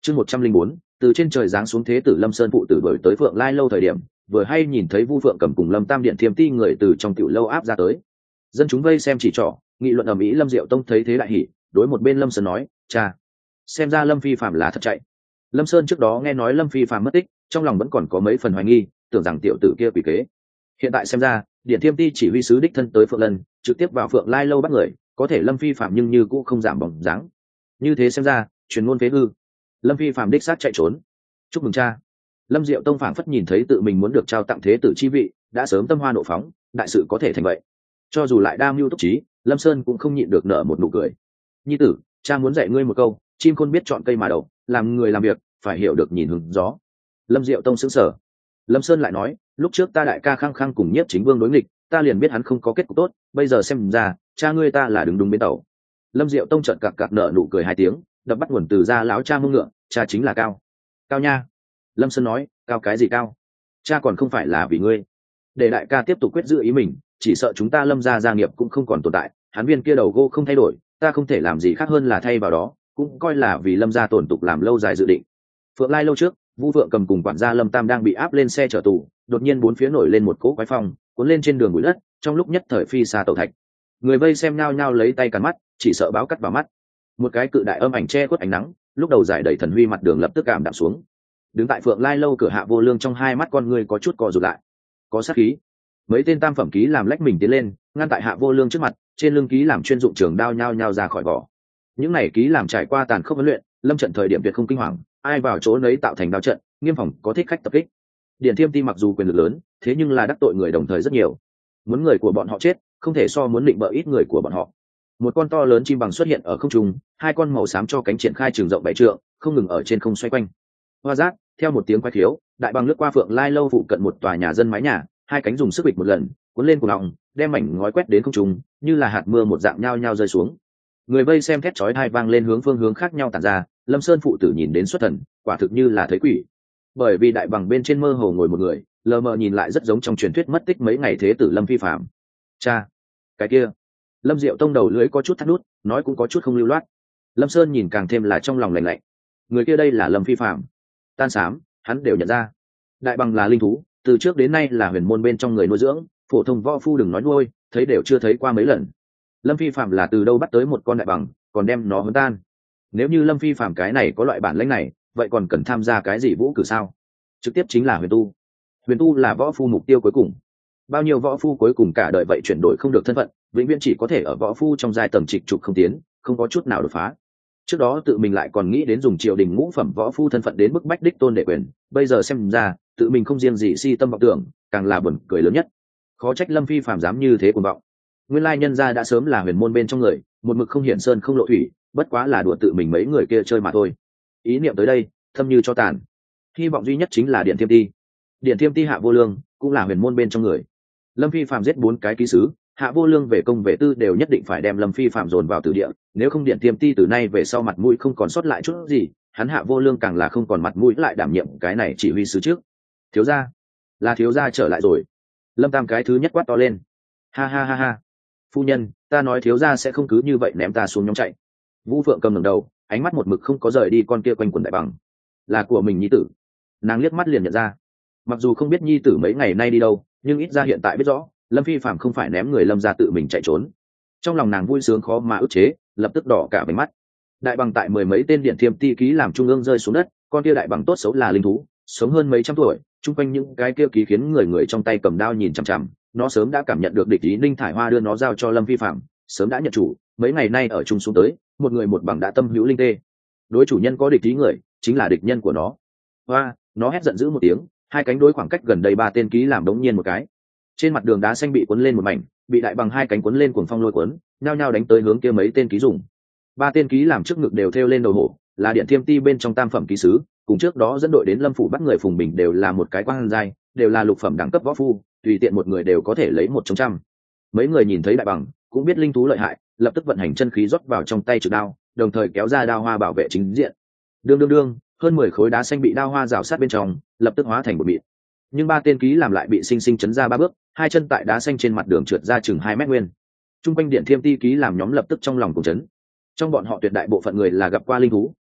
Chương 104, từ trên trời giáng xuống thế tử Lâm Sơn phụ tử đổi tới Phượng Lai lâu thời điểm, vừa hay nhìn thấy Vu Phượng cầm cùng Lâm Tam Điện Thiêm Ti người từ trong tiểu lâu áp ra tới. Dân chúng vây xem chỉ trỏ, nghị luận ầm ĩ. Lâm Diệu Tông thấy thế đại hỉ, đối một bên Lâm Sơn nói: "Cha, xem ra Lâm phi phạm là thật chạy." Lâm Sơn trước đó nghe nói Lâm phi phạm mất tích, trong lòng vẫn còn có mấy phần hoài nghi, tưởng rằng tiểu tử kia quỷ kế. Hiện tại xem ra, Điện Thiêm Ti chỉ huy sứ đích thân tới Phượng Lân, trực tiếp vào Phượng Lai lâu bắt người, có thể Lâm phi phạm nhưng như cũng không giảm bóng dáng. Như thế xem ra, truyền ngôn phế hư. Lâm phi phạm đích xác chạy trốn. Chúc mừng cha. Lâm Diệu Tông phảng phất nhìn thấy tự mình muốn được trao tặng thế tử chi vị, đã sớm tâm hoa nộ phóng, đại sự có thể thành vậy. Cho dù lại đa mưu túc trí, Lâm Sơn cũng không nhịn được nở một nụ cười. Nhi tử, cha muốn dạy ngươi một câu: chim khôn biết chọn cây mà đậu, làm người làm việc phải hiểu được nhìn hứng gió. Lâm Diệu Tông sững sờ. Lâm Sơn lại nói: lúc trước ta đại ca khăng khăng cùng Nhiếp Chính Vương đối nghịch, ta liền biết hắn không có kết cục tốt, bây giờ xem ra cha ngươi ta là đứng đúng bên tàu. Lâm Diệu Tông trợn cặc cặc nở nụ cười hai tiếng, đập bắt nguồn từ ra lão cha mông ngựa: cha chính là cao. Cao nha. Lâm Sơn nói: cao cái gì cao? Cha còn không phải là vì ngươi. Để đại ca tiếp tục quyết giữ ý mình, chỉ sợ chúng ta Lâm gia nghiệp cũng không còn tồn tại. Hắn viên kia đầu gô không thay đổi, ta không thể làm gì khác hơn là thay vào đó, cũng coi là vì Lâm gia tổn tục làm lâu dài dự định. Phượng Lai lâu trước, Vu Phượng cầm cùng quản gia Lâm Tam đang bị áp lên xe chở tù, đột nhiên bốn phía nổi lên một cỗ quái phong, cuốn lên trên đường bụi đất, trong lúc nhất thời phi xa tẩu thạch. Người vây xem nhao nhao lấy tay cắn mắt, chỉ sợ báo cắt vào mắt. Một cái cự đại âm ảnh che khuất ánh nắng, lúc đầu giải đầy thần huy mặt đường lập tức cảm đạm xuống. Đứng tại Phượng Lai lâu cửa Hạ Vô Lương trong hai mắt con người có chút co rụt lại, có sát khí. Mấy tên tam phẩm ký làm lách mình tiến lên, ngăn tại Hạ Vô Lương trước mặt, trên lưng ký làm chuyên dụng trường đao nhao nhao ra khỏi vỏ. Những này ký làm trải qua tàn khốc huấn luyện, lâm trận thời điểm tuyệt không kinh hoàng, ai vào chỗ nấy tạo thành đao trận, nghiêm phòng có thích khách tập kích. Điện Thiêm Ti mặc dù quyền lực lớn, thế nhưng là đắc tội người đồng thời rất nhiều. Muốn người của bọn họ chết, không thể so muốn định bợ ít người của bọn họ. Một con to lớn chim bằng xuất hiện ở không trung, hai con màu xám cho cánh triển khai trường rộng 7 trượng, không ngừng ở trên không xoay quanh. Hoa giác, theo một tiếng quái khiếu, đại bằng lướt qua Phượng Lai lâu phụ cận một tòa nhà dân mái nhà, hai cánh dùng sức bịch một lần, cuốn lên cổ lòng, đem mảnh ngói quét đến không trung, như là hạt mưa một dạng nhao nhao rơi xuống. Người vây xem thét chói tai vang lên hướng phương hướng khác nhau tản ra, Lâm Sơn phụ tử nhìn đến xuất thần, quả thực như là thấy quỷ. Bởi vì đại bằng bên trên mơ hồ ngồi một người, lờ mờ nhìn lại rất giống trong truyền thuyết mất tích mấy ngày thế tử Lâm phi phạm. Cha, cái kia. Lâm Diệu Tông đầu lưỡi có chút thắt nút, nói cũng có chút không lưu loát. Lâm Sơn nhìn càng thêm là trong lòng lạnh lạnh. Người kia đây là Lâm phi phạm. Tan xám, hắn đều nhận ra. Đại bằng là linh thú, từ trước đến nay là huyền môn bên trong người nuôi dưỡng, phổ thông võ phu đừng nói nuôi, thấy đều chưa thấy qua mấy lần. Lâm phi phạm là từ đâu bắt tới một con đại bằng, còn đem nó huấn tan. Nếu như Lâm phi phạm cái này có loại bản lĩnh này, vậy còn cần tham gia cái gì vũ cử sao? Trực tiếp chính là huyền tu. Huyền tu là võ phu mục tiêu cuối cùng. Bao nhiêu võ phu cuối cùng cả đời vậy chuyển đổi không được thân phận, vĩnh viễn chỉ có thể ở võ phu trong giai tầng trịch trục không tiến, không có chút nào đột phá. Trước đó tự mình lại còn nghĩ đến dùng triều đình ngũ phẩm võ phu thân phận đến bức bách đích tôn đệ quyền, bây giờ xem ra tự mình không riêng gì si tâm vọng tưởng, càng là buồn cười lớn nhất. Khó trách Lâm phi phàm dám như thế cuồng vọng. Nguyên lai nhân gia đã sớm là huyền môn bên trong người, một mực không hiển sơn không lộ thủy, bất quá là đùa tự mình mấy người kia chơi mà thôi. Ý niệm tới đây, thâm như cho tàn. Hy vọng duy nhất chính là Điện Thiêm Ti. Điện Thiêm Ti Hạ Vô Lương cũng là huyền môn bên trong người. Lâm phi phàm giết 4 cái ký sứ, Hạ Vô Lương về công về tư đều nhất định phải đem Lâm phi phàm dồn vào tử địa, nếu không Điện Thiêm Ti từ nay về sau mặt mũi không còn sót lại chút gì, hắn Hạ Vô Lương càng là không còn mặt mũi lại đảm nhiệm cái này chỉ huy sứ trước. Thiếu gia, là thiếu gia trở lại rồi. Lâm Tam cái thứ nhất quát to lên. Ha ha ha ha. Phu nhân, ta nói thiếu gia sẽ không cứ như vậy ném ta xuống nhóm chạy. Vũ Phượng cầm ngẩng đầu, ánh mắt một mực không có rời đi con kia quanh quần đại bằng. Là của mình nhi tử. Nàng liếc mắt liền nhận ra. Mặc dù không biết nhi tử mấy ngày nay đi đâu, nhưng ít ra hiện tại biết rõ Lâm phi phạm không phải ném người Lâm ra tự mình chạy trốn. Trong lòng nàng vui sướng khó mà ức chế, lập tức đỏ cả váy mắt. Đại bằng tại 10 mấy tên Điện Thiêm Ti ký làm trung ương rơi xuống đất, con kia đại bằng tốt xấu là linh thú, sống hơn mấy trăm tuổi, chung quanh những cái kia ký khiến người người trong tay cầm đao nhìn chằm chằm, nó sớm đã cảm nhận được địch ý. Ninh Thải Hoa đưa nó giao cho Lâm phi phạm, sớm đã nhận chủ, mấy ngày nay ở chung xuống tới, một người một bằng đã tâm hữu linh tê. Đối chủ nhân có địch ý người, chính là địch nhân của nó. Hoa, nó hét giận dữ một tiếng, hai cánh đối khoảng cách gần đây 3 tên ký làm đống nhiên một cái. Trên mặt đường đá xanh bị cuốn lên một mảnh, bị đại bằng hai cánh cuốn lên cuồng phong lôi cuốn, nhao nhao đánh tới hướng kia mấy tên ký dùng. 3 tên ký làm trước ngực đều thêu lên đầu hổ, là Điện Thiêm Ti bên trong tam phẩm ký sứ, cùng trước đó dẫn đội đến Lâm phủ bắt người Phùng Bình đều là một cái quan giai, đều là lục phẩm đẳng cấp võ phu, tùy tiện một người đều có thể lấy 100. Mấy người nhìn thấy đại bằng, cũng biết linh thú lợi hại, lập tức vận hành chân khí rót vào trong tay trực đao, đồng thời kéo ra đao hoa bảo vệ chính diện. Đương đương đương, hơn 10 khối đá xanh bị đao hoa rào sát bên trong, lập tức hóa thành một mịn. Nhưng 3 tên ký làm lại bị sinh sinh chấn ra 3 bước, hai chân tại đá xanh trên mặt đường trượt ra chừng 2 mét nguyên. Trung quanh Điện Thiêm Ti ký làm nhóm lập tức trong lòng cùng chấn. Trong bọn họ tuyệt đại bộ phận người là gặp qua linh thú,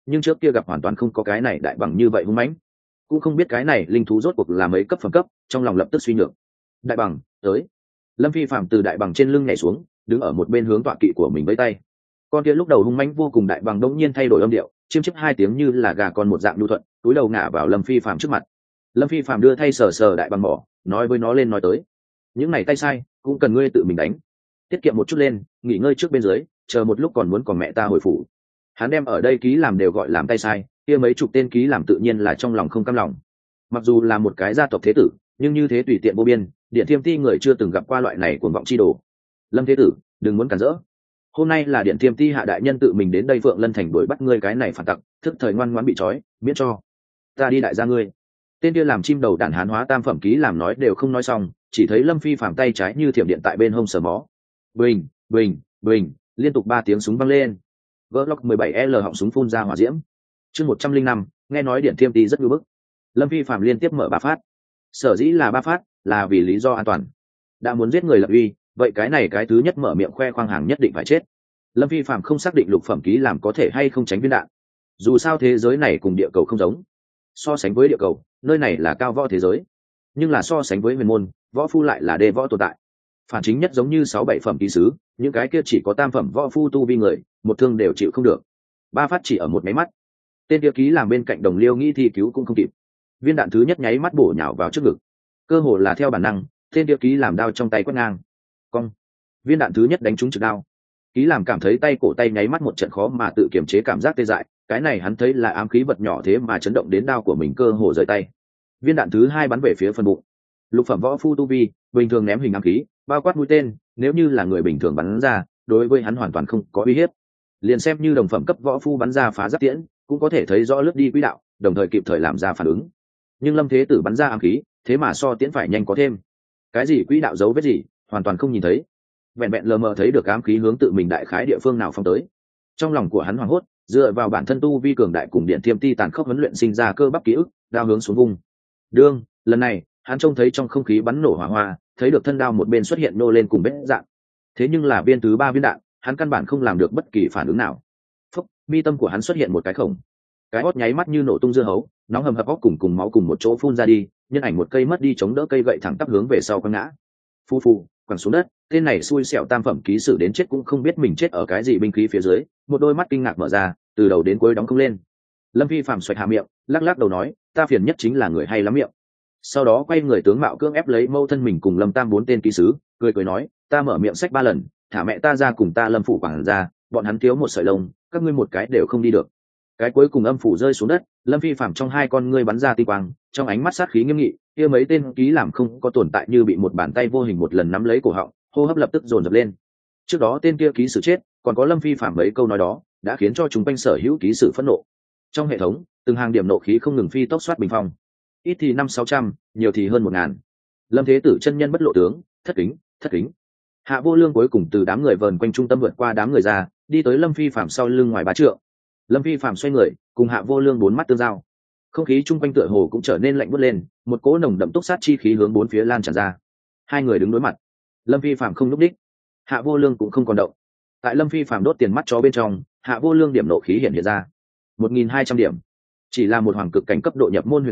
nhưng trước kia gặp hoàn toàn không có cái này đại bằng như vậy hung mãnh, cũng không biết cái này linh thú rốt cuộc là mấy cấp phẩm cấp, trong lòng lập tức suy nhược. Đại bằng tới. Lâm Phi Phạm từ đại bằng trên lưng nhảy xuống, đứng ở một bên hướng tọa kỵ của mình với tay. Con kia lúc đầu hung mãnh vô cùng đại bằng đống nhiên thay đổi âm điệu, chiêm chiếp hai tiếng như là gà con một dạng nhu thuận, túi đầu ngả vào Lâm Phi Phạm trước mặt. Lâm Phi Phạm đưa thay sờ sờ đại bằng mỏ, nói với nó lên nói tới, những này tay sai cũng cần ngươi tự mình đánh, tiết kiệm một chút lên, nghỉ ngơi trước bên dưới, chờ một lúc còn muốn còn mẹ ta hồi phủ. Hắn đem ở đây ký làm đều gọi làm tay sai, kia mấy chục tên ký làm tự nhiên là trong lòng không cam lòng. Mặc dù là một cái gia tộc thế tử, nhưng như thế tùy tiện vô biên, Điện Thiêm Ti người chưa từng gặp qua loại này cuồng vọng chi đồ. Lâm thế tử, đừng muốn cản rỡ. Hôm nay là Điện Thiêm Ti hạ đại nhân tự mình đến đây Phượng Lân thành đuổi bắt ngươi cái này phản tặc, thức thời ngoan ngoãn bị trói, miễn cho ta đi đại gia ngươi. Tên kia làm chim đầu đản hán hóa tam phẩm ký làm nói đều không nói xong, chỉ thấy Lâm Phi Phạm tay trái như thiểm điện tại bên hông sờ mó. Bình, bình, bình, liên tục 3 tiếng súng vang lên. Glock 17L họng súng phun ra hỏa diễm. Chương 105, nghe nói Điện Thiêm Ti rất ngưỡng bức. Lâm Phi Phạm liên tiếp mở 3 phát. Sở dĩ là 3 phát, là vì lý do an toàn. Đã muốn giết người lập uy, vậy cái này cái thứ nhất mở miệng khoe khoang hàng nhất định phải chết. Lâm Phi Phạm không xác định lục phẩm ký làm có thể hay không tránh viên đạn. Dù sao thế giới này cùng địa cầu không giống. So sánh với địa cầu, nơi này là cao võ thế giới, nhưng là so sánh với huyền môn, võ phu lại là đê võ tồn tại. Phản chính nhất giống như 6-7 phẩm ký sứ, những cái kia chỉ có tam phẩm võ phu tu vi người, một thương đều chịu không được. 3 phát chỉ ở một máy mắt. Tên kia ký làm bên cạnh đồng liêu nghĩ thì cứu cũng không kịp. Viên đạn thứ nhất nháy mắt bổ nhào vào trước ngực, cơ hồ là theo bản năng, tên kia ký làm đao trong tay quét ngang. Cong. Viên đạn thứ nhất đánh trúng trực đao. Ký làm cảm thấy tay cổ tay nháy mắt một trận khó mà tự kiềm chế cảm giác tê dại, cái này hắn thấy là ám khí vật nhỏ thế mà chấn động đến đao của mình cơ hồ rời tay. Viên đạn thứ hai bắn về phía phần bụng. Lục phẩm võ phu tu vi, bình thường ném hình ám khí, bao quát mũi tên, nếu như là người bình thường bắn ra, đối với hắn hoàn toàn không có uy hiếp. Liền xem như đồng phẩm cấp võ phu bắn ra phá giáp tiễn, cũng có thể thấy rõ lướt đi quỹ đạo, đồng thời kịp thời làm ra phản ứng. Nhưng Lâm Thế Tử bắn ra ám khí, thế mà so tiễn phải nhanh có thêm. Cái gì quỹ đạo dấu vết gì, hoàn toàn không nhìn thấy. Vẹn vẹn lờ mờ thấy được ám khí hướng tự mình đại khái địa phương nào phóng tới. Trong lòng của hắn hoảng hốt, dựa vào bản thân tu vi cường đại cùng Điện Thiêm Ti tàn khốc huấn luyện sinh ra cơ bắp ký ức, đao hướng xuống vùng. Đương, lần này, hắn trông thấy trong không khí bắn nổ hỏa hoa, thấy được thân đao một bên xuất hiện nô lên cùng vết dạng. Thế nhưng là viên thứ 3 viên đạn, hắn căn bản không làm được bất kỳ phản ứng nào. Phốc, mi tâm của hắn xuất hiện một cái khổng. Cái hót nháy mắt như nổ tung dưa hấu, nóng hầm hập óc cùng máu cùng một chỗ phun ra đi, nhân ảnh một cây mất đi chống đỡ cây gậy thẳng tắp hướng về sau quăng ngã. Phu phu, quẳng xuống đất, tên này xui xẻo tam phẩm ký sử đến chết cũng không biết mình chết ở cái gì binh khí phía dưới, một đôi mắt kinh ngạc mở ra, từ đầu đến cuối đóng không lên. Lâm Phi Phạm xoạch hạ miệng, lắc lắc đầu nói, ta phiền nhất chính là người hay lắm miệng. Sau đó quay người tướng mạo cưỡng ép lấy mâu thân mình cùng Lâm Tam 4 tên ký sứ, cười nói, ta mở miệng sách 3 lần, thả mẹ ta ra cùng ta Lâm phủ quảng ra, bọn hắn thiếu một sợi lông, các ngươi một cái đều không đi được. Cái cuối cùng âm phủ rơi xuống đất, Lâm Phi Phạm trong hai con ngươi bắn ra tinh quang, trong ánh mắt sát khí nghiêm nghị, kia mấy tên ký làm không có tồn tại như bị một bàn tay vô hình một lần nắm lấy cổ họng, hô hấp lập tức dồn dập lên. Trước đó tên kia ký sử chết, còn có Lâm Phi Phạm mấy câu nói đó, đã khiến cho chúng quanh sở hữu ký sử phẫn nộ. Trong hệ thống, từng hàng điểm nộ khí không ngừng phi tốc soát bình phong. Ít thì 500-600, nhiều thì hơn 1000. Lâm Thế Tử chân nhân bất lộ tướng, thất kính, thất kính. Hạ Vô Lương cuối cùng từ đám người vờn quanh trung tâm vượt qua đám người ra, đi tới Lâm Phi Phạm sau lưng ngoài 3 trượng. Lâm Phi Phạm xoay người, cùng Hạ Vô Lương 4 mắt tương giao. Không khí chung quanh tựa hồ cũng trở nên lạnh buốt lên, một cỗ nồng đậm túc sát chi khí hướng 4 phía lan tràn ra. Hai người đứng đối mặt. Lâm Phi Phạm không lúc đích, Hạ Vô Lương cũng không còn động. Tại Lâm Phi Phạm đốt tiền mắt chó bên trong, Hạ Vô Lương điểm nộ khí hiện ra 1200 điểm, chỉ là một hoàng cực cảnh cấp độ nhập môn huyền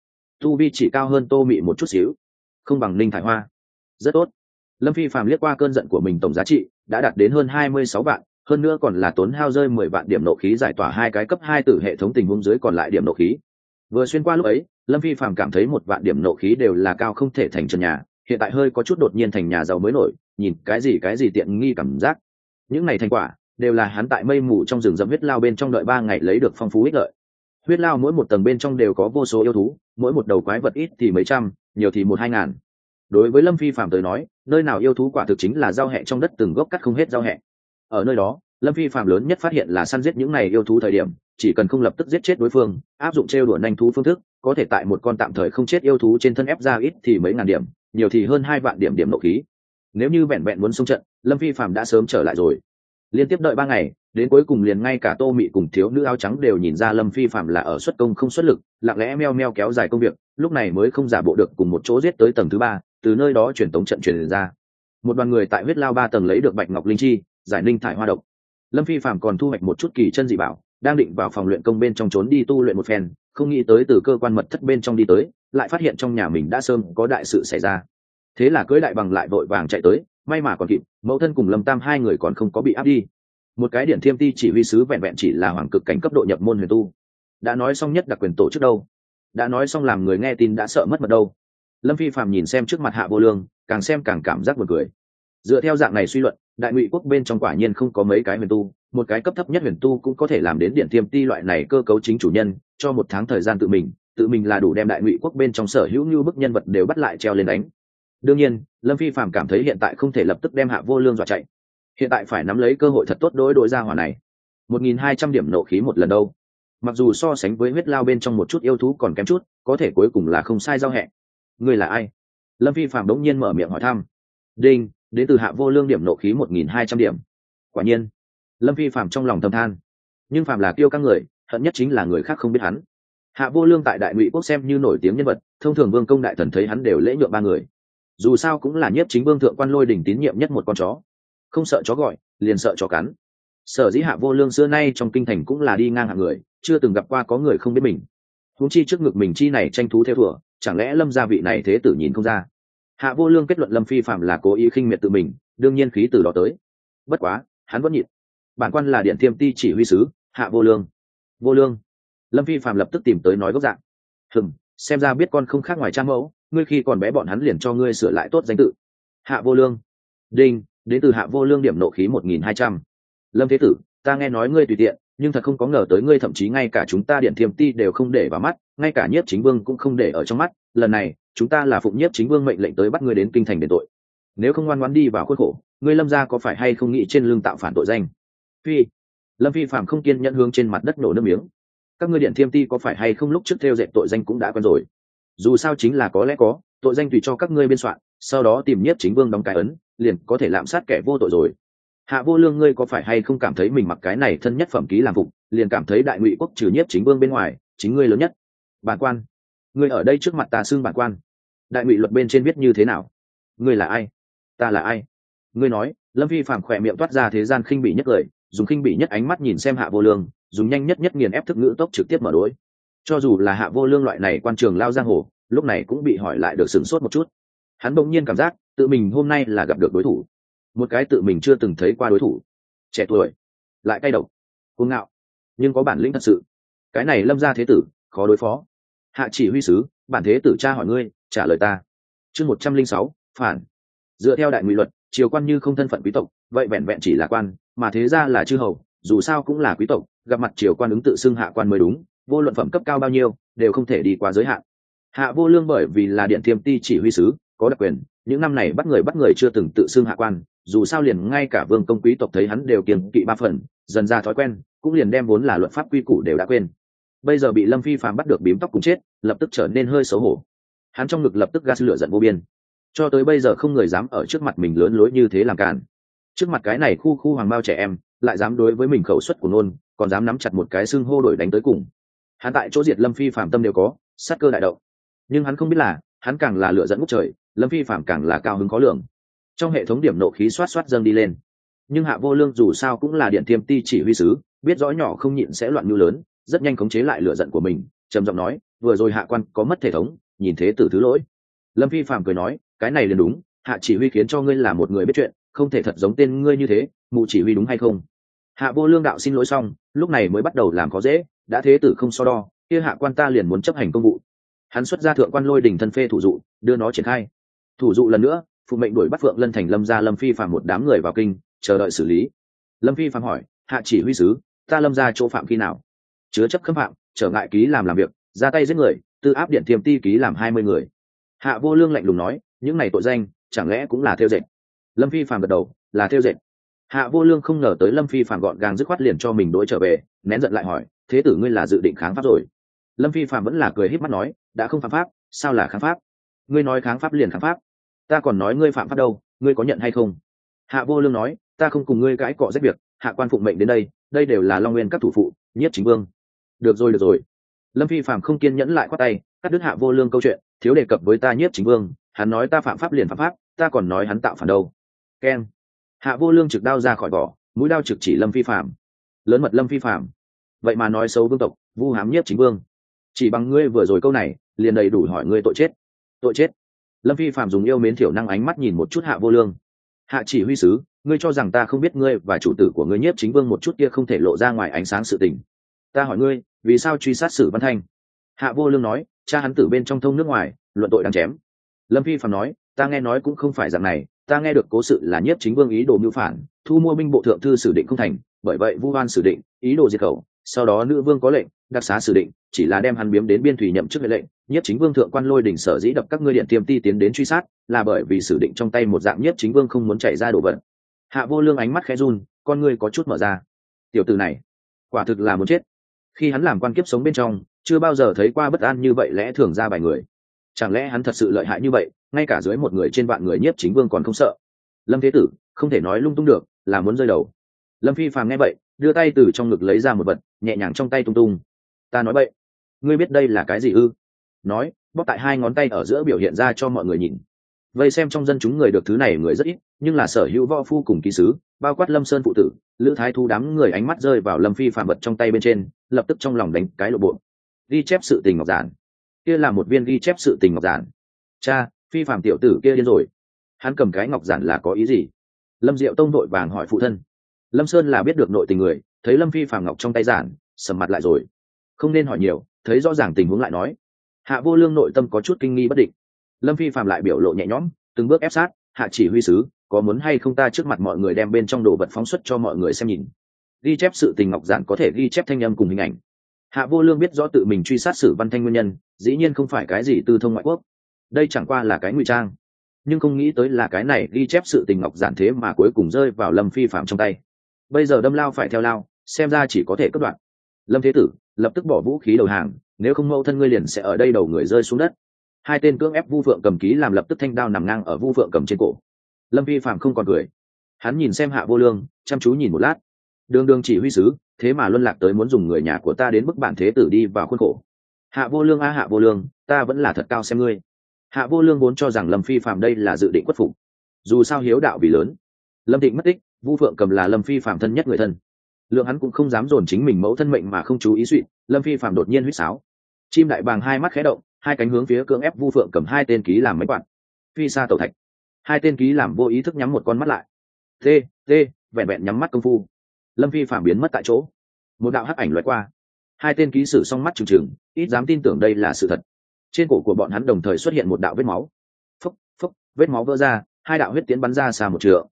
tu vi chỉ cao hơn Tô Mị một chút xíu, không bằng Linh Thải Hoa. Rất tốt. Lâm Phi Phạm liếc qua cơn giận của mình, tổng giá trị đã đạt đến hơn 26 vạn, hơn nữa còn là tốn hao rơi 10 vạn điểm nộ khí giải tỏa 2 cái cấp 2 tử hệ thống tình huống dưới còn lại điểm nộ khí. Vừa xuyên qua lúc ấy, Lâm Phi Phạm cảm thấy 1 vạn điểm nộ khí đều là cao không thể thành trần nhà, hiện tại hơi có chút đột nhiên thành nhà giàu mới nổi, nhìn cái gì tiện nghi cảm giác. Những này thành quả đều là hắn tại mây mù trong rừng rậm huyết lao bên trong đợi 3 ngày lấy được phong phú ích lợi. Huyết lao mỗi một tầng bên trong đều có vô số yêu thú, mỗi một đầu quái vật ít thì mấy trăm, nhiều thì 1-2 ngàn. Đối với Lâm Phi Phạm tới nói, nơi nào yêu thú quả thực chính là rau hẹ trong đất từng gốc cắt không hết rau hẹ. Ở nơi đó, Lâm Phi Phạm lớn nhất phát hiện là săn giết những này yêu thú thời điểm, chỉ cần không lập tức giết chết đối phương, áp dụng trêu đùa nhanh thú phương thức, có thể tại một con tạm thời không chết yêu thú trên thân ép ra ít thì mấy ngàn điểm, nhiều thì hơn 2 vạn điểm nộ khí. Nếu như vẹn vẹn muốn xông trận, Lâm Phi Phạm đã sớm trở lại rồi. Liên tiếp đợi 3 ngày, đến cuối cùng liền ngay cả Tô Mị cùng thiếu nữ áo trắng đều nhìn ra Lâm Phi Phạm là ở xuất công không xuất lực, lặng lẽ meo meo kéo dài công việc, lúc này mới không giả bộ được cùng một chỗ giết tới tầng thứ 3, từ nơi đó truyền tống trận truyền ra. Một đoàn người tại huyết lao 3 tầng lấy được bạch ngọc linh chi, giải linh thải hoa độc. Lâm Phi Phạm còn thu hoạch một chút kỳ chân dị bảo, đang định vào phòng luyện công bên trong trốn đi tu luyện một phen, không nghĩ tới từ cơ quan mật thất bên trong đi tới, lại phát hiện trong nhà mình đã sớm có đại sự xảy ra. Thế là cưỡi đại bằng lại vội vàng chạy tới, may mà còn kịp, mẫu thân cùng Lâm Tam hai người còn không có bị áp đi. Một cái Điện Thiêm Ti chỉ huy sứ vẹn vẹn chỉ là hoàng cực cảnh cấp độ nhập môn huyền tu. Đã nói xong nhất đặc quyền tổ chức đâu, đã nói xong làm người nghe tin đã sợ mất mật đâu. Lâm Phi Phạm nhìn xem trước mặt Hạ Vô Lương, càng xem càng cảm giác buồn cười. Dựa theo dạng này suy luận, đại ngụy quốc bên trong quả nhiên không có mấy cái huyền tu, một cái cấp thấp nhất huyền tu cũng có thể làm đến Điện Thiêm Ti loại này cơ cấu chính chủ nhân, cho một tháng thời gian tự mình là đủ đem đại ngụy quốc bên trong sở hữu như bức nhân vật đều bắt lại treo lên đánh. Đương nhiên, Lâm Phi Phạm cảm thấy hiện tại không thể lập tức đem Hạ Vô Lương dọa chạy, hiện tại phải nắm lấy cơ hội thật tốt đối ra hỏa này. 1.200 điểm nộ khí một lần đâu, mặc dù so sánh với huyết lao bên trong một chút yêu thú còn kém chút, có thể cuối cùng là không sai giao hẹn. Ngươi là ai? Lâm Phi Phạm đống nhiên mở miệng hỏi thăm. Đinh, đến từ Hạ Vô Lương điểm nộ khí 1.200 điểm. Quả nhiên, Lâm Phi Phạm trong lòng thầm than, nhưng Phạm là kiêu các người, hận nhất chính là người khác không biết hắn. Hạ Vô Lương tại đại ngụy quốc xem như nổi tiếng nhân vật, thông thường vương công đại thần thấy hắn đều lễ nhượng ba người, dù sao cũng là nhiếp chính vương thượng quan Lôi Đình tín nhiệm nhất một con chó, không sợ chó gọi liền sợ chó cắn. Sở dĩ Hạ Vô Lương xưa nay trong kinh thành cũng là đi ngang hạng người, chưa từng gặp qua có người không biết mình. Huống chi trước ngực mình chi này tranh thú theo thủa, chẳng lẽ Lâm gia vị này thế tử nhìn không ra? Hạ Vô Lương kết luận Lâm Phi Phạm là cố ý khinh miệt tự mình, đương nhiên khí từ đó tới. Bất quá, hắn vẫn nhịn. Bản quan là Điện Thiêm Ti chỉ huy sứ, Hạ Vô Lương. Vô Lương. Lâm Phi Phạm lập tức tìm tới nói gốc dạng. Xem ra biết con không khác ngoài cha mẫu, ngươi khi còn bé bọn hắn liền cho ngươi sửa lại tốt danh tự. Hạ Vô Lương. Đinh, đến từ Hạ Vô Lương điểm nộ khí 1.200. Lâm thế tử, ta nghe nói ngươi tùy tiện, nhưng thật không có ngờ tới ngươi thậm chí ngay cả chúng ta Điện Thiêm Ti đều không để vào mắt, ngay cả nhiếp chính vương cũng không để ở trong mắt. Lần này chúng ta là phụng nhiếp chính vương mệnh lệnh tới bắt ngươi đến kinh thành đền tội, nếu không ngoan ngoãn đi vào khuất khổ, ngươi Lâm gia có phải hay không nghĩ trên lưng tạo phản tội danh? Phi. Lâm Phi Phạm không kiên nhẫn hướng trên mặt đất nổ nước miếng. Các ngươi Điện Thiêm Ti có phải hay không lúc trước theo dệt tội danh cũng đã quen rồi, dù sao chính là có lẽ có tội danh tùy cho các ngươi biên soạn, sau đó tìm nhiếp chính vương đóng cái ấn, liền có thể lạm sát kẻ vô tội rồi. Hạ Vô Lương, ngươi có phải hay không cảm thấy mình mặc cái này thân nhất phẩm ký làm phục, liền cảm thấy đại ngụy quốc trừ nhiếp chính vương bên ngoài chính ngươi lớn nhất? Bản quan. Ngươi ở đây trước mặt ta xưng bản quan, đại ngụy luật bên trên viết như thế nào? Ngươi là ai? Ta là ai? Ngươi nói. Lâm Phi Phạm khỏe miệng toát ra thế gian khinh bỉ nhất lời, dùng khinh bỉ nhất ánh mắt nhìn xem Hạ Vô Lương, dùng nhanh nhất nghiền ép thức ngữ tốc trực tiếp mở đối. Cho dù là Hạ Vô Lương loại này quan trường lao giang hồ, lúc này cũng bị hỏi lại được sửng sốt một chút. Hắn bỗng nhiên cảm giác tự mình hôm nay là gặp được đối thủ, một cái tự mình chưa từng thấy qua đối thủ, trẻ tuổi lại cay độc, cuồng ngạo, nhưng có bản lĩnh thật sự. Cái này Lâm gia thế tử khó đối phó. Hạ chỉ huy sứ, bản thế tử tra hỏi ngươi, trả lời ta. Chương 106, phản. Dựa theo đại ngụy luật, triều quan như không thân phận quý tộc, vậy vẹn vẹn chỉ là quan, mà thế gia là chư hầu, dù sao cũng là quý tộc, gặp mặt triều quan ứng tự xưng hạ quan mới đúng, vô luận phẩm cấp cao bao nhiêu đều không thể đi quá giới hạn. Hạ Vô Lương bởi vì là Điện Thiêm Ti chỉ huy sứ, có đặc quyền, những năm này bắt người chưa từng tự xưng hạ quan, dù sao liền ngay cả vương công quý tộc thấy hắn đều kiêng kỵ ba phần, dần ra thói quen, cũng liền đem vốn là luật pháp quy củ đều đã quên. Bây giờ bị Lâm Phi Phạm bắt được bím tóc cùng chết, lập tức trở nên hơi xấu hổ. Hắn trong ngực lập tức gas lửa giận vô biên. Cho tới bây giờ không người dám ở trước mặt mình lớn lối như thế làm cản. Trước mặt cái này khu hoàng bao trẻ em, lại dám đối với mình khẩu suất của nôn, còn dám nắm chặt một cái xương hô đổi đánh tới cùng. Hắn tại chỗ diệt Lâm Phi Phạm tâm đều có, sát cơ đại động. Nhưng hắn không biết là, hắn càng là lửa giận ngút trời, Lâm Phi Phạm càng là cao hứng khó lường. Trong hệ thống điểm nộ khí xoát dâng đi lên. Nhưng Hạ Vô Lương dù sao cũng là Điện Thiêm Ti chỉ huy sứ, biết rõ nhỏ không nhịn sẽ loạn mưu lớn, rất nhanh khống chế lại lửa giận của mình, trầm giọng nói, vừa rồi hạ quan có mất thể thống, nhìn thế tử thứ lỗi. Lâm Phi Phạm cười nói, cái này liền đúng, hạ chỉ huy khiến cho ngươi là một người biết chuyện, không thể thật giống tên ngươi như thế, mụ chỉ huy đúng hay không? Hạ Vô Lương đạo xin lỗi xong, lúc này mới bắt đầu làm khó dễ, đã thế tử không so đo, kia hạ quan ta liền muốn chấp hành công vụ. Hắn xuất ra thượng quan Lôi Đình thân phê thủ dụ, đưa nó triển khai. Thủ dụ lần nữa, phụ mệnh đuổi bắt Phượng Lân thành Lâm gia Lâm Phi Phạm một đám người vào kinh, chờ đợi xử lý. Lâm Phi Phạm hỏi, hạ chỉ huy sứ, ta Lâm gia chỗ phạm khi nào? Chứa chấp khâm phạm, trở ngại ký làm việc, ra tay giết người, tư áp Điện Thiêm Ti ký làm 20 người. Hạ Vô Lương lạnh lùng nói, những này tội danh chẳng lẽ cũng là theo dệt? Lâm Phi Phạm gật đầu, là theo dệt. Hạ Vô Lương không ngờ tới Lâm Phi Phạm gọn gàng dứt khoát liền cho mình đối trở về, nén giận lại hỏi, thế tử ngươi là dự định kháng pháp rồi? Lâm Phi Phạm vẫn là cười híp mắt nói, đã không phạm pháp, sao là kháng pháp? Ngươi nói kháng pháp liền kháng pháp, ta còn nói ngươi phạm pháp đâu, ngươi có nhận hay không? Hạ Vô Lương nói, ta không cùng ngươi cãi cọ rách việc, hạ quan phụng mệnh đến đây, đây đều là Long Nguyên các thủ phụ, nhiếp chính vương. Được rồi. Lâm Phi Phạm không kiên nhẫn lại khoát tay, cắt đứt Hạ Vô Lương câu chuyện, thiếu đề cập với ta nhiếp chính vương, hắn nói ta phạm pháp liền phạm pháp, ta còn nói hắn tạo phản đâu. Keng. Hạ Vô Lương trực đao ra khỏi vỏ, mũi đao trực chỉ Lâm Phi Phạm. Lớn mật Lâm Phi Phạm. vậy mà nói xấu vương tộc, vu hám nhiếp chính vương. Chỉ bằng ngươi vừa rồi câu này liền đầy đủ hỏi ngươi tội chết. Tội chết. Lâm Phi Phạm dùng yêu mến thiểu năng ánh mắt nhìn một chút Hạ Vô Lương. Hạ chỉ huy sứ, ngươi cho rằng ta không biết ngươi và chủ tử của ngươi nhiếp chính vương một chút kia không thể lộ ra ngoài ánh sáng sự tình. Ta hỏi ngươi, vì sao truy sát Sử Văn Thanh? Hạ Vô Lương nói, cha hắn tử bên trong thông nước ngoài, luận tội đáng chém. Lâm Phi Phạm nói, ta nghe nói cũng không phải dạng này, ta nghe được cố sự là nhiếp chính vương ý đồ mưu phản, thu mua binh bộ thượng thư Sử Định không thành, bởi vậy vu oan Sử Định, ý đồ diệt khẩu. Sau đó nữ vương có lệnh đặc xá Sử Định, chỉ là đem hắn biếm đến biên thủy nhậm chức lệnh. Nhiếp chính vương thượng quan Lôi Đỉnh sở dĩ đập các ngươi điện tiêm ti tiến đến truy sát, là bởi vì Sử Định trong tay một dạng nhiếp chính vương không muốn chạy ra đổ vật. Hạ Vô Lương ánh mắt khẽ run, con ngươi có chút mở ra. Tiểu tử này quả thực là muốn chết. Khi hắn làm quan kiếp sống bên trong, chưa bao giờ thấy qua bất an như vậy lẽ thường ra bài người. Chẳng lẽ hắn thật sự lợi hại như vậy, ngay cả dưới một người trên vạn người nhiếp chính vương còn không sợ? Lâm Thế Tử không thể nói lung tung được, là muốn rơi đầu. Lâm Phi Phàm nghe vậy, đưa tay từ trong ngực lấy ra một vật, nhẹ nhàng trong tay tung tung. Ta nói bậy. Ngươi biết đây là cái gì ư? Nói, bóp tại hai ngón tay ở giữa biểu hiện ra cho mọi người nhìn. Vây xem trong dân chúng người được thứ này người rất ít, nhưng là sở hữu võ phu cùng ký sứ, bao quát Lâm Sơn phụ tử, Lữ Thái Thu đám người ánh mắt rơi vào Lâm Phi Phàm vật trong tay bên trên, lập tức trong lòng đánh cái lộ bộ. Ghi chép sự tình ngọc giản. Kia là một viên ghi chép sự tình ngọc giản. Cha, Phi Phàm tiểu tử kia điên rồi. Hắn cầm cái ngọc giản là có ý gì? Lâm Diệu Tông đội vàng hỏi phụ thân. Lâm Sơn là biết được nội tình người, thấy Lâm Phi Phàm ngọc trong tay giản, sầm mặt lại rồi. Không nên hỏi nhiều, thấy rõ ràng tình huống lại nói. Hạ Vô Lương nội tâm có chút kinh nghi bất định. Lâm Phi Phàm lại biểu lộ nhẹ nhõm, từng bước ép sát. Hạ chỉ huy sứ, có muốn hay không ta trước mặt mọi người đem bên trong đồ vật phóng xuất cho mọi người xem nhìn? Ghi chép sự tình ngọc giản có thể ghi chép thanh âm cùng hình ảnh. Hạ Vô Lương biết rõ tự mình truy sát Sử Văn Thanh nguyên nhân, dĩ nhiên không phải cái gì tư thông ngoại quốc, đây chẳng qua là cái ngụy trang, nhưng không nghĩ tới là cái này ghi chép sự tình ngọc giản thế mà cuối cùng rơi vào Lâm Phi Phạm trong tay. Bây giờ đâm lao phải theo lao, xem ra chỉ có thể cắt đoạn. Lâm Thế Tử lập tức bỏ vũ khí đầu hàng, nếu không mẫu thân ngươi liền sẽ ở đây đầu người rơi xuống đất. Hai tên cưỡng ép Vu Phượng Cầm ký làm lập tức thanh đao nằm ngang ở Vu Phượng Cầm trên cổ. Lâm Phi Phạm không còn cười, hắn nhìn xem Hạ Vô Lương, chăm chú nhìn một lát. Đường chỉ huy sứ, thế mà luân lạc tới muốn dùng người nhà của ta đến bức bản thế tử đi vào khuôn khổ. Hạ Vô Lương Hạ Vô Lương, ta vẫn là thật cao xem ngươi. Hạ Vô Lương vốn cho rằng Lâm Phi Phạm đây là dự định khuất phục, dù sao hiếu đạo vì lớn. Lâm Thịnh mất tích, Vu Phượng Cầm là Lâm Phi Phạm thân nhất người thân, lượng hắn cũng không dám dồn chính mình mẫu thân mệnh mà không chú ý suy. Lâm Phi Phạm đột nhiên huýt sáo, chim đại bàng hai mắt khẽ động, hai cánh hướng phía cưỡng ép Vu Phượng Cầm hai tên ký làm mấy quạt phi xa tẩu thạch. Hai tên ký làm vô ý thức nhắm một con mắt lại, tê vẹn vẹn nhắm mắt công phu, Lâm Phi Phạm biến mất tại chỗ. Một đạo hắc ảnh lóe qua, hai tên ký sử song mắt trừng trừng, ít dám tin tưởng đây là sự thật. Trên cổ của bọn hắn đồng thời xuất hiện một đạo vết máu, phốc, vết máu vỡ ra, hai đạo huyết tiễn bắn ra xa một trượng.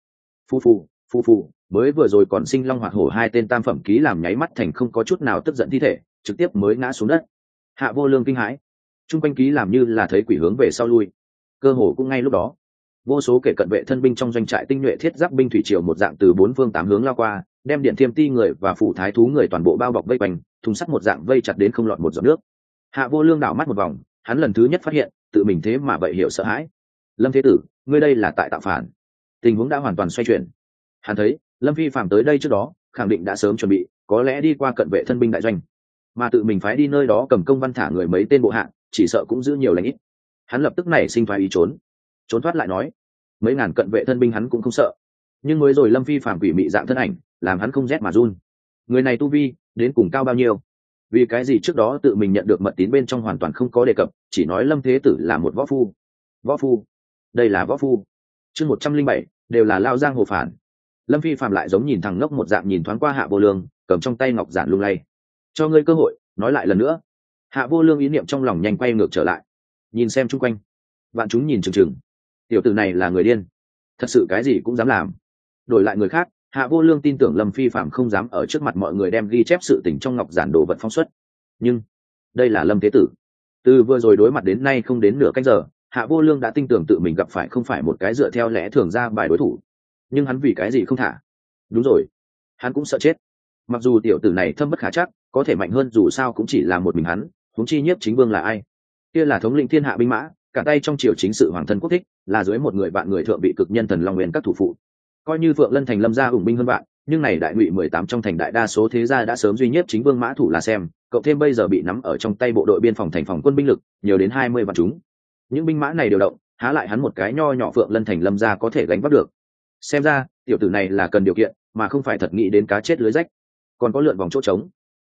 Phu, mới vừa rồi còn sinh long hoạt hổ hai tên tam phẩm ký làm nháy mắt thành không có chút nào tức giận thi thể, trực tiếp mới ngã xuống đất. Hạ Vô Lương kinh hãi, trung quanh ký làm như là thấy quỷ hướng về sau lui. Cơ hồ cũng ngay lúc đó, vô số kẻ cận vệ thân binh trong doanh trại tinh nhuệ thiết giáp binh thủy triều một dạng từ bốn phương tám hướng lao qua, đem điện thiêm ti người và phủ thái thú người toàn bộ bao bọc vây quanh, thùng sắt một dạng vây chặt đến không lọt một giọt nước. Hạ Vô Lương đảo mắt một vòng, hắn lần thứ nhất phát hiện tự mình thế mà vậy hiểu sợ hãi. Lâm Thế Tử, ngươi đây là tại tạo phản. Tình huống đã hoàn toàn xoay chuyển. Hắn thấy Lâm Phi Phạm tới đây trước đó khẳng định đã sớm chuẩn bị, có lẽ đi qua cận vệ thân binh đại doanh, mà tự mình phái đi nơi đó cầm công văn thả người mấy tên bộ hạ, chỉ sợ cũng giữ nhiều lãnh ít. Hắn lập tức nảy sinh thoái ý trốn thoát lại nói, mấy ngàn cận vệ thân binh hắn cũng không sợ, nhưng mới rồi Lâm Phi Phạm quỷ mị dạng thân ảnh làm hắn không rét mà run. Người này tu vi đến cùng cao bao nhiêu? Vì cái gì trước đó tự mình nhận được mật tín bên trong hoàn toàn không có đề cập, chỉ nói Lâm Thế Tử là một võ phu. Đây là võ phu. Chương 107, đều là lao giang hồ phản. Lâm Phi Phạm lại giống nhìn thằng ngốc một dạng nhìn thoáng qua Hạ Vô Lương, cầm trong tay ngọc giản lung lay. Cho ngươi cơ hội nói lại lần nữa. Hạ Vô Lương ý niệm trong lòng nhanh quay ngược trở lại, nhìn xem chung quanh, vạn chúng nhìn chừng chừng. Tiểu tử này là người điên, thật sự cái gì cũng dám làm. Đổi lại người khác, Hạ Vô Lương tin tưởng Lâm Phi Phạm không dám ở trước mặt mọi người đem ghi chép sự tình trong ngọc giản đồ vật phóng xuất. Nhưng đây là Lâm Thế Tử, từ vừa rồi đối mặt đến nay không đến nửa canh giờ, Hạ Vô Lương đã tin tưởng tự mình gặp phải không phải một cái dựa theo lẽ thường ra bài đối thủ. Nhưng hắn vì cái gì không thả? Đúng rồi, hắn cũng sợ chết. Mặc dù tiểu tử này thâm bất khả chắc, có thể mạnh hơn dù sao cũng chỉ là một mình hắn, huống chi nhiếp chính vương là ai? Kia là thống lĩnh thiên hạ binh mã, cả tay trong triều chính sự hoàng thân quốc thích, là dưới một người bạn người thượng bị cực nhân thần long nguyên các thủ phụ. Coi như Phượng Lân thành Lâm gia ủng binh hơn bạn, nhưng này đại ngụy 18 trong thành đại đa số thế gia đã sớm duy nhất chính vương mã thủ là xem, cộng thêm bây giờ bị nắm ở trong tay bộ đội biên phòng thành phòng quân binh lực nhiều đến 20 vạn chúng. Những binh mã này điều động, há lại hắn một cái nho nhỏ Phượng Lân thành Lâm gia có thể gánh vác được. Xem ra tiểu tử này là cần điều kiện, mà không phải thật nghĩ đến cá chết lưới rách. Còn có lượn vòng chỗ trống.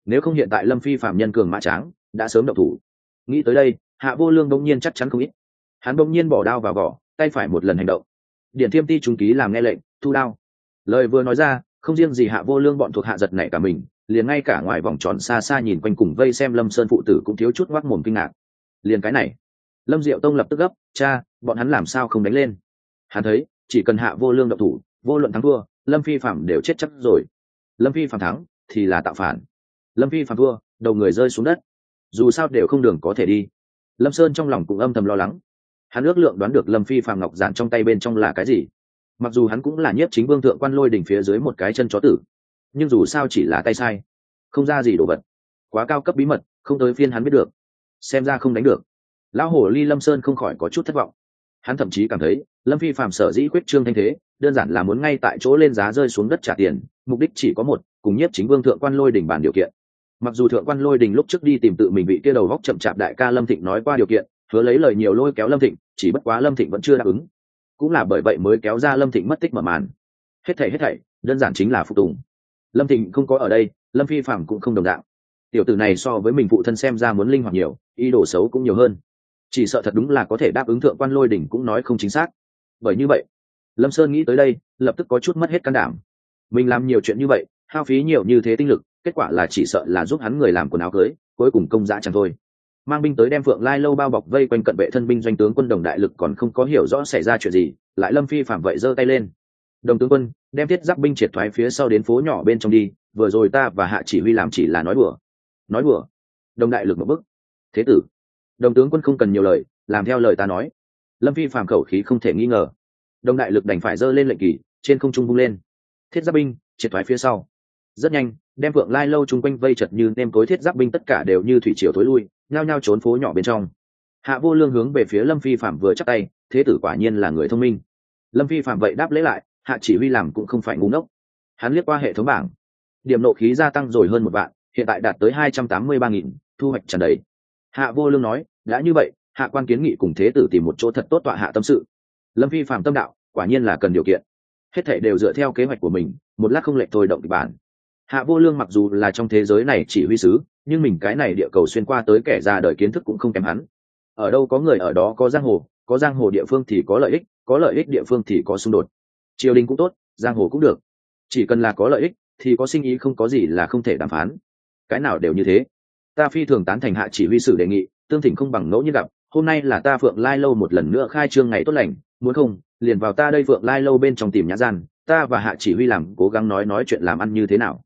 nếu không hiện tại lâm phi phạm nhân cường mã tráng đã sớm động thủ. Nghĩ tới đây, Hạ Vô Lương bỗng nhiên chắc chắn không ít. Hắn bỗng nhiên bỏ đao vào vỏ, tay phải một lần hành động. Điện Thiêm Ti trung ký làm nghe lệnh, thu đao. Lời vừa nói ra, không riêng gì Hạ Vô Lương bọn thuộc hạ giật nảy cả mình, liền ngay cả ngoài vòng tròn xa xa nhìn quanh cùng vây xem Lâm Sơn phụ tử cũng thiếu chút ngoác mồm kinh ngạc. Liền cái này, Lâm Diệu Tông lập tức gấp, cha, bọn hắn làm sao không đánh lên? Hắn thấy, chỉ cần Hạ Vô Lương động thủ, vô luận thắng thua, Lâm Phi Phạm đều chết chắc rồi. Lâm Phi Phạm thắng thì là tạo phản, Lâm Phi Phạm thua, đầu người rơi xuống đất, dù sao đều không đường có thể đi. Lâm Sơn trong lòng cũng âm thầm lo lắng. Hắn ước lượng đoán được Lâm Phi Phạm ngọc giản trong tay bên trong là cái gì. Mặc dù hắn cũng là nhiếp chính vương thượng quan lôi đỉnh phía dưới một cái chân chó tử, nhưng dù sao chỉ là tay sai, không ra gì đồ vật, quá cao cấp bí mật, không tới phiên hắn biết được. Xem ra không đánh được. Lão hổ ly Lâm Sơn không khỏi có chút thất vọng. Hắn thậm chí cảm thấy Lâm Phi Phạm sở dĩ khuyết trương thanh thế, đơn giản là muốn ngay tại chỗ lên giá rơi xuống đất trả tiền, mục đích chỉ có một, cùng nhiếp chính vương thượng quan lôi đỉnh bàn điều kiện. Mặc dù thượng quan lôi đình lúc trước đi tìm tự mình bị kia đầu góc chậm chạp đại ca Lâm Thịnh nói qua điều kiện, hứa lấy lời nhiều lôi kéo Lâm Thịnh, chỉ bất quá Lâm Thịnh vẫn chưa đáp ứng. Cũng là bởi vậy mới kéo ra Lâm Thịnh mất tích mở màn. Hết thảy đơn giản chính là phục tùng. Lâm Thịnh không có ở đây, Lâm Phi Phạm cũng không đồng dạng. Tiểu tử này so với mình phụ thân xem ra muốn linh hoạt nhiều, ý đồ xấu cũng nhiều hơn. Chỉ sợ thật đúng là có thể đáp ứng thượng quan lôi đỉnh cũng nói không chính xác. Bởi như vậy, Lâm Sơn nghĩ tới đây, lập tức có chút mất hết can đảm. Mình làm nhiều chuyện như vậy, hao phí nhiều như thế tinh lực, kết quả là chỉ sợ là giúp hắn người làm quần áo cưới, cuối cùng công dã chẳng thôi. Mang binh tới đem Phượng Lai lâu bao bọc vây quanh cận vệ thân binh doanh tướng quân Đồng Đại Lực còn không có hiểu rõ xảy ra chuyện gì, lại Lâm Phi Phạm vậy giơ tay lên. Đồng tướng quân, đem thiết giáp binh triệt thoái phía sau đến phố nhỏ bên trong đi, vừa rồi ta và Hạ chỉ huy làm chỉ là nói đùa. Nói đùa? Đồng Đại Lực một bức. Thế tử, Đồng tướng quân không cần nhiều lời, làm theo lời ta nói. Lâm Phi Phạm khẩu khí không thể nghi ngờ. Đồng Đại Lực đành phải giơ lên lệnh kỳ, trên không trung vung lên. Thiết giáp binh triệt thoái phía sau. Rất nhanh, đem Phượng Lai lâu chung quanh vây chật như nêm cối thiết giáp binh tất cả đều như thủy triều thối lui, nhao nhao trốn phố nhỏ bên trong. Hạ Vô Lương hướng về phía Lâm Phi Phạm vừa chắp tay, thế tử quả nhiên là người thông minh. Lâm Phi Phạm vậy đáp lễ lại, Hạ chỉ huy làm cũng không phải ngu ngốc. Hắn liếc qua hệ thống bảng, điểm nộ khí gia tăng rồi hơn 1 vạn, hiện tại đạt tới 283.000, thu hoạch tràn đầy. Hạ Vô Lương nói, đã như vậy, hạ quan kiến nghị cùng thế tử tìm một chỗ thật tốt tọa hạ tâm sự. Lâm Phi Phạm tâm đạo, quả nhiên là cần điều kiện. Hết thảy đều dựa theo kế hoạch của mình, một lát không lệch thôi động kịch bản. Hạ Vô Lương mặc dù là trong thế giới này chỉ huy sứ, nhưng mình cái này địa cầu xuyên qua tới kẻ ra đời kiến thức cũng không kém hắn. Ở đâu có người ở đó có giang hồ địa phương thì có lợi ích địa phương thì có xung đột. Triều đình cũng tốt, giang hồ cũng được. Chỉ cần là có lợi ích thì có sinh ý, không có gì là không thể đàm phán. Cái nào đều như thế. Ta phi thường tán thành Hạ chỉ huy sử đề nghị, tương thỉnh không bằng ngẫu nhiên gặp, hôm nay là ta Phượng Lai lâu một lần nữa khai trương ngày tốt lành, muốn không, liền vào ta đây Phượng Lai lâu bên trong tìm nhã gian, ta và Hạ chỉ huy làm cố gắng nói chuyện làm ăn như thế nào.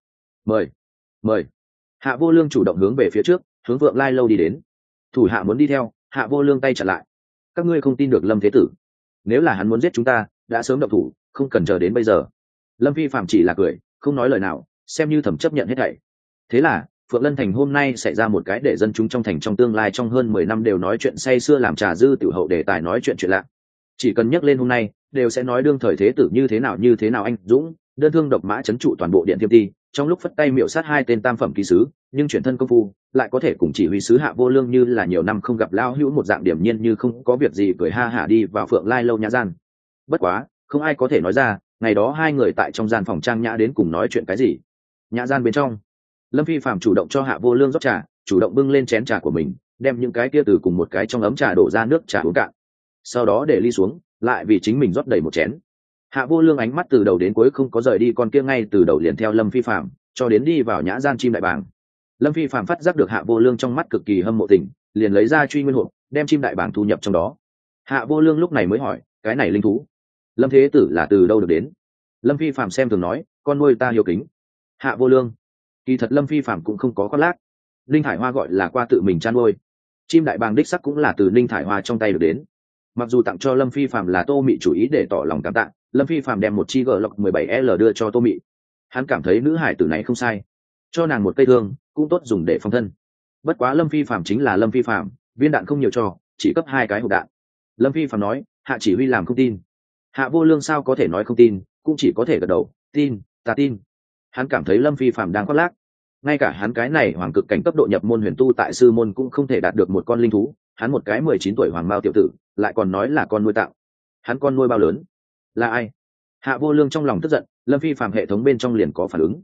Mời. Hạ Vô Lương chủ động hướng về phía trước, hướng Phượng Lai lâu đi đến. Thủ hạ muốn đi theo, Hạ Vô Lương tay chặn lại. Các ngươi không tin được Lâm thế tử, nếu là hắn muốn giết chúng ta đã sớm động thủ, không cần chờ đến bây giờ. Lâm Phi Phạm chỉ là cười, không nói lời nào, xem như thầm chấp nhận hết thảy. Thế là Phượng Lân thành hôm nay xảy ra một cái để dân chúng trong thành trong tương lai trong hơn 10 năm đều nói chuyện say sưa làm trà dư tiểu hậu đề tài nói chuyện lạ. Chỉ cần nhắc lên hôm nay, đều sẽ nói đương thời thế tử như thế nào anh dũng, đơn thương độc mã trấn trụ toàn bộ Điện Thiêm Ti, trong lúc phất tay miểu sát 2 tên tam phẩm ký sứ, nhưng chuyển thân công phu lại có thể cùng chỉ huy sứ Hạ Vô Lương như là nhiều năm không gặp lao hữu một dạng điểm nhiên như không có việc gì, cười ha hả đi vào Phượng Lai lâu nhã gian. Bất quá, không ai có thể nói ra, ngày đó hai người tại trong gian phòng trang nhã đến cùng nói chuyện cái gì. Nhã gian bên trong, Lâm Phi Phạm chủ động cho Hạ Vô Lương rót trà, chủ động bưng lên chén trà của mình, đem những cái kia từ cùng một cái trong ấm trà đổ ra nước trà uống cạn. Sau đó để ly xuống, lại vì chính mình rót đầy một chén. Hạ Vô Lương ánh mắt từ đầu đến cuối không có rời đi con kia, ngay từ đầu liền theo Lâm Phi Phạm cho đến đi vào nhã gian chim đại bàng. Lâm Phi Phạm phát giác được Hạ Vô Lương trong mắt cực kỳ hâm mộ tình, liền lấy ra truy nguyên hộp, đem chim đại bàng thu nhập trong đó. Hạ Vô Lương lúc này mới hỏi, cái này linh thú Lâm thế tử là từ đâu được đến? Lâm Phi Phạm xem thường nói, con nuôi ta hiếu kính. Hạ Vô Lương, kỳ thật Lâm Phi Phạm cũng không có khoác lác. Linh Thải Hoa gọi là qua tự mình chăn nuôi, chim đại bàng đích sắc cũng là từ Linh Thải Hoa trong tay được đến. Mặc dù tặng cho Lâm Phi Phạm là Tô Mị chủ ý để tỏ lòng cảm tạ, Lâm Phi Phạm đem một chi gờ lộc 17L đưa cho Tô Mị. Hắn cảm thấy nữ hải tử này không sai, cho nàng một cây thương cũng tốt dùng để phòng thân. Bất quá Lâm Phi Phạm chính là Lâm Phi Phạm, viên đạn không nhiều cho, chỉ cấp 2 cái hộp đạn. Lâm Phi Phạm nói, Hạ chỉ huy làm không tin. Hạ Vô Lương sao có thể nói không tin, cũng chỉ có thể gật đầu, tin, ta tin. Hắn cảm thấy Lâm Phi Phạm đang khoác lác. Ngay cả hắn cái này hoàng cực cảnh cấp độ nhập môn huyền tu tại sư môn cũng không thể đạt được một con linh thú, hắn một cái 19 tuổi hoàng mao tiểu tử lại còn nói là con nuôi tạo. Hắn con nuôi bao lớn? Là ai? Hạ Vô Lương trong lòng tức giận, Lâm Phi Phạm hệ thống bên trong liền có phản ứng.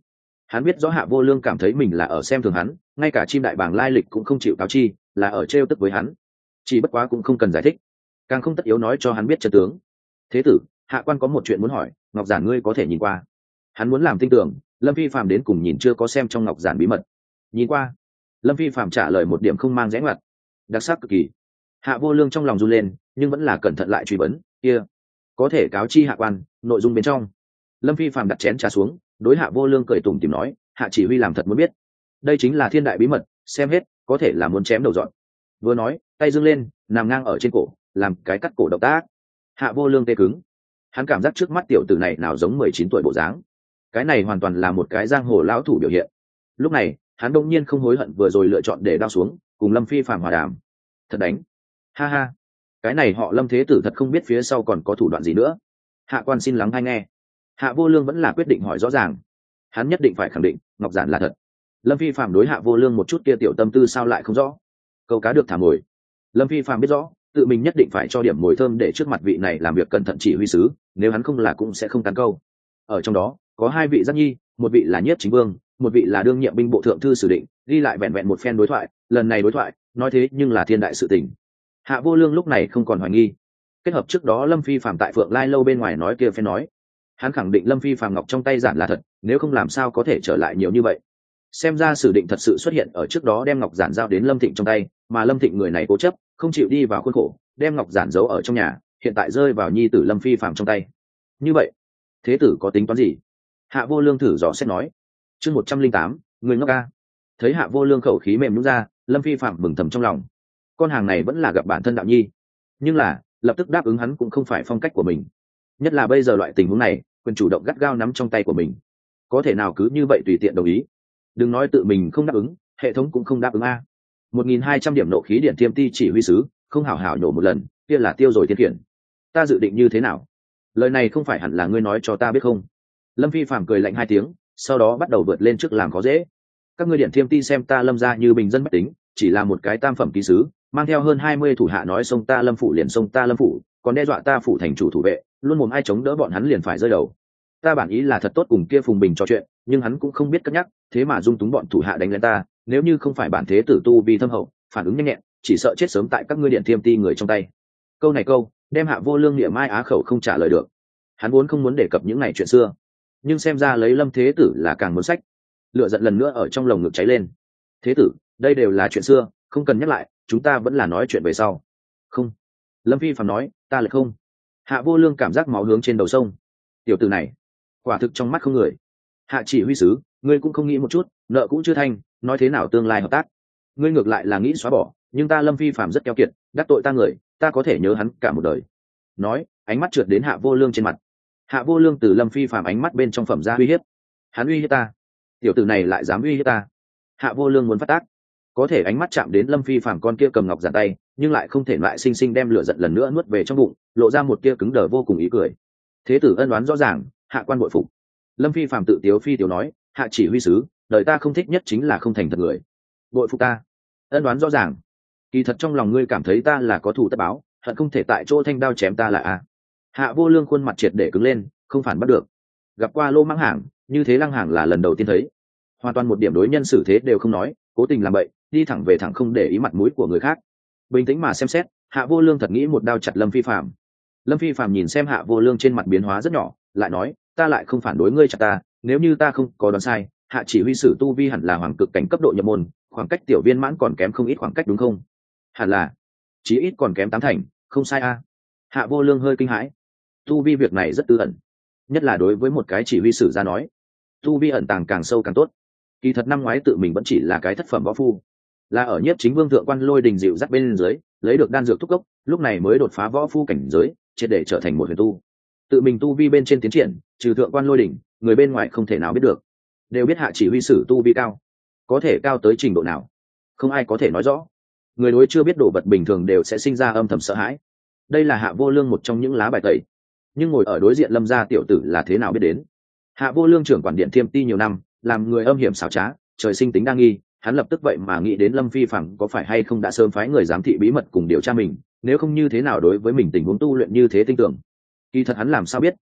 Hắn biết rõ Hạ Vô Lương cảm thấy mình là ở xem thường hắn, ngay cả chim đại bàng lai lịch cũng không chịu cáo chi, là ở trêu tức với hắn. Chỉ bất quá cũng không cần giải thích, càng không tất yếu nói cho hắn biết chân tướng. Thế tử, hạ quan có một chuyện muốn hỏi, ngọc giản ngươi có thể nhìn qua. Hắn muốn làm tin tưởng Lâm Phi Phạm đến cùng nhìn chưa có xem trong ngọc giản bí mật. Nhìn qua. Lâm Phi Phạm trả lời một điểm không mang rẽ ngoặt, đặc sắc cực kỳ. Hạ Vô Lương trong lòng run lên, nhưng vẫn là cẩn thận lại truy vấn, kia có thể cáo chi hạ quan nội dung bên trong. Lâm Phi Phạm đặt chén trà xuống, đối Hạ Vô Lương cười tủm tỉm nói, hạ chỉ huy làm thật muốn biết, đây chính là thiên đại bí mật, xem hết có thể là muốn chém đầu dọn. Vừa nói tay dâng lên nằm ngang ở trên cổ, làm cái cắt cổ động tác. Hạ Vô Lương tê cứng, hắn cảm giác trước mắt tiểu tử này nào giống 19 tuổi bộ dáng, cái này hoàn toàn là một cái giang hồ lão thủ biểu hiện. Lúc này hắn đông nhiên không hối hận vừa rồi lựa chọn để đao xuống cùng Lâm Phi Phạm hòa đàm. Thật đánh, ha ha, cái này họ Lâm thế tử thật không biết phía sau còn có thủ đoạn gì nữa. Hạ quan xin lắng hay nghe. Hạ Vô Lương vẫn là quyết định hỏi rõ ràng, hắn nhất định phải khẳng định ngọc giản là thật. Lâm Phi Phạm đối Hạ Vô Lương một chút kia tiểu tâm tư sao lại không rõ. Câu cá được thả mồi, Lâm Phi Phạm biết rõ tự mình nhất định phải cho điểm mồi thơm để trước mặt vị này làm việc cẩn thận chỉ huy sứ, nếu hắn không là cũng sẽ không cắn câu. Ở trong đó có hai vị giác nhi, một vị là Nhiếp Chính Vương, một vị là đương nhiệm binh bộ thượng thư Sử Định, ghi lại vẹn vẹn một phen đối thoại, lần này đối thoại nói thế nhưng là thiên đại sự tình. Hạ Vô Lương lúc này không còn hoài nghi, kết hợp trước đó Lâm Phi Phạm tại Phượng Lai lâu bên ngoài nói kia phen nói, hắn khẳng định Lâm Phi Phạm ngọc trong tay giản là thật, nếu không làm sao có thể trở lại nhiều như vậy. Xem ra Sử Định thật sự xuất hiện ở trước đó đem ngọc giản giao đến Lâm Thịnh trong tay, mà Lâm Thịnh người này cố chấp không chịu đi vào khuôn khổ, đem ngọc giản giấu ở trong nhà, hiện tại rơi vào nhi tử Lâm Phi Phạm trong tay. Như vậy thế tử có tính toán gì? Hạ Vô Lương thử dò xét nói. Chương 108, người ngốc ca. Thấy Hạ Vô Lương khẩu khí mềm nhũn ra, Lâm Phi Phạm mừng thầm trong lòng, con hàng này vẫn là gặp bản thân đạo nhi, nhưng là lập tức đáp ứng hắn cũng không phải phong cách của mình, nhất là bây giờ loại tình huống này quyền chủ động gắt gao nắm trong tay của mình, có thể nào cứ như vậy tùy tiện đồng ý. Đừng nói tự mình không đáp ứng, hệ thống cũng không đáp ứng a. 1.200 điểm nộ khí điện thiêm ti chỉ huy sứ không hảo hảo nhổ một lần kia là tiêu rồi thiên khiển. Ta dự định như thế nào? Lời này không phải hẳn là ngươi nói cho ta biết không? Lâm Phi Phạm cười lạnh hai tiếng, sau đó bắt đầu vượt lên trước làm khó dễ. Các ngươi điện thiêm ti xem ta Lâm ra như bình dân bách tính, chỉ là một cái tam phẩm ký sứ, mang theo hơn 20 thủ hạ nói xông ta Lâm phủ liền xông ta Lâm phủ, còn đe dọa ta phủ thành chủ thủ vệ, luôn mồm ai chống đỡ bọn hắn liền phải rơi đầu. Ta bản ý là thật tốt cùng kia Phùng Bình trò chuyện, nhưng hắn cũng không biết cân nhắc, thế mà dung túng bọn thủ hạ đánh lên ta, nếu như không phải bản thế tử tu vi thâm hậu, phản ứng nhanh nhẹn, chỉ sợ chết sớm tại các ngươi điện thiêm ti người trong tay. Câu này đem Hạ Vô Lương niệm mai á khẩu không trả lời được. Hắn vốn không muốn đề cập những ngày chuyện xưa, nhưng xem ra lấy Lâm thế tử là càng muốn sách. Lửa giận lần nữa ở trong lồng ngực cháy lên. Thế tử, đây đều là chuyện xưa, không cần nhắc lại, chúng ta vẫn là nói chuyện về sau. Không. Lâm Phi Phạm nói, ta lại không. Hạ Vô Lương cảm giác máu hướng trên đầu sông. Tiểu tử này quả thực trong mắt không người. Hạ chỉ huy sứ, ngươi cũng không nghĩ một chút, nợ cũng chưa thanh, nói thế nào tương lai hợp tác? Ngươi ngược lại là nghĩ xóa bỏ, nhưng ta Lâm Phi Phạm rất keo kiệt, đắc tội ta người, ta có thể nhớ hắn cả một đời. Nói, ánh mắt trượt đến Hạ Vô Lương trên mặt. Hạ Vô Lương từ Lâm Phi Phạm ánh mắt bên trong phẩm ra uy hiếp. Hắn uy hiếp ta? Tiểu tử này lại dám uy hiếp ta? Hạ Vô Lương muốn phát tác, có thể ánh mắt chạm đến Lâm Phi Phạm con kia cầm ngọc giản tay, nhưng lại không thể lại sinh sinh đem lửa giận lần nữa nuốt về trong bụng, lộ ra một kia cứng đờ vô cùng ý cười. Thế tử ân đoán rõ ràng, hạ quan bội phục. Lâm Phi Phạm tự tiếu phi tiếu nói, hạ chỉ huy sứ, đời ta không thích nhất chính là không thành thật người. Bội phục ta? Ân đoán rõ ràng? Kỳ thật trong lòng ngươi cảm thấy ta là có thù tất báo, hận không thể tại chỗ thanh đao chém ta là a. Hạ Vô Lương khuôn mặt triệt để cứng lên, không phản bắt được. Gặp qua Lô Mãng Hàng, như thế Lăng Hàng là lần đầu tiên thấy. Hoàn toàn một điểm đối nhân xử thế đều không nói, cố tình làm bậy, đi thẳng về thẳng không để ý mặt mũi của người khác. Bình tĩnh mà xem xét, Hạ Vô Lương thật nghĩ một đao chặt Lâm Phi Phạm. Lâm Phi Phạm nhìn xem Hạ Vô Lương trên mặt biến hóa rất nhỏ, lại nói, ta lại không phản đối ngươi chặt ta, nếu như ta không có đoán sai, Hạ chỉ huy sử tu vi hẳn là hoàng cực cảnh cấp độ nhập môn, khoảng cách tiểu viên mãn còn kém không ít khoảng cách đúng không? Hẳn là, chí ít còn kém 8 thành, không sai a. Hạ Vô Lương hơi kinh hãi, tu vi việc này rất tư ẩn, nhất là đối với một cái chỉ huy sử ra nói, tu vi ẩn tàng càng sâu càng tốt. Kỳ thật năm ngoái tự mình vẫn chỉ là cái thất phẩm võ phu, là ở Nhiếp Chính Vương thượng quan Lôi Đình dịu dắt bên dưới, lấy được đan dược thúc cốc, lúc này mới đột phá võ phu cảnh giới, triệt để trở thành một huyền tu. Tự mình tu vi bên trên tiến triển, trừ thượng quan Lôi Đình, người bên ngoài không thể nào biết được. Đều biết hạ chỉ huy sử tu vi cao, có thể cao tới trình độ nào, không ai có thể nói rõ. Người đối chưa biết đồ vật bình thường đều sẽ sinh ra âm thầm sợ hãi. Đây là Hạ Vô Lương một trong những lá bài tẩy. Nhưng ngồi ở đối diện Lâm gia tiểu tử là thế nào biết đến? Hạ Vô Lương trưởng quản điện Thiêm Ti nhiều năm, làm người âm hiểm xảo trá, trời sinh tính đa nghi, hắn lập tức vậy mà nghĩ đến Lâm Phi Phẳng có phải hay không đã sớm phái người giám thị bí mật cùng điều tra mình, nếu không như thế nào đối với mình tình huống tu luyện như thế tin tưởng. Kỳ thật hắn làm sao biết,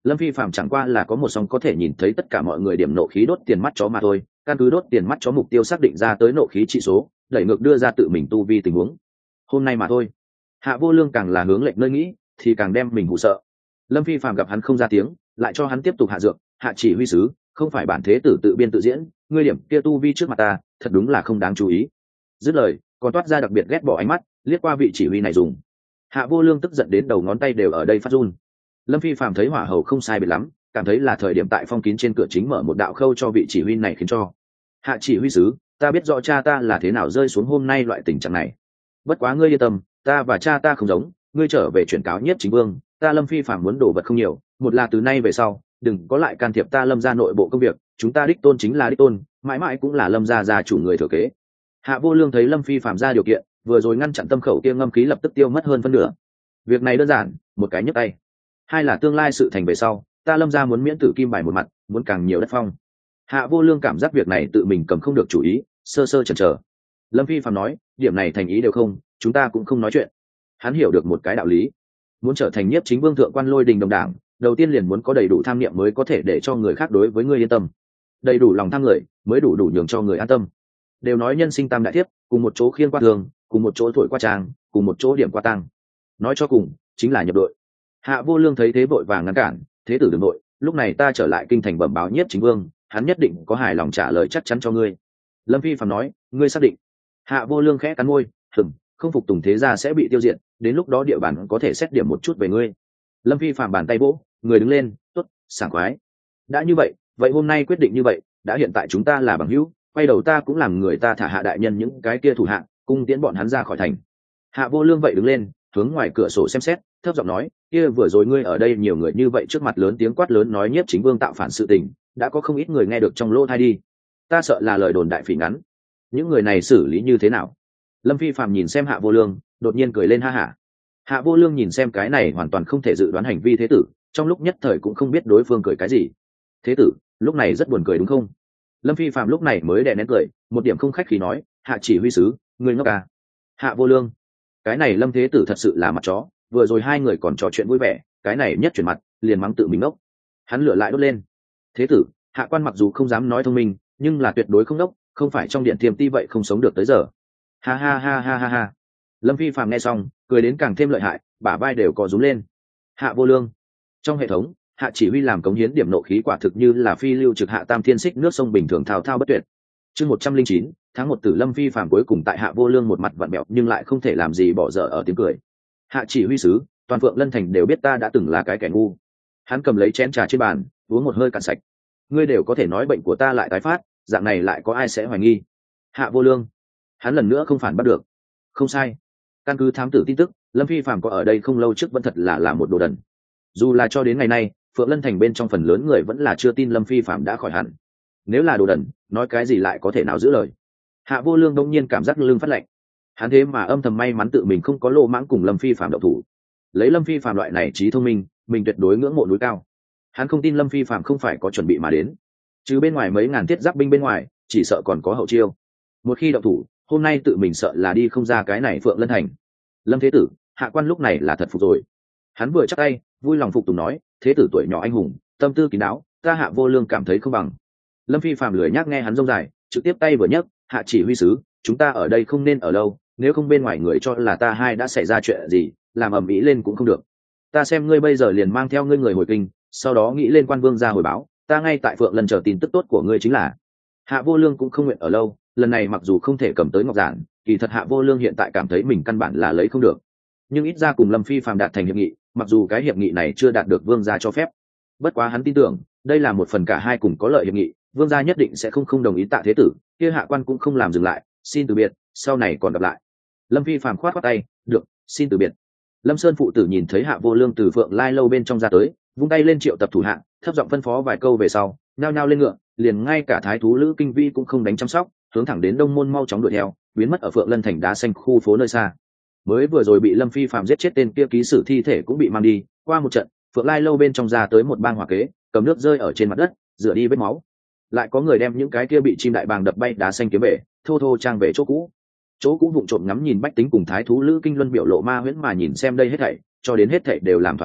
Lâm Phi Phạm chẳng qua là có một song có thể nhìn thấy tất cả mọi người điểm nộ khí đốt tiền mắt chó mà thôi, căn cứ đốt tiền mắt chó mục tiêu xác định ra tới nộ khí trị số, đẩy ngược đưa ra tự mình tu vi tình huống. Hôm nay mà thôi. Hạ Vô Lương càng là hướng lệnh nơi nghĩ, thì càng đem mình hù sợ. Lâm Phi Phạm gặp hắn không ra tiếng, lại cho hắn tiếp tục hạ dược. Hạ chỉ huy sứ, không phải bản thế tử tự biên tự diễn, ngươi điểm kia tu vi trước mặt ta, thật đúng là không đáng chú ý. Dứt lời, còn toát ra đặc biệt ghét bỏ ánh mắt, liếc qua vị chỉ huy này dùng. Hạ Vô Lương tức giận đến đầu ngón tay đều ở đây phát run. Lâm Phi Phạm thấy hỏa hầu không sai biệt lắm, cảm thấy là thời điểm tại phong kín trên cửa chính mở một đạo khâu cho vị chỉ huy này khiến cho. Hạ chỉ huy sứ, ta biết rõ cha ta là thế nào rơi xuống hôm nay loại tình trạng này. Bất quá ngươi yên tâm, ta và cha ta không giống, ngươi trở về chuyển cáo Nhiếp Chính Vương, ta Lâm Phi Phạm muốn đồ vật không nhiều, một là từ nay về sau, đừng có lại can thiệp ta Lâm gia nội bộ công việc, chúng ta đích tôn chính là đích tôn, mãi mãi cũng là Lâm gia gia chủ người thừa kế. Hạ Vô Lương thấy Lâm Phi Phạm ra điều kiện, vừa rồi ngăn chặn tâm khẩu kia ngâm khí lập tức tiêu mất hơn phân nửa. Việc này đơn giản, một cái nhấc tay. Hai là tương lai sự thành về sau, ta Lâm gia muốn miễn tử kim bài một mặt, muốn càng nhiều đất phong. Hạ Vô Lương cảm giác việc này tự mình cầm không được chủ ý, sơ sơ chần chờ. Lâm Phi Phạm nói, điểm này thành ý đều không, chúng ta cũng không nói chuyện. Hắn hiểu được một cái đạo lý, muốn trở thành Nhiếp Chính Vương thượng quan Lôi Đình đồng đảng, đầu tiên liền muốn có đầy đủ tham niệm mới có thể để cho người khác đối với ngươi yên tâm, đầy đủ lòng tham người mới đủ nhường cho người an tâm. Đều nói nhân sinh tam đại thiếp, cùng một chỗ khiên qua thường, cùng một chỗ thổi qua trang, cùng một chỗ điểm qua tăng, nói cho cùng chính là nhập đội. Hạ Vô Lương thấy thế vội vàng ngăn cản, thế tử đừng nội, lúc này ta trở lại kinh thành bẩm báo Nhiếp Chính Vương, hắn nhất định có hài lòng trả lời chắc chắn cho ngươi. Lâm Phi Phạm nói, ngươi xác định? Hạ Vô Lương khẽ cắn môi, không phục tùng thế gia sẽ bị tiêu diệt, đến lúc đó địa bàn có thể xét điểm một chút về ngươi. Lâm Phi Phạm bàn tay vỗ, người đứng lên, tốt, sảng khoái. Đã như vậy, vậy hôm nay quyết định như vậy, đã hiện tại chúng ta là bằng hữu, quay đầu ta cũng làm người ta thả Hạ đại nhân những cái kia thủ hạ, cung tiễn bọn hắn ra khỏi thành. Hạ Vô Lương vậy đứng lên, hướng ngoài cửa sổ xem xét, thấp giọng nói, kia vừa rồi ngươi ở đây nhiều người như vậy trước mặt lớn tiếng quát lớn nói Nhiếp Chính Vương tạo phản sự tình, đã có không ít người nghe được trong lỗ tai đi. Ta sợ là lời đồn đại phỉ ngắn. Những người này xử lý như thế nào? Lâm Phi Phạm nhìn xem Hạ Vô Lương, đột nhiên cười lên ha hả. Hạ Vô Lương nhìn xem cái này hoàn toàn không thể dự đoán hành vi thế tử, trong lúc nhất thời cũng không biết đối phương cười cái gì. Thế tử, lúc này rất buồn cười đúng không? Lâm Phi Phạm lúc này mới đè nén cười, một điểm không khách khí nói, Hạ chỉ huy sứ, ngươi ngốc à? Hạ Vô Lương, cái này Lâm thế tử thật sự là mặt chó, vừa rồi hai người còn trò chuyện vui vẻ, cái này nhất chuyển mặt, liền mắng tự mình ngốc. Hắn lửa lại đốt lên. Thế tử, Hạ quan mặc dù không dám nói thông minh, nhưng là tuyệt đối không ngốc, không phải trong điện tiềm ti vậy không sống được tới giờ. Ha ha ha ha ha ha. Lâm Phi Phạm nghe xong, cười đến càng thêm lợi hại, bả vai đều có rúm lên. Hạ Vô Lương, trong hệ thống, Hạ chỉ huy làm cống hiến điểm nộ khí quả thực như là phi lưu trực hạ tam thiên xích nước sông bình thường thao thao bất tuyệt. Chương 109, tháng 1 tử Lâm Phi Phạm cuối cùng tại Hạ Vô Lương một mặt vặn bẹo nhưng lại không thể làm gì bỏ dở ở tiếng cười. Hạ chỉ huy sứ, toàn Phượng Lân thành đều biết ta đã từng là cái kẻ ngu. Hắn cầm lấy chén trà trên bàn, uống một hơi cạn sạch. Ngươi đều có thể nói bệnh của ta lại tái phát, dạng này lại có ai sẽ hoài nghi? Hạ Vô Lương, hắn lần nữa không phản bắt được. Không sai, căn cứ thám tử tin tức, Lâm Phi Phạm có ở đây không lâu trước vẫn thật là một đồ đần. Dù là cho đến ngày nay, Phượng Lân thành bên trong phần lớn người vẫn là chưa tin Lâm Phi Phạm đã khỏi hẳn. Nếu là đồ đần, nói cái gì lại có thể nào giữ lời? Hạ Vô Lương đông nhiên cảm giác lưng phát lạnh. Hắn thế mà âm thầm may mắn tự mình không có lô mãng cùng Lâm Phi Phạm động thủ. Lấy Lâm Phi Phạm loại này trí thông minh, mình tuyệt đối ngưỡng mộ núi cao. Hắn không tin Lâm Phi Phạm không phải có chuẩn bị mà đến. Trừ bên ngoài mấy ngàn thiết giáp binh bên ngoài, chỉ sợ còn có hậu chiêu. Một khi động thủ, hôm nay tự mình sợ là đi không ra cái này Phượng Lân thành. Lâm thế tử, Hạ quan lúc này là thật phục rồi. Hắn vừa chắc tay, vui lòng phục tùng nói, thế tử tuổi nhỏ anh hùng, tâm tư kín đáo, ta Hạ Vô Lương cảm thấy không bằng. Lâm Phi Phạm lười nhác nghe hắn rông dài, trực tiếp tay vừa nhấc, Hạ chỉ huy sứ, chúng ta ở đây không nên ở lâu, nếu không bên ngoài người cho là ta hai đã xảy ra chuyện gì, làm ầm ĩ lên cũng không được. Ta xem ngươi bây giờ liền mang theo ngươi người hồi kinh, sau đó nghĩ lên quan vương ra hồi báo, ta ngay tại Phượng Lân chờ tin tức tốt của ngươi chính là. Hạ Vô Lương cũng không nguyện ở lâu, lần này mặc dù không thể cầm tới ngọc giản, kỳ thật Hạ Vô Lương hiện tại cảm thấy mình căn bản là lấy không được, nhưng ít ra cùng Lâm Phi Phạm đạt thành hiệp nghị, mặc dù cái hiệp nghị này chưa đạt được vương gia cho phép, bất quá hắn tin tưởng đây là một phần cả hai cùng có lợi hiệp nghị, vương gia nhất định sẽ không đồng ý tạ thế tử, kia Hạ quan cũng không làm dừng lại, xin từ biệt, sau này còn gặp lại. Lâm Phi Phạm khoát khoát tay, được, xin từ biệt. Lâm Sơn phụ tử nhìn thấy Hạ Vô Lương từ Phượng Lai lâu bên trong ra tới, vung tay lên triệu tập thủ hạ, thấp giọng phân phó vài câu về sau, nhao nhao lên ngựa, liền ngay cả thái thú Lữ Kinh Vi cũng không đánh chăm sóc, hướng thẳng đến Đông Môn mau chóng đuổi theo, biến mất ở Phượng Lân thành đá xanh khu phố nơi xa. Mới vừa rồi bị Lâm Phi Phạm giết chết tên kia ký sử thi thể cũng bị mang đi, qua một trận, Phượng Lai lâu bên trong ra tới một bang hỏa kế, cầm nước rơi ở trên mặt đất, rửa đi vết máu. Lại có người đem những cái kia bị chim đại bàng đập bay đá xanh kiếm về, thô thô trang về chỗ cũ. Chỗ cũ vụng trộm ngắm nhìn bách tính cùng thái thú Lữ Kinh Luân biểu lộ ma huyễn mà nhìn xem đây hết thảy, cho đến hết thảy đều làm thỏa đáng,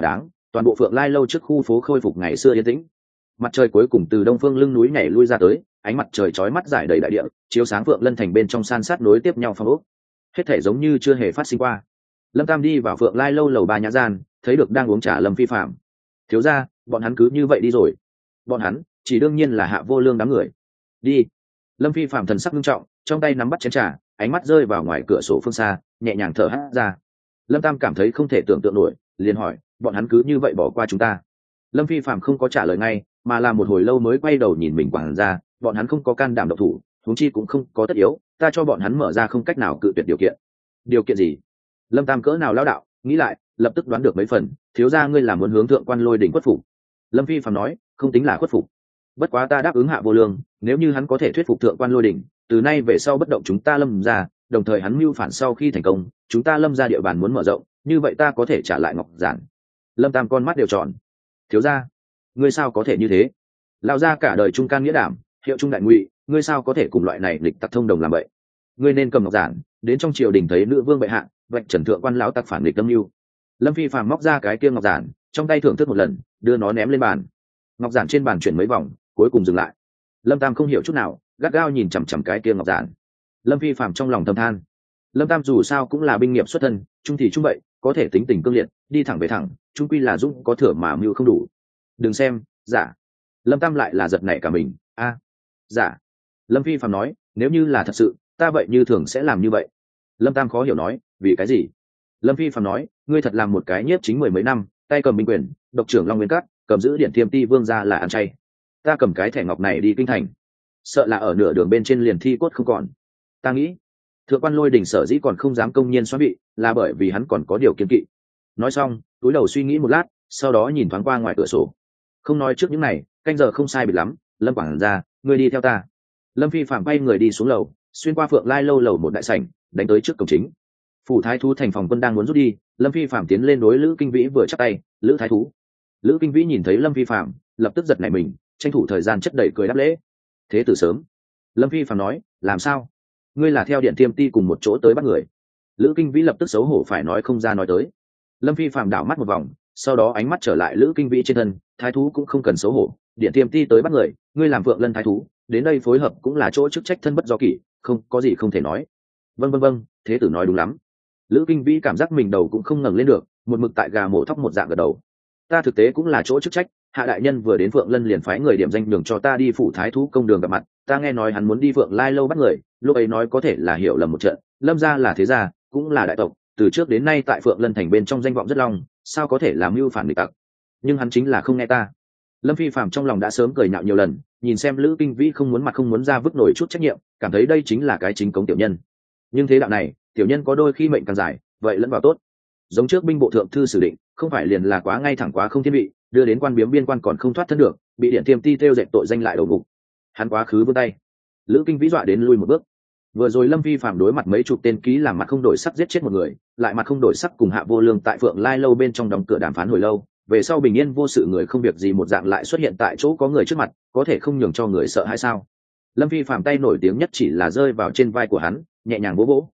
toàn bộ Phượng Lai lâu trước khu phố khôi phục ngày xưa yên tĩnh. Mặt trời cuối cùng từ đông phương lưng núi nhảy lui ra tới, ánh mặt trời chói mắt rải đầy đại địa, chiếu sáng Phượng Lân thành bên trong san sát nối tiếp nhau phong ốc, hết thể giống như chưa hề phát sinh qua. Lâm Tam đi vào Phượng Lai lâu lầu ba nhã gian, thấy được đang uống trà Lâm Phi Phạm. Thiếu gia, bọn hắn cứ như vậy đi rồi. Bọn hắn chỉ đương nhiên là Hạ Vô Lương đám người. Đi. Lâm Phi Phạm thần sắc nghiêm trọng, trong tay nắm bắt chén trà, ánh mắt rơi vào ngoài cửa sổ phương xa, nhẹ nhàng thở hắt ra. Lâm Tam cảm thấy không thể tưởng tượng nổi, liền hỏi, bọn hắn cứ như vậy bỏ qua chúng ta? Lâm Phi Phạm không có trả lời ngay, mà là một hồi lâu mới quay đầu nhìn mình quản ra, bọn hắn không có can đảm độc thủ, huống chi cũng không có tất yếu, ta cho bọn hắn mở ra không cách nào cự tuyệt điều kiện. Điều kiện gì? Lâm Tam cỡ nào lão đạo, nghĩ lại, lập tức đoán được mấy phần, thiếu gia ngươi là muốn hướng thượng quan Lôi Đỉnh khuất phục. Lâm Phi Phạm nói, không tính là khuất phục, bất quá ta đáp ứng Hạ Vô Lương, nếu như hắn có thể thuyết phục thượng quan Lôi Đỉnh, từ nay về sau bất động chúng ta Lâm ra, đồng thời hắn mưu phản sau khi thành công, chúng ta Lâm ra địa bàn muốn mở rộng, như vậy ta có thể trả lại ngọc giản. Lâm Tam con mắt đều tròn. Thiếu gia, ngươi sao có thể như thế? Lão gia cả đời trung can nghĩa đảm, hiệu trung đại ngụy, ngươi sao có thể cùng loại này lịch tặc thông đồng làm vậy? Ngươi nên cầm ngọc giản, đến trong triều đình thấy nữ vương bệ hạ, vạch trần thượng quan lão tặc phản nghịch âm mưu. Lâm Phi Phàm móc ra cái kia ngọc giản, trong tay thưởng thức một lần, đưa nó ném lên bàn. Ngọc giản trên bàn chuyển mấy vòng, cuối cùng dừng lại. Lâm Tam không hiểu chút nào, gắt gao nhìn chằm chằm cái kia ngọc giản. Lâm Phi Phàm trong lòng thầm than, Lâm Tam dù sao cũng là binh nghiệp xuất thân, trung thì trung vậy, có thể tính tình cương liệt, đi thẳng về thẳng, trung quy là dũng có thừa mà mưu không đủ. Đừng xem, giả. Lâm Tam lại là giật nảy cả mình, giả. Lâm Phi Phàm nói, nếu như là thật sự, ta vậy như thường sẽ làm như vậy. Lâm Tam khó hiểu nói, vì cái gì? Lâm Phi Phàm nói, ngươi thật làm một cái nhiếp chính 10 mấy năm, tay cầm binh quyền, độc trưởng Long Nguyên Cát, cầm giữ Điện Thiêm Ti vương gia là ăn chay. Ta cầm cái thẻ ngọc này đi kinh thành, sợ là ở nửa đường bên trên liền thi cốt không còn. Ta nghĩ, thượng quan Lôi Đình sở dĩ còn không dám công nhiên xóa bị, là bởi vì hắn còn có điều kiên kỵ. Nói xong, túi đầu suy nghĩ một lát, sau đó nhìn thoáng qua ngoài cửa sổ. Không nói trước những này, canh giờ không sai biệt lắm, Lâm quản gia, ngươi đi theo ta. Lâm Phi Phạm bay người đi xuống lầu, xuyên qua Phượng Lai lâu lầu một đại sảnh, đánh tới trước cổng chính. Phủ thái thú thành phòng quân đang muốn rút đi, Lâm Phi Phạm tiến lên đối Lữ Kinh Vĩ vừa chắp tay, Lữ thái thú. Lữ Kinh Vĩ nhìn thấy Lâm Phi Phạm, lập tức giật nảy mình, tranh thủ thời gian chất đẩy cười đáp lễ. Thế từ sớm. Lâm Phi Phạm nói, làm sao? Ngươi là theo Điện Thiêm Ti cùng một chỗ tới bắt người. Lữ Kinh Vĩ lập tức xấu hổ phải nói không ra nói tới. Lâm Phi Phạm đảo mắt một vòng, sau đó ánh mắt trở lại Lữ Kinh Vĩ trên thân, thái thú cũng không cần xấu hổ, Điện Thiêm Ti tới bắt người, ngươi làm Phượng Lân thái thú, đến đây phối hợp cũng là chỗ chức trách thân bất do kỷ, không có gì không thể nói. Vâng, thế tử nói đúng lắm. Lữ Kinh Vĩ cảm giác mình đầu cũng không ngẩng lên được, một mực tại gà mổ thóc một dạng gật đầu. Ta thực tế cũng là chỗ chức trách, Hạ đại nhân vừa đến Phượng Lân liền phái người điểm danh đường cho ta đi phủ thái thú công đường gặp mặt, ta nghe nói hắn muốn đi Phượng Lai lâu bắt người, lúc ấy nói có thể là hiểu lầm một trận, Lâm gia là thế gia, cũng là đại tộc, từ trước đến nay tại Phượng Lân thành bên trong danh vọng rất long, sao có thể làm mưu phản nghịch tặc. Nhưng hắn chính là không nghe ta. Lâm Phi Phạm trong lòng đã sớm cười nhạo nhiều lần, nhìn xem Lữ Kinh Vĩ không muốn mặt không muốn ra vứt nổi chút trách nhiệm, cảm thấy đây chính là cái chính cống tiểu nhân. Nhưng thế đạo này, tiểu nhân có đôi khi mệnh càng dài, vậy lẫn vào tốt. Giống trước binh bộ thượng thư xử định, không phải liền là quá ngay thẳng quá không thiên vị, đưa đến quan biếm biên quan còn không thoát thân được, bị Điện Thiêm Ti tiêu dệt tội danh lại đầu ngục. Hắn quá khứ vươn tay. Lữ Kinh Vĩ dọa đến lui một bước. Vừa rồi Lâm Phi Phạm đối mặt mấy chục tên ký làm mặt không đổi sắc giết chết một người, lại mặt không đổi sắc cùng Hạ Vô Lương tại Phượng Lai lâu bên trong đóng cửa đàm phán hồi lâu, về sau bình yên vô sự người không việc gì một dạng lại xuất hiện tại chỗ có người trước mặt, có thể không nhường cho người sợ hay sao? Lâm Phi Phạm tay nổi tiếng nhất chỉ là rơi vào trên vai của hắn, nhẹ nhàng vỗ vỗ.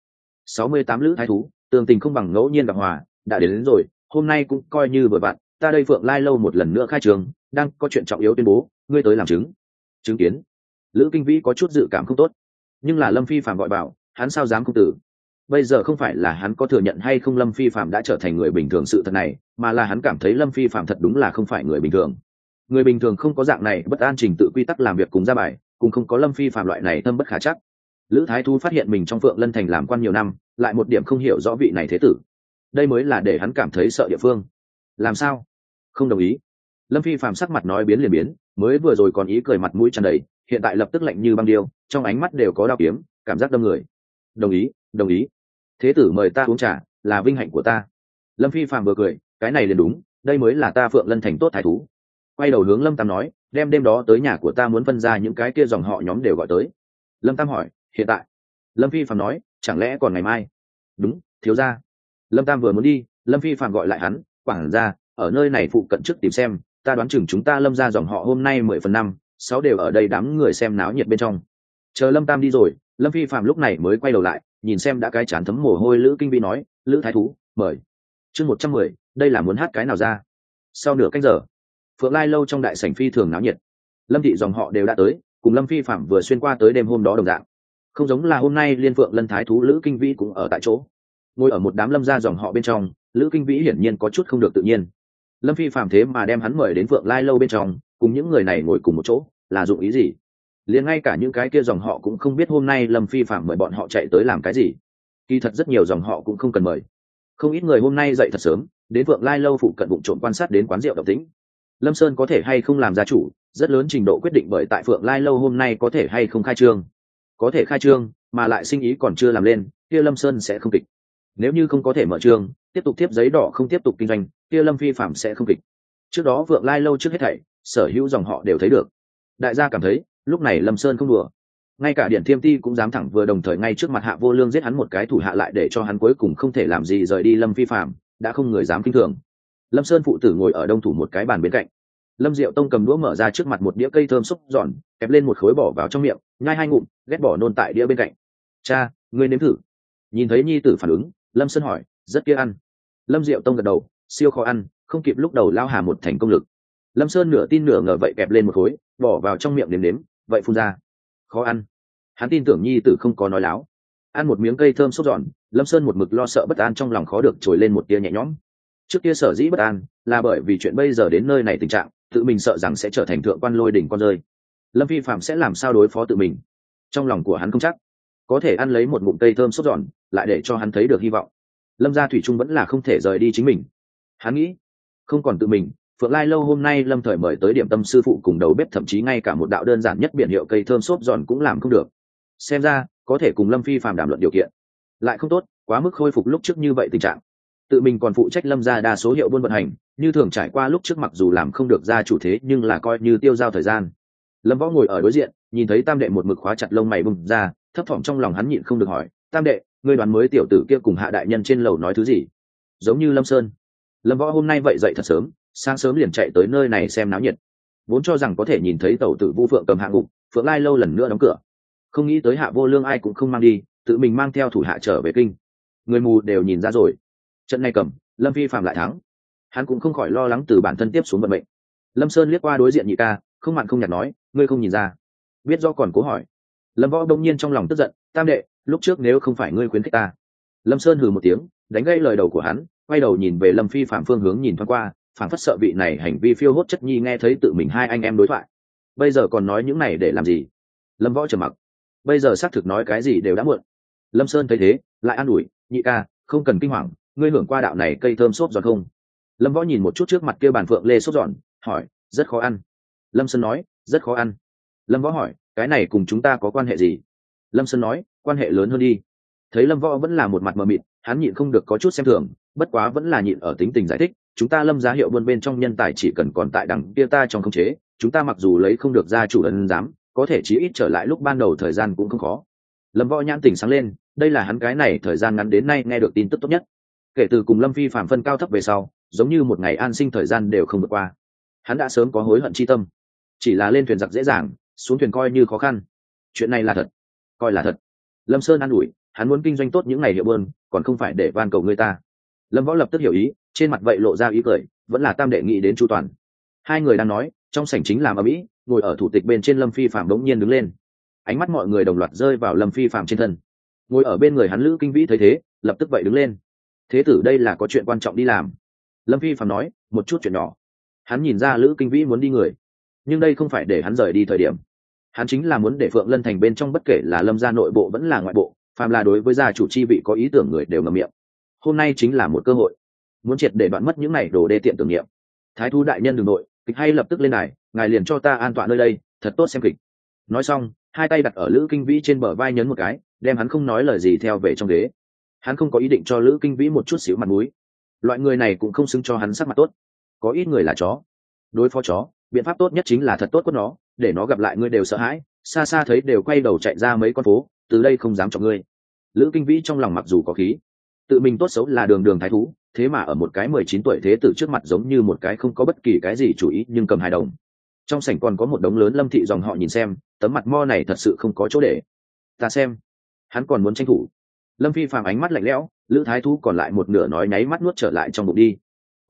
68 Lữ thái thú, tường tình không bằng ngẫu nhiên gặp hòa, đã đến rồi, hôm nay cũng coi như vừa vặn, ta đây Phượng Lai lâu một lần nữa khai trường, đang có chuyện trọng yếu tuyên bố, ngươi tới làm chứng. Chứng kiến. Lữ Kinh Vĩ có chút dự cảm không tốt, nhưng là Lâm Phi Phạm gọi bảo, hắn sao dám không tử. Bây giờ không phải là hắn có thừa nhận hay không Lâm Phi Phạm đã trở thành người bình thường sự thật này, mà là hắn cảm thấy Lâm Phi Phạm thật đúng là không phải người bình thường. Người bình thường không có dạng này bất an trình tự quy tắc làm việc cùng ra bài, cùng không có Lâm Phi Phạm loại này thâm bất khả chắc. Lữ thái thú phát hiện mình trong Phượng Lân thành làm quan nhiều năm, lại một điểm không hiểu rõ vị này thế tử, đây mới là để hắn cảm thấy sợ địa phương. Làm sao? Không đồng ý. Lâm Phi Phạm sắc mặt nói biến liền biến, mới vừa rồi còn ý cười mặt mũi tràn đầy, hiện tại lập tức lạnh như băng điêu, trong ánh mắt đều có đao kiếm, cảm giác đâm người. Đồng ý. Thế tử mời ta uống trà, là vinh hạnh của ta. Lâm Phi Phạm vừa cười, cái này liền đúng, đây mới là ta Phượng Lân thành tốt thái thú. Quay đầu hướng Lâm Tam nói, đem đêm đó tới nhà của ta muốn phân ra những cái kia dòng họ nhóm đều gọi tới. Lâm Tam hỏi, hiện tại? Lâm Phi Phạm nói, chẳng lẽ còn ngày mai? Đúng, thiếu gia. Lâm Tam vừa muốn đi, Lâm Phi Phạm gọi lại hắn, quản gia, ở nơi này phụ cận trước tìm xem, ta đoán chừng chúng ta Lâm ra dòng họ hôm nay 10/5, 6 đều ở đây đám người xem náo nhiệt bên trong. Chờ Lâm Tam đi rồi, Lâm Phi Phạm lúc này mới quay đầu lại, nhìn xem đã cái chán thấm mồ hôi Lữ Kinh Vĩ nói, Lữ thái thú, mời. Chương 110, đây là muốn hát cái nào ra? Sau nửa canh giờ, Phượng Lai lâu trong đại sảnh phi thường náo nhiệt. Lâm thị dòng họ đều đã tới, cùng Lâm Phi Phạm vừa xuyên qua tới đêm hôm đó đồng dạng. Không giống là hôm nay Liên Phượng Lân Thái thú Lữ Kinh Vĩ cũng ở tại chỗ. Ngồi ở một đám Lâm gia dòng họ bên trong, Lữ Kinh Vĩ hiển nhiên có chút không được tự nhiên. Lâm Phi Phạm thế mà đem hắn mời đến Phượng Lai lâu bên trong, cùng những người này ngồi cùng một chỗ, là dụng ý gì? Liền ngay cả những cái kia dòng họ cũng không biết hôm nay Lâm Phi Phạm mời bọn họ chạy tới làm cái gì. Kỳ thật rất nhiều dòng họ cũng không cần mời. Không ít người hôm nay dậy thật sớm, đến Phượng Lai lâu phụ cận vụng trộm quan sát đến quán rượu động tĩnh. Lâm Sơn có thể hay không làm gia chủ, rất lớn trình độ quyết định bởi tại Phượng Lai lâu hôm nay có thể hay không khai trương. Có thể khai trương, mà lại sinh ý còn chưa làm lên, kia Lâm Sơn sẽ không kịch. Nếu như không có thể mở trương, tiếp tục tiếp giấy đỏ không tiếp tục kinh doanh, kia Lâm Phi Phạm sẽ không kịch. Trước đó Phượng Lai lâu trước hết thảy, sở hữu dòng họ đều thấy được. Đại gia cảm thấy, lúc này Lâm Sơn không đùa. Ngay cả Điển Thiêm Ti cũng dám thẳng vừa đồng thời ngay trước mặt Hạ Vô Lương giết hắn một cái thủ hạ lại để cho hắn cuối cùng không thể làm gì rời đi Lâm Phi Phạm, đã không người dám kinh thường. Lâm Sơn phụ tử ngồi ở đông thủ một cái bàn bên cạnh. Lâm Diệu Tông cầm đũa mở ra trước mặt một đĩa cây thơm xúc giòn, kẹp lên một khối bỏ vào trong miệng, nhai hai ngụm, ghét bỏ nôn tại đĩa bên cạnh. Cha, ngươi nếm thử. Nhìn thấy nhi tử phản ứng, Lâm Sơn hỏi, rất kia ăn. Lâm Diệu Tông gật đầu, siêu khó ăn, không kịp lúc đầu lao hà một thành công lực. Lâm Sơn nửa tin nửa ngờ vậy kẹp lên một khối, bỏ vào trong miệng nếm, vậy phun ra. Khó ăn. Hắn tin tưởng nhi tử không có nói láo. Ăn một miếng cây thơm xúc giòn, Lâm Sơn một mực lo sợ bất an trong lòng khó được trồi lên một tia nhẹ nhõm. Trước kia sở dĩ bất an, là bởi vì chuyện bây giờ đến nơi này tình trạng, tự mình sợ rằng sẽ trở thành thượng quan lôi đỉnh con rơi. Lâm Phi Phạm sẽ làm sao đối phó tự mình, trong lòng của hắn không chắc. Có thể ăn lấy một ngụm cây thơm sốt giòn, lại để cho hắn thấy được hy vọng. Lâm gia thủy trung vẫn là không thể rời đi chính mình. Hắn nghĩ, không còn tự mình, Phượng Lai lâu hôm nay Lâm thời mời tới điểm tâm sư phụ cùng đầu bếp, thậm chí ngay cả một đạo đơn giản nhất biển hiệu cây thơm sốt giòn cũng làm không được. Xem ra có thể cùng Lâm Phi Phạm đàm luận điều kiện, lại không tốt, quá mức khôi phục lúc trước như vậy tình trạng. Tự mình còn phụ trách Lâm gia đa số hiệu buôn vận hành, như thường trải qua lúc trước mặc dù làm không được gia chủ thế nhưng là coi như tiêu giao thời gian. Lâm Võ ngồi ở đối diện, nhìn thấy tam đệ một mực khóa chặt lông mày bung ra, thấp thỏm trong lòng hắn nhịn không được hỏi, tam đệ, ngươi đoán mới tiểu tử kia cùng Hạ đại nhân trên lầu nói thứ gì? Giống như Lâm Sơn. Lâm Võ hôm nay vậy dậy thật sớm, sáng sớm liền chạy tới nơi này xem náo nhiệt, vốn cho rằng có thể nhìn thấy tẩu tử Vu Phượng cầm hạ ngục, Phượng Lai lâu lần nữa đóng cửa, không nghĩ tới Hạ Vô Lương ai cũng không mang đi, tự mình mang theo thủ hạ trở về kinh. Người mù đều nhìn ra rồi, trận này cầm Lâm Phi Phạm lại thắng, hắn cũng không khỏi lo lắng từ bản thân tiếp xuống vận mệnh. Lâm Sơn liếc qua đối diện nhị ca, không mặn không nhạt nói, ngươi không nhìn ra? Biết do còn cố hỏi. Lâm Võ đông nhiên trong lòng tức giận, tam đệ, lúc trước nếu không phải ngươi khuyến khích ta. Lâm Sơn hừ một tiếng, đánh gây lời đầu của hắn, quay đầu nhìn về Lâm Phi Phạm phương hướng nhìn thoáng qua, phảng phất sợ vị này hành vi phiêu hốt chất nhi nghe thấy tự mình hai anh em đối thoại. Bây giờ còn nói những này để làm gì? Lâm Võ trầm mặc. Bây giờ xác thực nói cái gì đều đã muộn. Lâm Sơn thấy thế, lại an ủi, nhị ca, không cần kinh hoàng, ngươi hưởng qua đạo này cây thơm xốp giòn không? Lâm Võ nhìn một chút trước mặt kia bàn phượng lê xốp giòn, hỏi, rất khó ăn. Lâm Sơn nói, rất khó ăn. Lâm Võ hỏi, cái này cùng chúng ta có quan hệ gì? Lâm Sơn nói, quan hệ lớn hơn đi. Thấy Lâm Võ vẫn là một mặt mờ mịt, hắn nhịn không được có chút xem thường, bất quá vẫn là nhịn ở tính tình giải thích, chúng ta Lâm gia hiệu buôn bên trong nhân tài chỉ cần còn tại đằng kia ta trong khống chế, chúng ta mặc dù lấy không được gia chủ ân giám, có thể chí ít trở lại lúc ban đầu thời gian cũng không khó. Lâm Võ nhãn tỉnh sáng lên, đây là hắn cái này thời gian ngắn đến nay nghe được tin tức tốt nhất. Kể từ cùng Lâm Phi Phạm phân cao thấp về sau, giống như một ngày an sinh thời gian đều không vượt qua. Hắn đã sớm có hối hận chi tâm, chỉ là lên thuyền giặc dễ dàng, xuống thuyền coi như khó khăn. Chuyện này là thật, coi là thật. Lâm Sơn an ủi, hắn muốn kinh doanh tốt những ngày hiệu buôn, còn không phải để van cầu người ta. Lâm Võ lập tức hiểu ý, trên mặt vậy lộ ra ý cười, vẫn là tam đệ nghĩ đến chu toàn. Hai người đang nói, trong sảnh chính làm ở mỹ, ngồi ở thủ tịch bên trên Lâm Phi Phạm đống nhiên đứng lên. Ánh mắt mọi người đồng loạt rơi vào Lâm Phi Phạm trên thân. Ngồi ở bên người hắn Lữ Kinh Vĩ thấy thế, lập tức vậy đứng lên. Thế tử đây là có chuyện quan trọng đi làm. Lâm Phi Phạm nói, một chút chuyện nhỏ. Hắn nhìn ra Lữ Kinh Vĩ muốn đi người, nhưng đây không phải để hắn rời đi thời điểm. Hắn chính là muốn để Phượng Lân Thành bên trong bất kể là Lâm gia nội bộ vẫn là ngoại bộ, phàm là đối với gia chủ chi vị có ý tưởng người đều ngậm miệng. Hôm nay chính là một cơ hội, muốn triệt để đoạn mất những này đồ đê tiện tưởng niệm. Thái thú đại nhân đừng nội, kịch hay lập tức lên đài, ngài liền cho ta an tọa nơi đây, thật tốt xem kịch. Nói xong, hai tay đặt ở Lữ Kinh Vĩ trên bờ vai nhấn một cái, đem hắn không nói lời gì theo về trong ghế. Hắn không có ý định cho Lữ Kinh Vĩ một chút xíu mặt mũi. Loại người này cũng không xứng cho hắn sắc mặt tốt. Có ít người là chó, đối phó chó, biện pháp tốt nhất chính là thật tốt quất nó, để nó gặp lại ngươi đều sợ hãi, xa xa thấy đều quay đầu chạy ra mấy con phố, từ đây không dám chọc ngươi. Lữ Kinh Vĩ trong lòng mặc dù có khí, tự mình tốt xấu là đường đường thái thú, thế mà ở một cái 19 tuổi thế tử trước mặt giống như một cái không có bất kỳ cái gì chủ ý nhưng cầm hài đồng. Trong sảnh còn có một đống lớn Lâm thị dòng họ nhìn xem, tấm mặt mo này thật sự không có chỗ để. Ta xem, hắn còn muốn tranh thủ. Lâm Phi Phạm ánh mắt lạnh lẽo, Lữ thái thú còn lại một nửa nói nháy mắt nuốt trở lại trong bụng đi.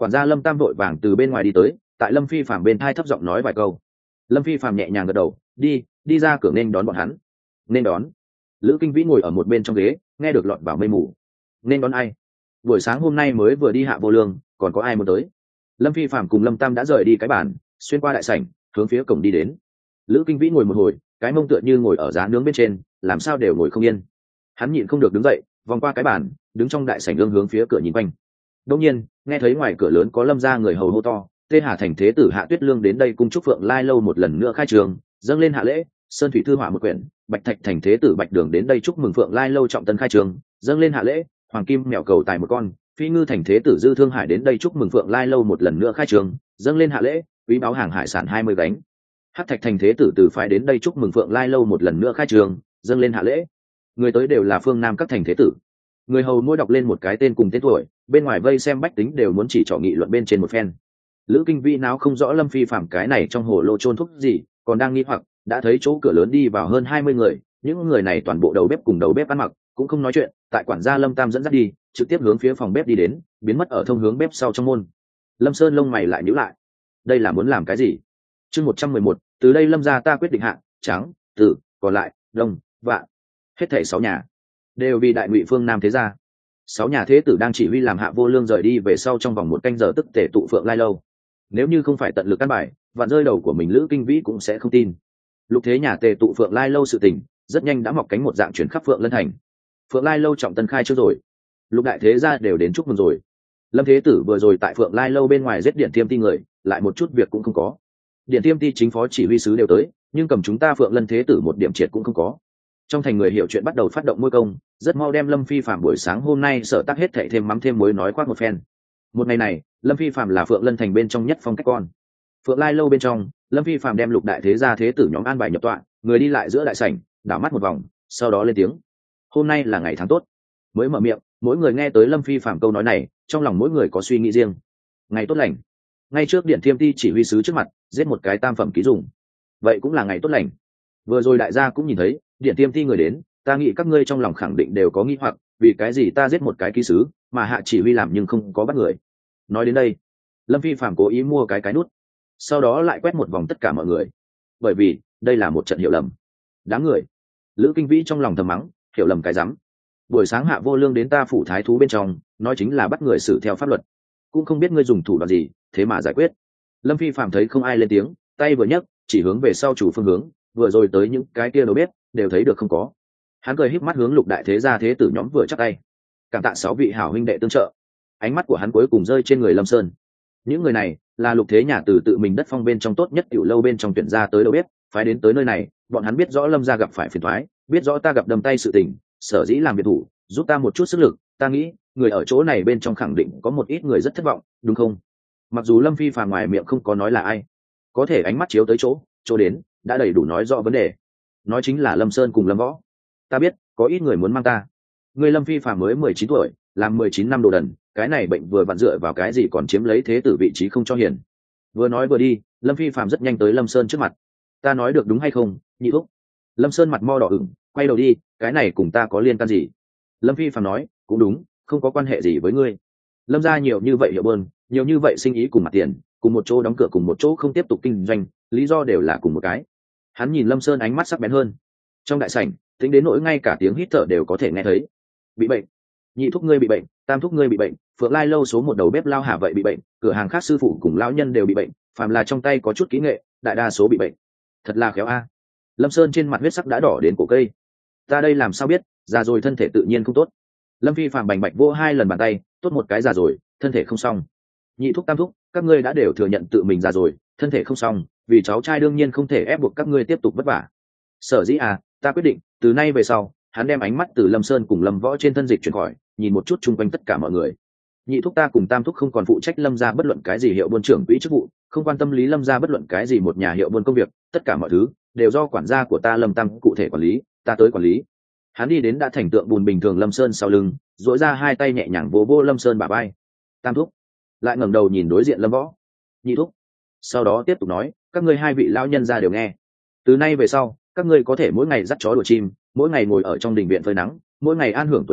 Quản gia Lâm Tam vội vàng từ bên ngoài đi tới, tại Lâm Phi Phạm bên thai thấp giọng nói vài câu. Lâm Phi Phạm nhẹ nhàng gật đầu, đi ra cửa nên đón bọn hắn. Nên đón. Lữ Kinh Vĩ ngồi ở một bên trong ghế, nghe được lọt vào mây mù. Nên đón ai? Buổi sáng hôm nay mới vừa đi Hạ Vô Lương, còn có ai muốn tới? Lâm Phi Phạm cùng Lâm Tam đã rời đi cái bàn, xuyên qua đại sảnh, hướng phía cổng đi đến. Lữ Kinh Vĩ ngồi một hồi, cái mông tựa như ngồi ở giá nướng bên trên, làm sao đều ngồi không yên. Hắn nhịn không được đứng dậy, vòng qua cái bàn, đứng trong đại sảnh hướng phía cửa nhìn quanh. Đột nhiên, nghe thấy ngoài cửa lớn có Lâm gia người hầu hô to, Tê Hà thành thế tử Hạ Tuyết Lương đến đây cung chúc Phượng Lai lâu một lần nữa khai trường, dâng lên hạ lễ. Sơn thủy thư họa một quyển, Bạch Thạch thành thế tử Bạch Đường đến đây chúc mừng Phượng Lai lâu trọng tân khai trường, dâng lên hạ lễ. Hoàng kim mèo cầu tài một con, Phi Ngư thành thế tử Dư Thương Hải đến đây chúc mừng Phượng Lai lâu một lần nữa khai trường, dâng lên hạ lễ. Quý báo hàng hải sản 20 gánh. Hắc Thạch thành thế tử Từ phái đến đây chúc mừng Phượng Lai lâu một lần nữa khai trường, dâng lên hạ lễ. Người tới đều là phương Nam các thành thế tử. Người hầu mỗi đọc lên một cái tên cùng tên tuổi, bên ngoài vây xem bách tính đều muốn chỉ trỏ nghị luận bên trên một phen. Lữ Kinh Vĩ não không rõ Lâm Phi Phạm cái này trong hồ lô trôn thuốc gì, còn đang nghi hoặc, đã thấy chỗ cửa lớn đi vào hơn 20 người, những người này toàn bộ đầu bếp cùng đầu bếp ăn mặc, cũng không nói chuyện, tại quản gia Lâm Tam dẫn dắt đi, trực tiếp hướng phía phòng bếp đi đến, biến mất ở thông hướng bếp sau trong môn. Lâm Sơn lông mày lại nhíu lại, đây là muốn làm cái gì? Chương 111, từ đây Lâm gia ta quyết định hạ, trắng, tử, còn lại, đông, vạn, hết thảy 6 nhà đều vì đại ngụy phương Nam thế gia. 6 nhà thế tử đang chỉ huy làm Hạ Vô Lương rời đi về sau trong vòng 1 canh giờ tức tể tụ Phượng Lai lâu. Nếu như không phải tận lực căn bài, vạn rơi đầu của mình Lữ Kinh Vĩ cũng sẽ không tin. Lục thế nhà tề tụ Phượng Lai lâu sự tình rất nhanh đã mọc cánh một dạng chuyển khắp Phượng Lân thành. Phượng Lai lâu trọng tân khai chưa rồi, lục đại thế gia đều đến chúc mừng rồi. Lâm thế tử vừa rồi tại Phượng Lai lâu bên ngoài giết Điện Tiêm Ti người, lại một chút việc cũng không có. Điện Tiêm Ti chính phó chỉ huy sứ đều tới, nhưng cầm chúng ta Phượng Lân thế tử một điểm triệt cũng không có. Trong thành người hiểu chuyện bắt đầu phát động môi công, rất mau đem Lâm Phi Phạm buổi sáng hôm nay sở tác hết thảy thêm mắm thêm muối nói quát một phen. Một ngày này, Lâm Phi Phạm là Phượng Lân thành bên trong nhất phong cách con. Phượng Lai lâu bên trong, Lâm Phi Phạm đem lục đại thế gia thế tử nhóm an bài nhập tọa, người đi lại giữa đại sảnh, đảo mắt một vòng, sau đó lên tiếng. Hôm nay là ngày tháng tốt. Mới mở miệng, mỗi người nghe tới Lâm Phi Phạm câu nói này, trong lòng mỗi người có suy nghĩ riêng. Ngày tốt lành. Ngay trước Điện Thiêm Ti chỉ huy sứ trước mặt, giết một cái tam phẩm ký dùng. Vậy cũng là ngày tốt lành. Vừa rồi đại gia cũng nhìn thấy, Điện Tiêm Ti người đến, ta nghĩ các ngươi trong lòng khẳng định đều có nghi hoặc, vì cái gì ta giết một cái ký sứ, mà hạ chỉ huy làm nhưng không có bắt người. Nói đến đây, Lâm Phi Phạm cố ý mua cái nút, sau đó lại quét một vòng tất cả mọi người, bởi vì đây là một trận hiểu lầm. Đáng người. Lữ Kinh Vĩ trong lòng thầm mắng, hiểu lầm cái rắm. Buổi sáng Hạ Vô Lương đến ta phủ thái thú bên trong, nói chính là bắt người xử theo pháp luật, cũng không biết ngươi dùng thủ đoạn gì, thế mà giải quyết. Lâm Phi Phạm thấy không ai lên tiếng, tay vừa nhấc, chỉ hướng về sau chủ phương hướng, vừa rồi tới những cái kia đâu biết, đều thấy được không có. Hắn cười híp mắt hướng lục đại thế gia thế tử nhóm vừa chắp tay, cảm tạ 6 vị hảo huynh đệ tương trợ. Ánh mắt của hắn cuối cùng rơi trên người Lâm Sơn. Những người này là lục thế nhà từ tự mình đất phong bên trong tốt nhất tiểu lâu bên trong tuyển ra tới đâu biết, phái đến tới nơi này, bọn hắn biết rõ Lâm gia gặp phải phiền toái, biết rõ ta gặp đâm tay sự tình, sở dĩ làm việc thủ, giúp ta một chút sức lực. Ta nghĩ người ở chỗ này bên trong khẳng định có một ít người rất thất vọng, đúng không? Mặc dù Lâm Phi Phàm ngoài miệng không có nói là ai, có thể ánh mắt chiếu tới chỗ đến đã đầy đủ nói rõ vấn đề. Nói chính là Lâm Sơn cùng Lâm Võ. Ta biết có ít người muốn mang ta. Người Lâm Phi Phàm mới 19 tuổi, làm 19 năm đồ đần, cái này bệnh vừa vặn dựa vào cái gì còn chiếm lấy thế tử vị trí không cho hiền. Vừa nói vừa đi, Lâm Phi Phàm rất nhanh tới Lâm Sơn trước mặt. Ta nói được đúng hay không, nhị thúc? Lâm Sơn mặt mo đỏ ửng, quay đầu đi, cái này cùng ta có liên can gì? Lâm Phi Phàm nói, cũng đúng, không có quan hệ gì với ngươi. Lâm gia nhiều như vậy hiệu bơn, nhiều như vậy sinh ý cùng mặt tiền, cùng một chỗ đóng cửa cùng một chỗ không tiếp tục kinh doanh, lý do đều là cùng một cái. Hắn nhìn Lâm Sơn ánh mắt sắc bén hơn. Trong đại sảnh, tính đến nỗi ngay cả tiếng hít thở đều có thể nghe thấy. Bị bệnh, nhị thúc ngươi bị bệnh, tam thúc ngươi bị bệnh, Phượng Lai lâu số 1 đầu bếp Lao Hà vậy bị bệnh, cửa hàng khác sư phụ cùng lão nhân đều bị bệnh, phàm là trong tay có chút kỹ nghệ, đại đa số bị bệnh. Thật là khéo a. Lâm Sơn trên mặt huyết sắc đã đỏ đến cổ cây. Ta đây làm sao biết, già rồi thân thể tự nhiên không tốt. Lâm Phi Phàm bành bạch vỗ 2 lần bàn tay, tốt một cái già rồi, thân thể không xong. Nhị thúc tam thúc, các ngươi đã đều thừa nhận tự mình già rồi, thân thể không xong, vì cháu trai đương nhiên không thể ép buộc các ngươi tiếp tục vất vả. Sở dĩ ta quyết định, từ nay về sau, hắn đem ánh mắt từ Lâm Sơn cùng Lâm Võ trên thân dịch chuyển khỏi, nhìn một chút chung quanh tất cả mọi người. Nhị thúc ta cùng tam thúc không còn phụ trách Lâm gia bất luận cái gì hiệu buôn trưởng quỹ chức vụ, không quan tâm lý Lâm gia bất luận cái gì một nhà hiệu buôn công việc, tất cả mọi thứ đều do quản gia của ta Lâm Tam cụ thể quản lý, ta tới quản lý. Hắn đi đến đã thành tượng bùn bình thường Lâm Sơn sau lưng, duỗi ra 2 tay nhẹ nhàng vỗ vỗ Lâm Sơn bả vai. Tam thúc lại ngẩng đầu nhìn đối diện Lâm Võ. Nhị thúc. Sau đó tiếp tục nói, các ngươi 2 vị lão nhân gia đều nghe. Từ nay về sau, các ngươi có thể mỗi ngày dắt chó đuổi chim, mỗi ngày ngồi ở trong đình viện phơi nắng, mỗi ngày an hưởng tuổi già,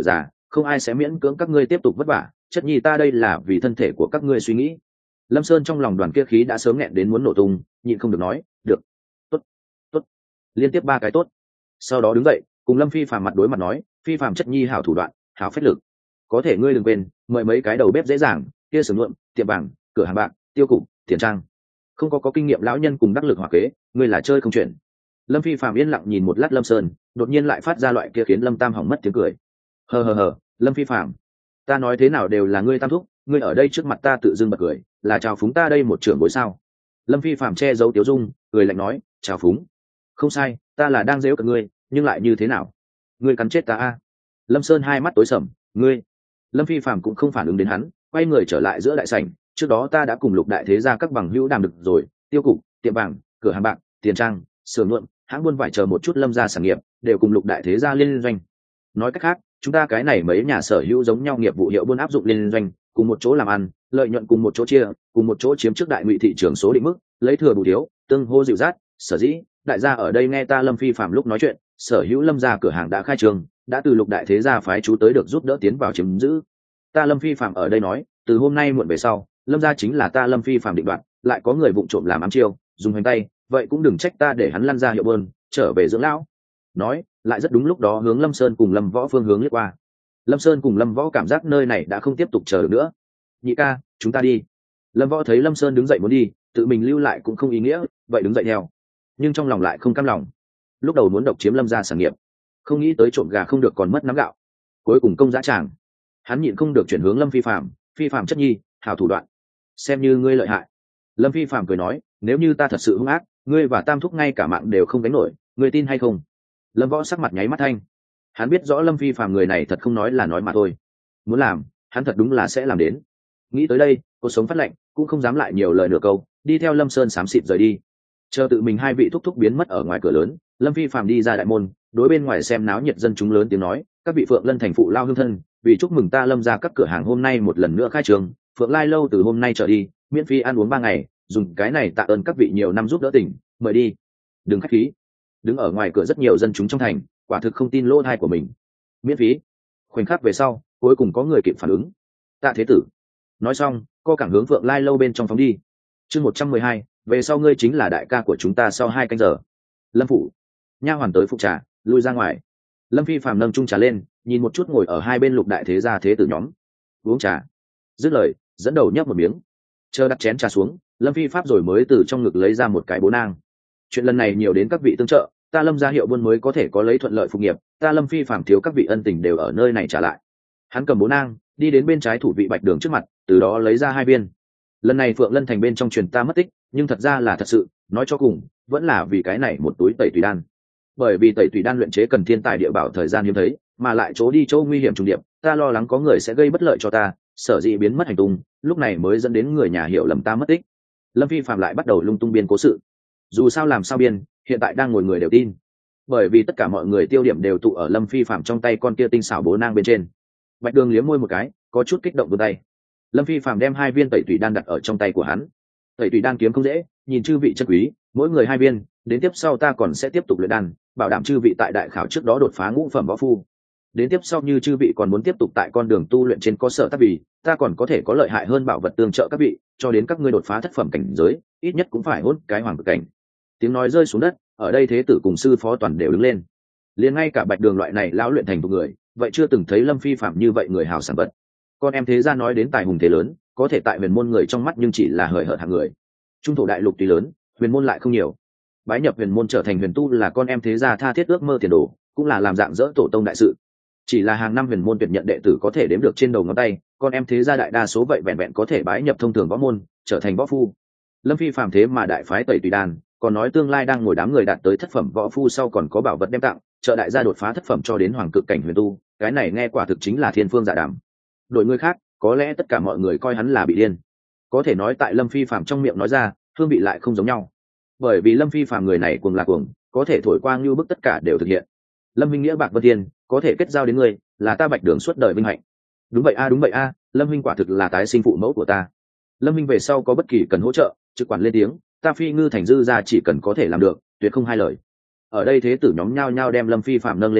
không ai sẽ miễn cưỡng các ngươi tiếp tục vất vả, chất nhi ta đây là vì thân thể của các ngươi suy nghĩ. Lâm Sơn trong lòng đoàn kia khí đã sớm nghẹn đến muốn nổ tung, nhịn không được nói được, tốt, tốt, liên tiếp 3 cái tốt. Sau đó đứng dậy cùng Lâm Phi Phàm mặt đối mặt nói, Phi Phàm chất nhi hảo thủ đoạn, hảo phách lực, có thể ngươi đừng quên mời mấy cái đầu bếp dễ dàng, kia sưởng nhuộm, tiệm vàng, cửa hàng bạc, tiêu cục, tiền trang, không có kinh nghiệm lão nhân cùng đắc lực hỏa kế, ngươi là chơi không chuyện. Lâm Phi Phàm yên lặng nhìn một lát Lâm Sơn, đột nhiên lại phát ra loại kia khiến Lâm Tam hỏng mất tiếng cười. Hờ, Lâm Phi Phàm, ta nói thế nào đều là ngươi Tam thúc, ngươi ở đây trước mặt ta tự dưng bật cười, là chào phúng ta đây một trưởng bối sao? Lâm Phi Phàm che giấu tiếu dung, cười lạnh nói, chào phúng? Không sai, ta là đang giễu cợt ngươi, nhưng lại như thế nào? Ngươi cắn chết ta a? Lâm Sơn hai mắt tối sầm, ngươi. Lâm Phi Phàm cũng không phản ứng đến hắn, quay người trở lại giữa đại sảnh. Trước đó ta đã cùng Lục đại thế gia các bằng hữu đàm được rồi, tiêu cục, tiệm vàng, cửa hàng bạc, tiền trang, sưởng nhuộm, hãng buôn vải chờ một chút Lâm gia sản nghiệp đều cùng Lục đại thế gia liên doanh. Nói cách khác, chúng ta cái này mấy nhà sở hữu giống nhau nghiệp vụ hiệu buôn áp dụng liên doanh, cùng một chỗ làm ăn, lợi nhuận cùng một chỗ chia, cùng một chỗ chiếm trước đại ngụy thị trường số định mức, lấy thừa bù thiếu, tương hô dịu dắt. Sở dĩ đại gia ở đây nghe ta Lâm Phi Phạm lúc nói chuyện, sở hữu Lâm gia cửa hàng đã khai trương, đã từ Lục đại thế gia phái chú tới được giúp đỡ tiến vào chiếm giữ. Ta Lâm Phi Phạm ở đây nói, từ hôm nay muộn về sau, Lâm gia chính là ta Lâm Phi Phạm định đoạt, lại có người vụng trộm làm ám chiêu, dùng hành tay, vậy cũng đừng trách ta để hắn lăn ra hiệu bơn, trở về dưỡng lão. Nói lại rất đúng lúc đó hướng Lâm Sơn cùng Lâm Võ phương hướng liếc qua. Lâm Sơn cùng Lâm Võ cảm giác nơi này đã không tiếp tục chờ được nữa. Nhị ca, chúng ta đi. Lâm Võ thấy Lâm Sơn đứng dậy muốn đi, tự mình lưu lại cũng không ý nghĩa, vậy đứng dậy theo. Nhưng trong lòng lại không cam lòng. Lúc đầu muốn độc chiếm Lâm gia sản nghiệp, không nghĩ tới trộm gà không được còn mất nắm gạo. Cuối cùng công dã tràng, hắn nhịn không được chuyển hướng Lâm Phi Phạm, Phi Phạm chất nhi, hảo thủ đoạn, xem như ngươi lợi hại. Lâm Phi Phạm cười nói, nếu như ta thật sự hung ác, ngươi và Tam thúc ngay cả mạng đều không đánh nổi, ngươi tin hay không? Lâm Võ sắc mặt nháy mắt thanh. Hắn biết rõ Lâm Phi Phạm người này thật không nói là nói mà thôi, muốn làm hắn thật đúng là sẽ làm đến. Nghĩ tới đây, cô sống phát lạnh, cũng không dám lại nhiều lời nửa câu, đi theo Lâm Sơn xám xịt rời đi. Chờ tự mình hai vị thúc thúc biến mất ở ngoài cửa lớn, Lâm Phi Phạm đi ra đại môn, đối bên ngoài xem náo nhiệt dân chúng lớn tiếng nói, các vị Phượng Lân thành phụ lao hương thân, vì chúc mừng ta Lâm ra các cửa hàng hôm nay một lần nữa khai trường, Phượng Lai lâu từ hôm nay trở đi miễn phí ăn uống 3 ngày, dùng cái này tạ ơn các vị nhiều năm giúp đỡ tỉnh, mời đi. Đừng khách khí. Đứng ở ngoài cửa rất nhiều dân chúng trong thành, quả thực không tin lỗ tai của mình. Miễn phí? Khoảnh khắc về sau, cuối cùng có người kịp phản ứng. Tạ thế tử. Nói xong, co cẳng hướng Phượng Lai lâu bên trong phóng đi. Chương 112, về sau ngươi chính là đại ca của chúng ta sau 2 canh giờ. Lâm phủ. Nha hoàn tới phục trà, lui ra ngoài. Lâm Phi Phàm nâng chung trà lên, nhìn một chút ngồi ở hai bên Lục đại thế gia thế tử nhóm. Uống trà. Dứt lời, dẫn đầu nhấp một miếng. Chờ đặt chén trà xuống, Lâm Phi Pháp rồi mới từ trong ngực lấy ra một cái bố nang. Chuyện lần này nhiều đến các vị tương trợ, ta Lâm gia hiệu buôn mới có thể có lấy thuận lợi phục nghiệp, ta Lâm Phi Phạm thiếu các vị ân tình đều ở nơi này trả lại. Hắn cầm bố nang, đi đến bên trái thủ vị Bạch Đường trước mặt, từ đó lấy ra 2 viên. Lần này Phượng Lân thành bên trong truyền ta mất tích, nhưng thật ra là thật sự, nói cho cùng, vẫn là vì cái này một túi tẩy tùy đan. Bởi vì tẩy tùy đan luyện chế cần thiên tài địa bảo thời gian hiếm thấy, mà lại chỗ đi chỗ nguy hiểm trùng điệp, ta lo lắng có người sẽ gây bất lợi cho ta, sở dĩ biến mất hành tung, lúc này mới dẫn đến người nhà hiểu lầm ta mất tích. Lâm Phi Phạm lại bắt đầu lung tung biên cố sự. Dù sao làm sao biên, hiện tại đang ngồi người đều tin, bởi vì tất cả mọi người tiêu điểm đều tụ ở Lâm Phi Phạm trong tay con kia tinh xảo bố nang bên trên. Bạch Đường liếm môi một cái, có chút kích động vươn tay. Lâm Phi Phạm đem 2 viên tẩy tùy đan đặt ở trong tay của hắn. Tẩy tùy đan kiếm không dễ, nhìn chư vị chân quý, mỗi người 2 viên, đến tiếp sau ta còn sẽ tiếp tục luyện đan, bảo đảm chư vị tại đại khảo trước đó đột phá ngũ phẩm võ phu. Đến tiếp sau như chư vị còn muốn tiếp tục tại con đường tu luyện trên có sở tác vì, ta còn có thể có lợi hại hơn bảo vật tương trợ các vị, cho đến các ngươi đột phá thất phẩm cảnh giới, ít nhất cũng phải hôn cái hoàng cực cảnh. Tiếng nói rơi xuống đất, ở đây thế tử cùng sư phó toàn đều đứng lên. Liền ngay cả Bạch Đường loại này lão luyện thành thuộc người, vậy chưa từng thấy Lâm Phi Phạm như vậy người hào sản vật. Con em thế gia nói đến tài hùng thế lớn, có thể tại huyền môn người trong mắt nhưng chỉ là hời hợt hạng người. Trung thổ đại lục tuy lớn, huyền môn lại không nhiều. Bái nhập huyền môn trở thành huyền tu là con em thế gia tha thiết ước mơ tiền đồ, cũng là làm dạng dỡ tổ tông đại sự. Chỉ là hàng năm huyền môn tuyển nhận đệ tử có thể đếm được trên đầu ngón tay, con em thế gia đại đa số vậy vẹn vẹn có thể bái nhập thông thường võ môn, trở thành võ phu. Lâm Phi Phạm thế mà đại phái tẩy tùy đan, còn nói tương lai đang ngồi đám người đạt tới thất phẩm võ phu sau còn có bảo vật đem tặng, trợ đại gia đột phá thất phẩm cho đến hoàng cực cảnh huyền tu, cái này nghe quả thực chính là thiên phương dạ đàm. Đội người khác, có lẽ tất cả mọi người coi hắn là bị điên, có thể nói tại Lâm Phi Phạm trong miệng nói ra, hương vị lại không giống nhau. Bởi vì Lâm Phi Phạm người này cuồng là cuồng, có thể thổi qua như bức tất cả đều thực hiện. Lâm Minh nghĩa bạc vân thiên, có thể kết giao đến người, là ta Bạch Đường suốt đời vinh hạnh. Đúng vậy a, đúng vậy a, Lâm Minh quả thực là tái sinh phụ mẫu của ta. Lâm Minh về sau có bất kỳ cần hỗ trợ, trực quản lên tiếng, ta Phi Ngư thành dư ra chỉ cần có thể làm được, tuyệt không hai lời. Ở đây thế tử nhóm nhao nhao đem Lâm Phi Phạm nâng lên trời,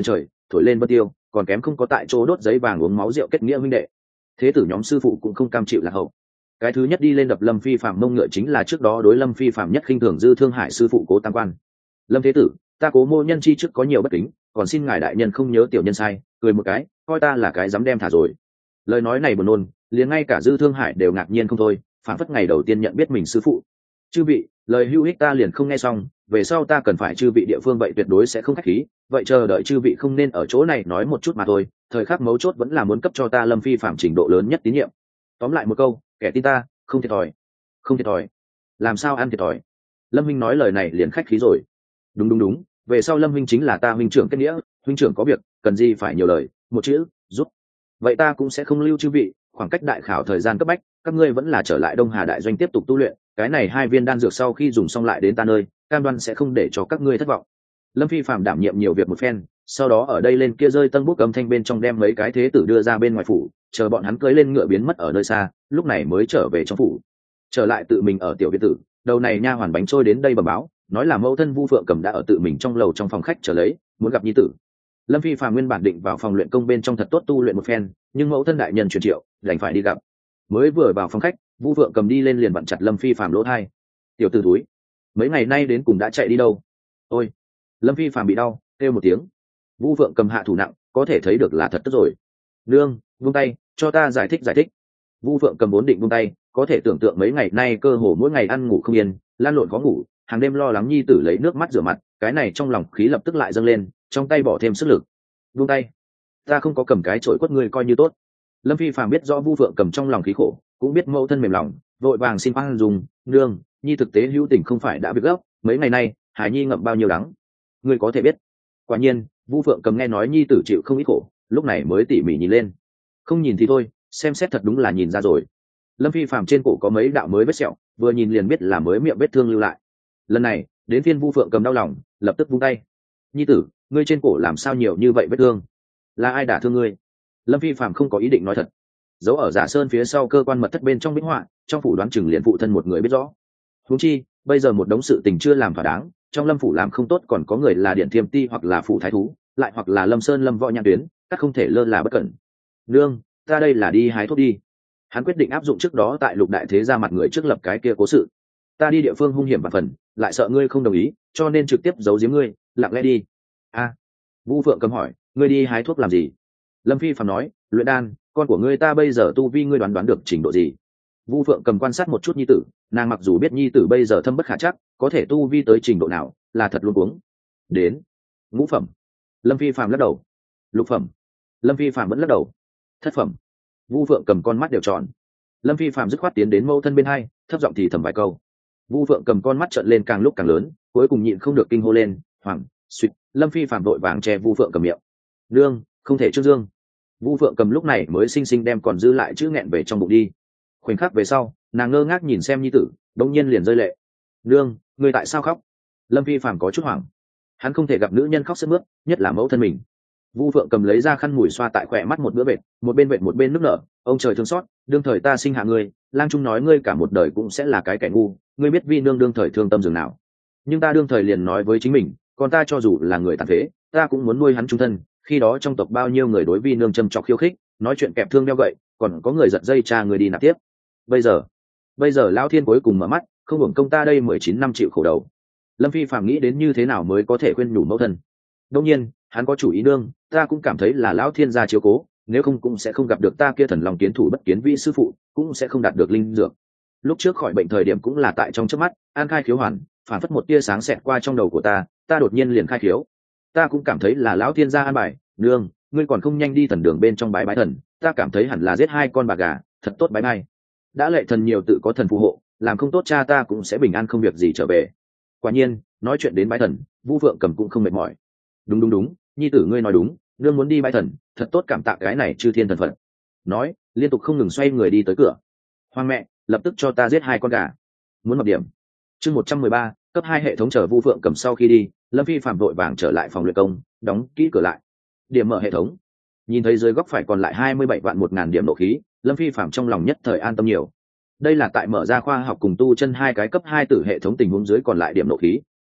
thổi lên bất tiêu, còn kém không có tại chỗ đốt giấy vàng uống máu rượu kết nghĩa huynh đệ. Thế tử nhóm sư phụ cũng không cam chịu lạc hậu. Cái thứ nhất đi lên đập Lâm Phi Phạm mông ngựa chính là trước đó đối Lâm Phi Phạm nhất khinh thường Dư Thương Hải sư phụ Cố Tam Quan. Lâm thế tử, ta Cố mô nhân chi trước có nhiều bất kính, còn xin ngài đại nhân không nhớ tiểu nhân sai, cười một cái, coi ta là cái dám đem thả rồi. Lời nói này buồn nôn, liền ngay cả Dư Thương Hải đều ngạc nhiên không thôi, phản phất ngày đầu tiên nhận biết mình sư phụ. Chư vị, lời hữu ích ta liền không nghe xong, về sau ta cần phải chư vị địa phương vậy tuyệt đối sẽ không khách khí, vậy chờ đợi chư vị không nên ở chỗ này nói một chút mà thôi, thời khắc mấu chốt vẫn là muốn cấp cho ta Lâm Phi Phạm trình độ lớn nhất tín nhiệm. Tóm lại một câu, kẻ tin ta, không thiệt thòi. Không thiệt thòi? Làm sao ăn thiệt thòi? Lâm huynh nói lời này liền khách khí rồi. Đúng, về sau Lâm huynh chính là ta huynh trưởng kết nghĩa, huynh trưởng có việc, cần gì phải nhiều lời, một chữ, giúp. Vậy ta cũng sẽ không lưu chư vị, khoảng cách đại khảo thời gian cấp bách, các ngươi vẫn là trở lại Đông Hà đại doanh tiếp tục tu luyện, cái này 2 viên đan dược sau khi dùng xong lại đến ta nơi, cam đoan sẽ không để cho các ngươi thất vọng. Lâm Phi Phạm đảm nhiệm nhiều việc một phen, sau đó ở đây lên kia rơi tân bút âm thanh bên trong đem mấy cái thế tử đưa ra bên ngoài phủ, chờ bọn hắn cưỡi lên ngựa biến mất ở nơi xa, lúc này mới trở về trong phủ. Trở lại tự mình ở tiểu viện tử, đầu này nha hoàn bánh trôi đến đây bẩm báo, nói là mẫu thân Vu Phượng Cầm đã ở tự mình trong lầu trong phòng khách chờ lấy, muốn gặp nhi tử. Lâm Phi Phạm nguyên bản định vào phòng luyện công bên trong thật tốt tu luyện một phen, nhưng mẫu thân đại nhân truyền triệu, đành phải đi gặp. Mới vừa vào phòng khách, Vu Phượng Cầm đi lên liền vặn chặt Lâm Phi Phạm lỗ thai. Tiểu tử túi, mấy ngày nay đến cùng đã chạy đi đâu? Ôi, Lâm Phi Phạm bị đau, kêu một tiếng. Vu Phượng Cầm hạ thủ nặng, có thể thấy được là thật tức rồi. Nương, buông tay, cho ta giải thích. Vu Phượng Cầm vốn định buông tay, có thể tưởng tượng mấy ngày nay cơ hồ mỗi ngày ăn ngủ không yên, lan lộn khó ngủ, hàng đêm lo lắng nhi tử lấy nước mắt rửa mặt, cái này trong lòng khí lập tức lại dâng lên, trong tay bỏ thêm sức lực. Buông tay, ta không có cầm cái chổi quất ngươi coi như tốt. Lâm Phi Phạm biết rõ Vu Phượng Cầm trong lòng khí khổ, cũng biết mẫu thân mềm lòng, vội vàng xin khoan dùng. Nương, nhi thực tế hữu tình không phải đã việc gấp, mấy ngày nay Hải Nhi ngậm bao nhiêu đắng, ngươi có thể biết. Quả nhiên, Vu Phượng Cầm nghe nói nhi tử chịu không ít khổ, lúc này mới tỉ mỉ nhìn lên. Không nhìn thì thôi, xem xét thật đúng là nhìn ra rồi. Lâm Phi Phạm trên cổ có mấy đạo mới vết sẹo, vừa nhìn liền biết là mới miệng vết thương lưu lại. Lần này đến phiên Vu Phượng Cầm đau lòng, lập tức vung tay. Nhi tử, ngươi trên cổ làm sao nhiều như vậy vết thương? Là ai đả thương ngươi? Lâm Phi Phạm không có ý định nói thật. Giấu ở Giả Sơn phía sau cơ quan mật thất bên trong bích họa, trong phủ đoán chừng liền phụ thân một người biết rõ. Huống chi bây giờ một đống sự tình chưa làm thỏa đáng, trong Lâm phủ làm không tốt còn có người là Điện Thiêm Ti hoặc là phủ thái thú, lại hoặc là Lâm Sơn Lâm Võ Nhãn Tuyến, các không thể lơ là bất cẩn. Nương, ta đây là đi hái thuốc đi. Hắn quyết định áp dụng trước đó tại Lục đại thế ra mặt người trước lập cái kia cố sự. Ta đi địa phương hung hiểm và phần, lại sợ ngươi không đồng ý, cho nên trực tiếp giấu giếm ngươi, lặng lẽ đi. A, Vu Phượng Cầm hỏi, ngươi đi hái thuốc làm gì? Lâm Phi Phạm nói, luyện đan, con của ngươi ta bây giờ tu vi ngươi đoán được trình độ gì? Vu Phượng Cầm quan sát một chút nhi tử, nàng mặc dù biết nhi tử bây giờ thâm bất khả chắc, có thể tu vi tới trình độ nào, là thật luôn cuống. Đến ngũ phẩm. Lâm Phi Phạm lắc đầu. Lục phẩm. Lâm Phi Phạm vẫn lắc đầu. Thất phẩm. Vu Phượng Cầm con mắt đều tròn. Lâm Phi Phạm dứt khoát tiến đến mẫu thân bên hai, thấp giọng thì thầm vài câu. Vu Phượng Cầm con mắt trợn lên càng lúc càng lớn, cuối cùng nhịn không được kinh hô lên, hoàng, suýt. Lâm Phi Phạm vội vàng che Vu Phượng Cầm miệng. Nương, không thể trương dương. Vu Phượng Cầm lúc này mới xinh xinh đem còn dư lại chữ nghẹn về trong bụng đi. Khoảnh khắc về sau, nàng ngơ ngác nhìn xem nhi tử, đống nhiên liền rơi lệ. Nương, người tại sao khóc? Lâm Phi Phạm có chút hoảng. Hắn không thể gặp nữ nhân khóc sướt mướt, nhất là mẫu thân mình. Vu Phượng Cầm lấy ra khăn mùi xoa tại khỏe mắt một bữa vệt, một bên vệt một bên nức nở. Ông trời thương xót, đương thời ta sinh hạ ngươi, lang trung nói ngươi cả một đời cũng sẽ là cái kẻ ngu, ngươi biết vi nương đương thời thương tâm dường nào. Nhưng ta đương thời liền nói với chính mình, còn ta cho dù là người tàn phế, ta cũng muốn nuôi hắn trung thân. Khi đó trong tộc bao nhiêu người đối vi nương châm chọc khiêu khích, nói chuyện kẹp thương đeo gậy, còn có người giật dây cha người đi nạp tiếp. Bây giờ Lão Thiên cuối cùng mở mắt, không hưởng công ta đây 19 năm chịu khổ đầu. Lâm Phi Phạm nghĩ đến như thế nào mới có thể khuyên nhủ mẫu thân. Đương nhiên, hắn có chủ ý đương, ta cũng cảm thấy là Lão Thiên gia chiếu cố, nếu không cũng sẽ không gặp được ta kia thần lòng kiến thủ bất kiến vi sư phụ, cũng sẽ không đạt được linh dược. Lúc trước khỏi bệnh thời điểm cũng là tại trong chớp mắt, an khai khiếu hoàn, phản phất một tia sáng xẹt qua trong đầu của ta đột nhiên liền khai khiếu. Ta cũng cảm thấy là Lão Thiên gia an bài, nương, ngươi còn không nhanh đi thần đường bên trong bái thần, ta cảm thấy hẳn là giết 2 con bà gà, thật tốt bái mai. Đã lệ thần nhiều tự có thần phù hộ, làm không tốt cha ta cũng sẽ bình an không việc gì trở về. Quả nhiên, nói chuyện đến bái thần, Vu Phượng Cầm cũng không mệt mỏi. Đúng, nhi tử ngươi nói đúng, nương muốn đi bái thần, thật tốt cảm tạ cái này chư thiên thần phật. Nói, liên tục không ngừng xoay người đi tới cửa. Hoàng mẹ, lập tức cho ta giết 2 con gà. Muốn mập điểm. Chương 113, cấp 2 hệ thống chờ Vu Phượng Cầm sau khi đi, Lâm Phi Phạm vội vàng trở lại phòng luyện công, đóng kỹ cửa lại. Điểm mở hệ thống. Nhìn thấy dưới góc phải còn lại 27 vạn 1000 điểm nộ khí, Lâm Phi Phạm trong lòng nhất thời an tâm nhiều. Đây là tại mở ra khoa học cùng tu chân 2 cái cấp 2 tử hệ thống tình huống dưới còn lại điểm nộ khí.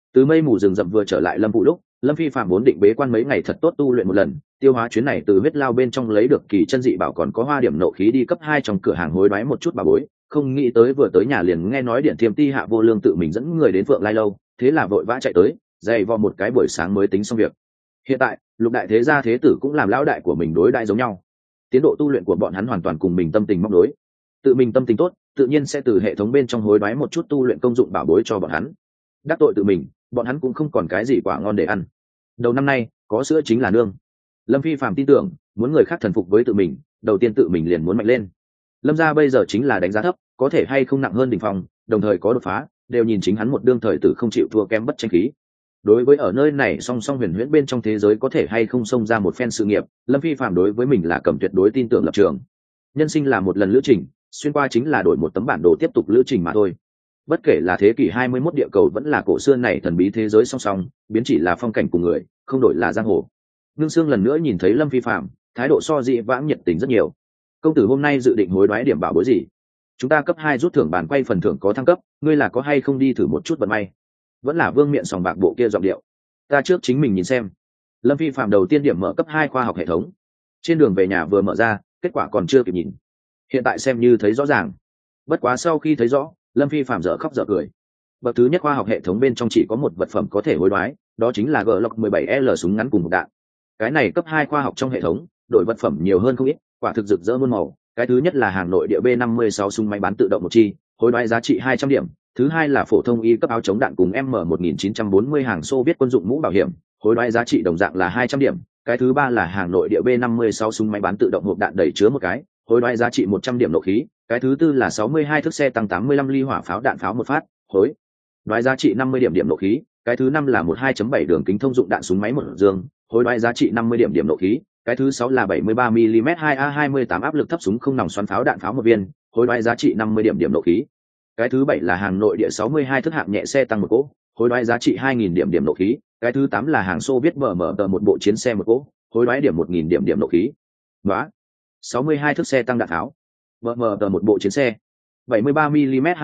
Từ mây mù rừng rậm vừa trở lại lâm vụ lúc, lâm phi phạm vốn định bế quan mấy ngày thật tốt tu luyện một lần, tiêu hóa chuyến này từ huyết lao bên trong lấy được kỳ chân dị bảo còn có hoa điểm nộ khí đi cấp 2 trong cửa hàng hối đoái một chút bà bối, không nghĩ tới vừa tới nhà liền nghe nói Điện Thiêm Ti Hạ Vô Lương tự mình dẫn người đến Phượng Lai lâu, thế là vội vã chạy tới, dày vò một cái buổi sáng mới tính xong việc. Hiện tại lục đại thế gia thế tử cũng làm lão đại của mình đối đại giống nhau, tiến độ tu luyện của bọn hắn hoàn toàn cùng mình tâm tình móc đối. Tự mình tâm tình tốt, tự nhiên sẽ từ hệ thống bên trong hối đoái một chút tu luyện công dụng bảo bối cho bọn hắn. Đắc tội tự mình, bọn hắn cũng không còn cái gì quả ngon để ăn. Đầu năm nay có sữa chính là nương. Lâm phi phàm tin tưởng, muốn người khác thần phục với tự mình, đầu tiên tự mình liền muốn mạnh lên. Lâm gia bây giờ chính là đánh giá thấp, có thể hay không nặng hơn đỉnh phong, đồng thời có đột phá, đều nhìn chính hắn một đương thời tử không chịu thua kém bất tranh khí. Đối với ở nơi này song song huyền huyễn bên trong thế giới có thể hay không xông ra một phen sự nghiệp, Lâm phi phàm đối với mình là cầm tuyệt đối tin tưởng lập trường. Nhân sinh là một lần lữ trình, xuyên qua chính là đổi một tấm bản đồ tiếp tục lữ trình mà thôi. Bất kể là thế kỷ 21 địa cầu vẫn là cổ xưa này thần bí thế giới song song, biến chỉ là phong cảnh của người, không đổi là giang hồ. Ngưng Sương lần nữa nhìn thấy Lâm phi phạm, thái độ so dị vãng nhiệt tình rất nhiều. Công tử hôm nay dự định hối đoái điểm bảo bối gì? Chúng ta cấp 2 rút thưởng bàn quay phần thưởng có thăng cấp, ngươi là có hay không đi thử một chút vận may? Vẫn là vương miện sòng bạc bộ kia giọng điệu. Ta trước chính mình nhìn xem. Lâm phi phạm đầu tiên điểm mở cấp 2 khoa học hệ thống. Trên đường về nhà vừa mở ra, kết quả còn chưa kịp nhìn. Hiện tại xem như thấy rõ ràng. Bất quá sau khi thấy rõ, Lâm phi phạm dở khóc dở cười. Bậc thứ nhất khoa học hệ thống bên trong chỉ có một vật phẩm có thể hối đoái, đó chính là Glock 17L súng ngắn cùng một đạn. Cái này cấp 2 khoa học trong hệ thống, đổi vật phẩm nhiều hơn không ít, quả thực rực rỡ muôn màu. Cái thứ nhất là hàng nội địa B56 súng máy bán tự động một chi, hối đoái giá trị 200 điểm. Thứ hai là phổ thông y cấp áo chống đạn cùng M1940 hàng Xô viết quân dụng mũ bảo hiểm, hối đoái giá trị đồng dạng là 200 điểm. Cái thứ ba là hàng nội địa B56 súng máy bán tự động hộp đạn đẩy chứa một cái, hối đoái giá trị 100 điểm nộ khí. Cái thứ tư là 62 thước xe tăng 85 ly hỏa pháo đạn pháo một phát, hối đoái giá trị 50 điểm nộ khí. Cái thứ năm là 2.7 đường kính thông dụng đạn súng máy một dương, hối đoái giá trị 50 điểm nộ khí. Cái thứ 6 là 73 mm 2A28 áp lực thấp súng không nòng xoắn pháo đạn pháo một viên, hối đoái giá trị 50 điểm nộ khí. Cái thứ 7 là hàng nội địa 62 thước hạng nhẹ xe tăng một cỗ, hối đoái giá trị 2.000 điểm nộ khí. Cái thứ 8 là hàng Xô viết mở tờ một bộ chiến xe một cỗ, hối đoái điểm 1.000 điểm nộ khí. Đó, 62 thước xe tăng đạn tháo, mở tờ một bộ chiến xe, 73 mm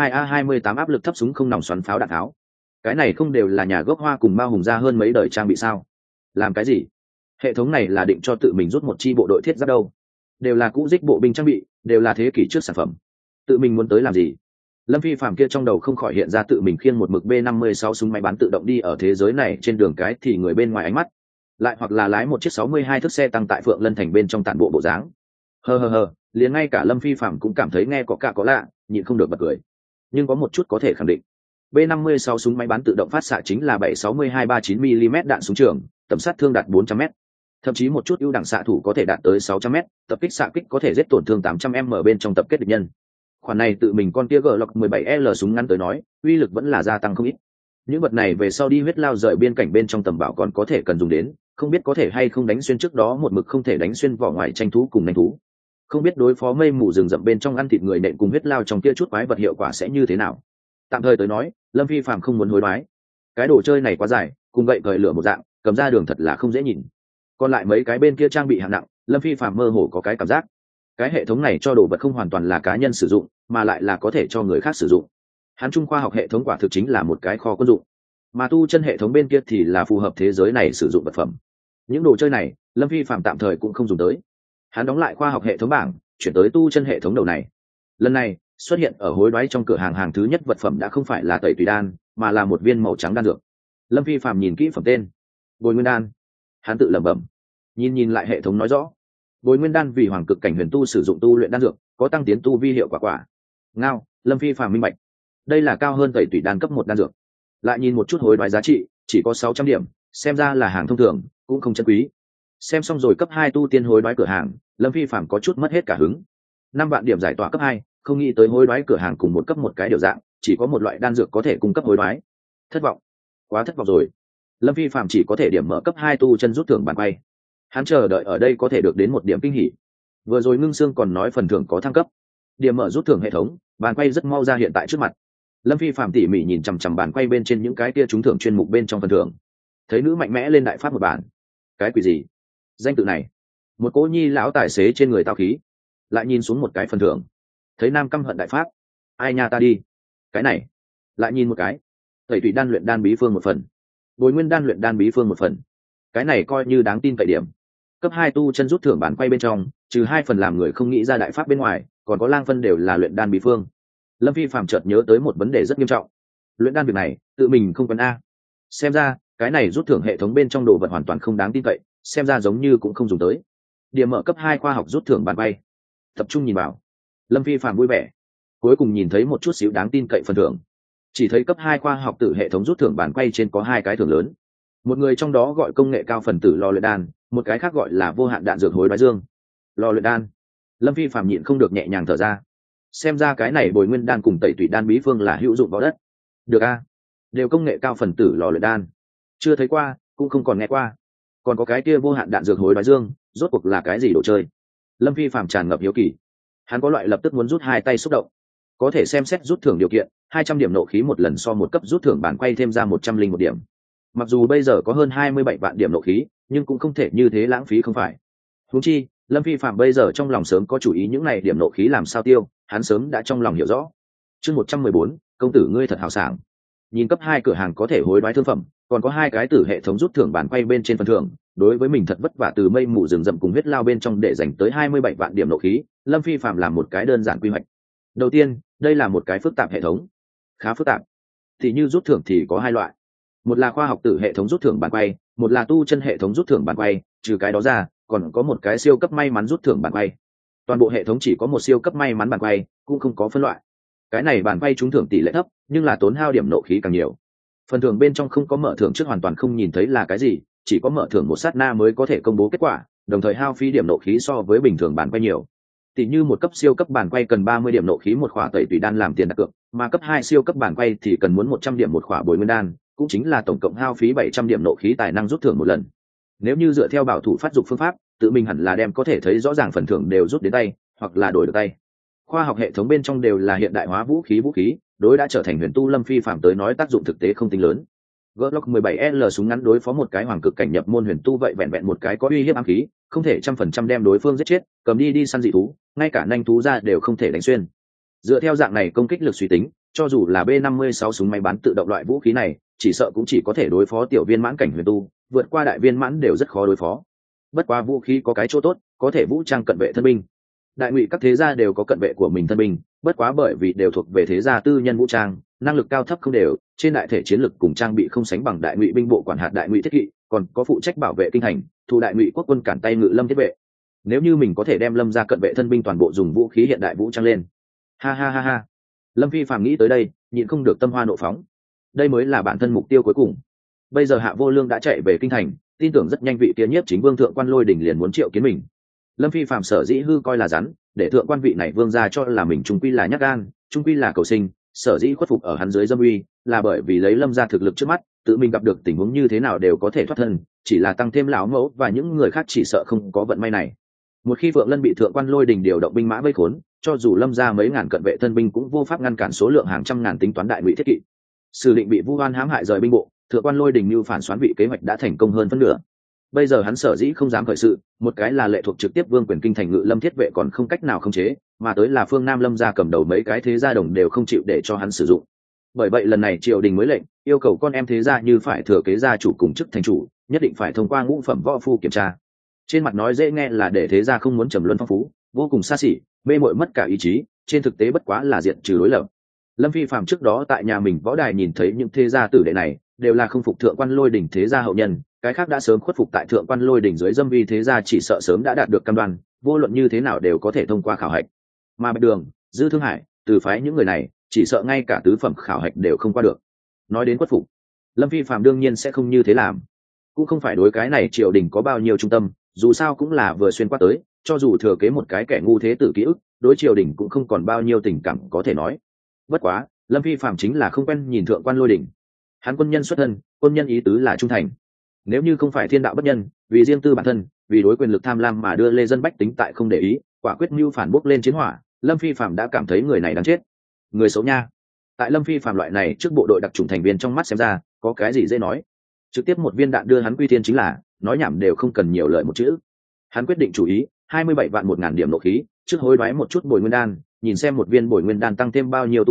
2A28 áp lực thấp súng không nòng xoắn pháo đạn tháo. Cái này không đều là nhà gốc Hoa cùng Mao Hùng ra hơn mấy đời trang bị sao? Làm cái gì? Hệ thống này là định cho tự mình rút một chi bộ đội thiết giáp đâu? Đều là cũ dích bộ binh trang bị, đều là thế kỷ trước sản phẩm. Tự mình muốn tới làm gì? Lâm phi phàm kia trong đầu không khỏi hiện ra tự mình khiêng một mực B56 súng máy bán tự động đi ở thế giới này trên đường cái thì người bên ngoài ánh mắt, lại hoặc là lái một chiếc 62 thước xe tăng tại Phượng Lân thành bên trong tản bộ bộ dáng. Hờ, liền ngay cả Lâm phi phàm cũng cảm thấy nghe có cả có lạ, nhịn không được bật cười. Nhưng có một chút có thể khẳng định, B56 súng máy bán tự động phát xạ chính là 762-39 mm đạn súng trường, tầm sát thương đạt 400 m, thậm chí một chút ưu đẳng xạ thủ có thể đạt tới 600 m, tập kích xạ kích có thể giết tổn thương 800 m bên trong tập kết địch nhân. Khoản này tự mình con tia Glock 17L súng ngắn tới nói, uy lực vẫn là gia tăng không ít. Những vật này về sau đi huyết lao rời biên cảnh bên trong tầm bảo còn có thể cần dùng đến, không biết có thể hay không đánh xuyên trước đó một mực không thể đánh xuyên vỏ ngoài tranh thú cùng nanh thú. Không biết đối phó mây mù rừng rậm bên trong ăn thịt người nện cùng huyết lao trong kia chút quái vật hiệu quả sẽ như thế nào. Tạm thời tới nói, Lâm phi phàm không muốn hối đoái. Cái đồ chơi này quá dài, cùng gậy cởi lửa một dạng, cầm ra đường thật là không dễ nhìn. Còn lại mấy cái bên kia trang bị hạng nặng, Lâm phi phàm mơ hồ có cái cảm giác, cái hệ thống này cho đồ vật không hoàn toàn là cá nhân sử dụng, mà lại là có thể cho người khác sử dụng. Hắn Trung khoa học hệ thống quả thực chính là một cái kho quân dụng, mà tu chân hệ thống bên kia thì là phù hợp thế giới này sử dụng vật phẩm. Những đồ chơi này Lâm phi phạm tạm thời cũng không dùng tới. Hắn đóng lại khoa học hệ thống bảng, chuyển tới tu chân hệ thống đầu này. Lần này xuất hiện ở hối đoái trong cửa hàng hàng thứ nhất vật phẩm đã không phải là tẩy tùy đan, mà là một viên màu trắng đan dược. Lâm phi phạm nhìn kỹ phẩm tên, Bồi Nguyên đan. Hắn tự lẩm bẩm, nhìn lại hệ thống nói rõ, Bồi Nguyên đan vì hoàng cực cảnh huyền tu sử dụng tu luyện đan dược, có tăng tiến tu vi hiệu quả. Ngao, Lâm phi phàm minh bạch, đây là cao hơn tẩy tủy đan cấp 1 đan dược. Lại nhìn một chút hối đoái giá trị, chỉ có 600 điểm, xem ra là hàng thông thường, cũng không chân quý. Xem xong rồi cấp 2 tu tiên hối đoái cửa hàng, Lâm phi phàm có chút mất hết cả hứng. 5 vạn điểm giải tỏa cấp 2, không nghĩ tới hối đoái cửa hàng cùng một cấp một cái điều dạng, chỉ có một loại đan dược có thể cung cấp hối đoái. Thất vọng, quá thất vọng rồi. Lâm phi phàm chỉ có thể điểm mở cấp 2 tu chân rút thưởng bàn quay. Hắn chờ đợi ở đây có thể được đến một điểm kinh hỉ. Vừa rồi Ngưng Sương còn nói phần thưởng có thăng cấp, điểm mở rút thưởng hệ thống, bàn quay rất mau ra hiện tại trước mặt. Lâm phi phàm tỉ mỉ nhìn chằm chằm bàn quay bên trên những cái kia trúng thưởng chuyên mục bên trong phần thưởng, thấy nữ mạnh mẽ lên đại pháp một bản. Cái quỷ gì? Danh tự này, một cô nhi lão tài xế trên người tao khí. Lại nhìn xuống một cái phần thưởng, thấy nam căm hận đại pháp, ai nha ta đi. Cái này, lại nhìn một cái, tẩy tùy đan luyện đan bí phương một phần, bồi nguyên đan luyện đan bí phương một phần, cái này coi như đáng tin cậy điểm. Cấp 2 tu chân rút thưởng bản quay bên trong, trừ 2 phần làm người không nghĩ ra đại pháp bên ngoài, còn có lang phân đều là luyện đan bí phương. Lâm Phi phàm chợt nhớ tới một vấn đề rất nghiêm trọng. Luyện đan việc này, tự mình không cần a. Xem ra, cái này rút thưởng hệ thống bên trong đồ vật hoàn toàn không đáng tin cậy, xem ra giống như cũng không dùng tới. Điểm mở cấp 2 khoa học rút thưởng bản quay. Tập trung nhìn vào. Lâm Phi phàm vui vẻ. Cuối cùng nhìn thấy một chút xíu đáng tin cậy phần thưởng. Chỉ thấy cấp 2 khoa học tử hệ thống rút thưởng bản quay trên có 2 cái thưởng lớn. Một người trong đó gọi công nghệ cao phần tử lò luyện đan, một cái khác gọi là vô hạn đạn dược hối đoái dương. Lò luyện đan. Lâm Phi phàm nhịn không được nhẹ nhàng thở ra. Xem ra cái này bồi nguyên đan cùng tẩy tủy đan bí phương là hữu dụng vào đất. Được a, đều công nghệ cao phần tử lò luyện đan, chưa thấy qua cũng không còn nghe qua. Còn có cái kia vô hạn đạn dược hối đoái dương, rốt cuộc là cái gì đồ chơi? Lâm Phi phàm tràn ngập hiếu kỳ. Hắn có loại lập tức muốn rút 2 tay xúc động. Có thể xem xét rút thưởng điều kiện, 200 điểm nộ khí một lần so một cấp rút thưởng bản quay thêm ra 101 điểm. Mặc dù bây giờ có hơn 27 vạn điểm nộ khí, nhưng cũng không thể như thế lãng phí không phải. Huống chi, Lâm Phi phạm bây giờ trong lòng sớm có chủ ý những này điểm nộ khí làm sao tiêu, hắn sớm đã trong lòng hiểu rõ. Chương 114, công tử ngươi thật hào sảng. Nhìn cấp 2 cửa hàng có thể hối đoái thương phẩm, còn có 2 cái tử hệ thống rút thưởng bản quay bên trên phần thưởng, đối với mình thật vất vả từ mây mù rừng rậm cùng huyết lao bên trong để dành tới 27 vạn điểm nộ khí, Lâm Phi phạm làm một cái đơn giản quy hoạch. Đầu tiên, đây là một cái phức tạp hệ thống. Khá phức tạp. Thì như rút thưởng thì có 2 loại. Một là khoa học tử hệ thống rút thưởng bản quay, một là tu chân hệ thống rút thưởng bản quay, trừ cái đó ra, còn có một cái siêu cấp may mắn rút thưởng bản quay. Toàn bộ hệ thống chỉ có một siêu cấp may mắn bản quay, cũng không có phân loại. Cái này bản quay trúng thưởng tỷ lệ thấp, nhưng là tốn hao điểm nộ khí càng nhiều. Phần thưởng bên trong không có mở thưởng trước hoàn toàn không nhìn thấy là cái gì, chỉ có mở thưởng một sát na mới có thể công bố kết quả, đồng thời hao phí điểm nộ khí so với bình thường bản quay nhiều. Tỷ như một cấp siêu cấp bản quay cần 30 điểm nộ khí một khỏa tẩy tùy đan làm tiền đặt cược, mà cấp 2 siêu cấp bản quay thì cần muốn 100 điểm một khỏa bồi nguyên đan, cũng chính là tổng cộng hao phí 700 điểm nộ khí tài năng rút thưởng một lần. Nếu như dựa theo bảo thủ phát dục phương pháp, tự mình hẳn là đem có thể thấy rõ ràng phần thưởng đều rút đến tay, hoặc là đổi được tay. Khoa học hệ thống bên trong đều là hiện đại hóa vũ khí, đối đã trở thành huyền tu Lâm Phi phạm tới nói tác dụng thực tế không tính lớn. Glock 17L súng ngắn đối phó một cái hoàng cực cảnh nhập môn huyền tu vậy vẹn vẹn một cái có uy hiếp ám khí, không thể 100% đem đối phương giết chết, cầm đi săn dị thú, ngay cả nanh thú ra đều không thể đánh xuyên. Dựa theo dạng này công kích lực suy tính, cho dù là B56 súng máy bắn tự động loại vũ khí này, chỉ sợ cũng chỉ có thể đối phó tiểu viên mãn cảnh huyền tu, vượt qua đại viên mãn đều rất khó đối phó. Bất quá vũ khí có cái chỗ tốt, có thể vũ trang cận vệ thân binh. Đại ngụy các thế gia đều có cận vệ của mình thân binh, bất quá bởi vì đều thuộc về thế gia tư nhân vũ trang, năng lực cao thấp không đều, trên đại thể chiến lực cùng trang bị không sánh bằng đại ngụy binh bộ quản hạt đại ngụy thiết kỵ, còn có phụ trách bảo vệ kinh thành, thu đại ngụy quốc quân cản tay ngự lâm thiết vệ. Nếu như mình có thể đem Lâm gia cận vệ thân binh toàn bộ dùng vũ khí hiện đại vũ trang lên. Ha ha ha ha. Lâm Phi phàm nghĩ tới đây, nhịn không được tâm hoa nộ phóng. Đây mới là bản thân mục tiêu cuối cùng. Bây giờ Hạ Vô Lương đã chạy về kinh thành, tin tưởng rất nhanh vị kia nhiếp chính vương thượng quan Lôi Đình liền muốn triệu kiến mình. Lâm Phi phàm sở dĩ hư coi là rắn, để thượng quan vị này vương ra cho là mình trung quy là nhát gan, trung quy là cầu sinh, sở dĩ khuất phục ở hắn dưới dâm uy, là bởi vì lấy Lâm gia thực lực trước mắt, tự mình gặp được tình huống như thế nào đều có thể thoát thân, chỉ là tăng thêm lão mẫu và những người khác chỉ sợ không có vận may này. Một khi Phượng Lân bị thượng quan Lôi Đình điều động binh mã vây khốn, cho dù Lâm gia mấy ngàn cận vệ thân binh cũng vô pháp ngăn cản số lượng hàng trăm ngàn tính toán đại ngụy thiết kỵ. Sử định bị Vu Oan hãm hại rời binh bộ, thượng quan Lôi Đình mưu phản xoán vị kế hoạch đã thành công hơn phân nửa. Bây giờ hắn sở dĩ không dám khởi sự, một cái là lệ thuộc trực tiếp vương quyền kinh thành ngự lâm thiết vệ còn không cách nào khống chế, mà tới là phương Nam Lâm gia cầm đầu mấy cái thế gia đồng đều không chịu để cho hắn sử dụng. Bởi vậy lần này triều đình mới lệnh yêu cầu con em thế gia như phải thừa kế gia chủ cùng chức thành chủ, nhất định phải thông qua ngũ phẩm võ phu kiểm tra. Trên mặt nói dễ nghe là để thế gia không muốn trầm luân phong phú, vô cùng xa xỉ, mê muội mất cả ý chí, trên thực tế bất quá là diện trừ đối lập. Lâm Phi phàm trước đó tại nhà mình võ đài nhìn thấy những thế gia tử đệ này đều là không phục thượng quan Lôi Đình thế gia hậu nhân, cái khác đã sớm khuất phục tại thượng quan Lôi Đình dưới dâm vi thế gia chỉ sợ sớm đã đạt được cam đoan, vô luận như thế nào đều có thể thông qua khảo hạch. Mà Bạch Đường, Dư Thương Hải, Từ Phái những người này chỉ sợ ngay cả tứ phẩm khảo hạch đều không qua được. Nói đến khuất phục, Lâm Phi phàm đương nhiên sẽ không như thế làm, cũng không phải đối cái này triều đình có bao nhiêu trung tâm, dù sao cũng là vừa xuyên qua tới, cho dù thừa kế một cái kẻ ngu thế tử ký ức, đối triều đình cũng không còn bao nhiêu tình cảm có thể nói. Bất quá Lâm Phi phạm chính là không quen nhìn thượng quan Lôi Đình. Hắn quân nhân xuất thân, quân nhân ý tứ là trung thành. Nếu như không phải thiên đạo bất nhân, vì riêng tư bản thân, vì đối quyền lực tham lam mà đưa lê dân bách tính tại không để ý, quả quyết mưu phản bốc lên chiến hỏa, Lâm Phi phạm đã cảm thấy người này đáng chết. Người xấu nha. Tại Lâm Phi phạm loại này trước bộ đội đặc chủng thành viên trong mắt xem ra, có cái gì dễ nói. Trực tiếp một viên đạn đưa hắn quy thiên chính là, nói nhảm đều không cần nhiều lời một chữ. Hắn quyết định chủ ý, 27 vạn 1000 điểm nộ khí, trước hối đoái một chút bồi nguyên đan, nhìn xem một viên bồi nguyên đan tăng thêm bao nhiêu tu vi,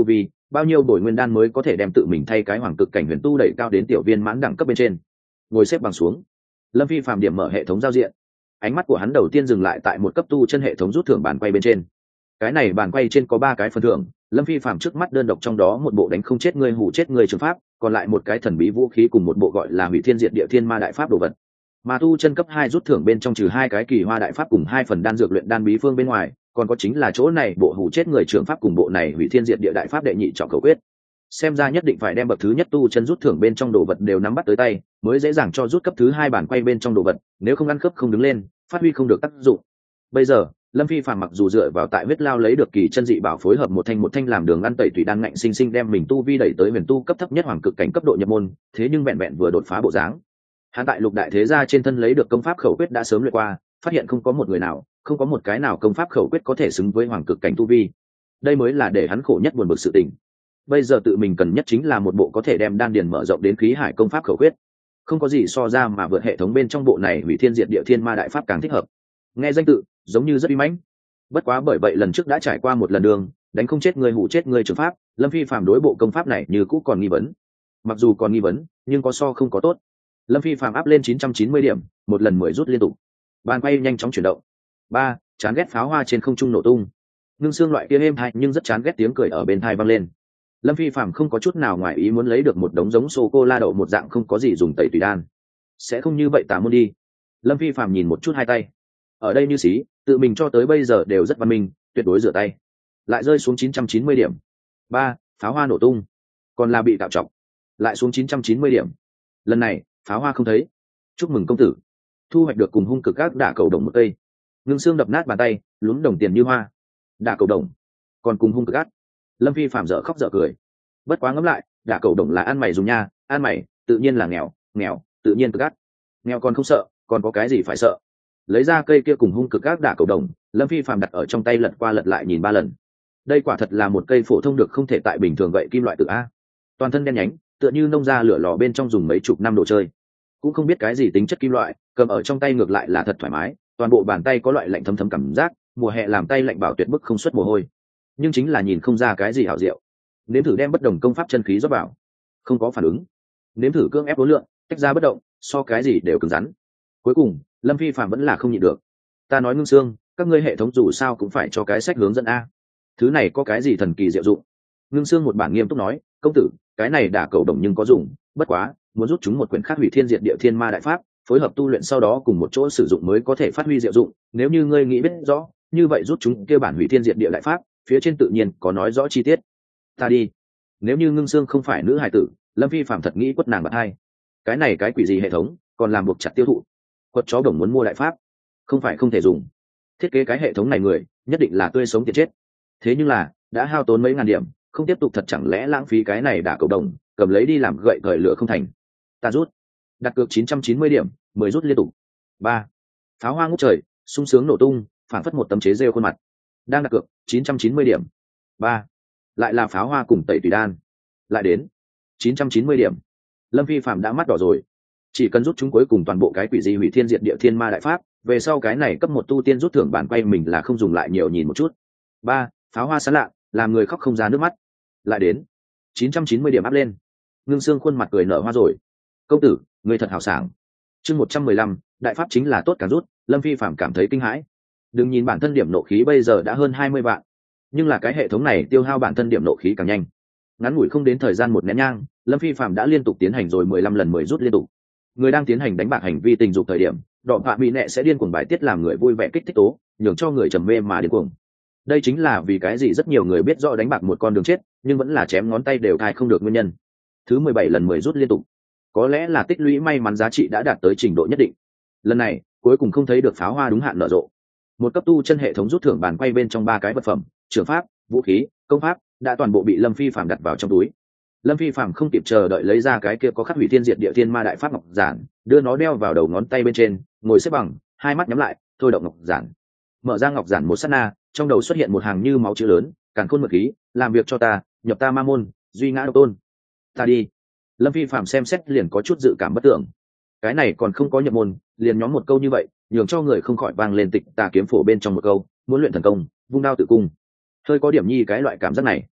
bao nhiêu bồi nguyên đan mới có thể đem tự mình thay cái hoàng cực cảnh huyền tu đẩy cao đến tiểu viên mãn đẳng cấp bên trên. Ngồi xếp bằng xuống, Lâm Phi Phạm điểm mở hệ thống giao diện. Ánh mắt của hắn đầu tiên dừng lại tại một cấp tu chân hệ thống rút thưởng bàn quay bên trên. Cái này bàn quay trên có 3 cái phần thưởng, Lâm Phi Phạm trước mắt đơn độc trong đó một bộ đánh không chết người hủ chết người trường pháp, còn lại một cái thần bí vũ khí cùng một bộ gọi là hủy thiên diệt địa thiên ma đại pháp đồ vật. Mà tu chân cấp 2 rút thưởng bên trong trừ 2 cái kỳ hoa đại pháp cùng 2 phần đan dược luyện đan bí phương bên ngoài, còn có chính là chỗ này bộ hủ chết người trường pháp cùng bộ này hủy thiên diệt địa đại pháp đệ nhị trọng khẩu quyết. Xem ra nhất định phải đem bậc thứ nhất tu chân rút thưởng bên trong đồ vật đều nắm bắt tới tay, mới dễ dàng cho rút cấp thứ 2 bản quay bên trong đồ vật, nếu không ăn khớp không đứng lên, phát huy không được tác dụng. Bây giờ, Lâm Phi Phàm mặc dù dựa vào tại huyết lao lấy được kỳ chân dị bảo phối hợp một thanh làm đường ăn tẩy tùy đan ngạnh sinh sinh đem mình tu vi đẩy tới huyền tu cấp thấp nhất hoàng cực cảnh cấp độ nhập môn, thế nhưng vẹn vẹn vừa đột phá bộ dáng. Hắn tại lục đại thế gia trên thân lấy được công pháp khẩu quyết đã sớm luyện qua, phát hiện không có một người nào, không có một cái nào công pháp khẩu quyết có thể xứng với hoàng cực cảnh tu vi. Đây mới là để hắn khổ nhất buồn bực sự tình. Bây giờ tự mình cần nhất chính là một bộ có thể đem đan điền mở rộng đến khí hải công pháp khẩu quyết. Không có gì so ra mà vượt hệ thống bên trong bộ này hủy thiên diệt địa thiên ma đại pháp càng thích hợp. Nghe danh tự, giống như rất uy mãnh. Bất quá bởi vậy lần trước đã trải qua một lần đường, đánh không chết người hủ chết người trường pháp, Lâm Phi Phàm đối bộ công pháp này như cũ còn nghi vấn. Mặc dù còn nghi vấn, nhưng có so không có tốt. Lâm Phi Phàm áp lên 990 điểm, một lần 10 rút liên tục. Bàn quay nhanh chóng chuyển động. 3, chán ghét pháo hoa trên không trung nổ tung. Ngưng xương loại kia êm hay nhưng rất chán ghét tiếng cười ở bên tai vang lên. Lâm Phi Phàm không có chút nào ngoài ý muốn lấy được một đống giống sô cô la đậu một dạng không có gì dùng tẩy tùy đan. Sẽ không như vậy tả môn đi. Lâm Phi Phàm nhìn một chút hai tay. Ở đây như xí, tự mình cho tới bây giờ đều rất văn minh, tuyệt đối rửa tay. Lại rơi xuống 990 điểm. 3, pháo hoa nổ tung. Còn là bị cạo trọc. Lại xuống 990 điểm. Lần này, pháo hoa không thấy. Chúc mừng công tử. Thu hoạch được cùng hung cực các đả cầu đồng một cây. Ngưng xương đập nát bàn tay, lún đồng tiền như hoa. Đả cầu đồng. Còn cùng hung cực các. Lâm Phi Phạm dở khóc dở cười. Bất quá ngẫm lại, đả cầu đồng là ăn mày dùng nha, ăn mày, tự nhiên là nghèo, nghèo, tự nhiên cực gắt. Nghèo còn không sợ, còn có cái gì phải sợ. Lấy ra cây kia cùng hung cực các đả cầu đồng, Lâm Phi Phạm đặt ở trong tay lật qua lật lại nhìn 3 lần. Đây quả thật là một cây phổ thông được không thể tại bình thường gậy kim loại tự a. Toàn thân đen nhánh, tựa như nông ra lửa lò bên trong dùng mấy chục năm đồ chơi. Cũng không biết cái gì tính chất kim loại, cầm ở trong tay ngược lại là thật thoải mái, toàn bộ bàn tay có loại lạnh thấm thấm cảm giác, mùa hè làm tay lạnh bảo tuyệt bức không xuất mồ hôi. Nhưng chính là nhìn không ra cái gì hảo diệu. Nếm thử đem bất đồng công pháp chân khí rót vào, không có phản ứng. Nếm thử cưỡng ép đối lượng, tách ra bất động, so cái gì đều cứng rắn. Cuối cùng, Lâm Phi Phạm vẫn là không nhịn được. Ta nói Ngưng Xương, các ngươi hệ thống dù sao cũng phải cho cái sách hướng dẫn a. Thứ này có cái gì thần kỳ diệu dụng? Ngưng Xương một bản nghiêm túc nói, công tử, cái này đả cầu đồng nhưng có dùng, bất quá, muốn rút chúng một quyển khác hủy thiên diệt địa thiên ma đại pháp, phối hợp tu luyện sau đó cùng một chỗ sử dụng mới có thể phát huy diệu dụng. Nếu như ngươi nghĩ biết rõ, như vậy rút chúng kia bản hủy thiên diệt địa đại pháp, phía trên tự nhiên có nói rõ chi tiết. Ta đi. Nếu như Ngưng Xương không phải nữ hài tử, Lâm Phi Phạm thật nghĩ quất nàng bạc hai. Cái này cái quỷ gì hệ thống, còn làm buộc chặt tiêu thụ. Quật chó đồng muốn mua đại pháp, không phải không thể dùng. Thiết kế cái hệ thống này người, nhất định là tươi sống tiệt chết. Thế nhưng là, đã hao tốn mấy ngàn điểm, không tiếp tục thật chẳng lẽ lãng phí cái này đả cầu đồng, cầm lấy đi làm gậy thời lửa không thành. Ta rút. Đặt cược 990 điểm, 10 rút liên tục. 3. Pháo hoa ngút trời, sung sướng nổ tung, phản phất một tấm chế rêu khuôn mặt. Đang đặt cược 990 điểm. 3. Lại là pháo hoa cùng tẩy tùy đan. Lại đến 990 điểm. Lâm Phi Phạm đã mắt đỏ rồi. Chỉ cần rút chúng cuối cùng toàn bộ cái quỷ di hủy thiên diệt địa thiên ma đại pháp, về sau cái này cấp 1 tu tiên rút thưởng bản quay mình là không dùng lại nhiều nhìn một chút. 3. Pháo hoa sáng lạ, làm người khóc không ra nước mắt. Lại đến 990 điểm áp lên. Ngưng Xương khuôn mặt cười nở hoa rồi. Công tử, người thật hào sảng. Chương 115, đại pháp chính là tốt càng rút, Lâm Phi Phạm cảm thấy kinh hãi. Đừng nhìn bản thân điểm nộ khí bây giờ đã hơn 20 vạn, nhưng là cái hệ thống này tiêu hao bản thân điểm nộ khí càng nhanh. Ngắn ngủi không đến thời gian một nén nhang, Lâm Phi Phạm đã liên tục tiến hành rồi 15 lần 10 rút liên tục. Người đang tiến hành đánh bạc hành vi tình dục thời điểm, đỏ vạ bị nẹ sẽ điên cuồng bài tiết làm người vui vẻ kích thích tố, nhường cho người trầm mê mà điên cuồng. Đây chính là vì cái gì rất nhiều người biết rõ đánh bạc một con đường chết, nhưng vẫn là chém ngón tay đều thai không được nguyên nhân. Thứ 17 lần 10 rút liên tục, có lẽ là tích lũy may mắn giá trị đã đạt tới trình độ nhất định. Lần này, cuối cùng không thấy được pháo hoa đúng hạn nở rộ. Một cấp tu chân hệ thống rút thưởng bàn quay bên trong 3 cái vật phẩm, trường pháp, vũ khí, công pháp đã toàn bộ bị Lâm Phi Phạm đặt vào trong túi. Lâm Phi Phạm không kịp chờ đợi lấy ra cái kia có khắc hủy thiên diệt địa thiên ma đại pháp ngọc giản, đưa nó đeo vào đầu ngón tay bên trên, ngồi xếp bằng, hai mắt nhắm lại, thôi động ngọc giản. Mở ra ngọc giản một sát na, trong đầu xuất hiện một hàng như máu chữ lớn, càn khôn mật khí, làm việc cho ta, nhập ta ma môn, duy ngã độc tôn. Ta đi. Lâm Phi Phạm xem xét liền có chút dự cảm bất tưởng. Cái này còn không có nhập môn, liền nhóm một câu như vậy, nhường cho người không khỏi vang lên Tịch Tà kiếm phổ bên trong một câu, muốn luyện thần công, vung đao tự cung. Hơi có điểm nhi cái loại cảm giác này.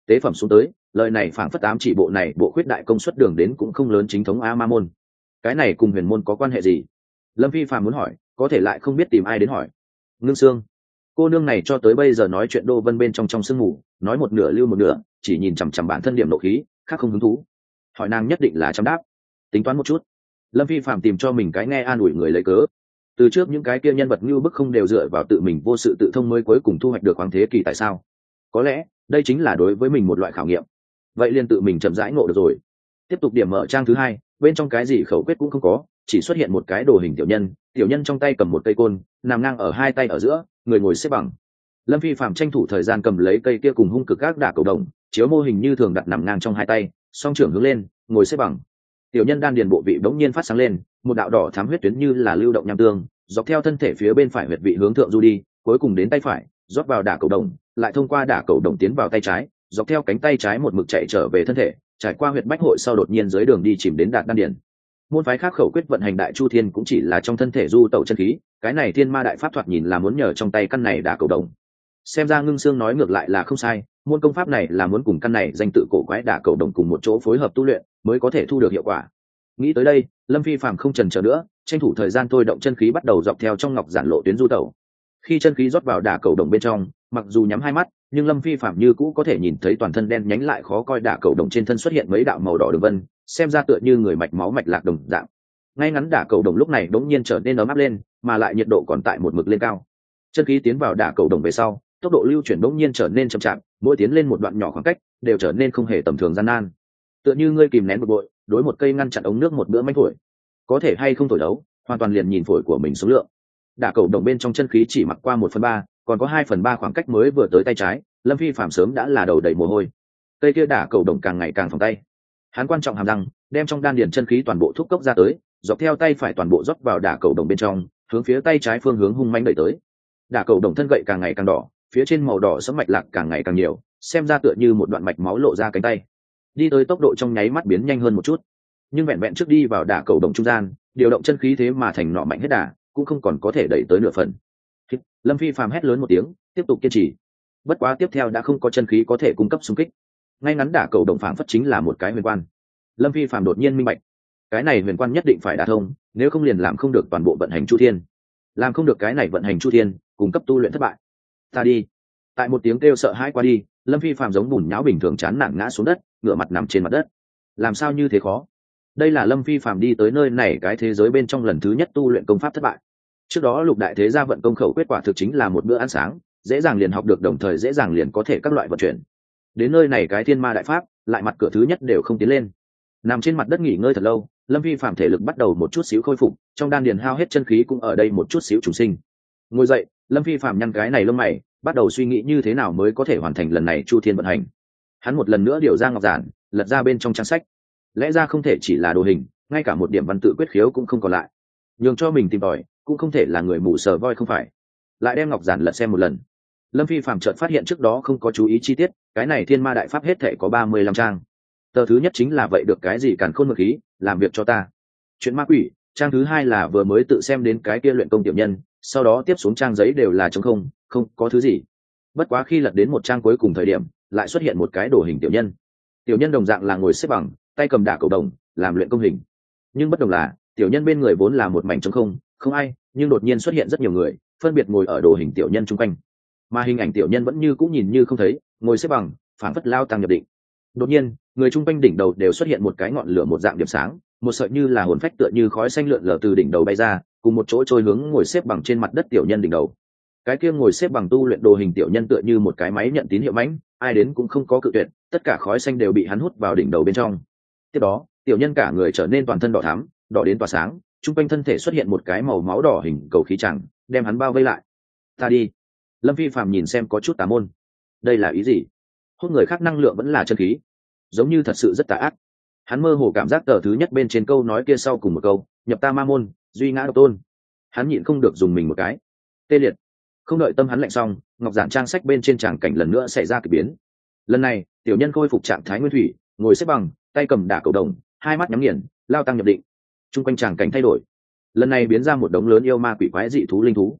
tế phẩm xuống tới, lời này phảng phất ám chỉ bộ này bộ khuyết đại công suất đường đến cũng không lớn chính thống a ma môn. Cái này cùng huyền môn có quan hệ gì? Lâm Phi phàm muốn hỏi, có thể lại không biết tìm ai đến hỏi. Ngưng Sương, cô nương này cho tới bây giờ nói chuyện Đô Vân bên trong sương mù, nói một nửa lưu một nửa, chỉ nhìn chằm chằm bản thân điểm nộ khí, khác không hứng thú. Hỏi nàng nhất định là chăm đáp. Tính toán một chút. Lâm Phi phàm tìm cho mình cái nghe an ủi người lấy cớ. Từ trước những cái kia nhân vật như bức không đều dựa vào tự mình vô sự tự thông mới cuối cùng thu hoạch được hoàng thế kỳ tại sao? Có lẽ đây chính là đối với mình một loại khảo nghiệm. Vậy liền tự mình chậm rãi ngộ được rồi. Tiếp tục điểm mở trang thứ hai, bên trong cái gì khẩu quyết cũng không có, chỉ xuất hiện một cái đồ hình tiểu nhân trong tay cầm một cây côn, nằm ngang ở hai tay ở giữa, người ngồi xếp bằng. Lâm Phi phạm tranh thủ thời gian cầm lấy cây kia cùng hung cực các đả cầu đồng, chiếu mô hình như thường đặt nằm ngang trong hai tay, song trưởng hướng lên, ngồi xếp bằng. Tiểu nhân đan điền bộ vị bỗng nhiên phát sáng lên, một đạo đỏ thắm huyết tuyến như là lưu động nham tương, dọc theo thân thể phía bên phải huyệt vị hướng thượng du đi, cuối cùng đến tay phải, rót vào đả cầu đồng, lại thông qua đả cầu đồng tiến vào tay trái, dọc theo cánh tay trái một mực chạy trở về thân thể, trải qua huyệt bách hội sau đột nhiên dưới đường đi chìm đến đạt đan điền. Môn phái khác khẩu quyết vận hành đại chu thiên cũng chỉ là trong thân thể du tẩu chân khí, cái này thiên ma đại pháp thoạt nhìn là muốn nhờ trong tay căn này đả cầu đồng. Xem ra Ngưng Sương nói ngược lại là không sai, môn công pháp này là muốn cùng căn này danh tự cổ quái đả cầu đồng cùng một chỗ phối hợp tu luyện mới có thể thu được hiệu quả. Nghĩ tới đây, Lâm Phi phàm không chần chờ nữa, tranh thủ thời gian thôi động chân khí bắt đầu dọc theo trong ngọc giản lộ tuyến du tẩu. Khi chân khí rót vào đả cầu đồng bên trong, mặc dù nhắm hai mắt, nhưng Lâm Phi phạm như cũ có thể nhìn thấy toàn thân đen nhánh lại khó coi đả cầu đồng trên thân xuất hiện mấy đạo màu đỏ đường vân, xem ra tựa như người mạch máu mạch lạc đồng dạng. Ngay ngắn đả cầu đồng lúc này đống nhiên trở nên ấm áp lên, mà lại nhiệt độ còn tại một mực lên cao. Chân khí tiến vào đả cầu đồng về sau, tốc độ lưu chuyển đống nhiên trở nên chậm chạp, mỗi tiến lên một đoạn nhỏ khoảng cách đều trở nên không hề tầm thường gian nan. Tựa như ngươi kìm nén bực bội, đối một cây ngăn chặn ống nước một bữa mánh thổi. Có thể hay không thổi đấu, hoàn toàn liền nhìn phổi của mình số lượng. Đả cầu đồng bên trong chân khí chỉ mặc qua 1/3, còn có 2/3 khoảng cách mới vừa tới tay trái, Lâm Phi phạm sớm đã là đầu đầy mồ hôi. Cây kia đả cầu đồng càng ngày càng phòng tay. Hắn quan trọng hàm răng, đem trong đan điền chân khí toàn bộ thúc cốc ra tới, dọc theo tay phải toàn bộ rót vào đả cầu đồng bên trong, hướng phía tay trái phương hướng hung mãnh đẩy tới. Đả cầu đồng thân gậy càng ngày càng đỏ, phía trên màu đỏ sẫm mạch lạc càng ngày càng nhiều, xem ra tựa như một đoạn mạch máu lộ ra cánh tay. Đi tới tốc độ trong nháy mắt biến nhanh hơn một chút, nhưng vẹn vẹn trước đi vào đả cầu đồng trung gian, điều động chân khí thế mà thành nọ mạnh hết đà, cũng không còn có thể đẩy tới nửa phần. Lâm Phi phàm hét lớn một tiếng, tiếp tục kiên trì. Bất quá tiếp theo đã không có chân khí có thể cung cấp xung kích, ngay ngắn đả cầu đồng phảng phất chính là một cái huyền quan. Lâm Phi phàm đột nhiên minh bạch, cái này huyền quan nhất định phải đả thông, nếu không liền làm không được toàn bộ vận hành chu thiên, làm không được cái này vận hành chu thiên, cung cấp tu luyện thất bại. Ta đi. Tại một tiếng kêu sợ hãi qua đi, Lâm Phi phàm giống bùn nhão bình thường chán nản ngã xuống đất, ngửa mặt nằm trên mặt đất. Làm sao như thế khó? Đây là Lâm Phi phàm đi tới nơi này cái thế giới bên trong lần thứ nhất tu luyện công pháp thất bại. Trước đó Lục đại thế gia vận công khẩu quyết quả thực chính là một bữa ăn sáng, dễ dàng liền học được, đồng thời dễ dàng liền có thể các loại vận chuyển. Đến nơi này cái thiên ma đại pháp, lại mặt cửa thứ nhất đều không tiến lên. Nằm trên mặt đất nghỉ ngơi thật lâu, Lâm Phi phàm thể lực bắt đầu một chút xíu khôi phục, trong đan điền hao hết chân khí cũng ở đây một chút xíu trùng sinh. Ngồi dậy, Lâm Phi phàm nhăn cái này lông mày, bắt đầu suy nghĩ như thế nào mới có thể hoàn thành lần này chu thiên vận hành. Hắn một lần nữa điều ra ngọc giản, lật ra bên trong trang sách. Lẽ ra không thể chỉ là đồ hình, ngay cả một điểm văn tự quyết khiếu cũng không còn lại. Nhường cho mình tìm tòi, cũng không thể là người mù sờ voi không phải. Lại đem ngọc giản lật xem một lần, Lâm Phi phàm chợt phát hiện trước đó không có chú ý chi tiết, cái này thiên ma đại pháp hết thể có 35 trang. Tờ thứ nhất chính là vậy được cái gì càn khôn mực khí, làm việc cho ta. Chuyện ma quỷ, trang thứ hai là vừa mới tự xem đến cái kia luyện công tiểu nhân, sau đó tiếp xuống trang giấy đều là trống không, không có thứ gì. Bất quá khi lật đến một trang cuối cùng thời điểm, lại xuất hiện một cái đồ hình tiểu nhân. Tiểu nhân đồng dạng là ngồi xếp bằng, tay cầm đả cầu đồng, làm luyện công hình. Nhưng bất đồng là, tiểu nhân bên người vốn là một mảnh trống không, không ai, nhưng đột nhiên xuất hiện rất nhiều người, phân biệt ngồi ở đồ hình tiểu nhân chung quanh. Mà hình ảnh tiểu nhân vẫn như cũng nhìn như không thấy, ngồi xếp bằng, phảng phất lao tăng nhập định. Đột nhiên, người chung quanh đỉnh đầu đều xuất hiện một cái ngọn lửa một dạng điểm sáng, một sợi như là hồn phách tựa như khói xanh lượn lờ từ đỉnh đầu bay ra, cùng một chỗ trôi hướng ngồi xếp bằng trên mặt đất tiểu nhân đỉnh đầu. Cái kia ngồi xếp bằng tu luyện đồ hình tiểu nhân tựa như một cái máy nhận tín hiệu mãnh, ai đến cũng không có cự tuyệt, tất cả khói xanh đều bị hắn hút vào đỉnh đầu bên trong. Tiếp đó, tiểu nhân cả người trở nên toàn thân đỏ thắm, đỏ đến tỏa sáng, chung quanh thân thể xuất hiện một cái màu máu đỏ hình cầu khí chẳng, đem hắn bao vây lại. Ta đi. Lâm Phi phàm nhìn xem có chút tà môn. Đây là ý gì? Hút người khác năng lượng vẫn là chân khí, giống như thật sự rất tà ác. Hắn mơ hồ cảm giác tờ thứ nhất bên trên câu nói kia sau cùng một câu, nhập ta ma môn, duy ngã độc tôn. Hắn nhịn không được dùng mình một cái. Tê liệt. Không đợi tâm hắn lạnh xong, ngọc giản trang sách bên trên tràng cảnh lần nữa xảy ra kỳ biến. Lần này, tiểu nhân khôi phục trạng thái nguyên thủy, ngồi xếp bằng, tay cầm đả cầu đồng, hai mắt nhắm nghiền, lao tăng nhập định. Trung quanh tràng cảnh thay đổi. Lần này biến ra một đống lớn yêu ma quỷ quái dị thú linh thú.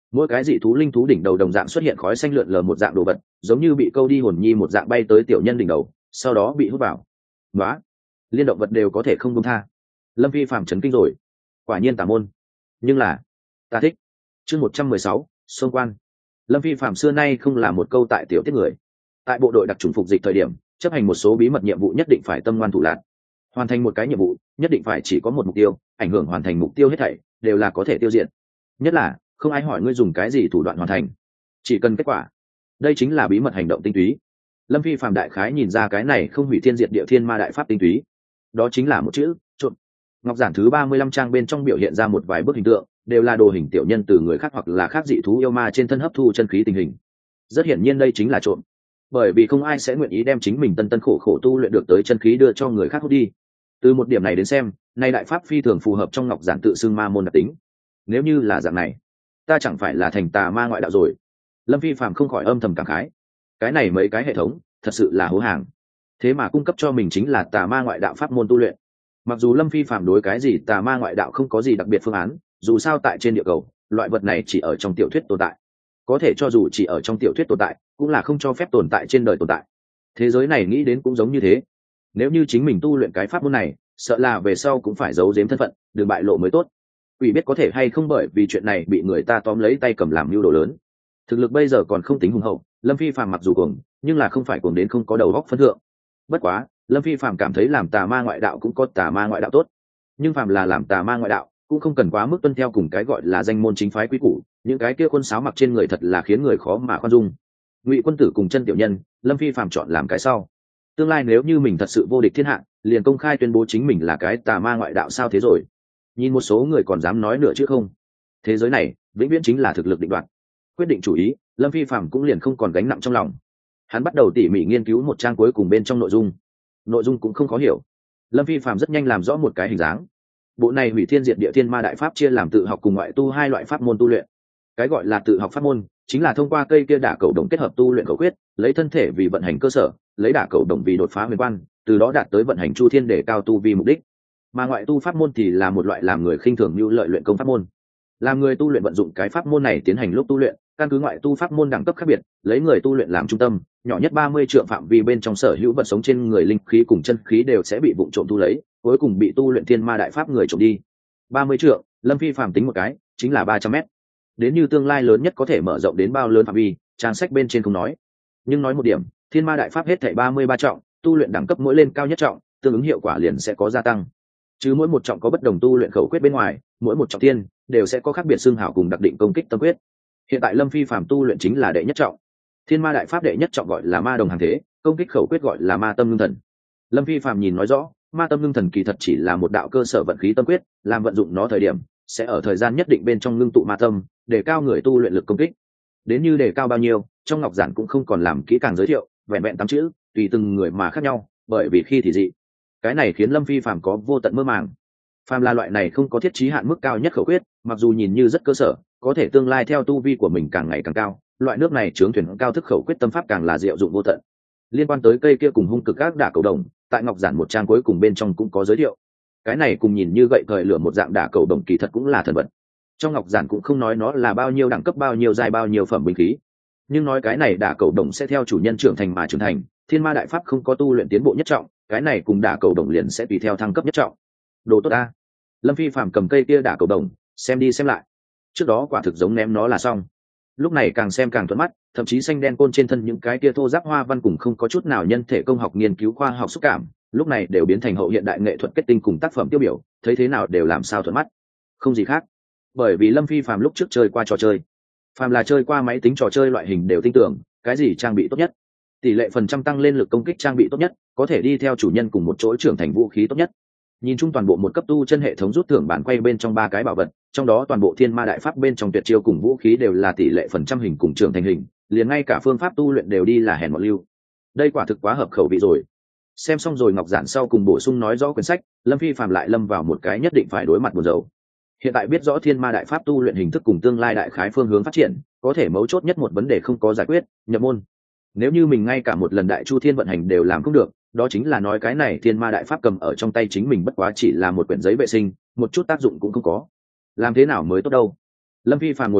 mỗi cái dị thú linh thú đỉnh đầu đồng dạng xuất hiện khói xanh lượn lờ một dạng đồ vật, giống như bị câu đi hồn nhi một dạng bay tới tiểu nhân đỉnh đầu, sau đó bị hút vào. Đó, liên động vật đều có thể không buông tha. Lâm Phi phàm chấn kinh rồi, quả nhiên tà môn, nhưng là ta thích. Chương 116, xông quan. Lâm Phi phàm xưa nay không là một câu tại tiểu tiết người. Tại bộ đội đặc trùng phục dịch thời điểm, chấp hành một số bí mật nhiệm vụ nhất định phải tâm ngoan thủ lạn. Hoàn thành một cái nhiệm vụ, nhất định phải chỉ có một mục tiêu, ảnh hưởng hoàn thành mục tiêu hết thảy đều là có thể tiêu diệt. Nhất là không ai hỏi ngươi dùng cái gì thủ đoạn hoàn thành, chỉ cần kết quả. Đây chính là bí mật hành động tinh túy. Lâm Phi phàm đại khái nhìn ra cái này không hủy thiên diệt địa thiên ma đại pháp tinh túy, đó chính là một chữ: trộn. Ngọc giản thứ 35 trang bên trong biểu hiện ra một vài bức hình tượng, đều là đồ hình tiểu nhân từ người khác hoặc là khác dị thú yêu ma trên thân hấp thu chân khí tình hình. Rất hiển nhiên đây chính là trộn, bởi vì không ai sẽ nguyện ý đem chính mình tân tân khổ khổ tu luyện được tới chân khí đưa cho người khác hút đi. Từ một điểm này đến xem, nay đại pháp phi thường phù hợp trong ngọc giản tự xưng ma môn đặc tính. Nếu như là dạng này, ta chẳng phải là thành tà ma ngoại đạo rồi. Lâm Phi phàm không khỏi âm thầm cảm khái, cái này mấy cái hệ thống thật sự là hố hàng, thế mà cung cấp cho mình chính là tà ma ngoại đạo pháp môn tu luyện. Mặc dù Lâm Phi phàm đối cái gì tà ma ngoại đạo không có gì đặc biệt phương án, dù sao tại trên địa cầu loại vật này chỉ ở trong tiểu thuyết tồn tại, có thể cho dù chỉ ở trong tiểu thuyết tồn tại cũng là không cho phép tồn tại trên đời tồn tại. Thế giới này nghĩ đến cũng giống như thế, nếu như chính mình tu luyện cái pháp môn này, sợ là về sau cũng phải giấu giếm thân phận, đừng bại lộ mới tốt. Quỷ biết có thể hay không bởi vì chuyện này bị người ta tóm lấy tay cầm làm mưu đồ lớn. Thực lực bây giờ còn không tính hùng hậu, Lâm Phi phàm mặc dù cuồng, nhưng là không phải cuồng đến không có đầu óc phân thượng. Bất quá Lâm Phi phàm cảm thấy làm tà ma ngoại đạo cũng có tà ma ngoại đạo tốt, nhưng phàm là làm tà ma ngoại đạo cũng không cần quá mức tuân theo cùng cái gọi là danh môn chính phái quý củ, những cái kia quân sáo mặc trên người thật là khiến người khó mà khoan dung. Ngụy Quân Tử cùng Chân Tiểu Nhân, Lâm Phi phàm chọn làm cái sau. Tương lai nếu như mình thật sự vô địch thiên hạ, liền công khai tuyên bố chính mình là cái tà ma ngoại đạo sao thế rồi. Nhìn một số người còn dám nói nữa chứ không. Thế giới này vĩnh viễn chính là thực lực định đoạt. Quyết định chủ ý, Lâm Phi phàm cũng liền không còn gánh nặng trong lòng. Hắn bắt đầu tỉ mỉ nghiên cứu một trang cuối cùng bên trong nội dung cũng không khó hiểu. Lâm Phi phàm rất nhanh làm rõ một cái hình dáng. Bộ này hủy thiên diệt địa thiên ma đại pháp chia làm tự học cùng ngoại tu hai loại pháp môn tu luyện. Cái gọi là tự học pháp môn chính là thông qua cây kia đả cầu đồng kết hợp tu luyện khẩu quyết, lấy thân thể vì vận hành cơ sở, lấy đả cầu đồng vì đột phá huyền quan, từ đó đạt tới vận hành chu thiên để cao tu vi mục đích. Mà ngoại tu pháp môn thì là một loại làm người khinh thường như lợi luyện công pháp môn. Làm người tu luyện vận dụng cái pháp môn này tiến hành lúc tu luyện, căn cứ ngoại tu pháp môn đẳng cấp khác biệt, lấy người tu luyện làm trung tâm, nhỏ nhất 30 trượng phạm vi bên trong sở hữu vật sống trên người linh khí cùng chân khí đều sẽ bị vụng trộm thu lấy, cuối cùng bị tu luyện thiên ma đại pháp người trộm đi. 30 trượng, Lâm Phi phàm tính một cái, chính là 300 mét. Đến như tương lai lớn nhất có thể mở rộng đến bao lớn phạm vi, trang sách bên trên không nói. Nhưng nói một điểm, thiên ma đại pháp hết thảy 33 trọng, tu luyện đẳng cấp mỗi lên cao nhất trọng, tương ứng hiệu quả liền sẽ có gia tăng. Chứ mỗi một trọng có bất đồng tu luyện khẩu quyết bên ngoài, mỗi một trọng tiên đều sẽ có khác biệt xương hảo cùng đặc định công kích tâm quyết. Hiện tại Lâm Phi phàm tu luyện chính là đệ nhất trọng. Thiên ma đại pháp đệ nhất trọng gọi là ma đồng hàng thế, công kích khẩu quyết gọi là ma tâm ngưng thần. Lâm Phi phàm nhìn nói rõ, ma tâm ngưng thần kỳ thật chỉ là một đạo cơ sở vận khí tâm quyết, làm vận dụng nó thời điểm sẽ ở thời gian nhất định bên trong ngưng tụ ma tâm, để cao người tu luyện lực công kích. Đến như để cao bao nhiêu, trong ngọc giản cũng không còn làm kỹ càng giới thiệu, vẹn vẹn 8 chữ, tùy từng người mà khác nhau, bởi vì khi thì dị. Cái này khiến Lâm Phi phàm có vô tận mơ màng. Phàm là loại này không có thiết trí hạn mức cao nhất khẩu quyết, mặc dù nhìn như rất cơ sở, có thể tương lai theo tu vi của mình càng ngày càng cao, loại nước này chướng thuyền cao thức khẩu quyết tâm pháp càng là diệu dụng vô tận. Liên quan tới cây kia cùng hung cực các đả cầu đồng, tại ngọc giản một trang cuối cùng bên trong cũng có giới thiệu. Cái này cùng nhìn như gậy thời lửa một dạng đả cầu đồng kỳ thật cũng là thần vật. Trong ngọc giản cũng không nói nó là bao nhiêu đẳng cấp, bao nhiêu dài, bao nhiêu phẩm binh khí, nhưng nói cái này đả cầu đồng sẽ theo chủ nhân trưởng thành mà trưởng thành. Thiên ma đại pháp không có tu luyện tiến bộ nhất trọng, cái này cùng đả cầu đồng liền sẽ tùy theo thăng cấp nhất trọng. Đồ tốt a. Lâm Phi phàm cầm cây kia đả cầu đồng, xem đi xem lại. Trước đó quả thực giống ném nó là xong, lúc này càng xem càng thuận mắt, thậm chí xanh đen côn trên thân những cái kia thô ráp hoa văn cùng không có chút nào nhân thể công học nghiên cứu khoa học xúc cảm, lúc này đều biến thành hậu hiện đại nghệ thuật kết tinh cùng tác phẩm tiêu biểu, thấy thế nào đều làm sao thuận mắt. Không gì khác, bởi vì Lâm Phi phàm lúc trước chơi qua trò chơi, phàm là chơi qua máy tính trò chơi loại hình đều tin tưởng, cái gì trang bị tốt nhất, tỷ lệ phần trăm tăng lên lực công kích trang bị tốt nhất, có thể đi theo chủ nhân cùng một chỗ trưởng thành vũ khí tốt nhất. Nhìn chung toàn bộ một cấp tu chân hệ thống rút thưởng bản quay bên trong 3 cái bảo vật, trong đó toàn bộ thiên ma đại pháp bên trong tuyệt chiêu cùng vũ khí đều là tỷ lệ phần trăm hình cùng trưởng thành hình, liền ngay cả phương pháp tu luyện đều đi là hèn mọn lưu. Đây quả thực quá hợp khẩu vị rồi. Xem xong rồi ngọc giản sau cùng bổ sung nói rõ quyển sách, Lâm Phi phàm lại lâm vào một cái nhất định phải đối mặt buồn rầu. Hiện tại biết rõ thiên ma đại pháp tu luyện hình thức cùng tương lai đại khái phương hướng phát triển, có thể mấu chốt nhất một vấn đề không có giải quyết, nhập môn. Nếu như mình ngay cả một lần đại chu thiên vận hành đều làm không được, đó chính là nói cái này thiên ma đại pháp cầm ở trong tay chính mình bất quá chỉ là một quyển giấy vệ sinh, một chút tác dụng cũng không có. Làm thế nào mới tốt đâu? Lâm Phi phàm ngồi dưới đất,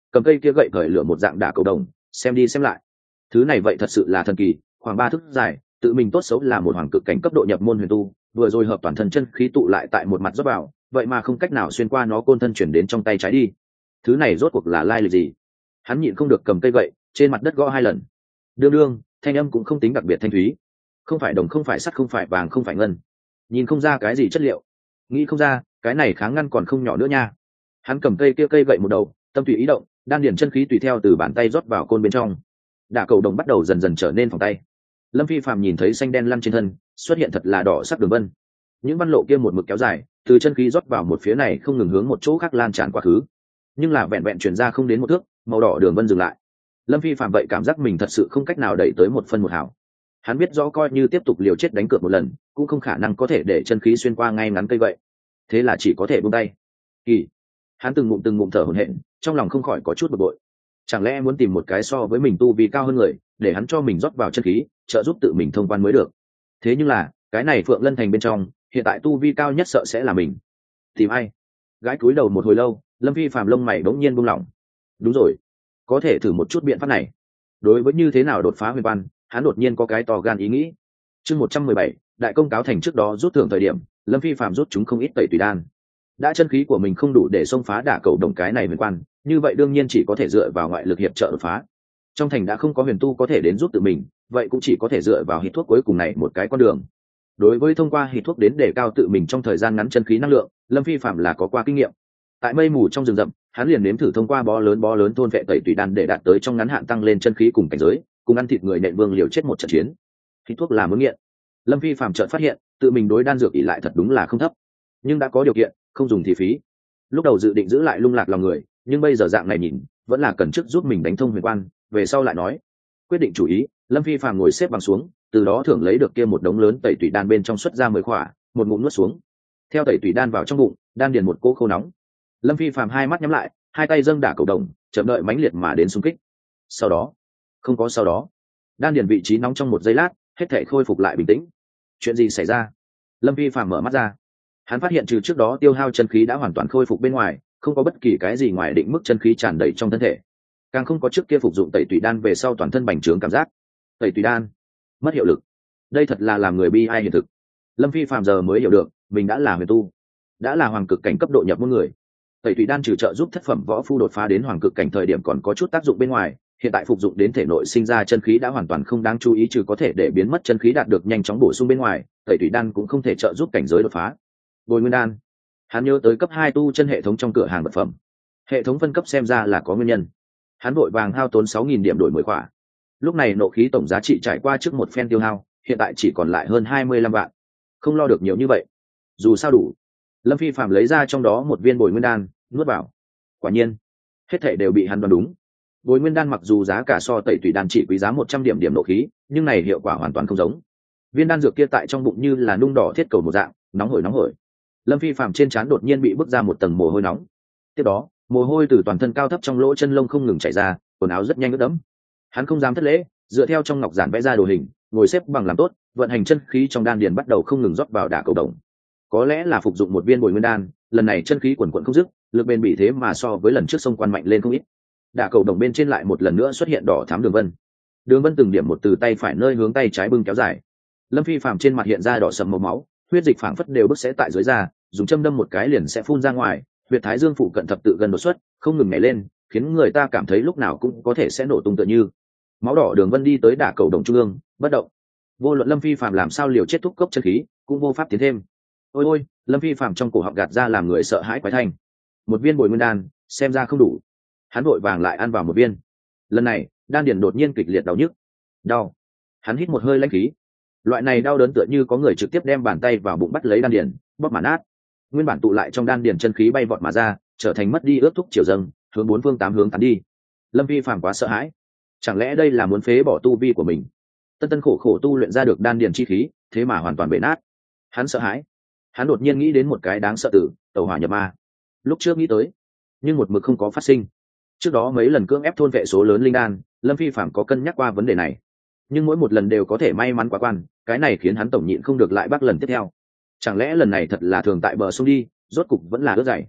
cầm cây kia gậy cởi lửa một dạng đả cầu đồng, xem đi xem lại. Thứ này vậy thật sự là thần kỳ, khoảng 3 thước dài, tự mình tốt xấu là một hoàng cực cảnh cấp độ nhập môn huyền tu, vừa rồi hợp toàn thân chân khí tụ lại tại một mặt rót vào, vậy mà không cách nào xuyên qua nó côn thân chuyển đến trong tay trái đi. Thứ này rốt cuộc là lai lịch gì? Hắn nhịn không được cầm cây gậy trên mặt đất gõ 2 lần. Đương đương, thanh âm cũng không tính đặc biệt thanh thúy, không phải đồng, không phải sắt, không phải vàng, không phải ngân, nhìn không ra cái gì chất liệu, nghĩ không ra cái này kháng ngăn còn không nhỏ nữa nha. Hắn cầm cây kia cây gậy một đầu, tâm tùy ý động, đan điền chân khí tùy theo từ bàn tay rót vào côn bên trong, đả cầu đồng bắt đầu dần dần trở nên phòng tay. Lâm Phi Phàm nhìn thấy xanh đen lăn trên thân xuất hiện thật là đỏ sắc đường vân, những văn lộ kia một mực kéo dài từ chân khí rót vào một phía này không ngừng hướng một chỗ khác lan tràn quá khứ, nhưng là vẹn vẹn chuyển ra không đến 1 thước, màu đỏ đường vân dừng lại. Lâm Phi Phàm vậy cảm giác mình thật sự không cách nào đẩy tới 1 phân 1 hào. Hắn biết rõ coi như tiếp tục liều chết đánh cược một lần cũng không khả năng có thể để chân khí xuyên qua ngay ngắn cây vậy, thế là chỉ có thể buông tay. Kỳ, hắn từng ngụm thở hổn hển, trong lòng không khỏi có chút bực bội. Chẳng lẽ muốn tìm một cái so với mình tu vi cao hơn người để hắn cho mình rót vào chân khí trợ giúp tự mình thông quan mới được? Thế nhưng là cái này Phượng Lân Thành bên trong hiện tại tu vi cao nhất sợ sẽ là mình. Tìm ai? Gái cúi đầu một hồi lâu, Lâm Phi Phàm lông mày bỗng nhiên buông lỏng. Đúng rồi, có thể thử một chút biện pháp này. Đối với như thế nào đột phá huyền văn, hắn đột nhiên có cái to gan ý nghĩ. Chương 117, đại công cáo thành trước đó rút thưởng thời điểm, Lâm Phi Phàm rút chúng không ít tẩy tùy đan. Đã chân khí của mình không đủ để xông phá đả cầu đồng cái này huyền quan, như vậy đương nhiên chỉ có thể dựa vào ngoại lực hiệp trợ đột phá. Trong thành đã không có huyền tu có thể đến giúp tự mình, vậy cũng chỉ có thể dựa vào hít thuốc cuối cùng này một cái con đường. Đối với thông qua hít thuốc đến để cao tự mình trong thời gian ngắn chân khí năng lượng, Lâm Phi Phạm là có qua kinh nghiệm. Tại mây mù trong rừng rậm, hắn liền nếm thử thông qua bó lớn thôn vệ tẩy tùy đan để đạt tới trong ngắn hạn tăng lên chân khí cùng cảnh giới, cùng ăn thịt người nện vương liều chết một trận chiến. Hít thuốc là muốn nghiện. Lâm Phi Phạm chợt phát hiện, tự mình đối đan dược ỷ lại thật đúng là không thấp, nhưng đã có điều kiện, không dùng thì phí. Lúc đầu dự định giữ lại lung lạc lòng người, nhưng bây giờ dạng này nhìn, vẫn là cần trước giúp mình đánh thông huyền quan, về sau lại nói. Quyết định chủ ý, Lâm Phi Phàm ngồi xếp bằng xuống, từ đó thưởng lấy được kia một đống lớn tẩy tùy đan bên trong xuất ra 10 khỏa, một ngụm nuốt xuống. Theo tẩy tùy đan vào trong bụng, đan điền một cỗ khô nóng. Lâm Phi Phàm hai mắt nhắm lại, hai tay dâng đả cầu đồng, chậm đợi mãnh liệt mà đến xung kích. Sau đó, không có sau đó, đan điền vị trí nóng trong một giây lát, hết thảy khôi phục lại bình tĩnh. Chuyện gì xảy ra? Lâm Phi Phàm mở mắt ra. Hắn phát hiện trừ trước đó tiêu hao chân khí đã hoàn toàn khôi phục bên ngoài, không có bất kỳ cái gì ngoài định mức chân khí tràn đầy trong thân thể, càng không có trước kia phục dụng tẩy tùy đan về sau toàn thân bành trướng cảm giác. Tẩy tùy đan mất hiệu lực, đây thật là làm người bi ai hiện thực. Lâm Phi Phàm giờ mới hiểu được mình đã là huyền tu, đã là hoàng cực cảnh cấp độ nhập môn người. Tẩy tùy đan trừ trợ giúp thất phẩm võ phu đột phá đến hoàng cực cảnh thời điểm còn có chút tác dụng bên ngoài, hiện tại phục dụng đến thể nội sinh ra chân khí đã hoàn toàn không đáng chú ý, trừ có thể để biến mất chân khí đạt được nhanh chóng bổ sung bên ngoài, tẩy tùy đan cũng không thể trợ giúp cảnh giới đột phá. Bồi nguyên đan, hắn nhớ tới cấp 2 tu chân hệ thống trong cửa hàng vật phẩm, hệ thống phân cấp xem ra là có nguyên nhân. Hắn vội vàng hao tốn 6.000 điểm đổi 10 khỏa. Lúc này nộ khí tổng giá trị trải qua trước một phen tiêu hao, hiện tại chỉ còn lại hơn 25 vạn. Không lo được nhiều như vậy, dù sao đủ. Lâm Phi Phạm lấy ra trong đó một viên bồi nguyên đan, nuốt vào. Quả nhiên, hết thảy đều bị hắn đoán đúng. Bồi nguyên đan mặc dù giá cả so tẩy tùy đan chỉ quý giá 100 điểm nộ khí, nhưng này hiệu quả hoàn toàn không giống. Viên đan dược kia tại trong bụng như là nung đỏ thiết cầu một dạng, nóng hổi. Lâm Phi Phạm trên trán đột nhiên bị bức ra một tầng mồ hôi nóng. Tiếp đó, mồ hôi từ toàn thân cao thấp trong lỗ chân lông không ngừng chảy ra, quần áo rất nhanh ướt đẫm. Hắn không dám thất lễ, dựa theo trong ngọc giản vẽ ra đồ hình, ngồi xếp bằng làm tốt, vận hành chân khí trong đan điền bắt đầu không ngừng rót vào đả cầu đồng. Có lẽ là phục dụng một viên bồi nguyên đan, lần này chân khí quần quần không dứt, lực bền bỉ thế mà so với lần trước xông quan mạnh lên không ít. Đả cầu đồng bên trên lại một lần nữa xuất hiện đỏ thắm đường vân. Đường vân từng điểm một từ tay phải nơi hướng tay trái bưng kéo dài. Lâm Phi Phàm trên mặt hiện ra đỏ sầm màu máu, huyết dịch phảng phất đều bức sẽ tại dưới da, dùng châm đâm một cái liền sẽ phun ra ngoài, huyệt thái dương phụ cận thập tự gần đột xuất, không ngừng nhảy lên, khiến người ta cảm thấy lúc nào cũng có thể sẽ nổ tung tựa như. Máu đỏ đường vân đi tới đả cầu đồng trung ương, bất động. Vô luận Lâm Phi Phàm làm sao liều chết thúc cốc chân khí, cũng vô pháp tiến thêm. Ôi, Lâm Phi Phàm trong cổ họng gạt ra làm người sợ hãi quái thanh. Một viên bồi nguyên đan, xem ra không đủ. Hắn vội vàng lại ăn vào một viên. Lần này, đan điền đột nhiên kịch liệt đau nhức. Đau. Hắn hít một hơi lãnh khí. Loại này đau đớn tựa như có người trực tiếp đem bàn tay vào bụng bắt lấy đan điền, bóp mà nát. Nguyên bản tụ lại trong đan điền chân khí bay vọt mà ra, trở thành mất đi ướt thúc chiều dâng, hướng 4 phương 8 hướng tán đi. Lâm Phi Phàm quá sợ hãi. Chẳng lẽ đây là muốn phế bỏ tu vi của mình? Tân khổ tu luyện ra được đan điền chi khí, thế mà hoàn toàn bể nát. Hắn sợ hãi. Hắn đột nhiên nghĩ đến một cái đáng sợ tử, tẩu hỏa nhập ma. Lúc trước nghĩ tới, nhưng một mực không có phát sinh. Trước đó mấy lần cưỡng ép thôn vệ số lớn linh đan, Lâm Phi Phàm có cân nhắc qua vấn đề này, nhưng mỗi một lần đều có thể may mắn quá quan, cái này khiến hắn tổng nhịn không được lại bắt lần tiếp theo. Chẳng lẽ lần này thật là thường tại bờ sông đi, rốt cục vẫn là ướt dày.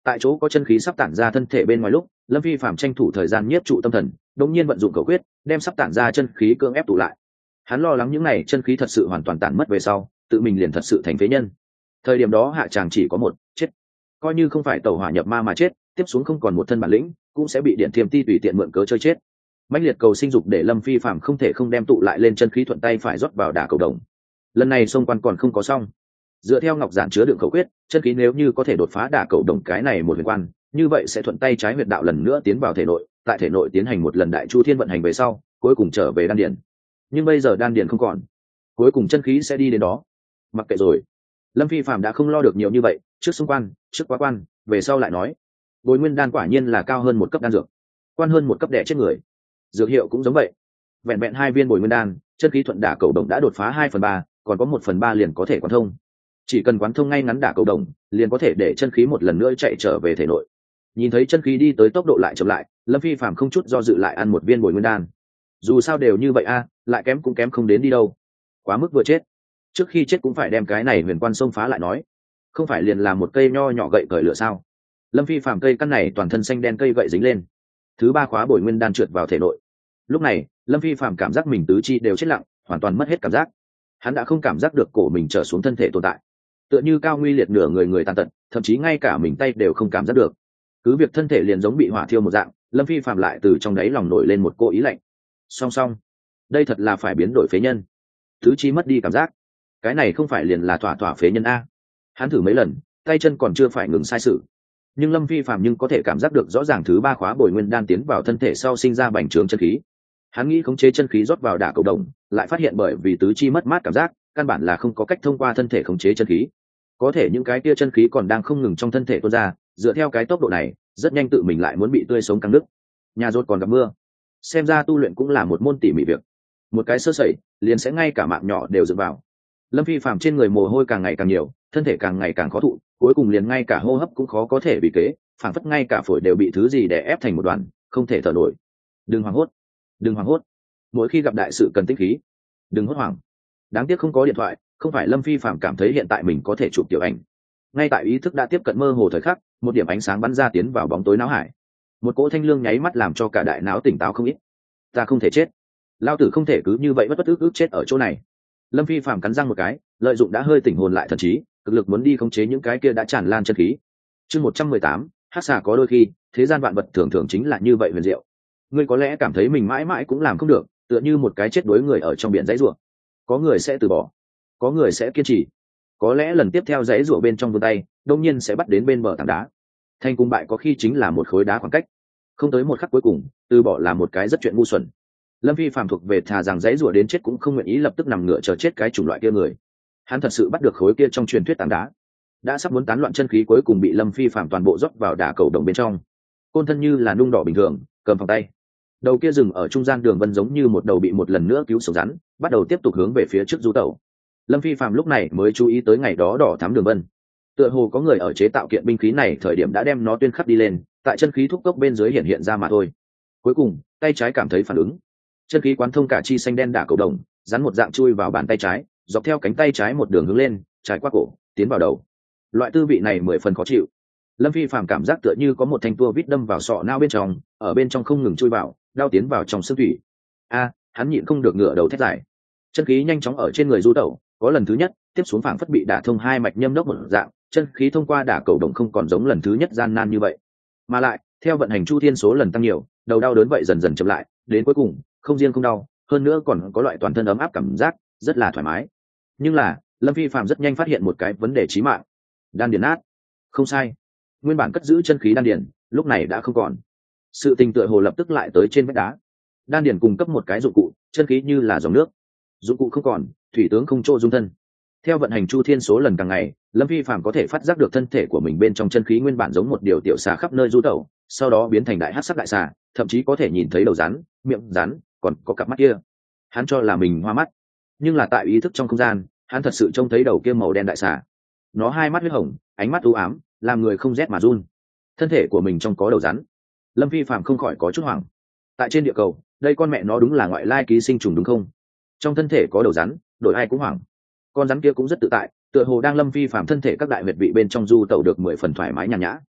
tại chỗ có chân khí sắp tản ra thân thể bên ngoài lúc, Lâm Phi Phàm tranh thủ thời gian nhiếp trụ tâm thần, đống nhiên vận dụng cầu quyết, đem sắp tản ra chân khí cưỡng ép tụ lại. Hắn lo lắng những này chân khí thật sự hoàn toàn tản mất về sau, tự mình liền thật sự thành phế nhân. Thời điểm đó hạ chàng chỉ có một, chết. Coi như không phải tẩu hỏa nhập ma mà chết, tiếp xuống không còn một thân bản lĩnh, cũng sẽ bị điện thiềm ti tùy tiện mượn cớ chơi chết. Mãnh liệt cầu sinh dục để Lâm Phi Phàm không thể không đem tụ lại lên chân khí thuận tay phải rót vào đả cầu đồng. Lần này xông quan còn không có xong. Dựa theo ngọc giản chứa đựng khẩu quyết, chân khí nếu như có thể đột phá đả cầu đồng cái này một huyền quan, như vậy sẽ thuận tay trái huyệt đạo lần nữa tiến vào thể nội, tại thể nội tiến hành một lần đại chu thiên vận hành về sau, cuối cùng trở về đan điền. Nhưng bây giờ đan điền không còn, cuối cùng chân khí sẽ đi đến đó. Mặc kệ rồi, Lâm Phi Phàm đã không lo được nhiều như vậy, trước xung quan, trước quá quan, về sau lại nói. Bồi nguyên đan quả nhiên là cao hơn một cấp đan dược, quan hơn một cấp đẻ chết người. Dược hiệu cũng giống vậy, vẹn vẹn 2 viên bồi nguyên đan, chân khí thuận đả cầu đồng đã đột phá 2/3, còn có 1/3 liền có thể quán thông. Chỉ cần quán thông ngay ngắn đả cầu đồng, liền có thể để chân khí một lần nữa chạy trở về thể nội. Nhìn thấy chân khí đi tới tốc độ lại chậm lại, Lâm Phi Phàm không chút do dự lại ăn một viên bồi nguyên đan. Dù sao đều như vậy a, lại kém cũng kém không đến đi đâu. Quá mức vừa chết, trước khi chết cũng phải đem cái này huyền quan xông phá lại nói. Không phải liền là một cây nho nhỏ gậy cởi lửa sao? Lâm Phi Phàm cây căn này toàn thân xanh đen cây gậy dính lên. Thứ 3 khóa bồi nguyên đan trượt vào thể nội. Lúc này, Lâm Phi Phàm cảm giác mình tứ chi đều chết lặng, hoàn toàn mất hết cảm giác. Hắn đã không cảm giác được cổ mình trở xuống thân thể tồn tại, tựa như cao nguy liệt nửa người tàn tật, thậm chí ngay cả mình tay đều không cảm giác được. Cứ việc thân thể liền giống bị hỏa thiêu một dạng, Lâm Phi Phàm lại từ trong đáy lòng nổi lên một cô ý lạnh. Song song, đây thật là phải biến đổi phế nhân. Tứ chi mất đi cảm giác, cái này không phải liền là thỏa phế nhân a? Hắn thử mấy lần, tay chân còn chưa phải ngừng sai sự, nhưng Lâm Phi Phàm nhưng có thể cảm giác được rõ ràng thứ 3 khóa bồi nguyên đan tiến vào thân thể sau sinh ra bành trướng chân khí. Hắn nghĩ khống chế chân khí rót vào đả cầu đồng, lại phát hiện bởi vì tứ chi mất mát cảm giác, căn bản là không có cách thông qua thân thể khống chế chân khí. Có thể những cái kia chân khí còn đang không ngừng trong thân thể tuôn ra, dựa theo cái tốc độ này, rất nhanh tự mình lại muốn bị tươi sống căng đứt. Nhà rốt còn gặp mưa, xem ra tu luyện cũng là một môn tỉ mỉ việc. Một cái sơ sẩy, liền sẽ ngay cả mạng nhỏ đều dựa vào. Lâm Phi Phàm trên người mồ hôi càng ngày càng nhiều, thân thể càng ngày càng khó thụ, cuối cùng liền ngay cả hô hấp cũng khó có thể bị kế, phảng phất ngay cả phổi đều bị thứ gì đè ép thành một đoàn, không thể thở nổi. Đừng hoảng hốt, đừng hoảng hốt. Mỗi khi gặp đại sự cần tĩnh khí, đừng hốt hoảng. Đáng tiếc không có điện thoại, không phải Lâm Phi Phàm cảm thấy hiện tại mình có thể chụp tiểu ảnh. Ngay tại ý thức đã tiếp cận mơ hồ thời khắc, một điểm ánh sáng bắn ra tiến vào bóng tối não hải. Một cỗ thanh lương nháy mắt làm cho cả đại não tỉnh táo không ít. Ta không thể chết, lao tử không thể cứ như vậy bất ức chết ở chỗ này. Lâm Phi Phàm cắn răng một cái, lợi dụng đã hơi tỉnh hồn lại thần trí, cực lực muốn đi khống chế những cái kia đã tràn lan chân khí. Chương 118, hắc xà có đôi khi, thế gian vạn vật thường thường chính là như vậy huyền diệu. Ngươi có lẽ cảm thấy mình mãi mãi cũng làm không được, tựa như một cái chết đuối người ở trong biển dãy rủa. Có người sẽ từ bỏ, có người sẽ kiên trì. Có lẽ lần tiếp theo dãy rủa bên trong vươn tay, đột nhiên sẽ bắt đến bên bờ tảng đá. Thành cùng bại có khi chính là một khối đá khoảng cách. Không tới một khắc cuối cùng, từ bỏ là một cái rất chuyện ngu xuẩn. Lâm Phi Phàm thuộc về thà rằng dãy rủa đến chết cũng không nguyện ý lập tức nằm ngửa chờ chết cái chủng loại kia người. Hắn thật sự bắt được khối kia trong truyền thuyết tảng đá, đã sắp muốn tán loạn chân khí cuối cùng bị Lâm Phi Phàm toàn bộ rót vào đả cầu đồng bên trong. Côn thân như là nung đỏ bình thường, cầm phòng tay. Đầu kia dừng ở trung gian đường vân giống như một đầu bị một lần nữa cứu sống rắn, bắt đầu tiếp tục hướng về phía trước du tẩu. Lâm Phi Phàm lúc này mới chú ý tới ngày đó đỏ thắm đường vân. Tựa hồ có người ở chế tạo kiện binh khí này thời điểm đã đem nó tuyên khắc đi lên, tại chân khí thúc cốc bên dưới hiện ra mà thôi. Cuối cùng, tay trái cảm thấy phản ứng. Chân khí quán thông cả chi xanh đen đả cầu đồng, rắn một dạng chui vào bàn tay trái, dọc theo cánh tay trái một đường hướng lên, trải qua cổ, tiến vào đầu. Loại tư vị này 10 phần khó chịu. Lâm Phi Phàm cảm giác tựa như có một thanh tua vít đâm vào sọ não bên trong, ở bên trong không ngừng chui vào, đau tiến vào trong xương thủy. Hắn nhịn không được ngửa đầu thét dài. Chân khí nhanh chóng ở trên người du tẩu, có lần thứ nhất, tiếp xuống phảng phất bị đả thông hai mạch nhâm đốc một dạng, chân khí thông qua đả cầu đồng không còn giống lần thứ nhất gian nan như vậy. Mà lại, theo vận hành chu thiên số lần tăng nhiều, đầu đau đớn vậy dần dần chậm lại, đến cuối cùng, không riêng không đau, hơn nữa còn có loại toàn thân ấm áp cảm giác, rất là thoải mái. Nhưng là, Lâm Phi Phàm rất nhanh phát hiện một cái vấn đề chí mạng. Đan điền nát. Không sai, nguyên bản cất giữ chân khí đan điền, lúc này đã không còn. Sự tình tựa hồ lập tức lại tới trên vách đá. Đan điền cung cấp một cái dụng cụ, chân khí như là dòng nước. Dụng cụ không còn, thủy tướng không chỗ dung thân. Theo vận hành chu thiên số lần càng ngày, Lâm Phi Phàm có thể phát giác được thân thể của mình bên trong chân khí nguyên bản giống một điều tiểu xà khắp nơi du tẩu, sau đó biến thành đại hắc sắc đại xà, thậm chí có thể nhìn thấy đầu rắn, miệng rắn, còn có cặp mắt kia. Hắn cho là mình hoa mắt, nhưng là tại ý thức trong không gian, hắn thật sự trông thấy đầu kia màu đen đại xà. Nó hai mắt huyết hồng, ánh mắt u ám, làm người không rét mà run. Thân thể của mình trong có đầu rắn. Lâm Phi Phàm không khỏi có chút hoảng. Tại trên địa cầu, đây con mẹ nó đúng là ngoại lai ký sinh trùng đúng không? Trong thân thể có đầu rắn, đổi ai cũng hoảng. Con rắn kia cũng rất tự tại, tựa hồ đang Lâm Phi Phàm thân thể các đại huyệt vị bên trong du tẩu được 10 phần thoải mái nhàn nhã.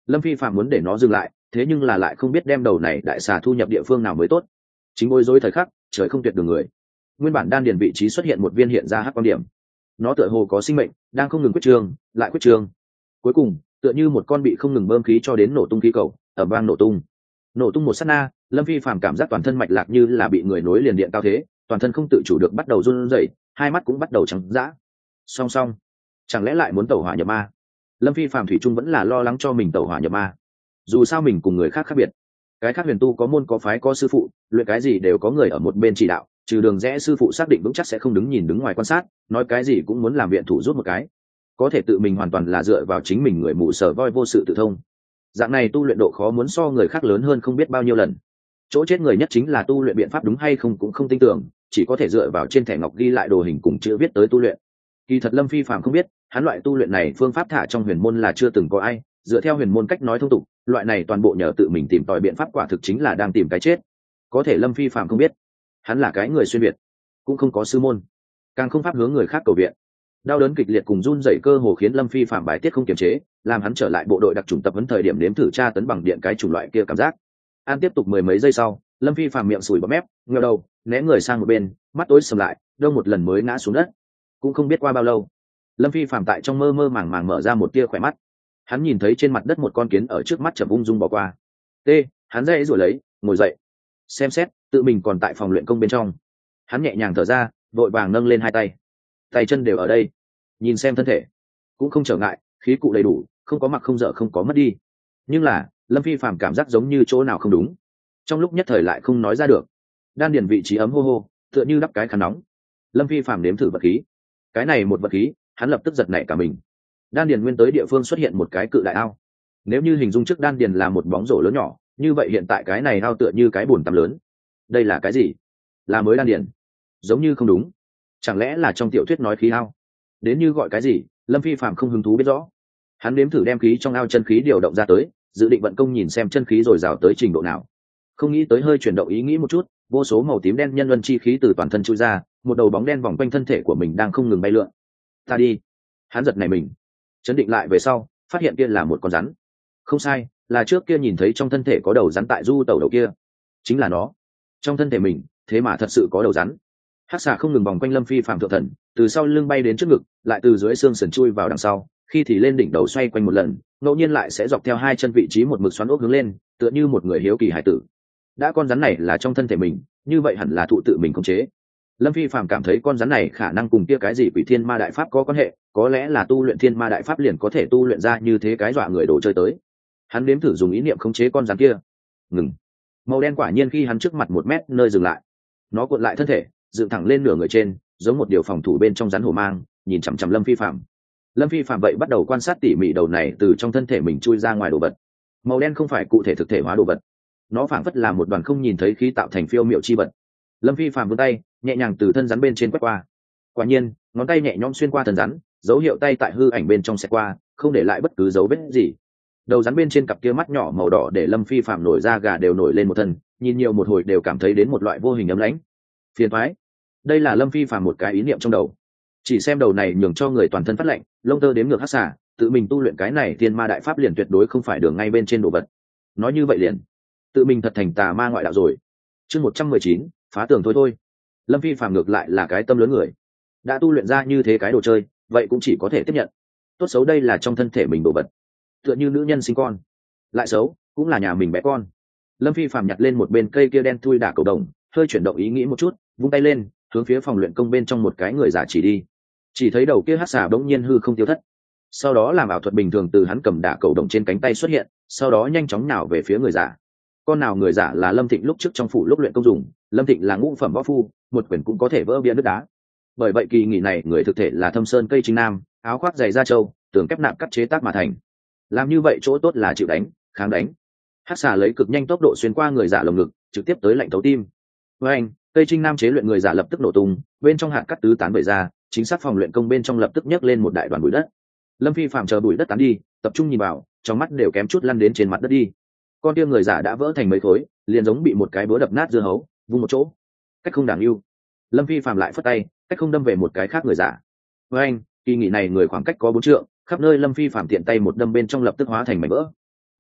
Lâm Phi Phạm muốn để nó dừng lại, thế nhưng là lại không biết đem đầu này đại xà thu nhập địa phương nào mới tốt. Chính bối rối thời khắc, trời không tuyệt đường người. Nguyên bản đan điền vị trí xuất hiện một viên hiện ra hắc quang điểm. Nó tựa hồ có sinh mệnh, đang không ngừng quyết trường, lại quyết trường. Cuối cùng, tựa như một con bị không ngừng bơm khí cho đến nổ tung khí cầu, ầm vang nổ tung. Nổ tung một sát na, Lâm Phi Phàm cảm giác toàn thân mạch lạc như là bị người nối liền điện cao thế, toàn thân không tự chủ được bắt đầu run rẩy, hai mắt cũng bắt đầu trắng dã. Song song, chẳng lẽ lại muốn tẩu hỏa nhập ma? Lâm Phi Phàm thủy chung vẫn là lo lắng cho mình tẩu hỏa nhập ma. Dù sao mình cùng người khác khác biệt, cái khác huyền tu có môn có phái có sư phụ, luyện cái gì đều có người ở một bên chỉ đạo, trừ đường rẽ sư phụ xác định vững chắc sẽ không đứng nhìn đứng ngoài quan sát, nói cái gì cũng muốn làm viện thủ rút một cái. Có thể tự mình hoàn toàn là dựa vào chính mình, người mù sở voi vô sự tự thông. Dạng này tu luyện độ khó muốn so người khác lớn hơn không biết bao nhiêu lần. Chỗ chết người nhất chính là tu luyện biện pháp đúng hay không cũng không tin tưởng, chỉ có thể dựa vào trên thẻ ngọc ghi lại đồ hình cùng chữ viết tới tu luyện. Kỳ thật Lâm Phi Phàm không biết, hắn loại tu luyện này phương pháp thả trong huyền môn là chưa từng có ai, dựa theo huyền môn cách nói thông tục, loại này toàn bộ nhờ tự mình tìm tòi biện pháp, quả thực chính là đang tìm cái chết. Có thể Lâm Phi Phàm không biết, hắn là cái người xuyên việt, cũng không có sư môn, càng không pháp hướng người khác cầu viện. Đau đớn kịch liệt cùng run rẩy cơ hồ khiến Lâm Phi Phàm bài tiết không kiềm chế, làm hắn trở lại bộ đội đặc trùng tập huấn thời điểm nếm thử tra tấn bằng điện cái chủng loại kia cảm giác. An tiếp tục mười mấy giây sau, Lâm Phi Phàm miệng sùi bọt mép, ngẩng đầu, né người sang một bên, mắt tối sầm lại, đông một lần mới ngã xuống đất. Cũng không biết qua bao lâu, Lâm Phi Phàm tại trong mơ mơ màng màng mở ra một tia khỏe mắt. Hắn nhìn thấy trên mặt đất một con kiến ở trước mắt chậm ung dung bỏ qua. Hắn dậy rồi lấy, ngồi dậy, xem xét, tự mình còn tại phòng luyện công bên trong. Hắn nhẹ nhàng thở ra, vội vàng nâng lên hai tay, tay chân đều ở đây, nhìn xem thân thể cũng không trở ngại, khí cụ đầy đủ, không có mặc không dở không có mất đi. Nhưng là Lâm Phi Phàm cảm giác giống như chỗ nào không đúng, trong lúc nhất thời lại không nói ra được. Đan điền vị trí ấm hô hô, tựa như đắp cái khăn nóng. Lâm Phi Phàm nếm thử vật khí, cái này một vật khí, hắn lập tức giật nảy cả mình. Đan điền nguyên tới địa phương xuất hiện một cái cự đại ao. Nếu như hình dung trước đan điền là một bóng rổ lớn nhỏ, như vậy hiện tại cái này ao tựa như cái bồn tắm lớn. Đây là cái gì? Là mới đan điền? Giống như không đúng, chẳng lẽ là trong tiểu thuyết nói khí ao? Đến như gọi cái gì, Lâm Phi Phạm không hứng thú biết rõ. Hắn nếm thử đem khí trong ao chân khí điều động ra tới, dự định vận công nhìn xem chân khí dồi dào tới trình độ nào. Không nghĩ tới hơi chuyển động ý nghĩ một chút, vô số màu tím đen nhân luân chi khí từ toàn thân chui ra, một đầu bóng đen vòng quanh thân thể của mình đang không ngừng bay lượn. Ta đi. Hắn giật này mình, chấn định lại về sau, phát hiện kia là một con rắn. Không sai, là trước kia nhìn thấy trong thân thể có đầu rắn tại du tẩu đầu kia, chính là nó. Trong thân thể mình thế mà thật sự có đầu rắn. Hắc xà không ngừng vòng quanh Lâm Phi Phạm thượng thần, từ sau lưng bay đến trước ngực, lại từ dưới xương sườn chui vào đằng sau, khi thì lên đỉnh đầu xoay quanh một lần, ngẫu nhiên lại sẽ dọc theo hai chân vị trí một mực xoắn ốc hướng lên, tựa như một người hiếu kỳ hải tử. Đã con rắn này là trong thân thể mình, như vậy hẳn là thụ tự mình khống chế. Lâm Phi Phạm cảm thấy con rắn này khả năng cùng kia cái gì Quỷ Thiên Ma Đại Pháp có quan hệ, có lẽ là tu luyện Thiên Ma Đại Pháp liền có thể tu luyện ra như thế cái dọa người đồ chơi tới. Hắn đếm thử dùng ý niệm khống chế con rắn kia. Ngừng. Màu đen quả nhiên khi hắn trước mặt 1 mét nơi dừng lại. Nó cuộn lại thân thể, dựng thẳng lên nửa người trên, giống một điều phòng thủ bên trong rắn hổ mang, nhìn chằm chằm Lâm Phi Phạm. Lâm Phi Phạm vậy bắt đầu quan sát tỉ mỉ đầu này từ trong thân thể mình chui ra ngoài đồ vật. Màu đen không phải cụ thể thực thể hóa đồ vật, nó phảng phất là một đoàn không nhìn thấy khí tạo thành phiêu miệu chi vật. Lâm Phi Phạm vươn tay, nhẹ nhàng từ thân rắn bên trên quét qua. Quả nhiên, ngón tay nhẹ nhõm xuyên qua thân rắn, dấu hiệu tay tại hư ảnh bên trong xẹt qua, không để lại bất cứ dấu vết gì. Đầu rắn bên trên cặp kia mắt nhỏ màu đỏ để Lâm Phi Phạm nổi da gà đều nổi lên một thân, nhìn nhiều một hồi đều cảm thấy đến một loại vô hình ấm lãnh. Phiền toái. Đây là Lâm Phi Phạm một cái ý niệm trong đầu. Chỉ xem đầu này nhường cho người toàn thân phát lạnh, lông tơ đếm ngược hắc xả, tự mình tu luyện cái này Thiên Ma Đại Pháp liền tuyệt đối không phải đường ngay bên trên đồ vật. Nói như vậy liền, tự mình thật thành tà ma ngoại đạo rồi. Chương 119, phá tường thôi. Lâm Phi Phạm ngược lại là cái tâm lớn người, đã tu luyện ra như thế cái đồ chơi, vậy cũng chỉ có thể tiếp nhận. Tốt xấu đây là trong thân thể mình đồ vật, tựa như nữ nhân sinh con, lại xấu cũng là nhà mình bé con. Lâm Phi Phạm nhặt lên một bên cây kia đen thui đả cầu đồng, hơi chuyển động ý nghĩ một chút, vung tay lên, hướng phía phòng luyện công bên trong một cái người giả chỉ đi. Chỉ thấy đầu kia hắc xà bỗng nhiên hư không tiêu thất, sau đó làm ảo thuật bình thường từ hắn cầm đả cầu đồng trên cánh tay xuất hiện, sau đó nhanh chóng nhào về phía người giả. Con nào người giả là Lâm Thịnh lúc trước trong phủ lúc luyện công dùng. Lâm Thịnh là ngũ phẩm võ phu, một quyền cũng có thể vỡ bia nứt đá. Bởi vậy kỳ nghỉ này người thực thể là Thâm Sơn Cây Chính Nam, áo khoác dày da trâu, tường kép nạm cắt chế tác mà thành. Làm như vậy chỗ tốt là chịu đánh, kháng đánh. Hắc xà lấy cực nhanh tốc độ xuyên qua người giả lồng ngực, trực tiếp tới lạnh thấu tim. Với anh, Cây Trinh Nam chế luyện người giả lập tức nổ tung, bên trong hạt cắt tứ tán bể ra, chính xác phòng luyện công bên trong lập tức nhấc lên một đại đoàn bụi đất. Lâm Phi Phạm chờ bụi đất tán đi, tập trung nhìn vào, trong mắt đều kém chút lăn đến trên mặt đất đi. Con kia người giả đã vỡ thành mấy khối, liền giống bị một cái búa đập nát dưa hấu, vung một chỗ. Cách không đáng yêu. Lâm Phi Phạm lại phất tay, cách không đâm về một cái khác người giả. Với anh, kỳ nghỉ này người khoảng cách có 4 trượng, khắp nơi Lâm Phi Phạm tiện tay một đâm bên trong lập tức hóa thành mảnh vỡ.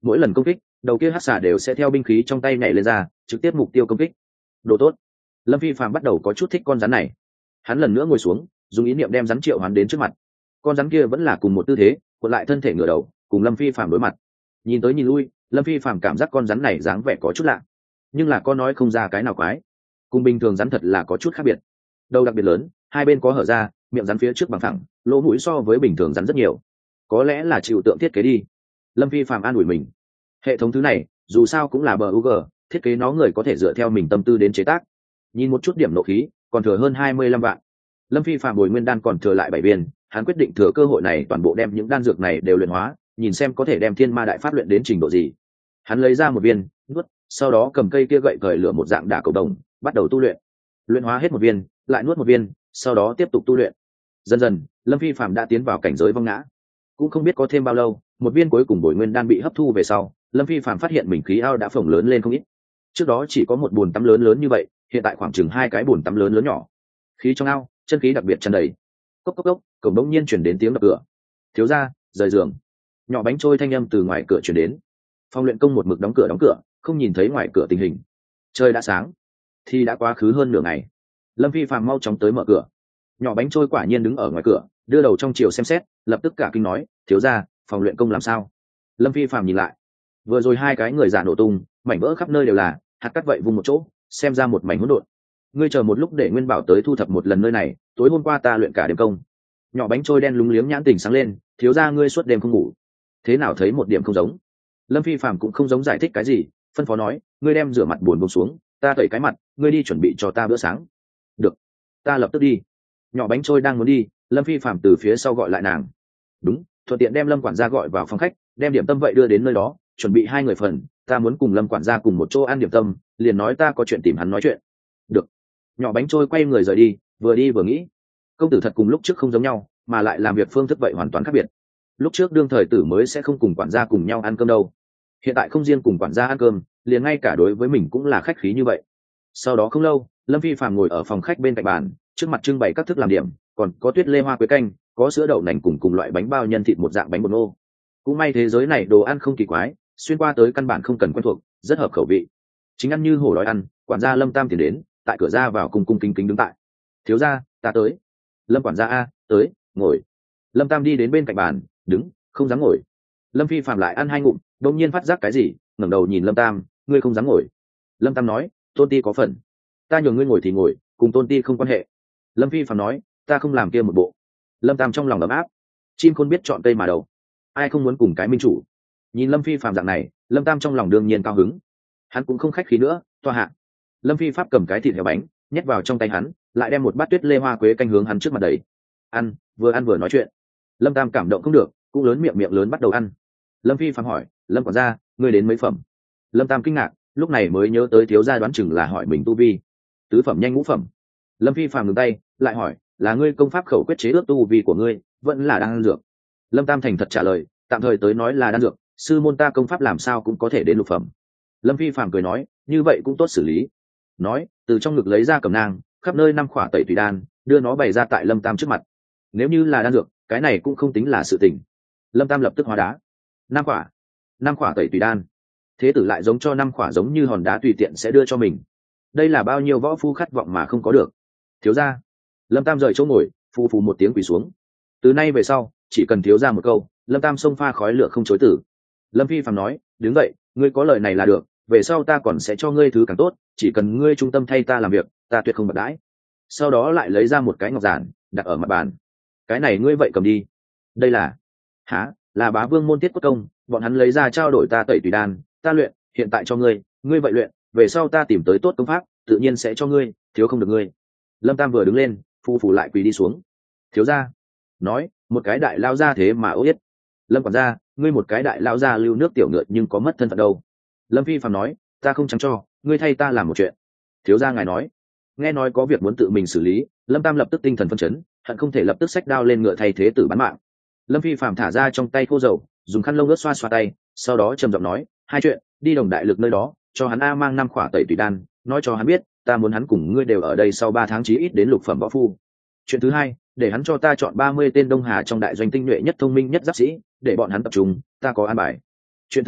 mỗi lần công kích đầu kia hắc xà đều sẽ theo binh khí trong tay nhảy lên ra trực tiếp mục tiêu công kích. Đồ tốt. Lâm Phi Phạm bắt đầu có chút thích con rắn này. Hắn lần nữa ngồi xuống, dùng ý niệm đem rắn triệu hoán đến trước mặt. Con rắn kia vẫn là cùng một tư thế, cuộn lại thân thể ngửa đầu cùng Lâm Phi Phạm đối mặt. Nhìn tới nhìn lui, Lâm Phi Phạm cảm giác con rắn này dáng vẻ có chút lạ, nhưng là con nói không ra cái nào quái. Cùng bình thường rắn thật là có chút khác biệt. Đầu đặc biệt lớn, hai bên có hở ra, miệng rắn phía trước bằng thẳng, lỗ mũi so với bình thường rắn rất nhiều. Có lẽ là chịu tượng thiết kế đi. Lâm Phi Phạm an ủi mình. Hệ thống thứ này dù sao cũng là bug, thiết kế nó người có thể dựa theo mình tâm tư đến chế tác. Nhìn một chút điểm nộ khí còn thừa hơn 25 vạn. Lâm Phi Phạm bồi nguyên đan còn thừa lại 7 viên, hắn quyết định thừa cơ hội này toàn bộ đem những đan dược này đều luyện hóa, nhìn xem có thể đem thiên ma đại pháp luyện đến trình độ gì. Hắn lấy ra một viên nuốt, sau đó cầm cây kia gậy cởi lửa một dạng đả cầu đồng bắt đầu tu luyện. Luyện hóa hết một viên lại nuốt một viên, sau đó tiếp tục tu luyện. Dần dần Lâm Phi Phạm đã tiến vào cảnh giới vong ngã. Cũng không biết có thêm bao lâu, một viên cuối cùng bồi nguyên đan bị hấp thu về sau, Lâm Phi Phạm phát hiện mình khí ao đã phồng lớn lên không ít. Trước đó chỉ có một bồn tắm lớn lớn như vậy, hiện tại khoảng chừng 2 cái bồn tắm lớn lớn nhỏ. Khí trong ao chân khí đặc biệt tràn đầy. Cốc cốc cốc, cổng đông nhiên chuyển đến tiếng đập cửa. Thiếu gia, rời giường. Nhỏ bánh trôi thanh âm từ ngoài cửa chuyển đến. Phòng luyện công một mực đóng cửa, không nhìn thấy ngoài cửa tình hình. Trời đã sáng, thì đã quá khứ hơn nửa ngày. Lâm Phi Phạm mau chóng tới mở cửa. Nhỏ bánh trôi quả nhiên đứng ở ngoài cửa, đưa đầu trong chiều xem xét, lập tức cả kinh nói, thiếu gia, phòng luyện công làm sao? Lâm Phi Phạm nhìn lại, vừa rồi 2 cái người giả nổ tung, mảnh vỡ khắp nơi đều là, hạt cát vậy vung một chỗ, xem ra một mảnh hỗn độn. Ngươi chờ một lúc để Nguyên Bảo tới thu thập một lần nơi này, tối hôm qua ta luyện cả đêm công. Nhỏ bánh trôi đen lúng liếng nhãn tình sáng lên, thiếu gia ngươi suốt đêm không ngủ, thế nào thấy một điểm không giống? Lâm Phi Phạm cũng không giống giải thích cái gì, phân phó nói, ngươi đem rửa mặt buồn buông xuống, ta tẩy cái mặt, ngươi đi chuẩn bị cho ta bữa sáng. Được, ta lập tức đi. Nhỏ bánh trôi đang muốn đi, Lâm Phi Phạm từ phía sau gọi lại nàng. Đúng, thuận tiện đem Lâm quản gia gọi vào phòng khách, đem điểm tâm vậy đưa đến nơi đó, chuẩn bị 2 người phần, ta muốn cùng Lâm quản gia cùng một chỗ ăn điểm tâm, liền nói ta có chuyện tìm hắn nói chuyện. Được. Nhỏ bánh trôi quay người rời đi vừa nghĩ, công tử thật cùng lúc trước không giống nhau, mà lại làm việc phương thức vậy hoàn toàn khác biệt. Lúc trước đương thời tử mới sẽ không cùng quản gia cùng nhau ăn cơm đâu, hiện tại không riêng cùng quản gia ăn cơm, liền ngay cả đối với mình cũng là khách khí như vậy. Sau đó không lâu, Lâm Phi Phạm ngồi ở phòng khách bên cạnh bàn, trước mặt trưng bày các thức làm điểm, còn có tuyết lê hoa quế canh, có sữa đậu nành cùng loại bánh bao nhân thịt một dạng bánh bột ngô. Cũng may thế giới này đồ ăn không kỳ quái, xuyên qua tới căn bản không cần quen thuộc, rất hợp khẩu vị. Chính ăn như hổ đói ăn, quản gia Lâm Tam tiến đến, tại cửa ra vào cung cung kính kính đứng tại. Thiếu gia, ta tới. Lâm quản gia a, tới, ngồi. Lâm Tam đi đến bên cạnh bàn, đứng, không dám ngồi. Lâm Phi Phạm lại ăn 2 ngụm, đột nhiên phát giác cái gì, ngẩng đầu nhìn Lâm Tam, ngươi không dám ngồi. Lâm Tam nói, Tôn Ti có phần, ta nhường ngươi ngồi thì ngồi, cùng Tôn Ti không quan hệ. Lâm Phi Phạm nói, ta không làm kia một bộ. Lâm Tam trong lòng ấm áp, chim khôn biết chọn cây mà đầu, ai không muốn cùng cái minh chủ. Nhìn Lâm Phi Phạm dạng này, Lâm Tam trong lòng đương nhiên cao hứng, hắn cũng không khách khí nữa, toa hạ. Lâm Phi Pháp cầm cái thịt heo bánh nhét vào trong tay hắn, lại đem một bát tuyết lê hoa quế canh hướng hắn trước mặt đầy. Ăn vừa nói chuyện. Lâm Tam cảm động không được, cũng lớn miệng lớn bắt đầu ăn. Lâm Phi Phạm hỏi, Lâm quản gia, ngươi đến mấy phẩm? Lâm Tam kinh ngạc, lúc này mới nhớ tới thiếu gia đoán chừng là hỏi mình tu vi. 4 phẩm nhanh 5 phẩm. Lâm Phi Phạm ngừng tay, lại hỏi, là ngươi công pháp khẩu quyết chế ước tu vi của ngươi, vẫn là đan dược? Lâm Tam thành thật trả lời, tạm thời tới nói là đan dược, sư môn ta công pháp làm sao cũng có thể đến 6 phẩm. Lâm Phi Phạm cười nói, như vậy cũng tốt xử lý. Nói, từ trong ngực lấy ra cẩm nang, khắp nơi 5 khỏa tẩy tùy đan, đưa nó bày ra tại Lâm Tam trước mặt. Nếu như là đan dược, cái này cũng không tính là sự tình. Lâm Tam lập tức hóa đá. 5 khỏa tẩy tùy đan. Thế tử lại giống cho 5 khỏa giống như hòn đá tùy tiện sẽ đưa cho mình. Đây là bao nhiêu võ phu khát vọng mà không có được. Thiếu gia. Lâm Tam rời chỗ ngồi, phù phù một tiếng quỳ xuống. Từ nay về sau, chỉ cần thiếu gia một câu, Lâm Tam xông pha khói lửa không chối từ. Lâm Phi Phạm nói, đứng dậy, ngươi có lời này là được, về sau ta còn sẽ cho ngươi thứ càng tốt, chỉ cần ngươi trung tâm thay ta làm việc, ta tuyệt không bạc đãi. Sau đó lại lấy ra một cái ngọc giản, đặt ở mặt bàn. Cái này ngươi vậy cầm đi. Đây là là Bá Vương môn tiết quốc công, bọn hắn lấy ra trao đổi ta tẩy tùy đan, ta luyện, hiện tại cho ngươi, ngươi vậy luyện, về sau ta tìm tới tốt công pháp, tự nhiên sẽ cho ngươi, thiếu không được ngươi. Lâm Tam vừa đứng lên, phu phù lại quỳ đi xuống. Thiếu gia. Nói, một cái đại lao ra thế mà ô yết. Lâm quản gia, ngươi một cái đại lao ra lưu nước tiểu ngựa nhưng có mất thân phận đâu. Lâm Phi Phạm nói, ta không trắng cho, ngươi thay ta làm một chuyện. Thiếu gia ngài nói. Nghe nói có việc muốn tự mình xử lý, Lâm Tam lập tức tinh thần phân chấn, hận không thể lập tức xách đao lên ngựa thay thế tử bán mạng. Lâm Phi Phạm thả ra trong tay khô dầu, dùng khăn lông ướt xoa xoa tay, sau đó trầm giọng nói, 2 chuyện, đi Đồng Đại Lực nơi đó, cho hắn mang 5 khỏa tẩy tùy đan, nói cho hắn biết, ta muốn hắn cùng ngươi đều ở đây sau 3 tháng chí ít đến 6 phẩm võ phu. Chuyện thứ 2, để hắn cho ta chọn 30 tên Đông Hà trong đại doanh tinh nhuệ nhất thông minh nhất giáp sĩ, để bọn hắn tập trung, ta có an bài. Chuyện thứ 3,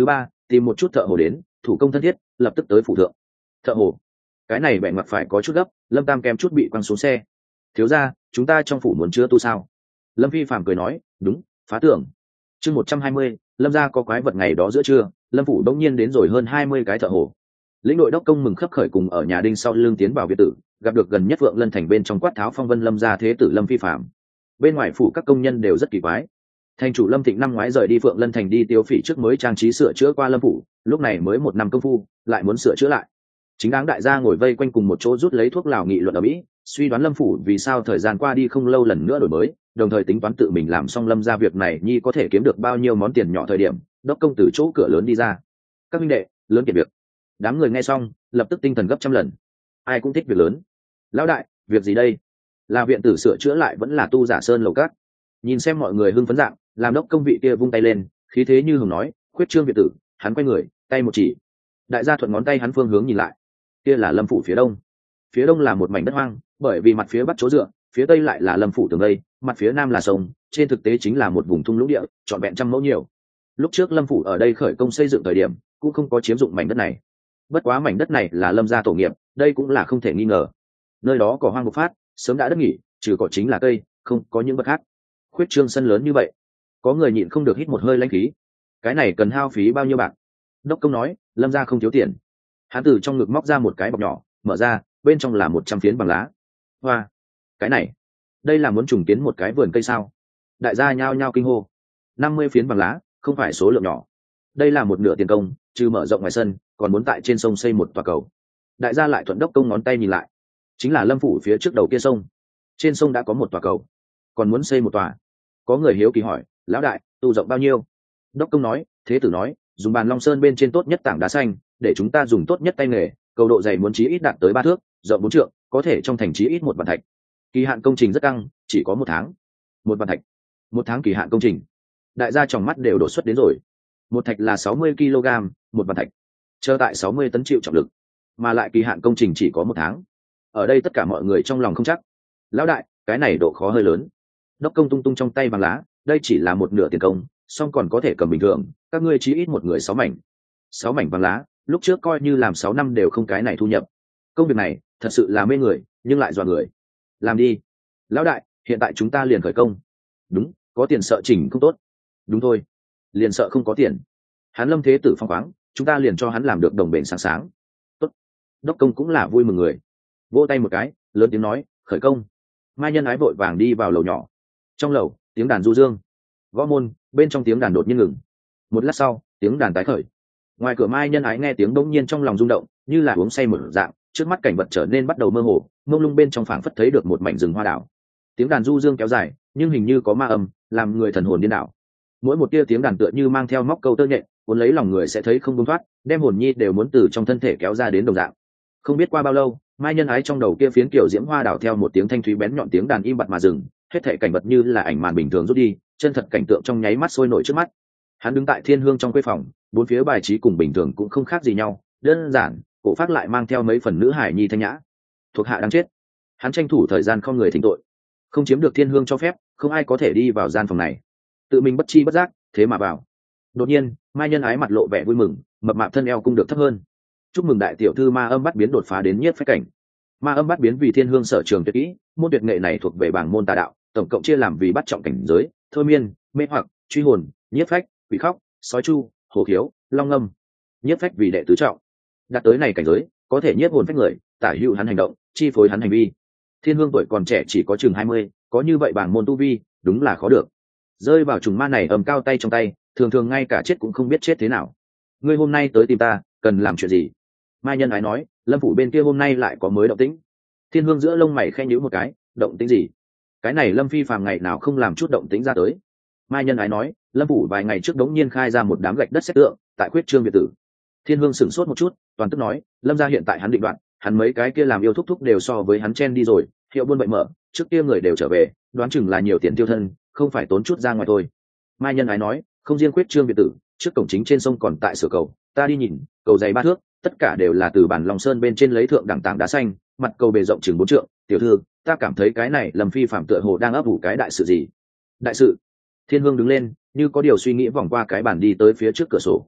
tìm một chút thợ hồ đến, thủ công thân thiết, lập tức tới phủ thượng. Thợ hồ, cái này bẻ ngoặt phải có chút gấp. Lâm Tam kém chút bị quăng xuống xe. Thiếu gia, chúng ta trong phủ muốn chứa tu sao? Lâm Phi phàm cười nói, đúng, phá tưởng. Chương 120, Lâm gia có quái vật ngày đó giữa trưa, Lâm phủ đống nhiên đến rồi hơn 20 cái thợ hồ. Lĩnh đội đốc công mừng khấp khởi cùng ở nhà đinh sau lưng tiến vào biệt tử, gặp được gần nhất Vượng Lân thành bên trong quát tháo phong vân Lâm gia thế tử Lâm Phi phàm. Bên ngoài phủ các công nhân đều rất kỳ quái. Thành chủ Lâm Thịnh năm ngoái rời đi Phượng Lân thành đi Tiêu Phỉ trước mới trang trí sửa chữa qua Lâm phủ, lúc này mới 1 năm công phu, lại muốn sửa chữa lại. Chính đáng đại gia ngồi vây quanh cùng một chỗ rút lấy thuốc lào nghị luận ở mỹ, suy đoán Lâm phủ vì sao thời gian qua đi không lâu lần nữa đổi mới, đồng thời tính toán tự mình làm xong Lâm gia việc này nhi có thể kiếm được bao nhiêu món tiền nhỏ thời điểm, đốc công từ chỗ cửa lớn đi ra. Các minh đệ, lớn kiệt việc. Đám người nghe xong, lập tức tinh thần gấp trăm lần. Ai cũng thích việc lớn. Lão đại, việc gì đây? Là viện tử sửa chữa lại vẫn là tu giả sơn lầu cát? Nhìn xem mọi người hưng phấn dạng, làm đốc công vị kia vung tay lên, khí thế như hùng nói, khuyết trương viện tử. Hắn quay người, tay một chỉ. Đại gia thuận ngón tay hắn phương hướng nhìn lại. Kia là Lâm phủ phía đông. Phía đông là một mảnh đất hoang, bởi vì mặt phía bắc chỗ dựa, phía tây lại là Lâm phủ tường đây, mặt phía nam là sông, trên thực tế chính là một vùng thung lũng địa, trọn vẹn trăm mẫu nhiều. Lúc trước Lâm phủ ở đây khởi công xây dựng thời điểm, cũng không có chiếm dụng mảnh đất này. Bất quá mảnh đất này là Lâm gia tổ nghiệp, đây cũng là không thể nghi ngờ. Nơi đó cỏ hoang bộc phát, sớm đã đất nghỉ, trừ cỏ chính là cây, không có những vật khác. Khuyết trương sân lớn như vậy, có người nhịn không được hít một hơi lãnh khí. Cái này cần hao phí bao nhiêu bạc? Đốc công nói, Lâm gia không thiếu tiền. Hắn từ trong ngực móc ra một cái bọc nhỏ, mở ra, bên trong là 100 phiến bằng lá. Hoa, cái này, đây là muốn trùng kiến một cái vườn cây sao? Đại gia nhao nhao kinh hô. 50 phiến bằng lá, không phải số lượng nhỏ. Đây là một nửa tiền công, trừ mở rộng ngoài sân, còn muốn tại trên sông xây một tòa cầu. Đại gia lại thuận đốc công ngón tay nhìn lại, chính là Lâm phủ phía trước đầu kia sông. Trên sông đã có một tòa cầu, còn muốn xây một tòa. Có người hiếu kỳ hỏi, lão đại, tu rộng bao nhiêu? Đốc công nói, thế tử nói, dùng bàn long sơn bên trên tốt nhất tảng đá xanh, để chúng ta dùng tốt nhất tay nghề, cầu độ dày muốn chí ít đạt tới 3 thước, rộng 4 trượng, có thể trong thành chí ít 1 vạn thạch. Kỳ hạn công trình rất căng, chỉ có 1 tháng. 1 vạn thạch, 1 tháng kỳ hạn công trình. Đại gia tròng mắt đều đổ xuất đến rồi. Một thạch là 60 kg, 1 vạn thạch chờ tại 60 tấn chịu trọng lực, mà lại kỳ hạn công trình chỉ có 1 tháng. Ở đây tất cả mọi người trong lòng không chắc. Lão đại, cái này độ khó hơi lớn. Đốc công tung tung trong tay bằng lá, đây chỉ là một nửa tiền công, song còn có thể cầm bình thường, các ngươi chí ít một người 6 mảnh. 6 mảnh bằng lá, lúc trước coi như làm 6 năm đều không cái này thu nhập. Công việc này thật sự là mê người, nhưng lại dọa người. Làm đi. Lão đại, hiện tại chúng ta liền khởi công. Đúng, có tiền sợ chỉnh không tốt. Đúng thôi, liền sợ không có tiền. Hắn Lâm thế tử phong khoáng, chúng ta liền cho hắn làm được đồng bền sáng sáng. Tốt. Đốc công cũng là vui mừng người, vỗ tay một cái, lớn tiếng nói, khởi công. Mai Nhân Ái vội vàng đi vào lầu nhỏ. Trong lầu, tiếng đàn du dương. Gõ môn, bên trong tiếng đàn đột nhiên ngừng. Một lát sau, tiếng đàn tái khởi. Ngoài cửa Mai Nhân Ái nghe tiếng bỗng nhiên trong lòng rung động, như là uống say mở dạng, trước mắt cảnh vật trở nên bắt đầu mơ hồ, mông lung bên trong phảng phất thấy được một mảnh rừng hoa đảo. Tiếng đàn du dương kéo dài, nhưng hình như có ma âm, làm người thần hồn điên đảo. Mỗi một tia tiếng đàn tựa như mang theo móc câu tơ nhện, cuốn lấy lòng người sẽ thấy không buông thoát, đem hồn nhi đều muốn từ trong thân thể kéo ra đến đồng dạng. Không biết qua bao lâu, Mai Nhân Ái trong đầu kia phiến kiểu diễm hoa đảo theo một tiếng thanh thúy bén nhọn tiếng đàn im bặt mà dừng, hết thảy cảnh vật như là ảnh màn bình thường rút đi, chân thật cảnh tượng trong nháy mắt sôi nổi trước mắt. Hắn đứng tại thiên hương trong khuê phòng, bốn phía bài trí cùng bình thường cũng không khác gì nhau, đơn giản, cổ phát lại mang theo mấy phần nữ hải nhi thanh nhã. Thuộc hạ đang chết. Hắn tranh thủ thời gian không người thỉnh tội. Không chiếm được thiên hương cho phép, không ai có thể đi vào gian phòng này. Tự mình bất chi bất giác, thế mà vào. Đột nhiên, Mai Nhân Ái mặt lộ vẻ vui mừng, mập mạp thân eo cung được thấp hơn. Chúc mừng đại tiểu thư ma âm bắt biến đột phá đến nhiếp phách cảnh. Ma âm bắt biến vì thiên hương sở trường tuyệt kỹ, môn tuyệt nghệ này thuộc về bảng môn tà đạo, tổng cộng chia làm vì bắt trọng cảnh giới, thôi miên, mê hoặc, truy hồn, nhiếp phách, quỷ khóc, sói chu, hồ khiếu, long ngâm. Nhiếp phách vì đệ tứ trọng. Đạt tới này cảnh giới, có thể nhiếp hồn phách người, tả hữu hắn hành động, chi phối hắn hành vi. Thiên hương tuổi còn trẻ chỉ có chừng 20, có như vậy bảng môn tu vi, đúng là khó được. Rơi vào trùng ma này ầm cao tay trong tay, thường thường ngay cả chết cũng không biết chết thế nào. Ngươi hôm nay tới tìm ta, cần làm chuyện gì? Mai Nhân Ái nói, Lâm phủ bên kia hôm nay lại có mới động tĩnh. Thiên hương giữa lông mày khẽ nhíu một cái, động tĩnh gì? Cái này Lâm Phi phàm ngày nào không làm chút động tĩnh ra tới. Mai Nhân Ái nói, Lâm phủ vài ngày trước đống nhiên khai ra một đám gạch đất xét tượng tại Khuyết Trương biệt tử. Thiên hương sửng sốt một chút, toàn tức nói, Lâm gia hiện tại hắn định đoạn, hắn mấy cái kia làm yêu thúc thúc đều so với hắn chen đi rồi, hiệu buôn bệnh mở, trước kia người đều trở về, đoán chừng là nhiều tiền tiêu thân, không phải tốn chút ra ngoài thôi. Mai Nhân Ái nói, không riêng Khuyết Trương biệt tử, trước cổng chính trên sông còn tại sửa cầu, ta đi nhìn, cầu dày 3 thước, tất cả đều là từ bản Long Sơn bên trên lấy thượng đẳng tảng đá xanh, mặt cầu bề rộng chừng 4 trượng. Tiểu thư, ta cảm thấy cái này Lâm Phi phạm tựa hồ đang ấp ủ cái đại sự gì. Đại sự? Thiên hương đứng lên, như có điều suy nghĩ vòng qua cái bàn đi tới phía trước cửa sổ.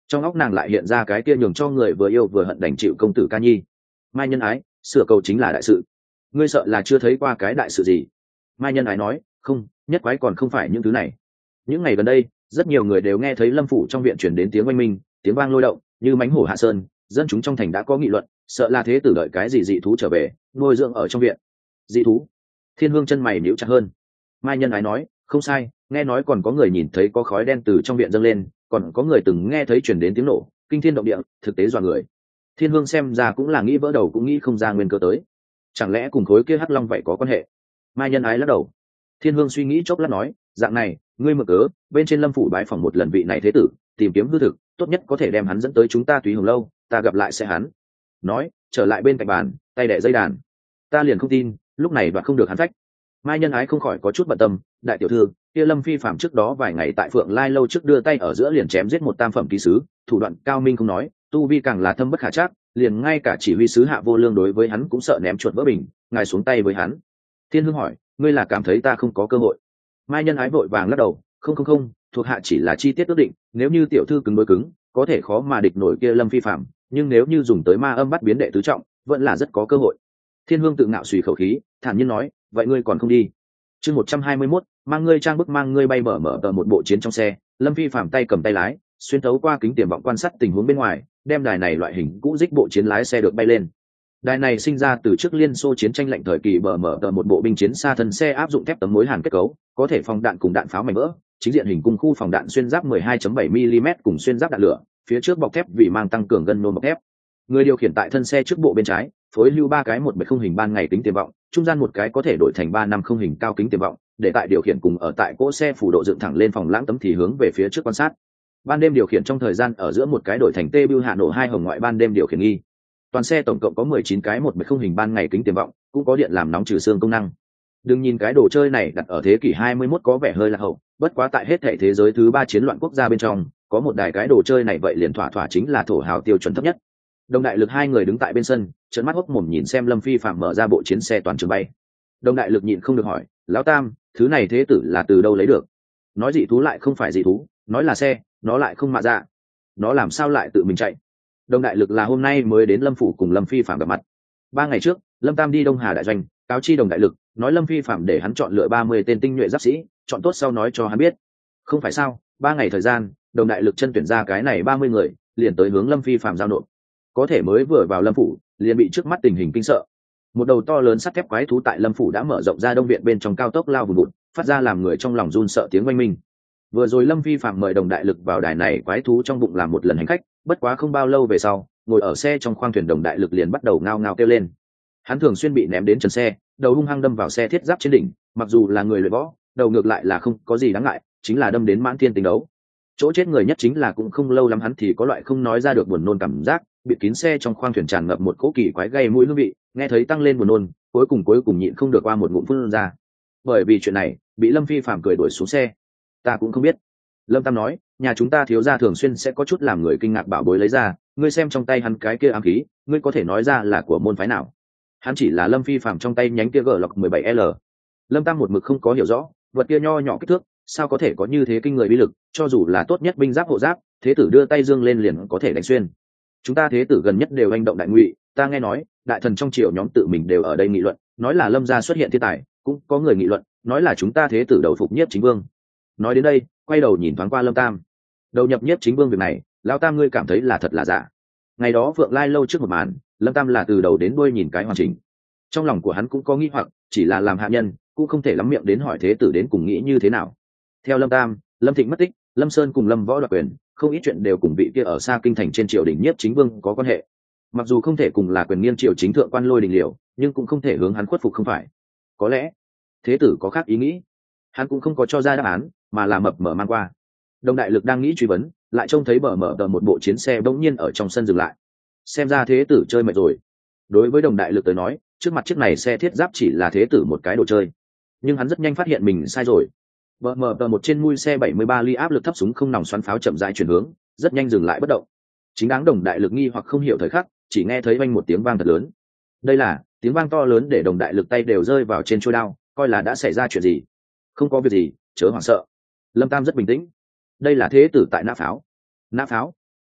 trong óc nàng lại hiện ra cái kia nhường cho người vừa yêu vừa hận đành chịu công tử ca nhi. Mai nhân ái, sửa cầu chính là đại sự, ngươi sợ là chưa thấy qua cái đại sự gì. Mai nhân ái nói, không, nhất quái còn không phải những thứ này. Những ngày gần đây rất nhiều người đều nghe thấy lâm phủ trong viện chuyển đến tiếng oanh minh, tiếng vang lôi động như mánh hổ hạ sơn, dân chúng trong thành đã có nghị luận, sợ là thế tử đợi cái gì dị thú trở về nuôi dưỡng ở trong viện. Dị thú? Thiên Hương chân mày nhíu chặt hơn. Mai nhân ái nói, không sai, nghe nói còn có người nhìn thấy có khói đen từ trong viện dâng lên, còn có người từng nghe thấy chuyển đến tiếng nổ kinh thiên động địa, thực tế dọa người. Thiên Hương xem ra cũng là nghĩ vỡ đầu cũng nghĩ không ra nguyên cơ tới, chẳng lẽ cùng khối kia hắc long vậy có quan hệ? Mai nhân ái lắc đầu. Thiên Hương suy nghĩ chốc lát nói, dạng này, ngươi mở cớ bên trên lâm phủ bái phỏng một lần vị này thế tử, tìm kiếm hư thực, tốt nhất có thể đem hắn dẫn tới chúng ta Túy Hồng lâu, ta gặp lại sẽ hắn. Nói, trở lại bên cạnh bàn, tay đẻ dây đàn. Ta liền không tin, lúc này đoạt không được hắn phách. Mai nhân ái không khỏi có chút bận tâm, đại tiểu thư, kia Lâm Phi phạm trước đó vài ngày tại Phượng Lai lâu trước đưa tay ở giữa liền chém giết một tam phẩm ký sứ, thủ đoạn cao minh không nói, tu vi càng là thâm bất khả trắc, liền ngay cả chỉ huy sứ Hạ Vô Lương đối với hắn cũng sợ ném chuột vỡ bình, ngài xuống tay với hắn. Thiên Hương hỏi, ngươi là cảm thấy ta không có cơ hội? Mai nhân ái vội vàng lắc đầu, không, thuộc hạ chỉ là chi tiết ước định, nếu như tiểu thư cứng đối cứng, có thể khó mà địch nổi kia Lâm Phi phạm, nhưng nếu như dùng tới ma âm bắt biến đệ tứ trọng, vẫn là rất có cơ hội. Thiên Hương tự ngạo suy khẩu khí, thản nhiên nói, vậy ngươi còn không đi? Chương 121, mang ngươi trang bức mang ngươi bay mở tờ một bộ chiến trong xe, Lâm Phi phạm tay cầm tay lái, xuyên thấu qua kính tiềm vọng quan sát tình huống bên ngoài, đem đài này loại hình cũ dích bộ chiến lái xe được bay lên. Đài này sinh ra từ trước Liên Xô chiến tranh lạnh thời kỳ mở tờ một bộ binh chiến xa thân xe áp dụng thép tấm mối hàn kết cấu, có thể phòng đạn cùng đạn pháo mảnh vỡ, chính diện hình cung khu phòng đạn xuyên giáp 12.7 mm cùng xuyên giáp đạn lửa, phía trước bọc thép vì mang tăng cường gân nôn bọc thép. Người điều khiển tại thân xe trước bộ bên trái, phối lưu 3 cái 1.0 hình ban ngày kính tiềm vọng, trung gian một cái có thể đổi thành 3.50 hình cao kính tiềm vọng, để tại điều khiển cùng ở tại cỗ xe phủ độ dựng thẳng lên phòng lãng tấm thì hướng về phía trước quan sát. Ban đêm điều khiển trong thời gian ở giữa một cái đổi thành T-Bill hạ nổ 2 hồng ngoại ban đêm điều khiển nghi. Toàn xe tổng cộng có 19 cái 1.0 hình ban ngày kính tiềm vọng, cũng có điện làm nóng trừ xương công năng. Đừng nhìn cái đồ chơi này đặt ở thế kỷ 21 có vẻ hơi lạc hậu, bất quá tại hết thảy thế giới thứ 3 chiến loạn quốc gia bên trong, có một đài cái đồ chơi này vậy liền thỏa chính là thổ hào tiêu chuẩn thấp nhất. Đồng đại lực hai người đứng tại bên sân, trợn mắt hốc mồm nhìn xem Lâm Phi phạm mở ra bộ chiến xe toàn trường bay. Đồng đại lực nhịn không được hỏi, lão tam, thứ này thế tử là từ đâu lấy được? Nói dị thú lại không phải dị thú, nói là xe, nó lại không mạ dạ, nó làm sao lại tự mình chạy? Đồng đại lực là hôm nay mới đến Lâm phủ cùng Lâm Phi phạm gặp mặt. 3 ngày trước, Lâm Tam đi Đông Hà đại doanh, cáo chi Đồng đại lực, nói Lâm Phi phạm để hắn chọn lựa 30 tên tinh nhuệ giáp sĩ, chọn tốt sau nói cho hắn biết. Không phải sao? 3 ngày thời gian, Đồng đại lực chân tuyển ra cái này 30 người, liền tới hướng Lâm Phi phạm giao nộp. Có thể mới vừa vào Lâm phủ, liền bị trước mắt tình hình kinh sợ. Một đầu to lớn sắt thép quái thú tại Lâm phủ đã mở rộng ra đông viện bên trong cao tốc lao vùn vụt, phát ra làm người trong lòng run sợ tiếng oanh minh. Vừa rồi Lâm Phi phạm mời Đồng đại lực vào đài này quái thú trong bụng làm một lần hành khách, bất quá không bao lâu về sau, ngồi ở xe trong khoang thuyền Đồng đại lực liền bắt đầu ngao ngao kêu lên. Hắn thường xuyên bị ném đến trần xe, đầu hung hăng đâm vào xe thiết giáp trên đỉnh, mặc dù là người luyện võ, đầu ngược lại là không có gì đáng ngại, chính là đâm đến mãn thiên tính đấu. Chỗ chết người nhất chính là cũng không lâu lắm hắn thì có loại không nói ra được buồn nôn cảm giác, bịt kín xe trong khoang thuyền tràn ngập một cỗ kỳ quái gây mũi hương vị, nghe thấy tăng lên buồn nôn, cuối cùng nhịn không được qua một ngụm phun ra. Bởi vì chuyện này, bị Lâm Phi phạm cười đuổi xuống xe. Ta cũng không biết. Lâm Tam nói, nhà chúng ta thiếu gia thường xuyên sẽ có chút làm người kinh ngạc bảo bối lấy ra, ngươi xem trong tay hắn cái kia ám khí, ngươi có thể nói ra là của môn phái nào? Hắn chỉ là Lâm Phi phạm trong tay nhánh kia gờ lọc 17L. Lâm Tam một mực không có hiểu rõ, vật kia nho nhỏ kích thước, sao có thể có như thế kinh người bí lực, cho dù là tốt nhất binh giáp hộ giáp, thế tử đưa tay dương lên liền có thể đánh xuyên. Chúng ta thế tử gần nhất đều hành động đại ngụy, ta nghe nói đại thần trong triều nhóm tự mình đều ở đây nghị luận, nói là Lâm gia xuất hiện thiên tài, cũng có người nghị luận, nói là chúng ta thế tử đầu phục Nhiếp Chính Vương. Nói đến đây, quay đầu nhìn thoáng qua Lâm Tam. Đầu nhập Nhiếp Chính Vương việc này, lão Tam ngươi cảm thấy là thật là giả? Ngày đó Phượng Lai lâu trước một màn, Lâm Tam là từ đầu đến đuôi nhìn cái hoàn chỉnh. Trong lòng của hắn cũng có nghi hoặc, chỉ là làm hạ nhân, cũng không thể lắm miệng đến hỏi thế tử đến cùng nghĩ như thế nào. Theo Lâm Tam, Lâm Thịnh mất tích, Lâm Sơn cùng Lâm Võ đoạt quyền, không ít chuyện đều cùng vị kia ở xa kinh thành trên triều đình Nhiếp Chính Vương có quan hệ. Mặc dù không thể cùng là quyền nghiêng triều chính thượng quan Lôi Đình Liễu, nhưng cũng không thể hướng hắn khuất phục không phải. Có lẽ thế tử có khác ý nghĩ, hắn cũng không có cho ra đáp án, mà là mập mờ mang qua. Đồng đại lực đang nghĩ truy vấn, lại trông thấy mở tờ một bộ chiến xe bỗng nhiên ở trong sân dừng lại. Xem ra thế tử chơi mệt rồi. Đối với Đồng đại lực tới nói, trước mặt chiếc này xe thiết giáp chỉ là thế tử một cái đồ chơi, nhưng hắn rất nhanh phát hiện mình sai rồi. Mở tờ một trên mui xe 73 ly áp lực thấp súng không nòng xoắn pháo chậm rãi chuyển hướng, rất nhanh dừng lại bất động. Chính đáng Đồng đại lực nghi hoặc không hiểu thời khắc, chỉ nghe thấy vang một tiếng vang thật lớn. Đây là tiếng vang to lớn để Đồng đại lực tay đều rơi vào trên chuôi đao, coi là đã xảy ra chuyện gì. Không có việc gì, chớ hoảng sợ. Lâm Tam rất bình tĩnh. Đây là thế tử tại nã pháo. Nã pháo?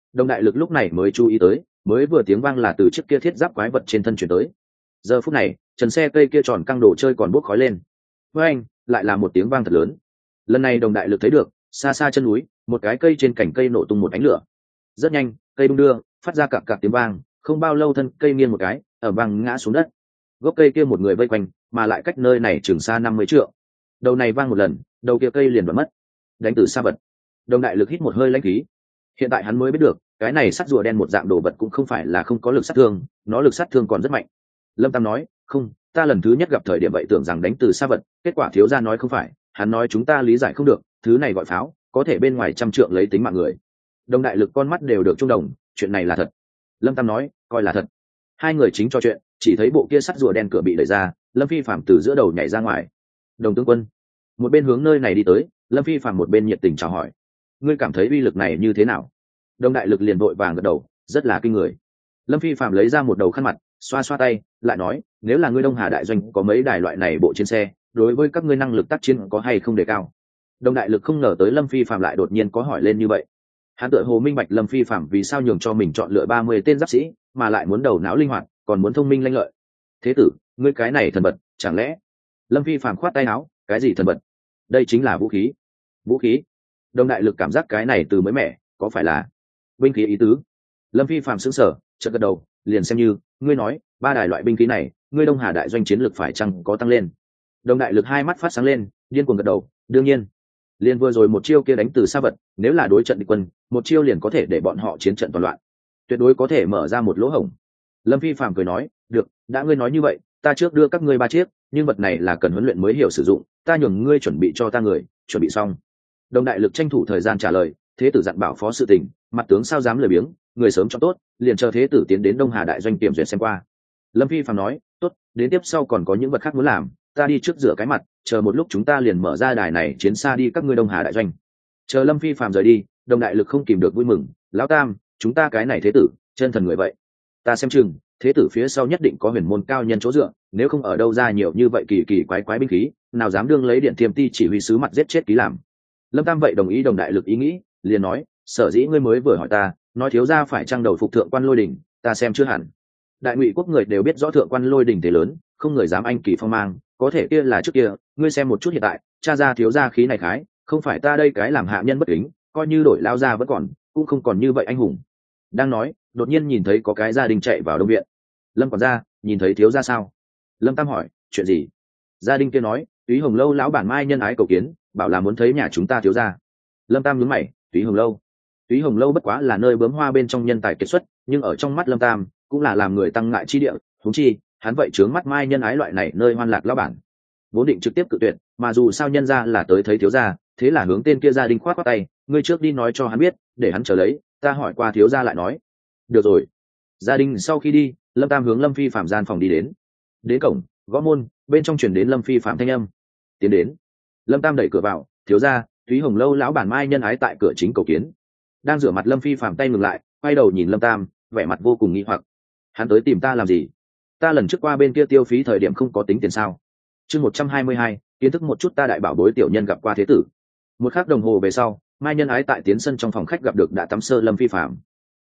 Đồng đại lực lúc này mới chú ý tới, mới vừa tiếng vang là từ chiếc kia thiết giáp quái vật trên thân chuyển tới. Giờ phút này trần xe cây kia tròn căng đồ chơi còn bốc khói lên. Với anh lại là một tiếng vang thật lớn. Lần này đồng đại lực thấy được xa xa chân núi một cái cây trên cành cây nổ tung một ánh lửa. Rất nhanh cây đung đưa phát ra cặp cặp tiếng vang, không bao lâu thân cây nghiêng một cái ở vang ngã xuống đất. Gốc cây kia một người vây quanh mà lại cách nơi này chừng xa 50 trượng. Đầu này vang một lần, đầu kia cây liền đoạn mất. Đánh từ xa vật. Đồng đại lực hít một hơi lãnh khí. Hiện tại hắn mới biết được cái này sắt rùa đen một dạng đồ vật cũng không phải là không có lực sát thương, nó lực sát thương còn rất mạnh. Lâm Tam nói, không, ta lần thứ nhất gặp thời điểm vậy tưởng rằng đánh từ xa vật, kết quả thiếu gia nói không phải, hắn nói chúng ta lý giải không được, thứ này gọi pháo, có thể bên ngoài 100 trượng lấy tính mạng người. Đồng đại lực con mắt đều được trung đồng, chuyện này là thật. Lâm Tam nói, coi là thật. Hai người chính trò chuyện, chỉ thấy bộ kia sắt rùa đen cửa bị đẩy ra, Lâm Phi Phạm từ giữa đầu nhảy ra ngoài. Đồng tướng quân, một bên hướng nơi này đi tới, Lâm Phi Phạm một bên nhiệt tình chào hỏi. Ngươi cảm thấy uy lực này như thế nào? Đồng đại lực liền vội vàng gật đầu, rất là kinh người. Lâm Phi Phạm lấy ra một đầu khăn mặt, xoa xoa tay, lại nói, nếu là ngươi Đông Hà đại doanh có mấy đài loại này bộ trên xe, đối với các ngươi năng lực tác chiến có hay không đề cao? Đồng đại lực không ngờ tới Lâm Phi Phạm lại đột nhiên có hỏi lên như vậy. Hắn tựa hồ minh bạch Lâm Phi Phạm vì sao nhường cho mình chọn lựa 30 tên giáp sĩ, mà lại muốn đầu não linh hoạt, còn muốn thông minh lanh lợi. Thế tử, ngươi cái này thần vật, chẳng lẽ? Lâm Phi Phạm khoát tay áo, cái gì thần vật? Đây chính là vũ khí. Vũ khí? Đồng đại lực cảm giác cái này từ mới mẻ, có phải là binh khí ý tứ? Lâm Phi Phạm sững sờ, chợt gật đầu, liền xem như ngươi nói 3 đài loại binh khí này, ngươi Đông Hà đại doanh chiến lực phải chăng có tăng lên? Đồng đại lực hai mắt phát sáng lên, điên cuồng gật đầu, đương nhiên. Liên vừa rồi một chiêu kia đánh từ xa vật, nếu là đối trận địch quân, một chiêu liền có thể để bọn họ chiến trận toàn loạn, tuyệt đối có thể mở ra một lỗ hổng. Lâm Phi Phạm cười nói, được, đã ngươi nói như vậy, ta trước đưa các ngươi 3 chiếc, nhưng vật này là cần huấn luyện mới hiểu sử dụng, ta nhường ngươi chuẩn bị cho ta người, chuẩn bị xong. Đồng đại lực tranh thủ thời gian trả lời, thế tử dặn bảo phó sự tình, mặt tướng sao dám lười biếng, người sớm cho tốt, liền chờ thế tử tiến đến Đông Hà đại doanh kiểm duyệt xem qua. Lâm Phi Phạm nói, tốt, đến tiếp sau còn có những vật khác muốn làm, ta đi trước rửa cái mặt, chờ một lúc chúng ta liền mở ra đài này chiến xa đi các ngươi Đông Hà đại doanh. Chờ Lâm Phi Phạm rời đi, đồng đại lực không kìm được vui mừng, lão Tam, chúng ta cái này thế tử, chân thần người vậy. Ta xem chừng, thế tử phía sau nhất định có huyền môn cao nhân chỗ dựa, nếu không ở đâu ra nhiều như vậy kỳ kỳ quái quái binh khí, nào dám đương lấy điện thiêm ti chỉ huy sứ mặt giết chết ký làm. Lâm Tam vậy đồng ý đồng đại lực ý nghĩ, liền nói, sở dĩ ngươi mới vừa hỏi ta, nói thiếu gia phải trang đầu phục thượng quan Lôi Đình, ta xem chưa hẳn. Đại Ngụy quốc người đều biết rõ thượng quan Lôi Đình thế lớn, không người dám anh kỳ phong mang, có thể kia là trước kia, ngươi xem một chút hiện tại, cha gia thiếu gia khí này khái, không phải ta đây cái làm hạ nhân bất kính, coi như đổi lao ra vẫn còn, cũng không còn như vậy anh hùng. Đang nói, đột nhiên nhìn thấy có cái gia đình chạy vào đông viện. Lâm quản gia, nhìn thấy thiếu gia sao? Lâm Tam hỏi, chuyện gì? Gia đình kia nói, Túy Hồng Lâu lão bản Mai nhân ái cầu kiến, bảo là muốn thấy nhà chúng ta thiếu gia. Lâm Tam nhướng mày, Túy Hồng Lâu. Túy Hồng Lâu bất quá là nơi bướm hoa bên trong nhân tài kiệt xuất, nhưng ở trong mắt Lâm Tam cũng là làm người tăng ngại chi địa, huống chi hắn vậy trướng mắt Mai nhân ái loại này nơi hoan lạc lão bản. Vốn định trực tiếp cự tuyệt, mà dù sao nhân ra là tới thấy thiếu gia, thế là hướng tên kia gia đình khoát qua tay, ngươi trước đi nói cho hắn biết, để hắn chờ lấy, ta hỏi qua thiếu gia lại nói. Được rồi. Gia đình sau khi đi, Lâm Tam hướng Lâm Phi Phạm gian phòng đi đến. Đến cổng, gõ môn, bên trong truyền đến Lâm Phi Phạm thanh âm. Tiến đến. Lâm Tam đẩy cửa vào, thiếu gia, Túy Hồng Lâu lão bản Mai nhân ái tại cửa chính cầu kiến. Đang rửa mặt Lâm Phi Phạm tay ngừng lại, quay đầu nhìn Lâm Tam, vẻ mặt vô cùng nghi hoặc. Hắn tới tìm ta làm gì? Ta lần trước qua bên kia tiêu phí thời điểm không có tính tiền sao? Chương 122, kiến thức một chút ta đại bảo bối tiểu nhân gặp qua thế tử. Một khắc đồng hồ về sau, Mai nhân ái tại tiến sân trong phòng khách gặp được đã tắm sơ Lâm Phi Phạm.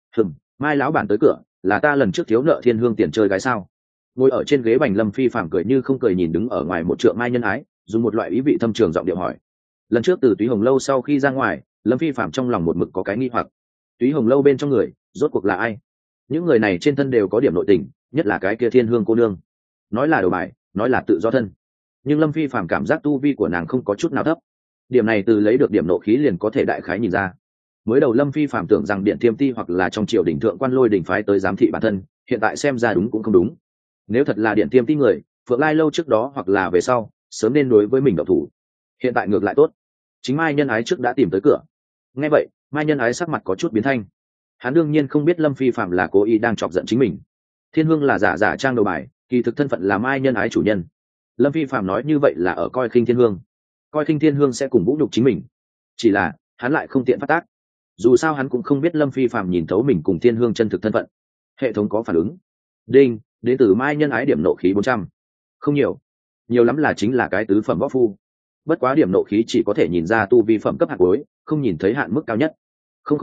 Mai lão bản tới cửa, là ta lần trước thiếu nợ Thiên Hương tiền chơi gái sao? Ngồi ở trên ghế bành Lâm Phi Phạm cười như không cười nhìn đứng ở ngoài một trượng Mai nhân ái, dùng một loại ý vị thâm trường giọng điệu hỏi. Lần trước từ Túy Hồng Lâu sau khi ra ngoài, Lâm Phi Phạm trong lòng một mực có cái nghi hoặc. Túy Hồng Lâu bên trong người, rốt cuộc là ai? Những người này trên thân đều có điểm nội tình, nhất là cái kia Thiên Hương cô nương. Nói là đầu bài, nói là tự do thân. Nhưng Lâm Phi Phạm cảm giác tu vi của nàng không có chút nào thấp. Điểm này từ lấy được điểm nộ khí liền có thể đại khái nhìn ra. Mới đầu Lâm Phi Phạm tưởng rằng Điện Thiêm Ti hoặc là trong triều đình thượng quan Lôi Đình phái tới giám thị bản thân, hiện tại xem ra đúng cũng không đúng. Nếu thật là Điện Thiêm Ti người, Phượng Lai lâu trước đó hoặc là về sau, sớm nên đối với mình động thủ. Hiện tại ngược lại tốt. Chính Mai nhân ái trước đã tìm tới cửa. Nghe vậy, Mai nhân ái sắc mặt có chút biến thanh. Hắn đương nhiên không biết Lâm Phi Phạm là cố ý đang chọc giận chính mình. Thiên Hương là giả giả trang đầu bài, kỳ thực thân phận là Mai nhân ái chủ nhân. Lâm Phi Phạm nói như vậy là ở coi khinh Thiên Hương, coi khinh Thiên Hương sẽ cùng vũ nhục chính mình. Chỉ là hắn lại không tiện phát tác, dù sao hắn cũng không biết Lâm Phi Phạm nhìn thấu mình cùng Thiên Hương chân thực thân phận. Hệ thống có phản ứng. Đinh, đến từ Mai nhân ái điểm nộ khí 400. Không nhiều, nhiều lắm là chính là cái tứ phẩm võ phu. Bất quá điểm nộ khí chỉ có thể nhìn ra tu vi phẩm cấp hạng cuối, không nhìn thấy hạn mức cao nhất. Không,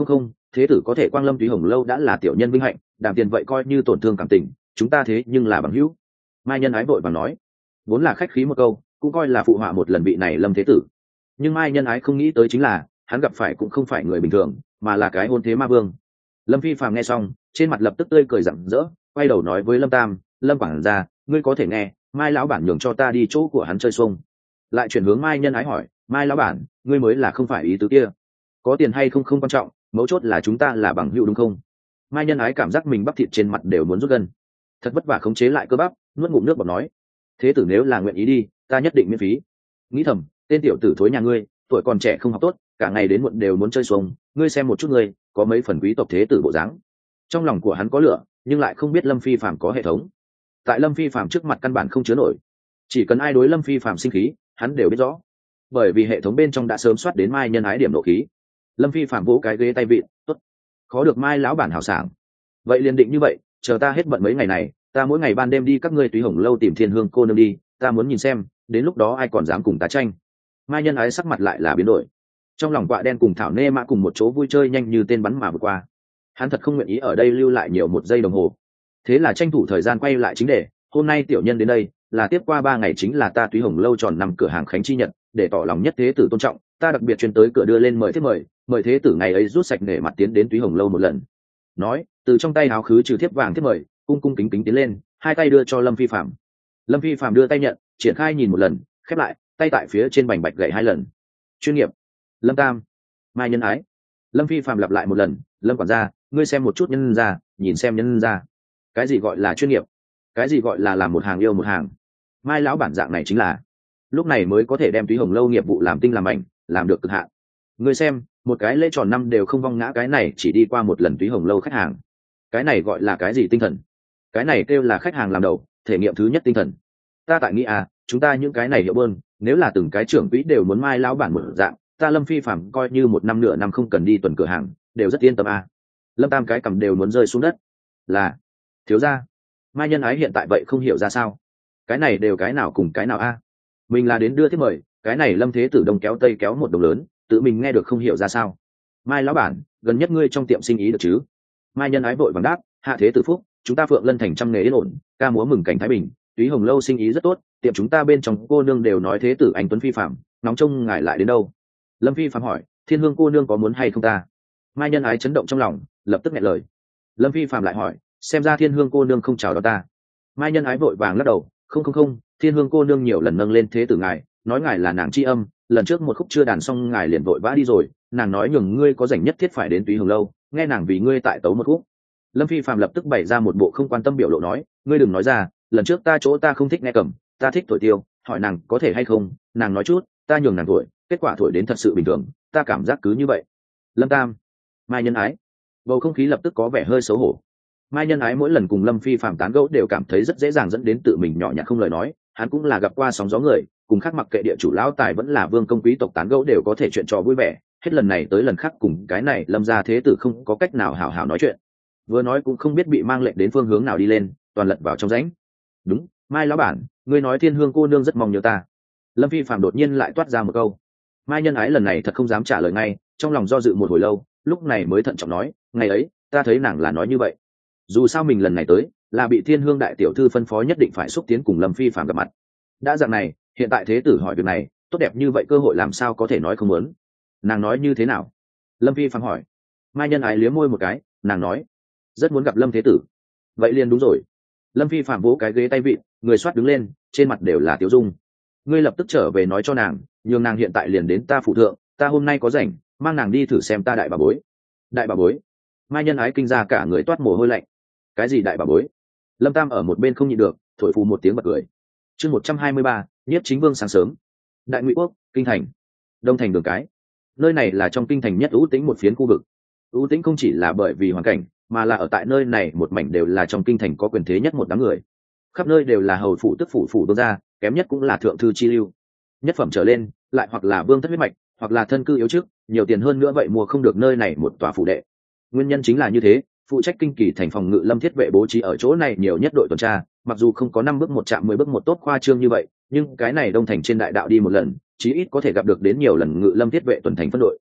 thế tử có thể quang lâm túy hồng lâu đã là tiểu nhân vinh hạnh, đàm tiền vậy coi như tổn thương cảm tình, chúng ta thế nhưng là bằng hữu. Mai Nhân Ái vội vàng nói, vốn là khách khí một câu, cũng coi là phụ họa một lần vị này Lâm thế tử. Nhưng Mai Nhân Ái không nghĩ tới chính là hắn gặp phải cũng không phải người bình thường, mà là cái hôn thế ma vương. Lâm Phi Phàm nghe xong, trên mặt lập tức tươi cười rạng rỡ, quay đầu nói với Lâm Tam, Lâm quản gia, ngươi có thể nghe, Mai lão bản nhường cho ta đi chỗ của hắn chơi xuông. Lại chuyển hướng Mai Nhân Ái hỏi, Mai lão bản, ngươi mới là không phải ý tứ kia, có tiền hay không không quan trọng, mấu chốt là chúng ta là bằng hữu đúng không? Mai Nhân Ái cảm giác mình bắp thịt trên mặt đều muốn rút gân, thật vất vả khống chế lại cơ bắp, nuốt ngụm nước bọt nói, thế tử nếu là nguyện ý đi, ta nhất định miễn phí. Nghĩ thầm, tên tiểu tử thối nhà ngươi, tuổi còn trẻ không học tốt, cả ngày đến muộn đều muốn chơi xuông, ngươi xem một chút ngươi, có mấy phần quý tộc thế tử bộ dáng. Trong lòng của hắn có lửa, nhưng lại không biết Lâm Phi Phàm có hệ thống. Tại Lâm Phi Phàm trước mặt căn bản không chứa nổi, chỉ cần ai đối Lâm Phi Phàm sinh khí, hắn đều biết rõ, bởi vì hệ thống bên trong đã sớm soát đến Mai Nhân Ái điểm nộ khí. Lâm Phi Phàm vỗ cái ghế tay vịn, tốt, khó được Mai lão bản hảo sảng, vậy liền định như vậy, chờ ta hết bận mấy ngày này, ta mỗi ngày ban đêm đi các ngươi túy hồng lâu tìm Thiên Hương cô nương đi, ta muốn nhìn xem, đến lúc đó ai còn dám cùng ta tranh. Mai Nhân Ái sắc mặt lại là biến đổi, trong lòng quạ đen cùng Thảo Nê Mã cùng một chỗ vui chơi nhanh như tên bắn mà vượt qua. Hắn thật không nguyện ý ở đây lưu lại nhiều một giây đồng hồ, thế là tranh thủ thời gian quay lại chính đề, hôm nay tiểu nhân đến đây là tiếp qua 3 ngày chính là ta túy hồng lâu tròn 5 cửa hàng khánh chi nhật, để tỏ lòng nhất thế tử tôn trọng, ta đặc biệt truyền tới cửa đưa lên mời thiếp mời thế tử ngày ấy rút sạch nể mặt tiến đến túy hồng lâu một lần. Nói, từ trong tay háo khứ trừ thiếp vàng thiếp mời, cung cung kính kính tiến lên, hai tay đưa cho Lâm Phi Phạm. Lâm Phi Phạm đưa tay nhận, triển khai nhìn một lần, khép lại, tay tại phía trên bành bạch gậy 2 lần. Chuyên nghiệp. Lâm Tam. Mai Nhân Ái. Lâm Phi Phạm lặp lại một lần, Lâm quản gia, ngươi xem một chút nhân ra, nhìn xem nhân ra. Cái gì gọi là chuyên nghiệp? Cái gì gọi là làm một hàng yêu một hàng? Mai lão bản dạng này chính là lúc này mới có thể đem túy hồng lâu nghiệp vụ làm tinh làm mạnh, làm được cực hạn. Ngươi xem, một cái lễ tròn năm đều không vong ngã, cái này chỉ đi qua một lần túy hồng lâu khách hàng, cái này gọi là cái gì tinh thần? Cái này kêu là khách hàng làm đầu, thể nghiệm thứ nhất tinh thần. Ta tại nghĩ chúng ta những cái này hiệu bơn, nếu là từng cái trưởng quỹ đều muốn Mai lão bản một dạng, ta Lâm Phi Phạm coi như một năm nửa năm không cần đi tuần cửa hàng, đều rất yên tâm Lâm Tam cái cầm đều muốn rơi xuống đất. Là thiếu gia. Mai Nhân Ái hiện tại vậy không hiểu ra sao, cái này đều cái nào cùng cái nào mình là đến đưa thiếp mời, cái này Lâm thế tử đông kéo tây kéo một đồng lớn, tự mình nghe được không hiểu ra sao. Mai lão bản, gần nhất ngươi trong tiệm sinh ý được chứ? Mai Nhân Ái vội vàng đáp, hạ thế tử phúc, chúng ta Phượng Lân thành trăm nghề yên ổn, ca múa mừng cảnh thái bình, túy hồng lâu sinh ý rất tốt, tiệm chúng ta bên trong cô nương đều nói thế tử anh tuấn phi phạm, nóng trông ngài lại đến đâu. Lâm Phi Phạm hỏi, Thiên Hương cô nương có muốn hay không ta? Mai Nhân Ái chấn động trong lòng, lập tức nghẹn lời. Lâm Phi Phạm lại hỏi, xem ra Thiên Hương cô nương không chào đón ta. Mai Nhân Ái vội vàng lắc đầu, không, Thiên Hương cô nương nhiều lần nâng lên thế tử ngài, nói ngài là nàng tri âm, lần trước một khúc chưa đàn xong ngài liền vội vã đi rồi, nàng nói nhường ngươi có rảnh nhất thiết phải đến túy hồng lâu, nghe nàng vì ngươi tại tấu một khúc. Lâm Phi Phạm lập tức bày ra một bộ không quan tâm biểu lộ nói, ngươi đừng nói ra, lần trước ta không thích nghe cầm, ta thích thổi tiêu, hỏi nàng có thể hay không, nàng nói chút, ta nhường nàng thổi, kết quả thổi đến thật sự bình thường, ta cảm giác cứ như vậy. Lâm Tam. Mai Nhân Ái. Bầu không khí lập tức có vẻ hơi xấu hổ. Mai Nhân Ái mỗi lần cùng Lâm Phi Phạm tán gẫu đều cảm thấy rất dễ dàng dẫn đến tự mình nhỏ nhặt không lời nói, hắn cũng là gặp qua sóng gió người, cùng khác mặc kệ địa chủ lão tài vẫn là vương công quý tộc tán gẫu đều có thể chuyện trò vui vẻ, hết lần này tới lần khác cùng cái này Lâm gia thế tử không có cách nào hảo hảo nói chuyện, vừa nói cũng không biết bị mang lệnh đến phương hướng nào đi lên, toàn lật vào trong rãnh. Đúng, Mai lão bản, ngươi nói Thiên Hương cô nương rất mong nhớ ta. Lâm Phi Phạm đột nhiên lại toát ra một câu. Mai Nhân Ái lần này thật không dám trả lời ngay, trong lòng do dự một hồi lâu, lúc này mới thận trọng nói, ngày ấy ta thấy nàng là nói như vậy, dù sao mình lần này tới là bị Thiên Hương đại tiểu thư phân phó nhất định phải xúc tiến cùng Lâm Phi Phạm gặp mặt. Đã dạng này, hiện tại thế tử hỏi việc này, tốt đẹp như vậy cơ hội làm sao có thể nói không muốn. Nàng nói như thế nào? Lâm Phi Phạm hỏi. Mai Nhân Ái liếm môi một cái, nàng nói rất muốn gặp Lâm thế tử. Vậy liền đúng rồi. Lâm Phi Phạm vỗ cái ghế tay vịn, người soát đứng lên, trên mặt đều là tiêu dung. Ngươi lập tức trở về nói cho nàng, nhường nàng hiện tại liền đến ta phụ thượng, ta hôm nay có rảnh, mang nàng đi thử xem ta đại bà bối. Đại bà bối? Mai Nhân Ái kinh ra cả người toát mồ hôi lạnh. Cái gì đại bà bối? Lâm Tam ở một bên không nhịn được, thổi phù một tiếng bật cười. Chương 123, Nhiếp Chính Vương sáng sớm. Đại Ngụy Quốc, kinh thành. Đông thành đường cái. Nơi này là trong kinh thành nhất ưu tĩnh một phiến khu vực. Ưu tĩnh không chỉ là bởi vì hoàn cảnh, mà là ở tại nơi này một mảnh đều là trong kinh thành có quyền thế nhất một đám người. Khắp nơi đều là hầu phủ tức phủ vương gia, kém nhất cũng là thượng thư chi lưu. Nhất phẩm trở lên, lại hoặc là vương thất huyết mạch, hoặc là thân cư yếu trước, nhiều tiền hơn nữa vậy mua không được nơi này một tòa phủ đệ. Nguyên nhân chính là như thế, phụ trách kinh kỳ thành phòng ngự Lâm thiết vệ bố trí ở chỗ này nhiều nhất đội tuần tra, mặc dù không có 5 bước một chạm 10 bước một tốt khoa trương như vậy, nhưng cái này đông thành trên đại đạo đi một lần, chí ít có thể gặp được đến nhiều lần ngự Lâm thiết vệ tuần thành phân đội.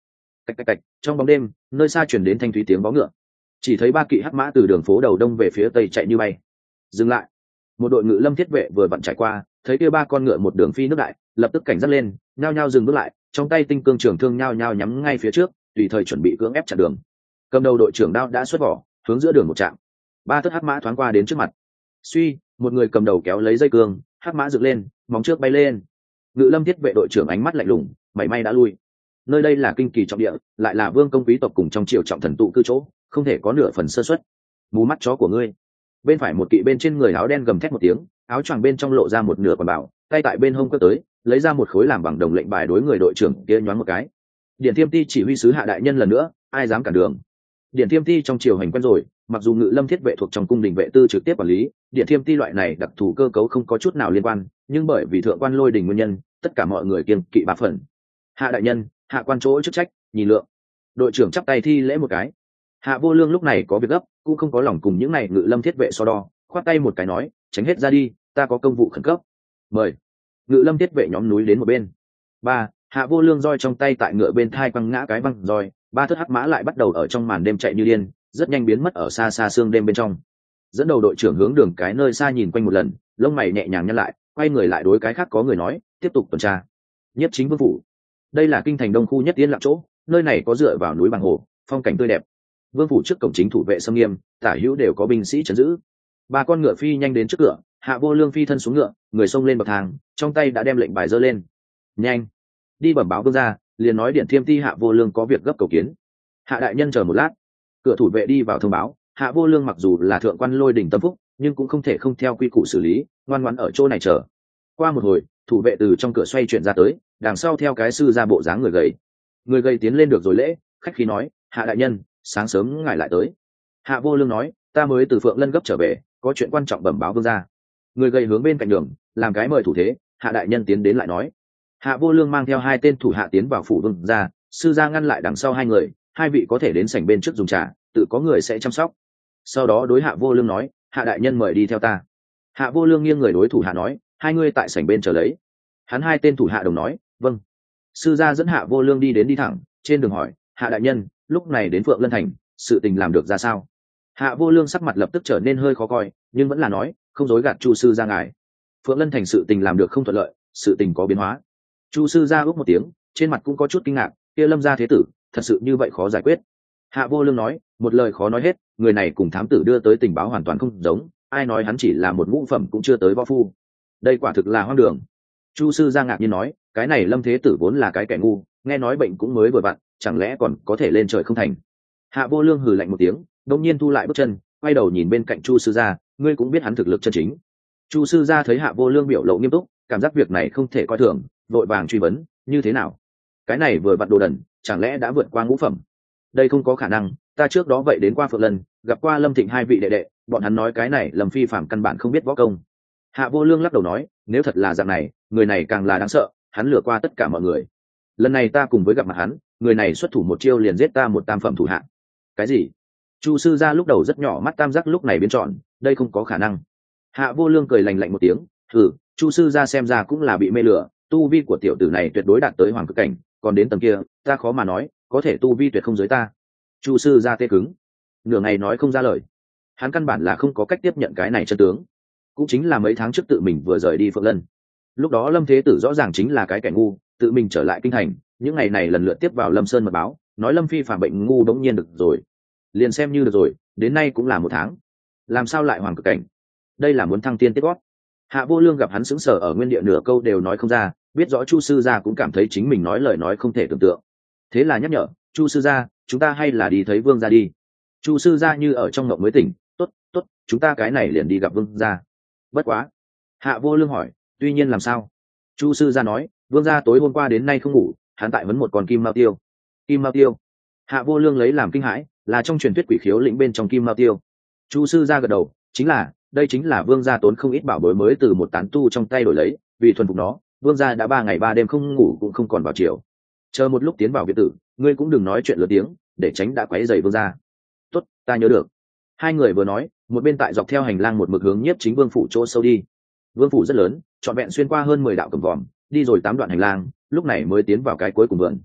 Cạch cạch cạch, trong bóng đêm nơi xa chuyển đến thanh thúy tiếng vó ngựa, chỉ thấy ba kỵ hắc mã từ đường phố đầu đông về phía tây chạy như bay. Dừng lại. Một đội ngự lâm thiết vệ vừa vặn trải qua, thấy kia ba con ngựa một đường phi nước đại, lập tức cảnh giác lên, nhao nhao dừng bước lại, trong tay tinh cương trường thương nhao nhao nhắm ngay phía trước, tùy thời chuẩn bị cưỡng ép chặn đường. Cầm đầu đội trưởng đao đã xuất vỏ, hướng giữa đường một trạm. Ba thất hắc mã thoáng qua đến trước mặt. Suy, một người cầm đầu kéo lấy dây cương, hắc mã dựng lên, móng trước bay lên. Ngự lâm thiết vệ đội trưởng ánh mắt lạnh lùng, mảy may đã lui. Nơi đây là kinh kỳ trọng địa, lại là vương công quý tộc cùng trong triều trọng thần tụ cư chỗ, không thể có nửa phần sơ suất. Mù mắt chó của ngươi. Bên phải một kỵ bên trên người áo đen gầm thét một tiếng, áo choàng bên trong lộ ra một nửa quần bảo, tay tại bên hông quất tới, lấy ra một khối làm bằng đồng lệnh bài đối người đội trưởng kia nhoáng một cái. Điển Thiêm Ti chỉ huy sứ hạ đại nhân lần nữa, ai dám cản đường. Điển Thiêm Ti trong triều hành quen rồi, mặc dù ngự lâm thiết vệ thuộc trong cung đình vệ tư trực tiếp quản lý, Điển Thiêm Ti loại này đặc thù cơ cấu không có chút nào liên quan, nhưng bởi vì thượng quan lôi đình nguyên nhân, tất cả mọi người kiêng kỵ ba phần. Hạ đại nhân, hạ quan chỗ chức trách, nhìn lượng. Đội trưởng chắp tay thi lễ một cái. Hạ Vô Lương lúc này có việc gấp, cũng không có lòng cùng những này ngự lâm thiết vệ so đo, khoát tay một cái nói, tránh hết ra đi, ta có công vụ khẩn cấp. Mời. Ngự lâm thiết vệ nhóm núi đến một bên. Ba, Hạ Vô Lương roi trong tay tại ngựa bên thai quăng ngã cái văng roi, ba thất hắc mã lại bắt đầu ở trong màn đêm chạy như điên, rất nhanh biến mất ở xa xa sương đêm bên trong. Dẫn đầu đội trưởng hướng đường cái nơi xa nhìn quanh một lần, lông mày nhẹ nhàng nhăn lại, quay người lại đối cái khác có người nói, tiếp tục tuần tra. Nhất chính vương phủ. Đây là kinh thành đông khu nhất yên lặng chỗ, nơi này có dựa vào núi bằng hồ, phong cảnh tươi đẹp. Vương phủ trước cổng chính thủ vệ xâm nghiêm, tả hữu đều có binh sĩ trấn giữ. Ba con ngựa phi nhanh đến trước cửa, Hạ Vô Lương phi thân xuống ngựa, người xông lên bậc thang, trong tay đã đem lệnh bài giơ lên. Nhanh, đi bẩm báo vương gia, liền nói Điển Thiêm Ti Hạ Vô Lương có việc gấp cầu kiến. Hạ đại nhân chờ một lát. Cửa thủ vệ đi vào thông báo, Hạ Vô Lương mặc dù là thượng quan lôi đỉnh tâm phúc, nhưng cũng không thể không theo quy củ xử lý, ngoan ngoãn ở chỗ này chờ. Qua một hồi, thủ vệ từ trong cửa xoay chuyển ra tới, đằng sau theo cái sư ra bộ dáng người gầy. Người gầy tiến lên được rồi lễ, khách khí nói, Hạ đại nhân, sáng sớm ngài lại tới. Hạ Vô Lương nói, ta mới từ Phượng Lân gấp trở về, có chuyện quan trọng bẩm báo vương gia. Người gầy hướng bên cạnh đường, làm cái mời thủ thế, Hạ đại nhân tiến đến lại nói. Hạ Vô Lương mang theo hai tên thủ hạ tiến vào phủ vương gia, sư gia ngăn lại đằng sau hai người, hai vị có thể đến sảnh bên trước dùng trà, tự có người sẽ chăm sóc. Sau đó đối Hạ Vô Lương nói, Hạ đại nhân mời đi theo ta. Hạ Vô Lương nghiêng người đối thủ hạ nói, hai người tại sảnh bên chờ lấy. Hắn hai tên thủ hạ đồng nói, vâng. Sư gia dẫn Hạ Vô Lương đi đến đi thẳng, trên đường hỏi, Hạ đại nhân, lúc này đến Phượng Lân thành, sự tình làm được ra sao? Hạ Vô Lương sắc mặt lập tức trở nên hơi khó coi, nhưng vẫn là nói, không dối gạt Chu sư gia ngài. Phượng Lân thành sự tình làm được không thuận lợi, sự tình có biến hóa. Chu sư gia ước một tiếng, trên mặt cũng có chút kinh ngạc, kia Lâm gia thế tử, thật sự như vậy khó giải quyết. Hạ Vô Lương nói, một lời khó nói hết, người này cùng thám tử đưa tới tình báo hoàn toàn không giống, ai nói hắn chỉ là một ngũ phẩm cũng chưa tới võ phu. Đây quả thực là hoang đường. Chu sư gia ngạc nhiên nói, cái này Lâm thế tử vốn là cái kẻ ngu, nghe nói bệnh cũng mới vừa vặn, chẳng lẽ còn có thể lên trời không thành. Hạ Vô Lương hừ lạnh một tiếng, đột nhiên thu lại bước chân, quay đầu nhìn bên cạnh Chu sư gia, ngươi cũng biết hắn thực lực chân chính. Chu sư gia thấy Hạ Vô Lương biểu lộ nghiêm túc, cảm giác việc này không thể coi thường, vội vàng truy vấn, như thế nào? Cái này vừa vặn đồ đần, chẳng lẽ đã vượt qua ngũ phẩm? Đây không có khả năng, ta trước đó vậy đến qua Phượng Lân, gặp qua Lâm Thịnh hai vị đệ đệ, bọn hắn nói cái này Lâm phi phạm căn bản không biết võ công. Hạ Vô Lương lắc đầu nói, nếu thật là dạng này, người này càng là đáng sợ, hắn lừa qua tất cả mọi người. Lần này ta cùng với gặp mặt hắn, người này xuất thủ một chiêu liền giết ta một tam phẩm thủ hạ. Cái gì? Chu sư gia lúc đầu rất nhỏ mắt tam giác lúc này biến tròn, đây không có khả năng. Hạ Vô Lương cười lạnh lạnh một tiếng, Chu sư gia xem ra cũng là bị mê lừa, tu vi của tiểu tử này tuyệt đối đạt tới hoàng cực cảnh, còn đến tầm kia, ta khó mà nói, có thể tu vi tuyệt không dưới ta. Chu sư gia tê cứng, nửa ngày nói không ra lời. Hắn căn bản là không có cách tiếp nhận cái này chân tướng. Cũng chính là mấy tháng trước tự mình vừa rời đi Phượng Lân. Lúc đó Lâm thế tử rõ ràng chính là cái kẻ ngu, tự mình trở lại kinh thành, những ngày này lần lượt tiếp vào Lâm Sơn mật báo, nói Lâm phi phạm bệnh ngu đống nhiên được rồi. Liền xem như được rồi, đến nay cũng là một tháng. Làm sao lại hoàng cực cảnh? Đây là muốn thăng tiên tiếp gót. Hạ Vô Lương gặp hắn sững sờ ở nguyên địa nửa câu đều nói không ra, biết rõ Chu sư gia cũng cảm thấy chính mình nói lời nói không thể tưởng tượng. Thế là nhắc nhở, Chu sư gia, chúng ta hay là đi thấy vương gia đi. Chu sư gia như ở trong mộng mới tỉnh, tốt, chúng ta cái này liền đi gặp vương gia. Bất quá. Hạ Vô Lương hỏi, tuy nhiên làm sao? Chu sư gia nói, vương gia tối hôm qua đến nay không ngủ, hắn tại vấn một con kim mao tiêu. Kim mao tiêu? Hạ Vô Lương lấy làm kinh hãi, là trong truyền thuyết quỷ khiếu lĩnh bên trong kim mao tiêu. Chu sư gia gật đầu, đây chính là vương gia tốn không ít bảo bối mới từ một tán tu trong tay đổi lấy, vì thuần phục nó, vương gia đã 3 ngày 3 đêm không ngủ cũng không còn vào chiều. Chờ một lúc tiến vào biệt tử, ngươi cũng đừng nói chuyện lớn tiếng, để tránh đã quấy rầy vương gia. Tốt, ta nhớ được. Hai người vừa nói, một bên tại dọc theo hành lang một mực hướng Nhiếp Chính Vương phủ chỗ sâu đi. Vương phủ rất lớn, trọn vẹn xuyên qua hơn 10 đạo cẩm vòm, đi rồi 8 đoạn hành lang, lúc này mới tiến vào cái cuối cùng vườn.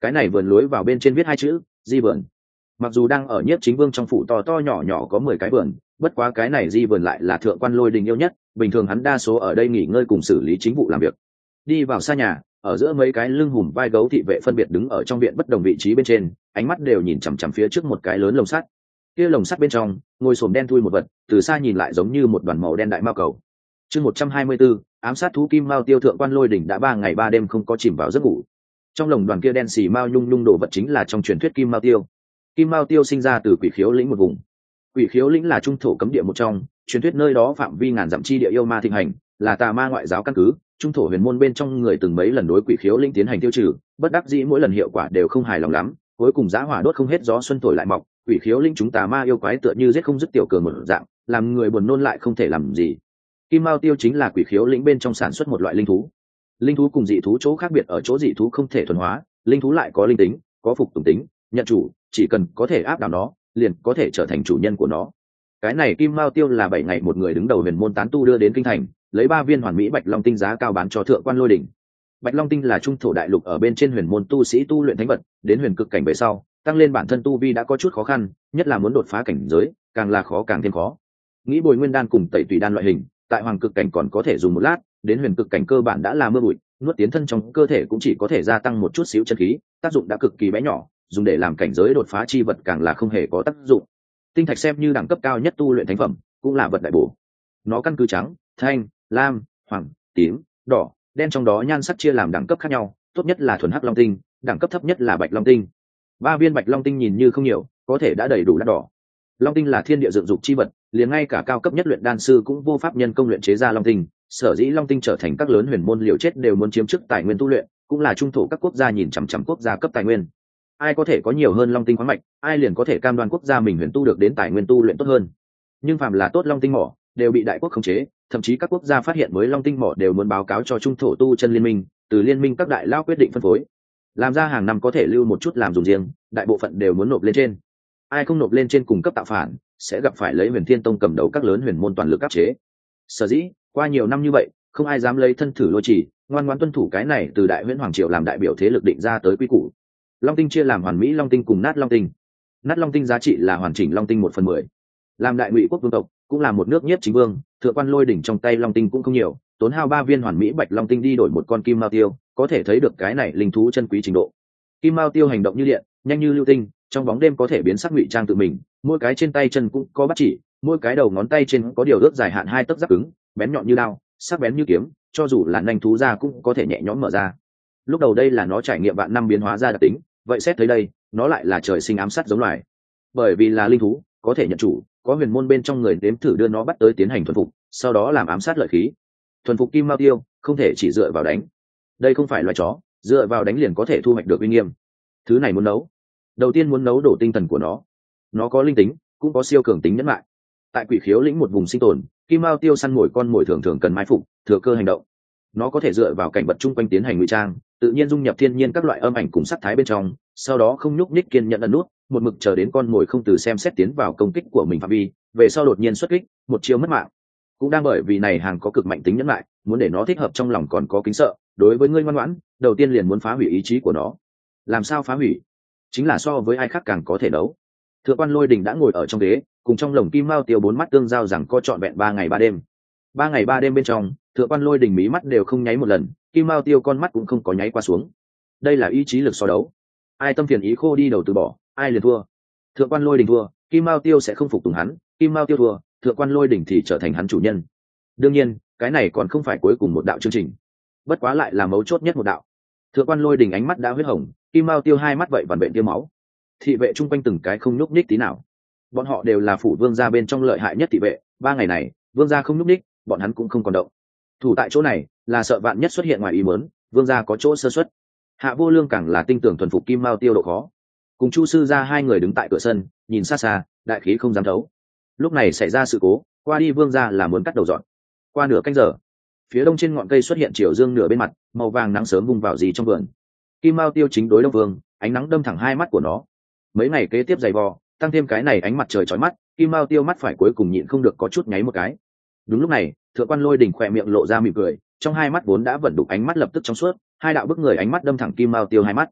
cái này vườn lối vào bên trên viết hai chữ di vườn. Mặc dù đang ở Nhiếp Chính Vương trong phủ to to nhỏ nhỏ có 10 cái vườn, bất quá cái này di vườn lại là Thượng Quan Lôi Đình yêu nhất, bình thường hắn đa số ở đây nghỉ ngơi cùng xử lý chính vụ làm việc. Đi vào xa nhà, ở giữa mấy cái lưng hùm vai gấu thị vệ phân biệt đứng ở trong viện bất đồng vị trí bên trên, ánh mắt đều nhìn chằm chằm phía trước một cái lớn lồng sắt. Kia lồng sắt bên trong, ngồi xổm đen thui một vật, từ xa nhìn lại giống như một đoàn màu đen đại mao cầu. Chương 124, ám sát thú kim mao tiêu. Thượng Quan Lôi Đình đã 3 ngày 3 đêm không có chìm vào giấc ngủ. Trong lồng đoàn kia đen xì mao nhung nhung đồ vật chính là trong truyền thuyết kim mao tiêu. Kim mao tiêu sinh ra từ Quỷ Khiếu lĩnh một vùng. Quỷ Khiếu lĩnh là trung thổ cấm địa một trong, truyền thuyết nơi đó phạm vi ngàn dặm chi địa yêu ma thịnh hành, là tà ma ngoại giáo căn cứ. Trung thổ huyền môn bên trong người từng mấy lần đối Quỷ Khiếu lĩnh tiến hành tiêu trừ, bất đắc dĩ mỗi lần hiệu quả đều không hài lòng lắm, cuối cùng giá hỏa đốt không hết gió xuân thổi lại mọc. Quỷ Khiếu lĩnh chúng tà ma yêu quái tựa như giết không dứt tiểu cường một dạng, làm người buồn nôn lại không thể làm gì. Kim mao tiêu chính là Quỷ Khiếu lĩnh bên trong sản xuất một loại linh thú. Linh thú cùng dị thú chỗ khác biệt ở chỗ dị thú không thể thuần hóa, linh thú lại có linh tính, có phục tùng tính, nhận chủ, chỉ cần có thể áp đảo nó, liền có thể trở thành chủ nhân của nó. Cái này kim mao tiêu là 7 ngày một người đứng đầu huyền môn tán tu đưa đến kinh thành, lấy 3 viên hoàn mỹ bạch long tinh giá cao bán cho Thượng Quan Lôi Đình. Bạch long tinh là trung thổ đại lục ở bên trên huyền môn tu sĩ tu luyện thánh vật, đến huyền cực cảnh về sau, tăng lên bản thân tu vi đã có chút khó khăn, nhất là muốn đột phá cảnh giới, càng là khó càng thêm khó. Nghĩ bồi nguyên đan cùng tẩy tùy đan loại hình, tại hoàng cực cảnh còn có thể dùng một lát, đến huyền cực cảnh cơ bản đã là mưa bụi, nuốt tiến thân trong cơ thể cũng chỉ có thể gia tăng một chút xíu chân khí, tác dụng đã cực kỳ bé nhỏ, dùng để làm cảnh giới đột phá chi vật càng là không hề có tác dụng. Tinh thạch xem như đẳng cấp cao nhất tu luyện thánh phẩm, cũng là vật đại bổ. Nó căn cứ trắng, thanh, lam, hoàng, tím, đỏ, đen, trong đó nhan sắc chia làm đẳng cấp khác nhau, tốt nhất là thuần hắc long tinh, đẳng cấp thấp nhất là bạch long tinh. 3 viên bạch long tinh nhìn như không nhiều, có thể đã đầy đủ đắt đỏ. Long tinh là thiên địa dựng dục chi vật, liền ngay cả cao cấp nhất luyện đan sư cũng vô pháp nhân công luyện chế ra long tinh, sở dĩ long tinh trở thành các lớn huyền môn liều chết đều muốn chiếm chức tài nguyên tu luyện, cũng là trung thổ các quốc gia nhìn chằm chằm quốc gia cấp tài nguyên. Ai có thể có nhiều hơn long tinh khoáng mạch, ai liền có thể cam đoan quốc gia mình huyền tu được đến tài nguyên tu luyện tốt hơn. Nhưng phàm là tốt long tinh mỏ đều bị đại quốc khống chế, thậm chí các quốc gia phát hiện mới long tinh mỏ đều muốn báo cáo cho trung thổ tu chân liên minh, từ liên minh các đại lao quyết định phân phối, làm ra hàng năm có thể lưu một chút làm dùng riêng, đại bộ phận đều muốn nộp lên trên. Ai không nộp lên trên cung cấp tạo phản, sẽ gặp phải lấy Huyền Thiên Tông cầm đầu các lớn huyền môn toàn lực áp chế. Sở dĩ qua nhiều năm như vậy, không ai dám lấy thân thử lôi chỉ, ngoan ngoãn tuân thủ cái này từ đại huyễn hoàng triều làm đại biểu thế lực định ra tới quy củ. Long tinh chia làm hoàn mỹ long tinh cùng nát long tinh. Nát long tinh giá trị là hoàn chỉnh long tinh 1/10. Làm đại ngụy quốc vương tộc, cũng là một nước nhiếp chính vương, Thượng Quan Lôi Đỉnh trong tay long tinh cũng không nhiều, tốn hao 3 viên hoàn mỹ bạch long tinh đi đổi một con kim mao tiêu, có thể thấy được cái này linh thú chân quý trình độ. Kim mao tiêu hành động như điện, nhanh như lưu tinh, trong bóng đêm có thể biến sắc ngụy trang tự mình, mỗi cái trên tay chân cũng có bắt chỉ, mỗi cái đầu ngón tay trên có điều ước dài hạn 2 tấc giáp cứng, bén nhọn như đao, sắc bén như kiếm, cho dù là nanh thú ra cũng có thể nhẹ nhõm mở ra. Lúc đầu đây là nó trải nghiệm vạn năm biến hóa ra đặc tính, vậy xét thấy đây, nó lại là trời sinh ám sát giống loài. Bởi vì là linh thú, có thể nhận chủ, có huyền môn bên trong người đếm thử đưa nó bắt tới tiến hành thuần phục, sau đó làm ám sát lợi khí. Thuần phục kim mao tiêu, không thể chỉ dựa vào đánh. Đây không phải loài chó, dựa vào đánh liền có thể thu hoạch được uy nghiêm. Thứ này muốn nấu, đầu tiên muốn nấu đổ tinh thần của nó có linh tính, cũng có siêu cường tính nhẫn lại. Tại Quỷ Khiếu lĩnh một vùng sinh tồn, kim mao tiêu săn mồi con mồi thường thường cần mai phục, thừa cơ hành động. Nó có thể dựa vào cảnh vật chung quanh tiến hành ngụy trang, tự nhiên dung nhập thiên nhiên các loại âm ảnh cùng sắc thái bên trong, sau đó không nhúc nhích kiên nhận ẩn nút, một mực chờ đến con mồi không từ xem xét tiến vào công kích của mình phạm vi, về sau đột nhiên xuất kích, một chiêu mất mạng. Cũng đang bởi vì này hàng có cực mạnh tính nhẫn lại, muốn để nó thích hợp trong lòng còn có kính sợ, đối với ngươi ngoan ngoãn, đầu tiên liền muốn phá hủy ý chí của nó. Làm sao phá hủy? Chính là so với ai khác càng có thể đấu. Thượng Quan Lôi Đình đã ngồi ở trong ghế, cùng trong lồng kim mao tiêu 4 mắt tương giao rằng có trọn vẹn 3 ngày 3 đêm. 3 ngày 3 đêm bên trong, Thượng Quan Lôi Đình mí mắt đều không nháy một lần, kim mao tiêu con mắt cũng không có nháy qua xuống. Đây là ý chí lực so đấu. Ai tâm phiền ý khô đi đầu từ bỏ, ai liền thua. Thượng Quan Lôi Đình thua, kim mao tiêu sẽ không phục tùng hắn, kim mao tiêu thua, Thượng Quan Lôi Đình thì trở thành hắn chủ nhân. Đương nhiên, cái này còn không phải cuối cùng một đạo chương trình, bất quá lại là mấu chốt nhất một đạo. Thượng Quan Lôi Đình ánh mắt đã huyết hồng, kim mao tiêu hai mắt vậy vằn vện tiêu máu. Thị vệ chung quanh từng cái không nhúc nhích tí nào. Bọn họ đều là phủ vương gia bên trong lợi hại nhất thị vệ, 3 ngày này, vương gia không nhúc nhích, bọn hắn cũng không còn động. Thủ tại chỗ này, là sợ vạn nhất xuất hiện ngoài ý muốn, vương gia có chỗ sơ suất. Hạ Vô Lương càng là tinh tưởng thuần phục kim mao tiêu độ khó. Cùng Chu sư gia hai người đứng tại cửa sân, nhìn xa xa, đại khí không dám thấu. Lúc này xảy ra sự cố, qua đi vương gia là muốn cắt đầu dọn. Qua nửa canh giờ, phía đông trên ngọn cây xuất hiện chiều dương nửa bên mặt, màu vàng nắng sớm vung vào gì trong vườn. Kim mao tiêu chính đối đông vương, ánh nắng đâm thẳng hai mắt của nó. Mấy ngày kế tiếp dày vò, tăng thêm cái này ánh mặt trời chói mắt, kim mao tiêu mắt phải cuối cùng nhịn không được có chút nháy một cái. Đúng lúc này, Thượng Quan Lôi Đình khỏe miệng lộ ra mỉm cười, trong hai mắt vốn đã vận đục ánh mắt lập tức trong suốt, hai đạo bức người ánh mắt đâm thẳng kim mao tiêu hai mắt.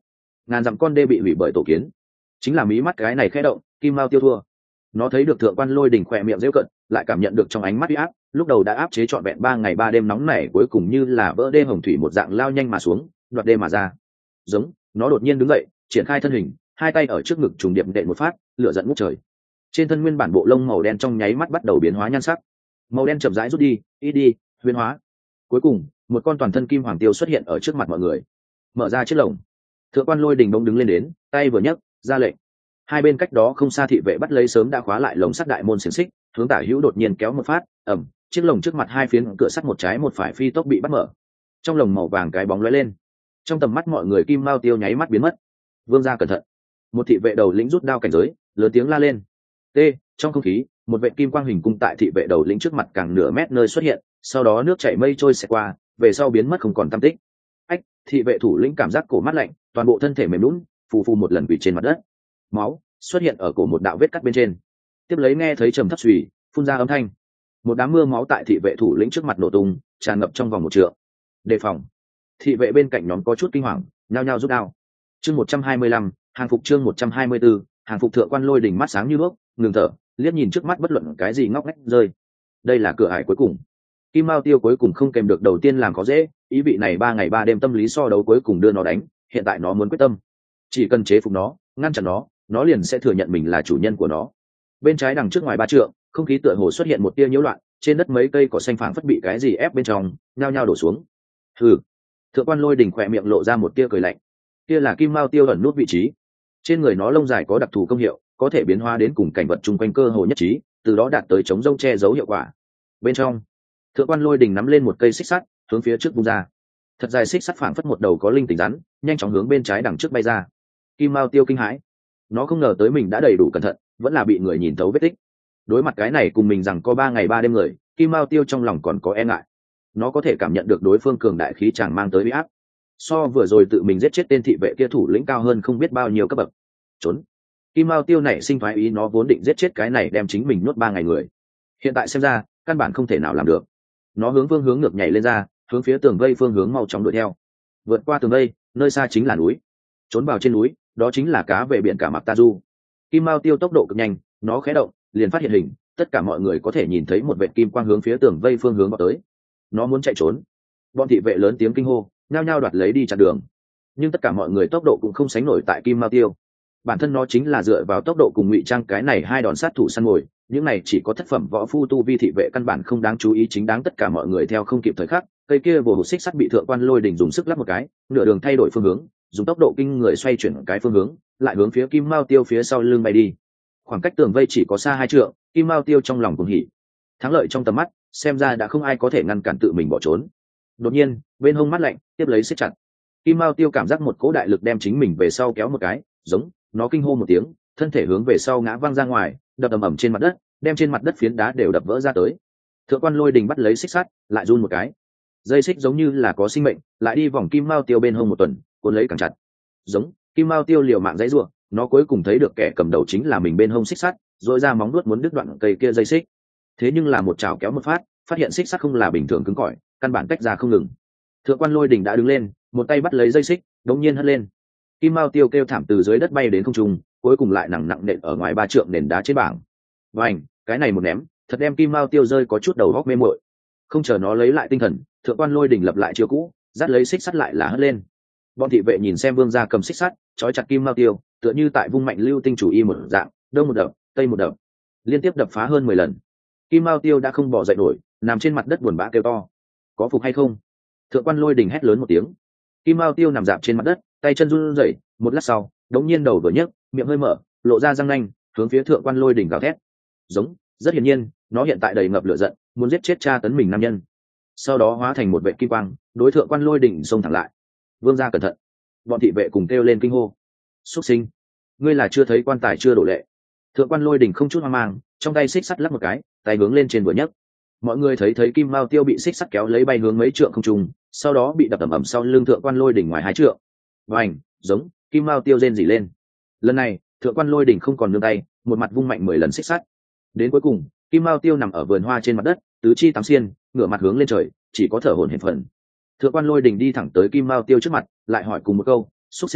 ngàn dặm con đê bị hủy bởi tổ kiến. Chính là mí mắt cái này khẽ động, Kim Mao Tiêu thua. Nó thấy được Thượng Quan Lôi Đình khỏe miệng giễu cận, lại cảm nhận được trong ánh mắt uy áp, lúc đầu đã áp chế trọn vẹn 3 ngày 3 đêm nóng nảy cuối cùng như là vỡ đê hồng thủy một dạng lao nhanh mà xuống, đoạt đê mà ra. Giống, nó đột nhiên đứng dậy, triển khai thân hình, hai tay ở trước ngực trùng điệp đệm một phát, lửa giận ngút trời. Trên thân nguyên bản bộ lông màu đen trong nháy mắt bắt đầu biến hóa nhan sắc. Màu đen chậm rãi rút đi, ít đi, huyễn hóa. Cuối cùng, một con toàn thân kim hoàng tiêu xuất hiện ở trước mặt mọi người. Mở ra chiếc lồng. Thượng Quan Lôi Đình bỗng đứng lên đến, tay vừa nhấc, ra lệnh. Hai bên cách đó không xa thị vệ bắt lấy sớm đã khóa lại lồng sắt đại môn xiềng xích, hướng tả hữu đột nhiên kéo một phát, ầm, chiếc lồng trước mặt hai phiến cửa sắt một trái một phải phi tốc bị bắt mở. Trong lồng màu vàng cái bóng lóe lên. Trong tầm mắt mọi người Kim Mao Tiêu nháy mắt biến mất. Vương gia cẩn thận. Một thị vệ đầu lĩnh rút đao cảnh giới, lớn tiếng la lên. T, trong không khí, một vệ kim quang hình cung tại thị vệ đầu lĩnh trước mặt càng nửa mét nơi xuất hiện, sau đó nước chảy mây trôi xẹt qua, về sau biến mất không còn tăm tích. Ách, thị vệ thủ lĩnh cảm giác cổ mắt lạnh, toàn bộ thân thể mềm nhũn, phù phù một lần quỳ trên mặt đất. Máu xuất hiện ở cổ một đạo vết cắt bên trên. Tiếp lấy nghe thấy trầm thấp xùy, phun ra âm thanh. Một đám mưa máu tại thị vệ thủ lĩnh trước mặt nổ tung, tràn ngập trong vòng một trượng. Đề phòng. Thị vệ bên cạnh nhóm có chút kinh hoàng, nhao nhao rút đao. Chương 125, hàng phục chương 124, hàng phục. Thượng Quan Lôi Đình mắt sáng như đuốc, ngừng thở, liếc nhìn trước mắt bất luận cái gì ngóc ngách rơi. Đây là cửa ải cuối cùng. Kim Mao Tiêu cuối cùng không kèm được đầu tiên làm có dễ, ý vị này 3 ngày 3 đêm tâm lý so đấu cuối cùng đưa nó đánh, hiện tại nó muốn quyết tâm. Chỉ cần chế phục nó, ngăn chặn nó liền sẽ thừa nhận mình là chủ nhân của nó. Bên trái đằng trước ngoài 3 trượng, không khí tựa hồ xuất hiện một tia nhiễu loạn, trên đất mấy cây cỏ xanh phảng phất bị cái gì ép bên trong, nhao nhao đổ xuống. Hừ. Thượng Quan Lôi Đình khỏe miệng lộ ra một tia cười lạnh. Kia là Kim Mao Tiêu ẩn nút vị trí. Trên người nó lông dài có đặc thù công hiệu, có thể biến hóa đến cùng cảnh vật chung quanh cơ hồ nhất trí, từ đó đạt tới chống rông che giấu hiệu quả. Bên trong, Thượng Quan Lôi Đình nắm lên một cây xích sắt, hướng phía trước vung ra. Thật dài xích sắt phảng phất một đầu có linh tính rắn, nhanh chóng hướng bên trái đằng trước bay ra. Kim Mao Tiêu kinh hãi. Nó không ngờ tới mình đã đầy đủ cẩn thận, vẫn là bị người nhìn thấu vết tích. Đối mặt cái này cùng mình rằng có 3 ngày 3 đêm người, Kim Mao Tiêu trong lòng còn có e ngại. Nó có thể cảm nhận được đối phương cường đại khí chàng mang tới uy áp. So vừa rồi tự mình giết chết tên thị vệ kia thủ lĩnh cao hơn không biết bao nhiêu cấp bậc. Trốn. Kim Mao Tiêu này sinh thoái ý, nó vốn định giết chết cái này đem chính mình nuốt 3 ngày người. Hiện tại xem ra, căn bản không thể nào làm được. Nó hướng phương hướng ngược nhảy lên ra, hướng phía tường vây phương hướng mau chóng đuổi theo. Vượt qua tường vây, nơi xa chính là núi. Trốn vào trên núi, đó chính là cá về biển cả Mạc Ta Du. Kim Mao Tiêu tốc độ cực nhanh, nó khẽ động, liền phát hiện hình, tất cả mọi người có thể nhìn thấy một vệt kim quang hướng phía tường vây phương hướng vào tới. Nó muốn chạy trốn. Bọn thị vệ lớn tiếng kinh hô, nhao nhao đoạt lấy đi chặn đường. Nhưng tất cả mọi người tốc độ cũng không sánh nổi tại Kim Mao Tiêu. Bản thân nó chính là dựa vào tốc độ cùng ngụy trang cái này hai đòn sát thủ săn mồi, những này chỉ có thất phẩm võ phu tu vi thị vệ căn bản không đáng chú ý, chính đáng tất cả mọi người theo không kịp thời khắc, cây kia vồ hụt xích sắt bị Thượng Quan Lôi Đình dùng sức lắp một cái, nửa đường thay đổi phương hướng, dùng tốc độ kinh người xoay chuyển cái phương hướng, lại hướng phía Kim Mao Tiêu phía sau lưng bay đi. Khoảng cách tường vây chỉ có xa 2 trượng, Kim Mao Tiêu trong lòng cuồng hỉ. Thắng lợi trong tầm mắt, xem ra đã không ai có thể ngăn cản tự mình bỏ trốn. Đột nhiên, bên hông mắt lạnh, tiếp lấy siết chặt. Kim Mao Tiêu cảm giác một cỗ đại lực đem chính mình về sau kéo một cái, giống, nó kinh hô một tiếng, thân thể hướng về sau ngã văng ra ngoài, đập ầm ầm trên mặt đất, đem trên mặt đất phiến đá đều đập vỡ ra tới. Thượng Quan Lôi Đình bắt lấy xích sắt, lại run một cái. Dây xích giống như là có sinh mệnh, lại đi vòng Kim Mao Tiêu bên hông một tuần, cuốn lấy càng chặt. Giống, Kim Mao Tiêu liều mạng giãy giụa, nó cuối cùng thấy được kẻ cầm đầu chính là mình bên hông xích sắt, rồi ra móng vuốt muốn đứt đoạn cây kia dây xích. Thế nhưng là một chảo kéo một phát, phát hiện xích sắt không là bình thường cứng cỏi, căn bản tách ra không ngừng. Thượng Quan Lôi Đình đã đứng lên, một tay bắt lấy dây xích, đống nhiên hất lên. Kim Mao Tiêu kêu thảm từ dưới đất bay đến không trung, cuối cùng lại nặng nện ở ngoài 3 trượng nền đá trên bảng. Vành, cái này một ném, thật đem Kim Mao Tiêu rơi có chút đầu góc mê muội. Không chờ nó lấy lại tinh thần, Thượng Quan Lôi Đình lập lại chiêu cũ, dắt lấy xích sắt lại là hất lên. Bọn thị vệ nhìn xem vương gia cầm xích sắt, trói chặt Kim Mao Tiêu, tựa như tại vung mạnh lưu tinh chủ y một dạng, đông một đập, tây một đập, liên tiếp đập phá hơn 10 lần. Kim Mao Tiêu đã không bỏ dậy nổi, nằm trên mặt đất buồn bã kêu to. Có phục hay không? Thượng Quan Lôi Đình hét lớn một tiếng. Kim Mao Tiêu nằm dạp trên mặt đất, tay chân run rẩy, một lát sau, đống nhiên đầu vừa nhấc, miệng hơi mở, lộ ra răng nanh, hướng phía Thượng Quan Lôi Đình gào thét. Giống, rất hiển nhiên, nó hiện tại đầy ngập lửa giận, muốn giết chết cha tấn mình nam nhân. Sau đó hóa thành một vệ kim quang, đối Thượng Quan Lôi Đình xông thẳng lại. Vương gia cẩn thận! Bọn thị vệ cùng kêu lên kinh hô. Xuất sinh! Ngươi là chưa thấy quan tài chưa đổ lệ. Thượng Quan Lôi Đình không chút hoang mang, trong tay xích sắt lắc một cái, tay hướng lên trên vừa nhấc. Mọi người thấy Kim Mao Tiêu bị xích sắt kéo lấy bay hướng mấy trượng không trung, sau đó bị đập ầm ầm sau lưng Thượng Quan Lôi Đình ngoài 2 trượng. Vành, giống, Kim Mao Tiêu rên rỉ lên. Lần này, Thượng Quan Lôi Đình không còn nương tay, một mặt vung mạnh 10 lần xích sắt. Đến cuối cùng, Kim Mao Tiêu nằm ở vườn hoa trên mặt đất, tứ chi tám xiên, ngửa mặt hướng lên trời, chỉ có thở hổn hển phần. Thượng Quan Lôi Đình đi thẳng tới Kim Mao Tiêu trước mặt, lại hỏi cùng một câu, xuất sinh,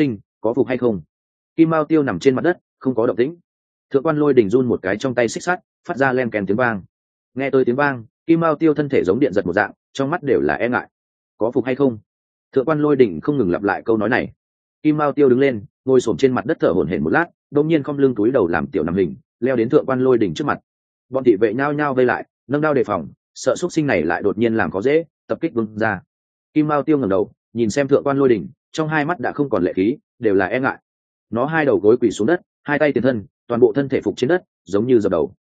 có phục hay không? Kim Mao Tiêu nằm trên mặt đất không có động tĩnh. Thượng quan Lôi Đình run một cái trong tay xích sắt, phát ra len kèn tiếng vang. Nghe tới tiếng vang, Kim Mao Tiêu thân thể giống điện giật một dạng, trong mắt đều là e ngại. Có phục hay không? Thượng quan Lôi Đình không ngừng lặp lại câu nói này. Kim Mao Tiêu đứng lên, ngồi xổm trên mặt đất thở hổn hển một lát, đột nhiên khom lưng túi đầu làm tiểu nằm hình, leo đến thượng quan Lôi Đình trước mặt. Bọn thị vệ nhao nhao vây lại, nâng đao đề phòng, sợ xuất sinh này lại đột nhiên làm khó dễ, tập kích Vương ra. Kim Mao Tiêu ngẩng đầu, nhìn xem thượng quan Lôi Đình, trong hai mắt đã không còn lệ khí, đều là e ngại. Nó hai đầu gối quỳ xuống đất, hai tay tiền thân, toàn bộ thân thể phục trên đất, giống như dập đầu.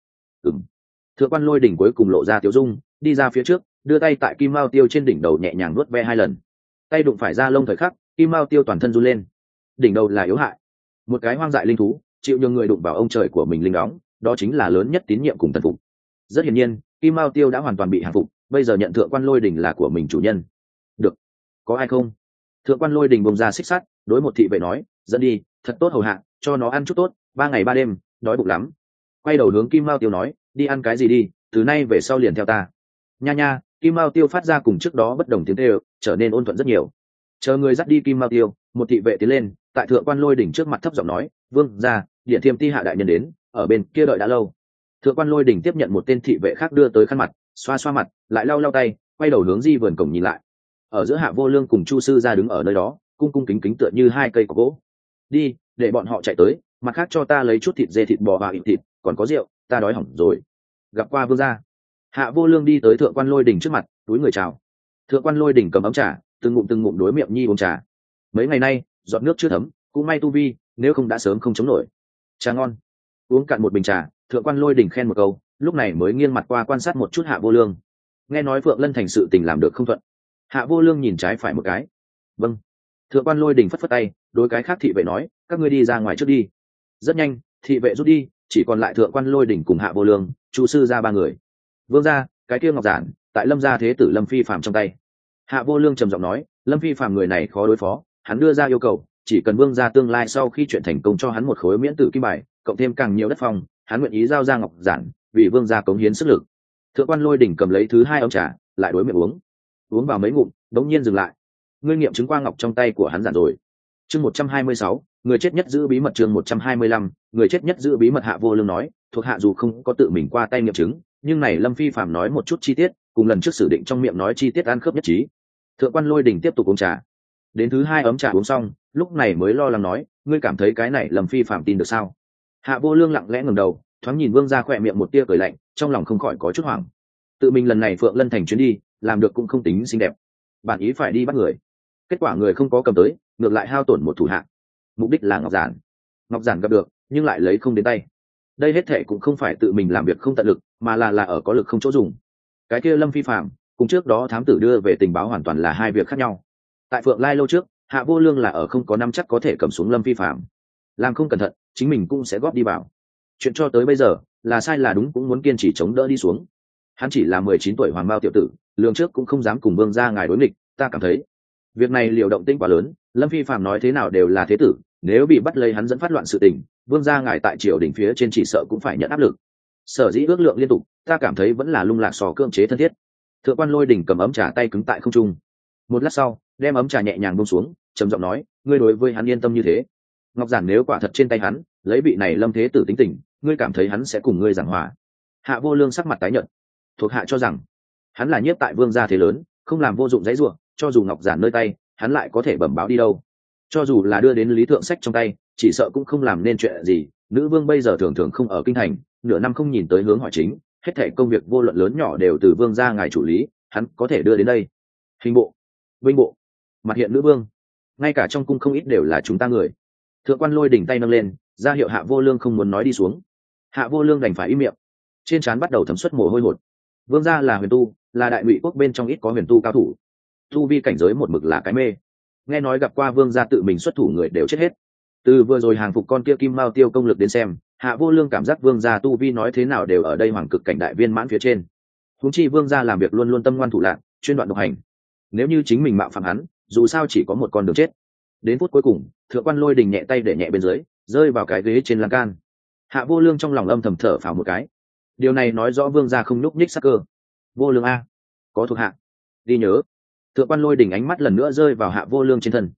Thượng quan Lôi Đình cuối cùng lộ ra tiểu dung, đi ra phía trước, đưa tay tại Kim Mao Tiêu trên đỉnh đầu nhẹ nhàng nuốt ve hai lần. Tay đụng phải da lông thời khắc, Kim Mao Tiêu toàn thân run lên. Đỉnh đầu là yếu hại, một cái hoang dại linh thú, chịu nhường người đụng vào ông trời của mình linh đóng, đó chính là lớn nhất tín nhiệm cùng thần phục. Rất hiển nhiên, Kim Mao Tiêu đã hoàn toàn bị hàng phục, bây giờ nhận thượng quan Lôi Đình là của mình chủ nhân. Được, có ai không? Thượng quan Lôi Đình bông ra xích sắt, đối một thị vệ nói, dẫn đi, thật tốt hầu hạ, cho nó ăn chút tốt, 3 ngày 3 đêm, đói bụng lắm. Quay đầu hướng Kim Mao Tiêu nói, đi ăn cái gì đi, từ nay về sau liền theo ta. Nha nha, Kim Mao Tiêu phát ra cùng trước đó bất đồng tiếng kêu, trở nên ôn thuận rất nhiều. Chờ người dắt đi Kim Mao Tiêu, một thị vệ tiến lên, tại thượng quan Lôi Đình trước mặt thấp giọng nói, vương ra, điện thiêm ti hạ đại nhân đến, ở bên kia đợi đã lâu. Thượng quan Lôi Đình tiếp nhận một tên thị vệ khác đưa tới khăn mặt, xoa xoa mặt, lại lau lau tay, quay đầu hướng di vườn cổng nhìn lại. Ở giữa Hạ Vô Lương cùng Chu sư ra đứng ở nơi đó, cung cung kính kính tựa như hai cây cọc gỗ. Đi, để bọn họ chạy tới, mặt khác cho ta lấy chút thịt dê, thịt bò và thịt, còn có rượu, ta đói hỏng rồi. Gặp qua vương gia. Hạ Vô Lương đi tới thượng quan Lôi Đình trước mặt, túi người chào. Thượng quan Lôi Đình cầm ấm trà, từng ngụm đối miệng nhi uống trà. Mấy ngày nay, giọt nước chưa thấm, cũng may tu vi, nếu không đã sớm không chống nổi. Trà ngon. Uống cạn một bình trà, thượng quan Lôi Đình khen một câu, lúc này mới nghiêng mặt qua quan sát một chút Hạ Vô Lương. Nghe nói Phượng Lân thành sự tình làm được không thuận. Hạ Vô Lương nhìn trái phải một cái. Vâng. Thượng quan Lôi Đình phất phất tay, đối cái khác thị vệ nói, các ngươi đi ra ngoài trước đi. Rất nhanh, thị vệ rút đi, chỉ còn lại thượng quan Lôi Đình cùng Hạ Vô Lương, Chu sư ra 3 người. Vương gia, cái kia ngọc giản, tại Lâm gia thế tử Lâm Phi Phàm trong tay. Hạ Vô Lương trầm giọng nói, Lâm Phi Phàm người này khó đối phó, hắn đưa ra yêu cầu, chỉ cần vương gia tương lai sau khi chuyện thành công cho hắn một khối miễn tử kim bài, cộng thêm càng nhiều đất phong, hắn nguyện ý giao ra ngọc giản, vì vương gia cống hiến sức lực. Thượng quan Lôi Đình cầm lấy thứ 2 ấm trà, lại đối miệng uống vào mấy ngụm, đống nhiên dừng lại. Ngươi nghiệm chứng qua ngọc trong tay của hắn giản rồi. Chương 126, người chết nhất giữ bí mật. Chương 125, người chết nhất giữ bí mật. Hạ Vô Lương nói, thuộc hạ dù không có tự mình qua tay nghiệm chứng, nhưng này Lâm Phi Phàm nói một chút chi tiết, cùng lần trước sử định trong miệng nói chi tiết ăn khớp nhất trí. Thượng quan Lôi Đình tiếp tục uống trà. Đến thứ 2 ấm trà uống xong, lúc này mới lo lắng nói, ngươi cảm thấy cái này Lâm Phi Phàm tin được sao? Hạ Vô Lương lặng lẽ ngẩng đầu, thoáng nhìn vương gia khỏe miệng một tia cười lạnh, trong lòng không khỏi có chút hoảng. Tự mình lần này Phượng Lân thành chuyến đi, làm được cũng không tính xinh đẹp. Bản ý phải đi bắt người, kết quả người không có cầm tới, ngược lại hao tổn một thủ hạ. Mục đích là ngọc giản. Ngọc giản gặp được, nhưng lại lấy không đến tay. Đây hết thệ cũng không phải tự mình làm việc không tận lực, mà là ở có lực không chỗ dùng. Cái kia Lâm Phi Phàm cùng trước đó thám tử đưa về tình báo hoàn toàn là hai việc khác nhau. Tại Phượng Lai lâu trước, Hạ Vô Lương là ở không có năm chắc có thể cầm xuống Lâm Phi Phàm, làm không cẩn thận chính mình cũng sẽ góp đi vào. Chuyện cho tới bây giờ là sai là đúng cũng muốn kiên trì chống đỡ đi xuống. Hắn chỉ là 19 tuổi hoàng bao tiểu tử, lường trước cũng không dám cùng vương gia ngài đối nghịch. Ta cảm thấy việc này liều động tĩnh quá lớn, Lâm Phi Phàm nói thế nào đều là thế tử, nếu bị bắt lấy hắn dẫn phát loạn sự tình, vương gia ngài tại triều đình phía trên chỉ sợ cũng phải nhận áp lực. Sở dĩ ước lượng liên tục, ta cảm thấy vẫn là lung lạc sò cưỡng chế thân thiết. Thượng quan Lôi Đình cầm ấm trà tay cứng tại không trung. Một lát sau, đem ấm trà nhẹ nhàng buông xuống, trầm giọng nói, ngươi đối với hắn yên tâm như thế. Ngọc giản nếu quả thật trên tay hắn, lấy vị này Lâm thế tử tính tình, ngươi cảm thấy hắn sẽ cùng ngươi giảng hòa? Hạ Vô Lương sắc mặt tái nhợt. Thuộc hạ cho rằng hắn là nhiếp tại vương gia thế lớn, không làm vô dụng dãy ruộng, cho dù ngọc giản nơi tay, hắn lại có thể bẩm báo đi đâu? Cho dù là đưa đến lý thượng sách trong tay, chỉ sợ cũng không làm nên chuyện gì. Nữ vương bây giờ thường thường không ở kinh thành, nửa năm không nhìn tới hướng hỏi chính, hết thảy công việc vô luận lớn nhỏ đều từ vương gia ngài chủ lý, hắn có thể đưa đến đây. Hình bộ, binh bộ, mặt hiện nữ vương, ngay cả trong cung không ít đều là chúng ta người. Thượng quan Lôi Đình tay nâng lên, ra hiệu Hạ Vô Lương không muốn nói đi xuống. Hạ Vô Lương đành phải im miệng, trên trán bắt đầu thấm xuất mồ hôi hột. Vương gia là huyền tu, là đại ngụy quốc bên trong ít có huyền tu cao thủ, tu vi cảnh giới một mực là cái mê. Nghe nói gặp qua vương gia tự mình xuất thủ người đều chết hết. Từ vừa rồi hàng phục con kia Kim Mao Tiêu công lực đến xem, Hạ Vô Lương cảm giác vương gia tu vi nói thế nào đều ở đây hoàng cực cảnh đại viên mãn phía trên. Huống chi vương gia làm việc luôn luôn tâm ngoan thủ lạn, chuyên đoạn độc hành. Nếu như chính mình mạo phạm hắn, dù sao chỉ có một con đường chết. Đến phút cuối cùng, Thượng quan Lôi Đình nhẹ tay để nhẹ bên dưới, rơi vào cái ghế trên lan can. Hạ Vô Lương trong lòng âm thầm thở phào một cái. Điều này nói rõ vương gia không nhúc nhích sắc cơ. Vô Lương a, có thuộc hạ, đi nhớ. Thượng quan Lôi Đình ánh mắt lần nữa rơi vào Hạ Vô Lương trên thân.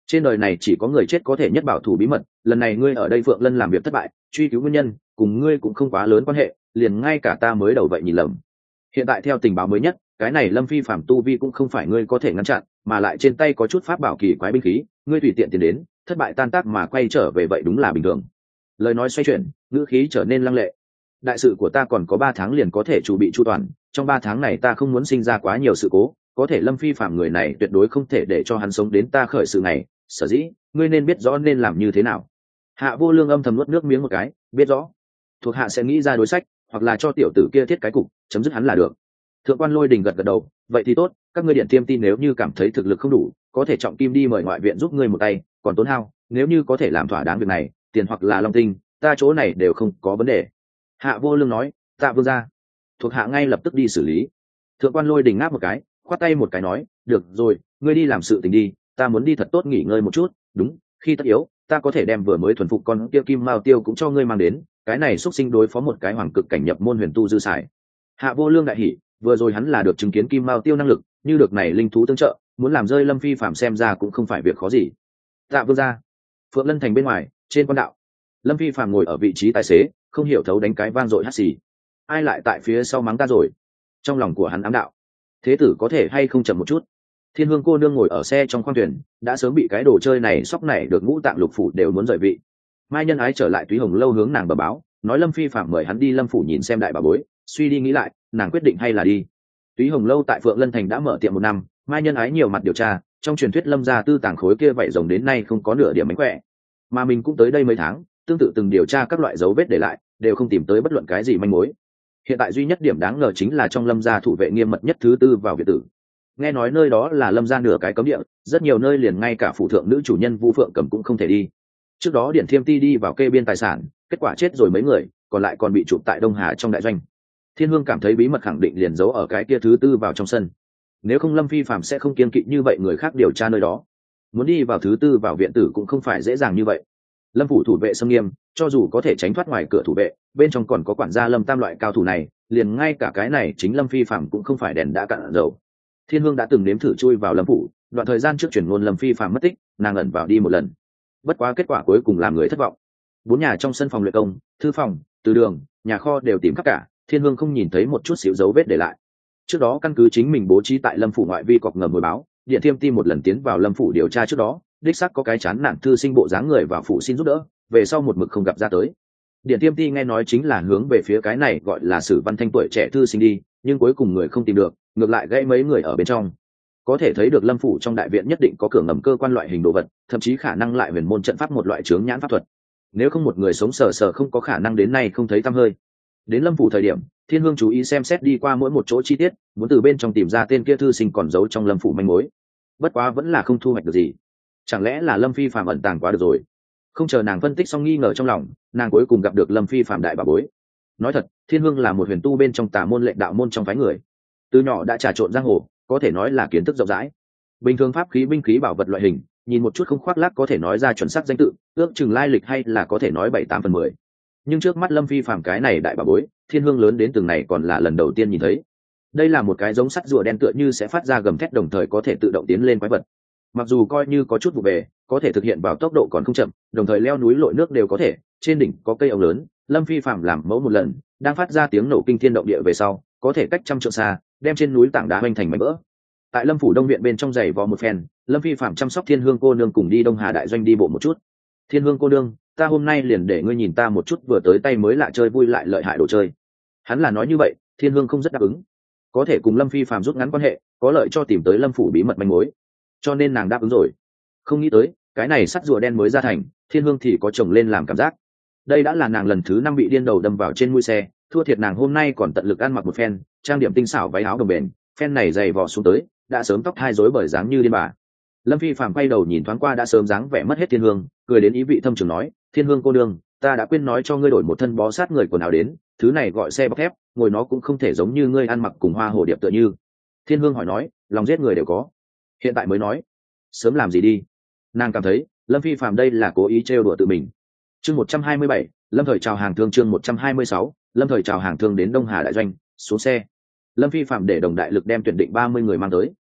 Trên đời này chỉ có người chết có thể nhất bảo thủ bí mật, lần này ngươi ở đây Phượng Lân làm việc thất bại, truy cứu nguyên nhân cùng ngươi cũng không quá lớn quan hệ, liền ngay cả ta mới đầu vậy nhìn lầm. Hiện tại theo tình báo mới nhất, cái này Lâm Phi phạm tu vi cũng không phải ngươi có thể ngăn chặn, mà lại trên tay có chút pháp bảo kỳ quái binh khí, ngươi tùy tiện tiến đến, thất bại tan tác mà quay trở về vậy đúng là bình thường. Lời nói xoay chuyển, ngữ khí trở nên lăng lệ. Đại sự của ta còn có 3 tháng liền có thể chuẩn bị chu toàn, trong 3 tháng này ta không muốn sinh ra quá nhiều sự cố, có thể Lâm Phi phạm người này tuyệt đối không thể để cho hắn sống đến ta khởi sự này, sở dĩ ngươi nên biết rõ nên làm như thế nào. Hạ Vô Lương âm thầm nuốt nước miếng một cái, biết rõ, thuộc hạ sẽ nghĩ ra đối sách, hoặc là cho tiểu tử kia thiết cái cục, chấm dứt hắn là được. Thượng quan Lôi Đình gật gật đầu, vậy thì tốt, các ngươi điện tiêm tin nếu như cảm thấy thực lực không đủ, có thể trọng kim đi mời ngoại viện giúp ngươi một tay, còn tốn hao, nếu như có thể làm thỏa đáng việc này, tiền hoặc là long tinh, ta chỗ này đều không có vấn đề. Hạ Vô Lương nói, tạ vương gia, thuộc hạ ngay lập tức đi xử lý. Thượng quan Lôi Đình ngáp một cái, khoát tay một cái nói, được rồi, ngươi đi làm sự tình đi, ta muốn đi thật tốt nghỉ ngơi một chút. Đúng, khi tất yếu, ta có thể đem vừa mới thuần phục con kia Kim Mao Tiêu cũng cho ngươi mang đến, cái này xuất sinh đối phó một cái hoàng cực cảnh nhập môn huyền tu dư xài. Hạ Vô Lương đại hỉ, vừa rồi hắn là được chứng kiến Kim Mao Tiêu năng lực, như được này linh thú tương trợ, muốn làm rơi Lâm Phi phạm xem ra cũng không phải việc khó gì. Tạ vương gia. Phượng Lân thành bên ngoài, trên quan đạo, Lâm Phi phạm ngồi ở vị trí tài xế, không hiểu thấu đánh cái vang dội hắt xì. Ai lại tại phía sau mắng ta rồi? Trong lòng của hắn ám đạo, thế tử có thể hay không chậm một chút. Thiên Hương cô nương ngồi ở xe trong khoang thuyền, đã sớm bị cái đồ chơi này sóc này được ngũ tạng lục phủ đều muốn rời vị. Mai Nhân Ái trở lại Túy Hồng lâu hướng nàng bẩm báo, nói Lâm Phi phạm mời hắn đi Lâm phủ nhìn xem đại bà bối, suy đi nghĩ lại, nàng quyết định hay là đi. Túy Hồng lâu tại Phượng Lân thành đã mở tiệm 1 năm, Mai Nhân Ái nhiều mặt điều tra, trong truyền thuyết Lâm gia tư tàng khối kia vậy rồng đến nay không có nửa điểm mánh khỏe, mà mình cũng tới đây mấy tháng, tương tự từng điều tra các loại dấu vết để lại, đều không tìm tới bất luận cái gì manh mối. Hiện tại duy nhất điểm đáng ngờ chính là trong Lâm gia thủ vệ nghiêm mật nhất thứ tư vào viện tử. Nghe nói nơi đó là Lâm gia nửa cái cấm địa, rất nhiều nơi liền ngay cả phủ thượng nữ chủ nhân Vu Phượng Cầm cũng không thể đi. Trước đó Điện Thiêm Ti đi vào kê biên tài sản, kết quả chết rồi mấy người, còn lại còn bị chụp tại Đông Hà trong đại doanh. Thiên Hương cảm thấy bí mật khẳng định liền giấu ở cái kia thứ tư vào trong sân. Nếu không Lâm Phi phạm sẽ không kiên kỵ như vậy người khác điều tra nơi đó. Muốn đi vào thứ tư vào viện tử cũng không phải dễ dàng như vậy. Lâm phủ thủ vệ xâm nghiêm, cho dù có thể tránh thoát ngoài cửa thủ vệ, bên trong còn có quản gia Lâm Tam loại cao thủ này, liền ngay cả cái này chính Lâm Phi phạm cũng không phải đèn đã cạn dầu. Thiên Hương đã từng nếm thử chui vào Lâm phủ, đoạn thời gian trước chuyển ngôn Lâm Phi phạm mất tích, nàng ẩn vào đi một lần. Bất quá kết quả cuối cùng làm người thất vọng. 4 nhà trong sân phòng luyện công, thư phòng, từ đường, nhà kho đều tìm khắp cả, Thiên Hương không nhìn thấy một chút xíu dấu vết để lại. Trước đó căn cứ chính mình bố trí tại Lâm phủ ngoại vi cọc ngầm hồi báo, Điện Thiêm Ti một lần tiến vào Lâm phủ điều tra trước đó, đích xác có cái chán nản thư sinh bộ dáng người vào phủ xin giúp đỡ, về sau một mực không gặp ra tới. Điện Thiêm Ti nghe nói chính là hướng về phía cái này gọi là Sử Văn Thanh tuổi trẻ thư sinh đi, nhưng cuối cùng người không tìm được, ngược lại gãy mấy người ở bên trong. Có thể thấy được Lâm phủ trong đại viện nhất định có cửa ngầm cơ quan loại hình đồ vật, thậm chí khả năng lại huyền môn trận pháp một loại chướng nhãn pháp thuật. Nếu không một người sống sờ sờ không có khả năng đến nay không thấy tăm hơi. Đến Lâm phủ thời điểm, Thiên Hương chú ý xem xét đi qua mỗi một chỗ chi tiết, muốn từ bên trong tìm ra tên kia thư sinh còn giấu trong Lâm phủ manh mối. Bất quá vẫn là không thu hoạch được gì. Chẳng lẽ là Lâm Phi phạm ẩn tàng quá được rồi? Không chờ nàng phân tích xong nghi ngờ trong lòng, nàng cuối cùng gặp được Lâm Phi phạm đại bà bối. Nói thật, Thiên Hương là một huyền tu bên trong tà môn lệnh đạo môn trong phái người, từ nhỏ đã trà trộn giang hồ, có thể nói là kiến thức rộng rãi. Bình thường pháp khí binh khí bảo vật loại hình, nhìn một chút không khoác lác có thể nói ra chuẩn xác danh tự, ước chừng lai lịch hay là có thể nói 7-8/10. Nhưng trước mắt Lâm Phi phạm cái này đại bà bối, Thiên Hương lớn đến từng này còn là lần đầu tiên nhìn thấy. Đây là một cái giống sắt rùa đen tựa như sẽ phát ra gầm thét đồng thời có thể tự động tiến lên quái vật. Mặc dù coi như có chút vụ về, có thể thực hiện vào tốc độ còn không chậm, đồng thời leo núi lội nước đều có thể. Trên đỉnh có cây ống lớn, Lâm Phi phạm làm mẫu một lần, đang phát ra tiếng nổ kinh thiên động địa về sau, có thể cách trăm trượng xa, đem trên núi tảng đá hoành thành mảnh vỡ. Tại Lâm phủ Đông viện bên trong giày vò một phen, Lâm Phi phạm chăm sóc Thiên Hương cô nương cùng đi Đông Hà đại doanh đi bộ một chút. Thiên Hương cô nương, ta hôm nay liền để ngươi nhìn ta một chút vừa tới tay mới lạ chơi vui lại lợi hại đồ chơi. Hắn là nói như vậy, Thiên Hương không rất đáp ứng. Có thể cùng Lâm Phi phạm rút ngắn quan hệ, có lợi cho tìm tới Lâm phủ bí mật manh mối, cho nên nàng đáp ứng rồi. Không nghĩ tới, cái này sắt rùa đen mới ra thành, Thiên Hương thì có chồng lên làm cảm giác. Đây đã là nàng lần thứ 5 bị điên đầu đâm vào trên mũi xe, thua thiệt nàng hôm nay còn tận lực ăn mặc một phen, trang điểm tinh xảo váy áo đồng bền, phen này dày vò xuống tới, đã sớm tóc hai rối bởi dáng như điên bà. Lâm Phi phạm quay đầu nhìn thoáng qua đã sớm dáng vẻ mất hết Thiên Hương, cười đến ý vị thâm trường nói, Thiên Hương cô đương, ta đã quên nói cho ngươi đổi một thân bó sát người quần áo đến, thứ này gọi xe bọc thép, ngồi nó cũng không thể giống như ngươi ăn mặc cùng hoa hồ điệp tựa như. Thiên Hương hỏi nói, lòng giết người đều có, hiện tại mới nói, sớm làm gì đi. Nàng cảm thấy Lâm Phi phạm đây là cố ý trêu đùa tự mình. Chương 127, Lâm thời chào hàng thương. Chương 126, Lâm thời chào hàng thương đến Đông Hà đại doanh, xuống xe. Lâm Phi phạm để đồng đại lực đem tuyển định 30 người mang tới.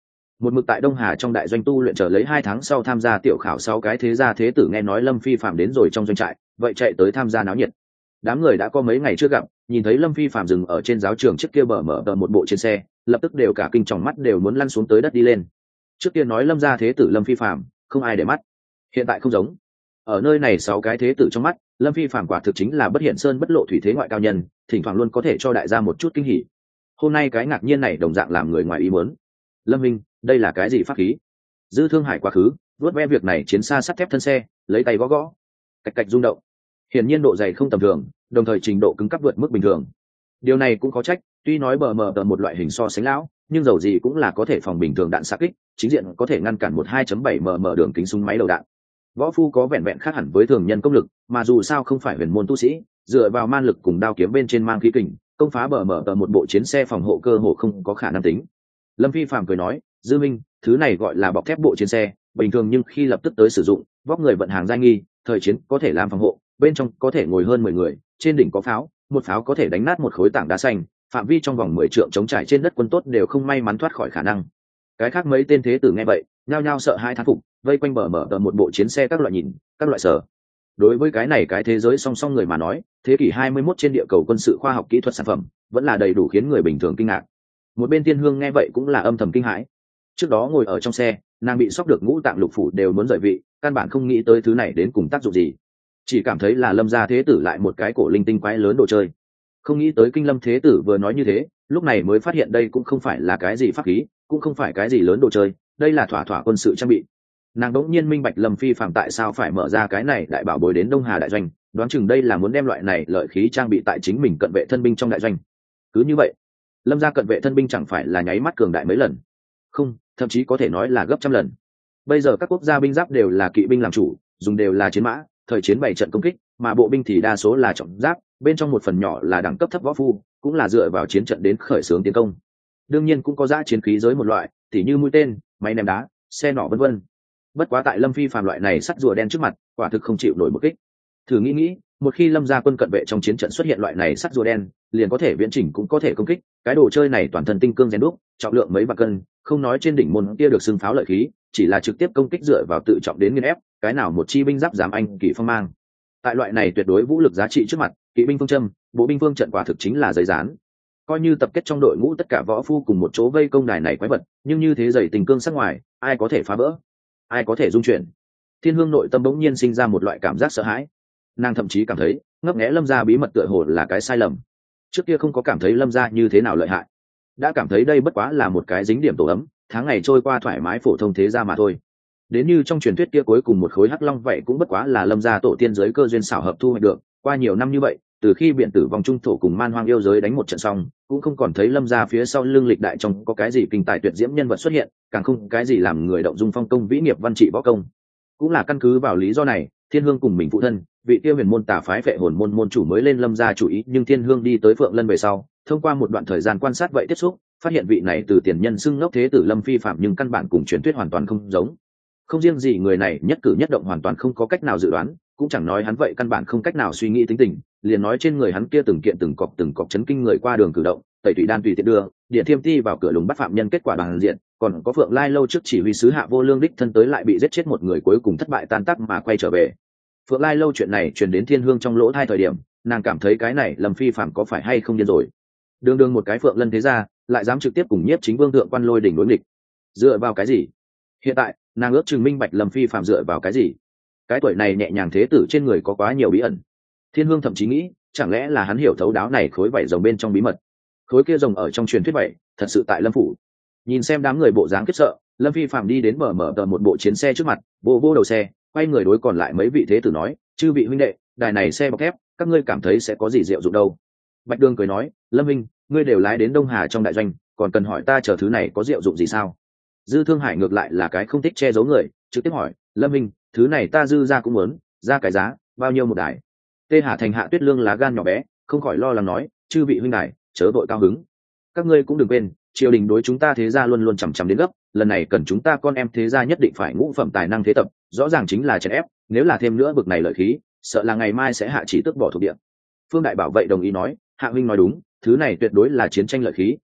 một mực tại đông hà trong đại doanh tu luyện chờ lấy 2 tháng sau tham gia tiểu khảo 6 cái thế gia thế tử nghe nói Lâm Phi Phạm đến rồi trong doanh trại, vậy chạy tới tham gia náo nhiệt. Đám người đã có mấy ngày chưa gặp, nhìn thấy Lâm Phi Phạm dừng ở trên giáo trường trước kia bờ mở tờ một bộ trên xe, lập tức đều cả kinh tròng mắt đều muốn lăn xuống tới đất đi lên. Trước kia nói Lâm gia thế tử Lâm Phi Phạm, không ai để mắt. Hiện tại không giống. Ở nơi này 6 cái thế tử trong mắt, Lâm Phi Phạm quả thực chính là bất hiện sơn bất lộ thủy thế ngoại cao nhân, thỉnh thoảng luôn có thể cho đại gia một chút kinh hỉ. Hôm nay cái ngạc nhiên này đồng dạng làm người ngoài ý muốn. Lâm Minh, đây là cái gì pháp khí? Dư Thương Hải quá khứ, vuốt ve việc này chiến xa sắt thép thân xe, lấy tay gõ gõ, cạch cạch rung động. Hiển nhiên độ dày không tầm thường, đồng thời trình độ cứng cáp vượt mức bình thường. Điều này cũng có trách, tuy nói bờ mờ tờ một loại hình so sánh lão, nhưng dầu gì cũng là có thể phòng bình thường đạn xạ kích, chính diện có thể ngăn cản một 2.7 mm đường kính súng máy đầu đạn. Võ phu có vẹn vẹn khác hẳn với thường nhân công lực, mà dù sao không phải huyền môn tu sĩ, dựa vào man lực cùng đao kiếm bên trên mang khí kình, công phá bờ mở tờ một bộ chiến xe phòng hộ cơ hồ không có khả năng tính. Lâm Phi Phàm cười nói, Dư Minh, thứ này gọi là bọc thép bộ chiến xe, bình thường nhưng khi lập tức tới sử dụng, vóc người vận hàng giai nghi, thời chiến có thể làm phòng hộ, bên trong có thể ngồi hơn 10 người, trên đỉnh có pháo, một pháo có thể đánh nát một khối tảng đá xanh, phạm vi trong vòng 10 trượng chống trải trên đất quân tốt đều không may mắn thoát khỏi khả năng. Cái khác mấy tên thế tử nghe vậy, nhao nhao sợ hai thán phục, vây quanh bờ mở tờ một bộ chiến xe các loại nhìn, các loại sở. Đối với cái này cái thế giới song song người mà nói, thế kỷ 21 trên địa cầu quân sự khoa học kỹ thuật sản phẩm vẫn là đầy đủ khiến người bình thường kinh ngạc. Một bên Tiên Hương nghe vậy cũng là âm thầm kinh hãi. Trước đó ngồi ở trong xe, nàng bị sốc được ngũ tạng lục phủ đều muốn rời vị, căn bản không nghĩ tới thứ này đến cùng tác dụng gì, chỉ cảm thấy là Lâm gia thế tử lại một cái cổ linh tinh quái lớn đồ chơi. Không nghĩ tới Kinh Lâm thế tử vừa nói như thế, lúc này mới phát hiện đây cũng không phải là cái gì pháp khí, cũng không phải cái gì lớn đồ chơi, đây là thỏa thỏa quân sự trang bị. Nàng đỗng nhiên minh bạch Lâm Phi Phạm tại sao phải mở ra cái này đại bảo bối đến Đông Hà đại doanh, đoán chừng đây là muốn đem loại này lợi khí trang bị tại chính mình cận vệ thân binh trong đại doanh. Cứ như vậy, Lâm gia cận vệ thân binh chẳng phải là nháy mắt cường đại mấy lần, không, thậm chí có thể nói là gấp trăm lần. Bây giờ các quốc gia binh giáp đều là kỵ binh làm chủ, dùng đều là chiến mã, thời chiến bày trận công kích, mà bộ binh thì đa số là trọng giáp, bên trong một phần nhỏ là đẳng cấp thấp võ phu, cũng là dựa vào chiến trận đến khởi xướng tiến công. Đương nhiên cũng có dã chiến khí giới một loại, tỉ như mũi tên, máy ném đá, xe nỏ vân vân. Bất quá tại Lâm Phi Phàm loại này sắt rùa đen trước mặt, quả thực không chịu nổi một kích. Thử nghĩ, một khi Lâm gia quân cận vệ trong chiến trận xuất hiện loại này sắt rùa đen, liền có thể viễn chỉnh cũng có thể công kích, cái đồ chơi này toàn thân tinh cương rèn đúc, trọng lượng mấy vạn cân, không nói trên đỉnh môn kia được xưng pháo lợi khí, chỉ là trực tiếp công kích dựa vào tự trọng đến nghiền ép, cái nào một chi binh giáp dám anh kỳ phong mang. Tại loại này tuyệt đối vũ lực giá trị trước mặt, kỵ binh phương châm, bộ binh phương trận quả thực chính là giấy dán. Coi như tập kết trong đội ngũ tất cả võ phu cùng một chỗ vây công đài này quái vật, nhưng như thế dày tình cương sắc ngoài, ai có thể phá vỡ, ai có thể dung chuyển. Thiên Hương nội tâm bỗng nhiên sinh ra một loại cảm giác sợ hãi. Nàng thậm chí cảm thấy ngấp nghé Lâm gia bí mật tựa hồ là cái sai lầm. Trước kia không có cảm thấy Lâm gia như thế nào lợi hại, đã cảm thấy đây bất quá là một cái dính điểm tổ ấm, tháng ngày trôi qua thoải mái phổ thông thế gia mà thôi. Đến như trong truyền thuyết kia cuối cùng một khối hắc long vậy cũng bất quá là Lâm gia tổ tiên giới cơ duyên xảo hợp thu hoạch được. Qua nhiều năm như vậy, từ khi biện tử vòng trung thổ cùng man hoang yêu giới đánh một trận xong, cũng không còn thấy Lâm gia phía sau lưng lịch đại trong có cái gì kinh tài tuyệt diễm nhân vật xuất hiện, càng không cái gì làm người động dung phong công vĩ nghiệp văn trị võ công. Cũng là căn cứ vào lý do này, Thiên Hương cùng mình phụ thân, vị kia huyền môn tà phái Phệ Hồn môn môn chủ mới lên Lâm gia chủ ý, nhưng Thiên Hương đi tới Phượng Lân về sau, thông qua một đoạn thời gian quan sát vậy tiếp xúc, phát hiện vị này từ tiền nhân xưng ngốc thế tử Lâm Phi Phạm nhưng căn bản cùng truyền thuyết hoàn toàn không giống. Không riêng gì người này nhất cử nhất động hoàn toàn không có cách nào dự đoán, cũng chẳng nói hắn vậy căn bản không cách nào suy nghĩ tính tình, liền nói trên người hắn kia từng kiện từng cọc chấn kinh người qua đường cử động, tẩy tùy đan tùy tiện đưa, điện thiêm ti vào cửa lùng bắt phạm nhân kết quả bằng diện, còn có Phượng Lai lâu trước chỉ huy sứ Hạ Vô Lương đích thân tới lại bị giết chết một người cuối cùng thất bại tan tác mà quay trở về. Phượng Lai lâu chuyện này truyền đến Thiên Hương trong lỗ tai thời điểm, nàng cảm thấy cái này Lâm Phi Phạm có phải hay không điên rồi. Đường một cái Phượng Lân thế gia, lại dám trực tiếp cùng Nhiếp Chính Vương thượng quan lôi đỉnh đối nghịch. Dựa vào cái gì? Hiện tại, nàng ước chừng minh bạch Lâm Phi Phạm dựa vào cái gì. Cái tuổi này nhẹ nhàng thế tử trên người có quá nhiều bí ẩn. Thiên Hương thậm chí nghĩ, chẳng lẽ là hắn hiểu thấu đáo này khối vảy rồng bên trong bí mật. Khối kia rồng ở trong truyền thuyết vậy, thật sự tại Lâm phủ. Nhìn xem đám người bộ dáng khiếp sợ, Lâm Phi Phạm đi đến mở tờ một bộ chiến xe trước mặt, vô đầu xe, quay người đối còn lại mấy vị thế tử nói, chư vị huynh đệ, đài này xe bọc thép, các ngươi cảm thấy sẽ có gì diệu dụng đâu. Bạch Đường cười nói, Lâm huynh, ngươi đều lái đến Đông Hà trong đại doanh, còn cần hỏi ta chờ thứ này có diệu dụng gì sao? Dư Thương Hải ngược lại là cái không thích che giấu người, trực tiếp hỏi, Lâm huynh, thứ này ta dư ra cũng muốn, ra cái giá bao nhiêu một đài? Tê Hà Thành Hạ Tuyết Lương lá gan nhỏ bé, không khỏi lo lắng nói, chư vị huynh đài, chớ vội cao hứng. Các ngươi cũng đừng quên, triều đình đối chúng ta thế gia luôn luôn chằm chằm đến gấp, lần này cần chúng ta con em thế gia nhất định phải ngũ phẩm tài năng thế tập, rõ ràng chính là chèn ép, nếu là thêm nữa bực này lợi khí, sợ là ngày mai sẽ hạ chỉ tước bỏ thuộc địa. Phương Đại Bảo vệ đồng ý nói, Hạ huynh nói đúng, thứ này tuyệt đối là chiến tranh lợi khí,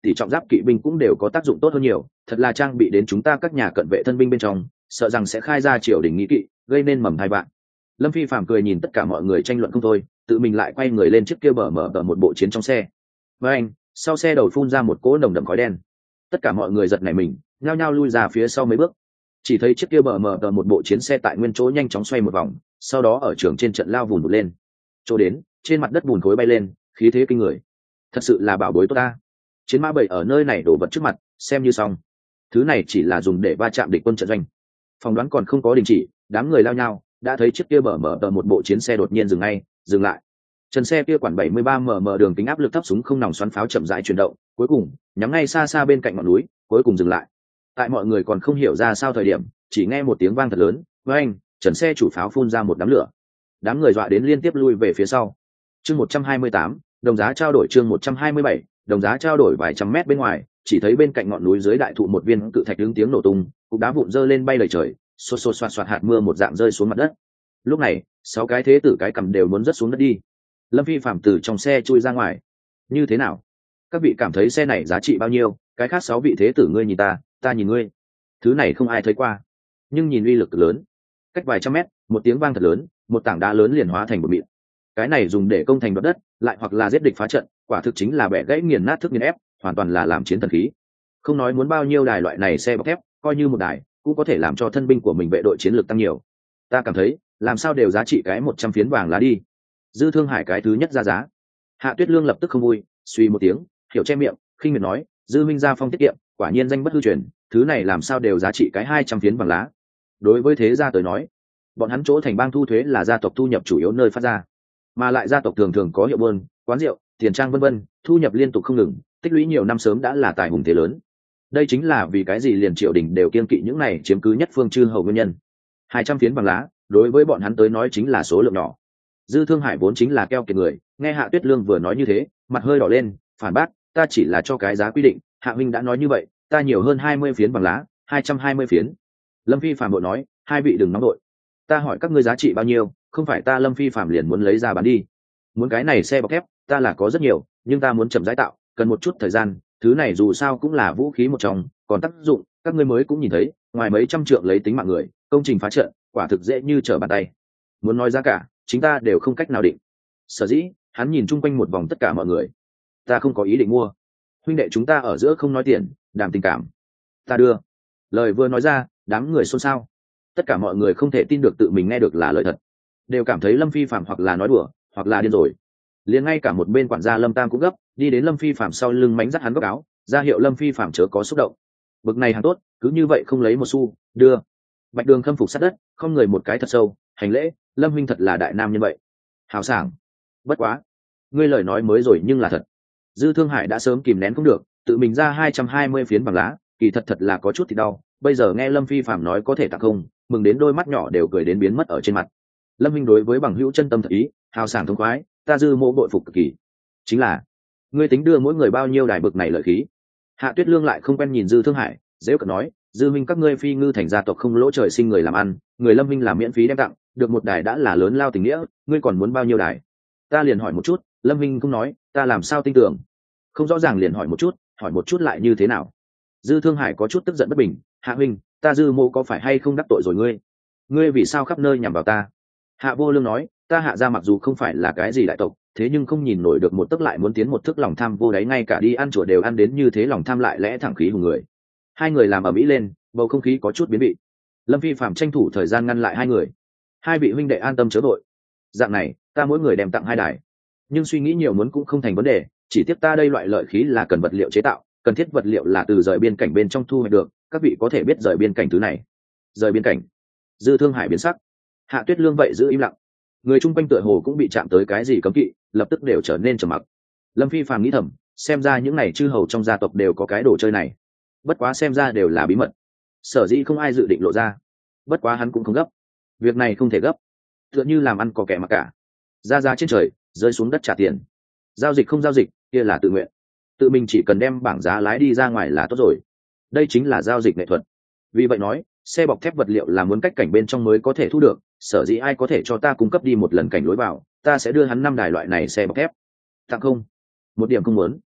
tỷ trọng giáp kỵ binh cũng đều có tác dụng tốt hơn nhiều, thật là trang bị đến chúng ta các nhà cận vệ thân binh bên trong, sợ rằng sẽ khai ra triều đình nghĩ kỵ, gây nên mầm thai vạn. Lâm Phi phàm cười nhìn tất cả mọi người tranh luận không thôi, tự mình lại quay người lên chiếc kia mở một bộ chiến trong xe. Với anh, sau xe đầu phun ra một cỗ nồng đậm khói đen. Tất cả mọi người giật nảy mình, nhao nhao lui ra phía sau mấy bước. Chỉ thấy chiếc kia mở một bộ chiến xe tại nguyên chỗ nhanh chóng xoay một vòng, sau đó ở trường trên trận lao vùn vụt lên. Chỗ đến, trên mặt đất bùn khối bay lên, khí thế kinh người. Thật sự là bảo bối tốt ta. Chiến mã bầy ở nơi này đổ vật trước mặt, xem như xong. Thứ này chỉ là dùng để va chạm địch quân trận doanh. Phỏng đoán còn không có đình chỉ, đám người lao nhau, đã thấy chiếc kia mở một bộ chiến xe đột nhiên dừng lại. Trần xe kia quản 73 mm đường kính áp lực thấp súng không nòng xoắn pháo chậm rãi chuyển động, cuối cùng nhắm ngay xa xa bên cạnh ngọn núi, cuối cùng dừng lại. Tại mọi người còn không hiểu ra sao thời điểm, chỉ nghe một tiếng vang thật lớn, với anh, Trần xe chủ pháo phun ra một đám lửa. Đám người dọa đến liên tiếp lui về phía sau. Chương 128, đồng giá trao đổi. Chương 127, đồng giá trao đổi. Vài trăm mét bên ngoài, chỉ thấy bên cạnh ngọn núi dưới đại thụ một viên cự thạch đứng tiếng nổ tung, cục đá vụn rơi lên bay lời trời, xô xoạt hạt mưa một dạng rơi xuống mặt đất. Lúc này, 6 cái thế tử cái cầm đều muốn rớt xuống đất đi. Lâm Phi phàm từ trong xe chui ra ngoài. Như thế nào? Các vị cảm thấy xe này giá trị bao nhiêu? Cái khác 6 vị thế tử ngươi nhìn ta nhìn ngươi. Thứ này không ai thấy qua, nhưng nhìn uy lực lớn. Cách vài trăm mét, một tiếng vang thật lớn, một tảng đá lớn liền hóa thành bột mịn. Cái này dùng để công thành đoạt đất, lại hoặc là giết địch phá trận, quả thực chính là bẻ gãy nghiền nát thức nghiền ép, hoàn toàn là làm chiến thần khí. Không nói muốn bao nhiêu đài loại này xe bọc thép, coi như một đài cũng có thể làm cho thân binh của mình vệ đội chiến lược tăng nhiều. Ta cảm thấy làm sao đều giá trị cái 100 phiến vàng lá đi. Dư Thương Hải cái thứ nhất ra giá. Hạ Tuyết Lương lập tức không vui, suy một tiếng, hiểu che miệng, khinh miệt nói, Dư Minh gia phong tiết kiệm, quả nhiên danh bất hư truyền, thứ này làm sao đều giá trị cái 200 phiến vàng lá. Đối với thế gia tới nói, bọn hắn chỗ thành bang thu thuế là gia tộc thu nhập chủ yếu nơi phát ra, mà lại gia tộc thường thường có hiệu buôn, quán rượu, tiền trang vân vân, thu nhập liên tục không ngừng, tích lũy nhiều năm sớm đã là tài hùng thế lớn. Đây chính là vì cái gì liền triều đình đều kiêng kỵ những này chiếm cứ nhất phương chư hầu nguyên nhân. 200 phiến vàng lá, đối với bọn hắn tới nói chính là số lượng nhỏ. Dư Thương Hải vốn chính là keo kiệt người, nghe Hạ Tuyết Lương vừa nói như thế, mặt hơi đỏ lên, phản bác, ta chỉ là cho cái giá quy định, Hạ huynh đã nói như vậy, ta nhiều hơn 20 phiến vàng lá, 220 phiến. Lâm Phi phàm bộ nói, hai vị đừng nóng đội, ta hỏi các ngươi giá trị bao nhiêu, không phải ta Lâm Phi phàm liền muốn lấy ra bán đi. Muốn cái này xe bọc thép, ta là có rất nhiều, nhưng ta muốn chậm rãi tạo, cần một chút thời gian, thứ này dù sao cũng là vũ khí một trong, còn tác dụng các ngươi mới cũng nhìn thấy, ngoài mấy trăm trượng lấy tính mạng người, công trình phá trận, quả thực dễ như trở bàn tay. Muốn nói giá cả, chính ta đều không cách nào định. Sở dĩ hắn nhìn chung quanh một vòng tất cả mọi người, ta không có ý định mua, huynh đệ chúng ta ở giữa không nói tiền, đàm tình cảm, ta đưa. Lời vừa nói ra, đám người xôn xao. Tất cả mọi người không thể tin được tự mình nghe được là lời thật, đều cảm thấy Lâm Phi phạm hoặc là nói đùa hoặc là điên rồi. Liền ngay cả một bên quản gia Lâm Tam cũng gấp đi đến Lâm Phi phạm sau lưng mánh dắt hắn góc áo, ra hiệu Lâm Phi phạm chớ có xúc động. Bực này hàng tốt, cứ như vậy không lấy một xu, đưa. Bạch Đường khâm phục sát đất, không người một cái thật sâu, hành lễ, Lâm huynh thật là đại nam nhân vậy, hào sảng. Bất quá, ngươi lời nói mới rồi nhưng là thật. Dư Thương Hải đã sớm kìm nén không được, tự mình ra 220 phiến vàng lá, kỳ thật là có chút thì đau. Bây giờ nghe Lâm Phi phạm nói có thể tặng không, mừng đến đôi mắt nhỏ đều cười đến biến mất ở trên mặt. Lâm huynh đối với bằng hữu chân tâm thật ý, hào sảng thông khoái, ta Dư mộ bội phục cực kỳ. Chính là, ngươi tính đưa mỗi người bao nhiêu đài bực này lợi khí? Hạ Tuyết Lương lại không quen nhìn Dư Thương Hải, dễ cợt nói, Dư huynh các ngươi phi ngư thành gia tộc không lỗ trời sinh người làm ăn, người Lâm huynh làm miễn phí đem tặng, được một đài đã là lớn lao tình nghĩa, ngươi còn muốn bao nhiêu đài? Ta liền hỏi một chút, Lâm huynh không nói, ta làm sao tin tưởng? Không rõ ràng liền hỏi một chút lại như thế nào? Dư Thương Hải có chút tức giận bất bình, Hạ huynh, ta Dư mộ có phải hay không đắc tội rồi ngươi? Ngươi vì sao khắp nơi nhằm vào ta? Hạ Vô Lương nói, ta Hạ gia mặc dù không phải là cái gì đại tộc, thế nhưng không nhìn nổi được một tấc lại muốn tiến một thước, lòng tham vô đáy, ngay cả đi ăn chùa đều ăn đến như thế, lòng tham lại lẽ thẳng khí hùng người. Hai người làm ở mỹ lên, bầu không khí có chút biến vị. Lâm Phi phạm tranh thủ thời gian ngăn lại hai người. Hai vị huynh đệ an tâm chớ vội, dạng này ta mỗi người đem tặng 2 đài, nhưng suy nghĩ nhiều muốn cũng không thành vấn đề, chỉ tiếp ta đây loại lợi khí là cần vật liệu chế tạo, cần thiết vật liệu là từ rời biên cảnh bên trong thu hoạch được, các vị có thể biết rời biên cảnh thứ này. Rời biên cảnh? Dư Thương Hải biến sắc. Hạ Tuyết Lương vậy giữ im lặng. Người chung quanh tựa hồ cũng bị chạm tới cái gì cấm kỵ, lập tức đều trở nên trầm mặc. Lâm Phi phàm nghĩ thầm, xem ra những này chư hầu trong gia tộc đều có cái đồ chơi này, bất quá xem ra đều là bí mật, sở dĩ không ai dự định lộ ra. Bất quá hắn cũng không gấp, việc này không thể gấp, tựa như làm ăn có kẻ mặc cả, ra trên trời rơi xuống đất trả tiền. Giao dịch không giao dịch kia là tự nguyện, tự mình chỉ cần đem bảng giá lái đi ra ngoài là tốt rồi. Đây chính là giao dịch nghệ thuật. Vì vậy nói, xe bọc thép vật liệu là muốn cách cảnh bên trong mới có thể thu được, sở dĩ ai có thể cho ta cung cấp đi một lần cảnh lối vào, ta sẽ đưa hắn 5 đài loại này xe bọc thép. Tặng không? Một điểm không muốn.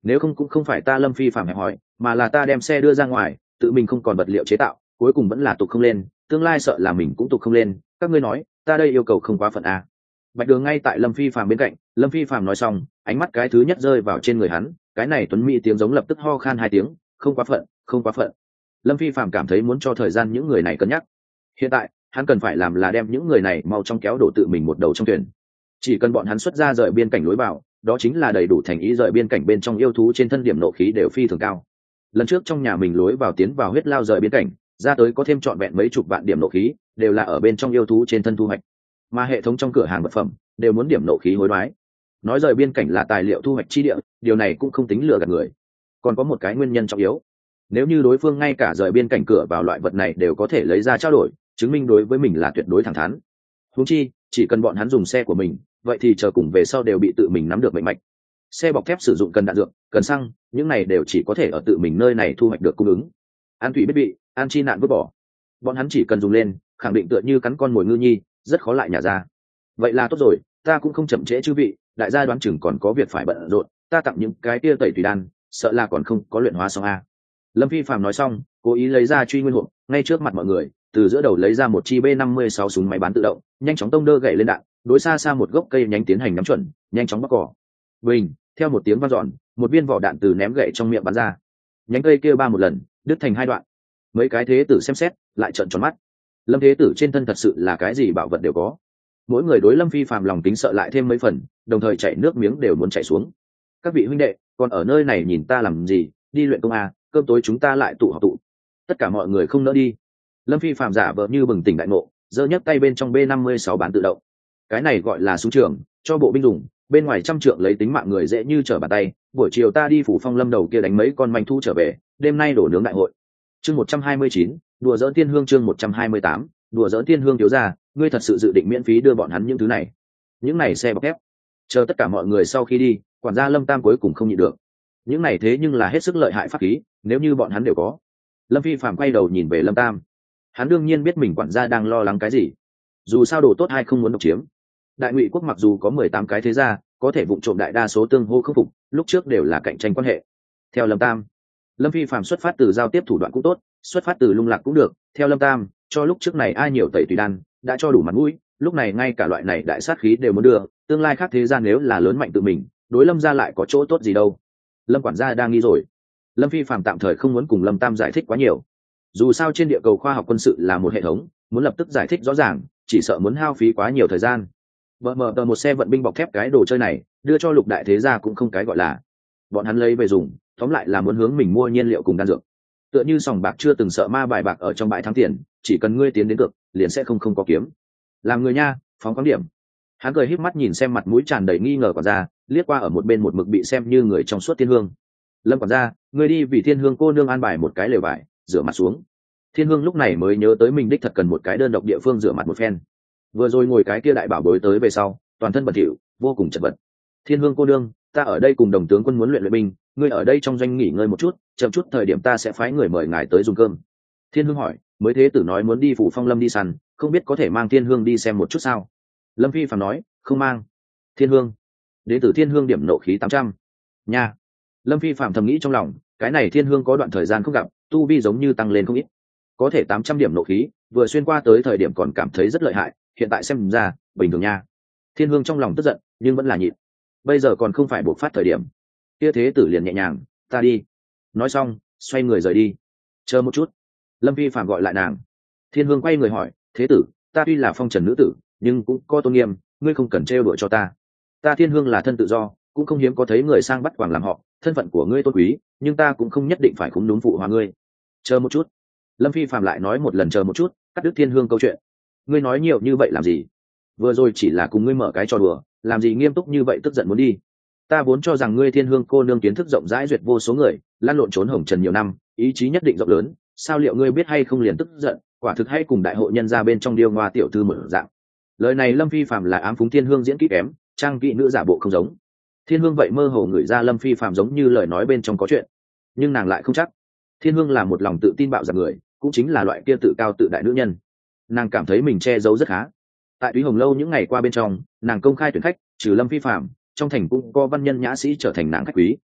nếu không cũng không phải ta Lâm Phi phạm hẹp hỏi, mà là ta đem xe đưa ra ngoài, tự mình không còn vật liệu chế tạo, cuối cùng vẫn là tục không lên, tương lai sợ là mình cũng tục không lên, các ngươi nói ta đây yêu cầu không quá phận à. Bạch Đường ngay tại Lâm Phi Phàm bên cạnh, Lâm Phi Phàm nói xong, ánh mắt cái thứ nhất rơi vào trên người hắn, cái này tuấn mỹ tiếng giống lập tức ho khan hai tiếng, không quá phận, không quá phận. Lâm Phi Phàm cảm thấy muốn cho thời gian những người này cân nhắc. Hiện tại, hắn cần phải làm là đem những người này mau trong kéo đổ tự mình một đầu trong thuyền. Chỉ cần bọn hắn xuất ra rời biên cảnh lối vào, đó chính là đầy đủ thành ý rời biên cảnh bên trong yêu thú trên thân điểm nộ khí đều phi thường cao. Lần trước trong nhà mình lối vào tiến vào huyết lao rời biên cảnh, ra tới có thêm trọn vẹn mấy chục vạn điểm nộ khí, đều là ở bên trong yêu thú trên thân thu hoạch. Mà hệ thống trong cửa hàng vật phẩm đều muốn điểm nộ khí hối đoái. Nói rời biên cảnh là tài liệu thu hoạch chi địa, điều này cũng không tính lừa gạt người. Còn có một cái nguyên nhân trọng yếu, nếu như đối phương ngay cả rời biên cảnh cửa vào loại vật này đều có thể lấy ra trao đổi, chứng minh đối với mình là tuyệt đối thẳng thắn. Huống chi chỉ cần bọn hắn dùng xe của mình, vậy thì chờ cùng về sau đều bị tự mình nắm được mệnh mạch. Xe bọc thép sử dụng cần đạn dược, cần xăng, những này đều chỉ có thể ở tự mình nơi này thu hoạch được cung ứng. An thủy biết bị, an chi nạn vứt bỏ, bọn hắn chỉ cần dùng lên, khẳng định tựa như cắn con mồi ngư nhi, rất khó lại nhả ra. Vậy là tốt rồi, ta cũng không chậm trễ chư vị, đại gia đoán chừng còn có việc phải bận rộn, ta tặng những cái tia tẩy tùy đan, sợ là còn không có luyện hóa xong a. Lâm Phi Phạm nói xong, cố ý lấy ra truy nguyên hộp, ngay trước mặt mọi người, từ giữa đầu lấy ra một chi B56 súng máy bán tự động, nhanh chóng tông đơ gậy lên đạn, đối xa xa một gốc cây nhánh tiến hành nhắm chuẩn, nhanh chóng bóc cỏ. Bình, theo một tiếng vang dọn, một viên vỏ đạn từ ném gậy trong miệng bắn ra. Nhánh cây kia ba một lần, đứt thành hai đoạn. Mấy cái thế tử xem xét, lại trợn tròn mắt. Lâm thế tử trên thân thật sự là cái gì bảo vật đều có. Mỗi người đối Lâm Phi Phạm lòng kính sợ lại thêm mấy phần, đồng thời chảy nước miếng đều muốn chảy xuống. Các vị huynh đệ, còn ở nơi này nhìn ta làm gì, đi luyện công à, cơm tối chúng ta lại tụ họp tụ. Tất cả mọi người không nỡ đi. Lâm Phi Phạm giả vờ như bừng tỉnh đại ngộ, giơ nhấc tay bên trong B56 bán tự động. Cái này gọi là súng trường, cho bộ binh dùng, bên ngoài trăm trượng lấy tính mạng người dễ như trở bàn tay. Buổi chiều ta đi phủ Phong Lâm đầu kia đánh mấy con manh thu trở về, đêm nay đổ nướng đại hội. Chương 129, đùa dỡn tiên hương. Chương 128, đùa dỡn tiên hương. Thiếu gia, ngươi thật sự dự định miễn phí đưa bọn hắn những thứ này? Những này xe bọc thép. Chờ tất cả mọi người sau khi đi, quản gia Lâm Tam cuối cùng không nhịn được. Những này thế nhưng là hết sức lợi hại pháp khí, nếu như bọn hắn đều có. Lâm Phi Phạm quay đầu nhìn về Lâm Tam. Hắn đương nhiên biết mình quản gia đang lo lắng cái gì. Dù sao đồ tốt hay không muốn độc chiếm. Đại Ngụy quốc mặc dù có 18 cái thế gia, có thể vụng trộm đại đa số tương hô khắc phục, lúc trước đều là cạnh tranh quan hệ. Theo Lâm Tam, Lâm Phi Phạm xuất phát từ giao tiếp thủ đoạn cũng tốt, xuất phát từ lung lạc cũng được. Theo Lâm Tam, cho lúc trước này ai nhiều tẩy tùy đan, đã cho đủ mặt mũi, lúc này ngay cả loại này đại sát khí đều muốn đưa, tương lai khác thế gian nếu là lớn mạnh tự mình, đối Lâm gia lại có chỗ tốt gì đâu. Lâm quản gia đang nghi rồi. Lâm Phi Phạm tạm thời không muốn cùng Lâm Tam giải thích quá nhiều. Dù sao trên địa cầu khoa học quân sự là một hệ thống, muốn lập tức giải thích rõ ràng, chỉ sợ muốn hao phí quá nhiều thời gian. Mở một xe vận binh bọc thép cái đồ chơi này, đưa cho lục đại thế gia cũng không cái gọi là. Bọn hắn lấy về dùng, tóm lại là muốn hướng mình mua nhiên liệu cùng đan dược. Tựa như sòng bạc chưa từng sợ ma bài bạc ở trong bãi thắng tiền, chỉ cần ngươi tiến đến cược, liền sẽ không có kiếm. Làm người nha, phóng khoáng điểm. Hắn cười híp mắt nhìn xem mặt mũi tràn đầy nghi ngờ quản gia, liếc qua ở một bên một mực bị xem như người trong suốt thiên hương. Lâm quản gia, ngươi đi vì thiên hương cô nương an bài một cái lều vải, rửa mặt xuống. Thiên hương lúc này mới nhớ tới mình đích thật cần một cái đơn độc địa phương rửa mặt một phen. Vừa rồi ngồi cái kia đại bảo bối tới về sau, toàn thân bẩn thỉu, vô cùng chật vật. Thiên hương cô nương, ta ở đây cùng đồng tướng quân muốn luyện binh, ngươi ở đây trong doanh nghỉ ngơi một chút, chậm chút thời điểm ta sẽ phái người mời ngài tới dùng cơm. Thiên hương hỏi, mới thế tử nói muốn đi phủ Phong Lâm đi săn, không biết có thể mang thiên hương đi xem một chút sao? Lâm Phi Phạm nói, không mang. Thiên hương, đến từ thiên hương điểm nộ khí 800. Nha. Lâm Phi Phạm thầm nghĩ trong lòng, cái này thiên hương có đoạn thời gian không gặp, tu vi giống như tăng lên không ít. Có thể 800 điểm nộ khí, vừa xuyên qua tới thời điểm còn cảm thấy rất lợi hại, hiện tại xem ra bình thường nha. Thiên hương trong lòng tức giận, nhưng vẫn là nhịn. Bây giờ còn không phải buộc phát thời điểm. Kia thế tử liền nhẹ nhàng, ta đi. Nói xong, xoay người rời đi. Chờ một chút. Lâm Phi Phạm gọi lại nàng. Thiên hương quay người hỏi, thế tử, ta tuy là phong trần nữ tử, nhưng cũng có tôn nghiêm, ngươi không cần trêu đuổi cho ta. Ta thiên hương là thân tự do, cũng không hiếm có thấy người sang bắt quàng làm họ, thân phận của ngươi tôn quý, nhưng ta cũng không nhất định phải khúm núm phụ hòa ngươi. Chờ một chút. Lâm Phi Phạm lại nói một lần chờ một chút, cắt đứt thiên hương câu chuyện. Ngươi nói nhiều như vậy làm gì? Vừa rồi chỉ là cùng ngươi mở cái trò đùa, làm gì nghiêm túc như vậy tức giận muốn đi? Ta vốn cho rằng ngươi thiên hương cô nương kiến thức rộng rãi duyệt vô số người, lăn lộn trốn hồng trần nhiều năm, ý chí nhất định rộng lớn, sao liệu ngươi biết hay không liền tức giận, quả thực hay cùng đại hội nhân ra bên trong điêu ngoa tiểu thư mở dạng. Lời này Lâm Phi Phạm là ám phúng thiên hương diễn kỹ kém, trang kỹ nữ giả bộ không giống. Thiên hương vậy mơ hồ ngửi ra Lâm Phi Phạm giống như lời nói bên trong có chuyện, nhưng nàng lại không chắc. Thiên hương là một lòng tự tin bạo dạn người, cũng chính là loại kia tự cao tự đại nữ nhân. Nàng cảm thấy mình che giấu rất khá. Tại Túy Hồng lâu những ngày qua bên trong, nàng công khai tuyển khách, trừ Lâm Phi Phạm, trong thành cũng có văn nhân nhã sĩ trở thành nàng khách quý.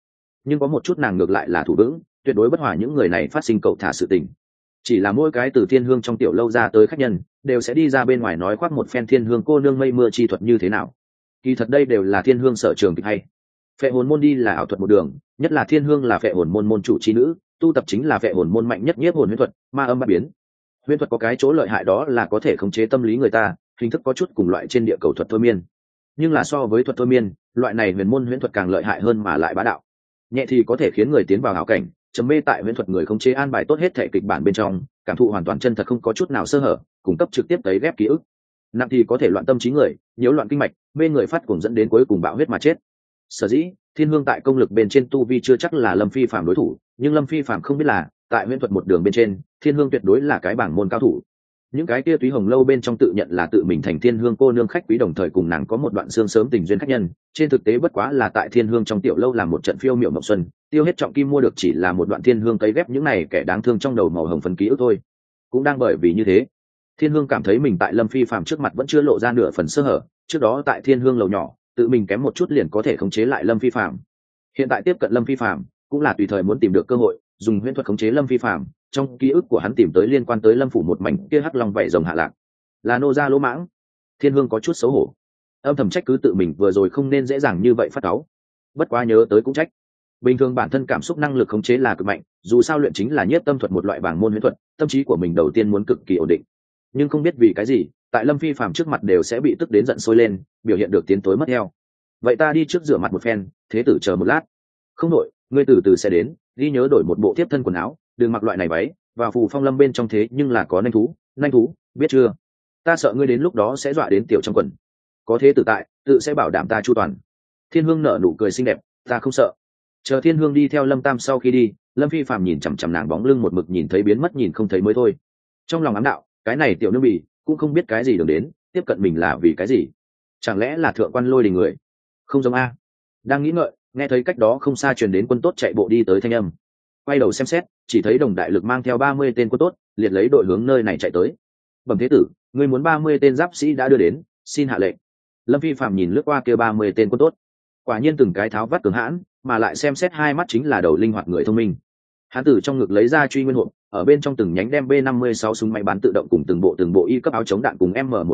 nhưng có một chút nàng ngược lại là thủ vững, tuyệt đối bất hòa những người này phát sinh cậu thả sự tình. Chỉ là mỗi cái từ thiên hương trong tiểu lâu ra tới khách nhân đều sẽ đi ra bên ngoài nói khoác một phen thiên hương cô nương mây mưa chi thuật như thế nào. Kỳ thật đây đều là thiên hương sở trường kịch hay. Phệ hồn môn đi là ảo thuật một đường, nhất là thiên hương là phệ hồn môn môn chủ chi nữ, tu tập chính là phệ hồn môn mạnh nhất nhiếp hồn huyễn thuật, ma âm bát biến. Huyễn thuật có cái chỗ lợi hại đó là có thể khống chế tâm lý người ta, hình thức có chút cùng loại trên địa cầu thuật thôi miên. Nhưng là so với thuật thôi miên, loại này huyền môn huyễn thuật càng lợi hại hơn mà lại bá đạo. Nhẹ thì có thể khiến người tiến vào ảo cảnh, chấm mê tại huyễn thuật người khống chế an bài tốt hết thể kịch bản bên trong, cảm thụ hoàn toàn chân thật không có chút nào sơ hở, cung cấp trực tiếp tới ghép ký ức. Nặng thì có thể loạn tâm trí người, nhiễu loạn kinh mạch, mê người phát cuồng dẫn đến cuối cùng bạo huyết mà chết. Sở dĩ thiên hương tại công lực bên trên tu vi chưa chắc là lâm phi phạm đối thủ, nhưng lâm phi phạm không biết là tại huyễn thuật một đường bên trên thiên hương tuyệt đối là cái bảng môn cao thủ. Những cái kia túy hồng lâu bên trong tự nhận là tự mình thành thiên hương cô nương khách quý đồng thời cùng nàng có một đoạn xương sớm tình duyên khách nhân, trên thực tế bất quá là tại thiên hương trong tiểu lâu làm một trận phiêu miểu mộng xuân, tiêu hết trọng kim mua được chỉ là một đoạn thiên hương cấy ghép những này kẻ đáng thương trong đầu màu hồng phấn ký ức thôi. Cũng đang bởi vì như thế, thiên hương cảm thấy mình tại lâm phi phạm trước mặt vẫn chưa lộ ra nửa phần sơ hở. Trước đó tại thiên hương lầu nhỏ tự mình kém một chút liền có thể khống chế lại lâm phi phạm, hiện tại tiếp cận lâm phi phạm cũng là tùy thời muốn tìm được cơ hội dùng huyễn thuật khống chế lâm phi phạm. Trong ký ức của hắn tìm tới liên quan tới lâm phủ một mảnh kia hắc long vảy rồng hạ lạc, là nô gia lỗ mãng. Thiên hương có chút xấu hổ, âm thầm trách cứ tự mình vừa rồi không nên dễ dàng như vậy phát cáu. Bất quá nhớ tới cũng trách, bình thường bản thân cảm xúc năng lực khống chế là cực mạnh, dù sao luyện chính là nhiếp tâm thuật một loại bảng môn huyễn thuật, tâm trí của mình đầu tiên muốn cực kỳ ổn định, nhưng không biết vì cái gì tại lâm phi phạm trước mặt đều sẽ bị tức đến giận sôi lên, biểu hiện được tiến tối mất theo. Vậy ta đi trước rửa mặt một phen, thế tử chờ một lát. Không đội, ngươi từ từ sẽ đến, ghi nhớ đổi một bộ tiếp thân quần áo, đừng mặc loại này váy vào phù phong lâm bên trong thế nhưng là có nanh thú biết chưa? Ta sợ ngươi đến lúc đó sẽ dọa đến tiểu trong quần. Có thế tử tại tự sẽ bảo đảm ta chu toàn. Thiên hương nở nụ cười xinh đẹp, ta không sợ. Chờ thiên hương đi theo lâm tam sau khi đi, lâm phi phạm nhìn chằm chằm nàng bóng lưng một mực nhìn thấy biến mất nhìn không thấy mới thôi. Trong lòng ám đạo, cái này tiểu nương bì cũng không biết cái gì đường đến, tiếp cận mình là vì cái gì? Chẳng lẽ là thượng quan lôi đình người? Không giống a. Đang nghĩ ngợi, nghe thấy cách đó không xa truyền đến quân tốt chạy bộ đi tới thanh âm. Quay đầu xem xét, chỉ thấy Đồng Đại Lực mang theo 30 tên quân tốt liệt lấy đội hướng nơi này chạy tới. Bẩm thế tử, người muốn 30 tên giáp sĩ đã đưa đến, xin hạ lệnh. Lâm phi phạm nhìn lướt qua kia 30 tên quân tốt, quả nhiên từng cái tháo vắt cường hãn, mà lại xem xét hai mắt chính là đầu linh hoạt người thông minh. Hắn từ trong ngực lấy ra truy nguyên hộp, ở bên trong từng nhánh đem B56 súng máy bắn tự động cùng từng bộ y cấp áo chống đạn cùng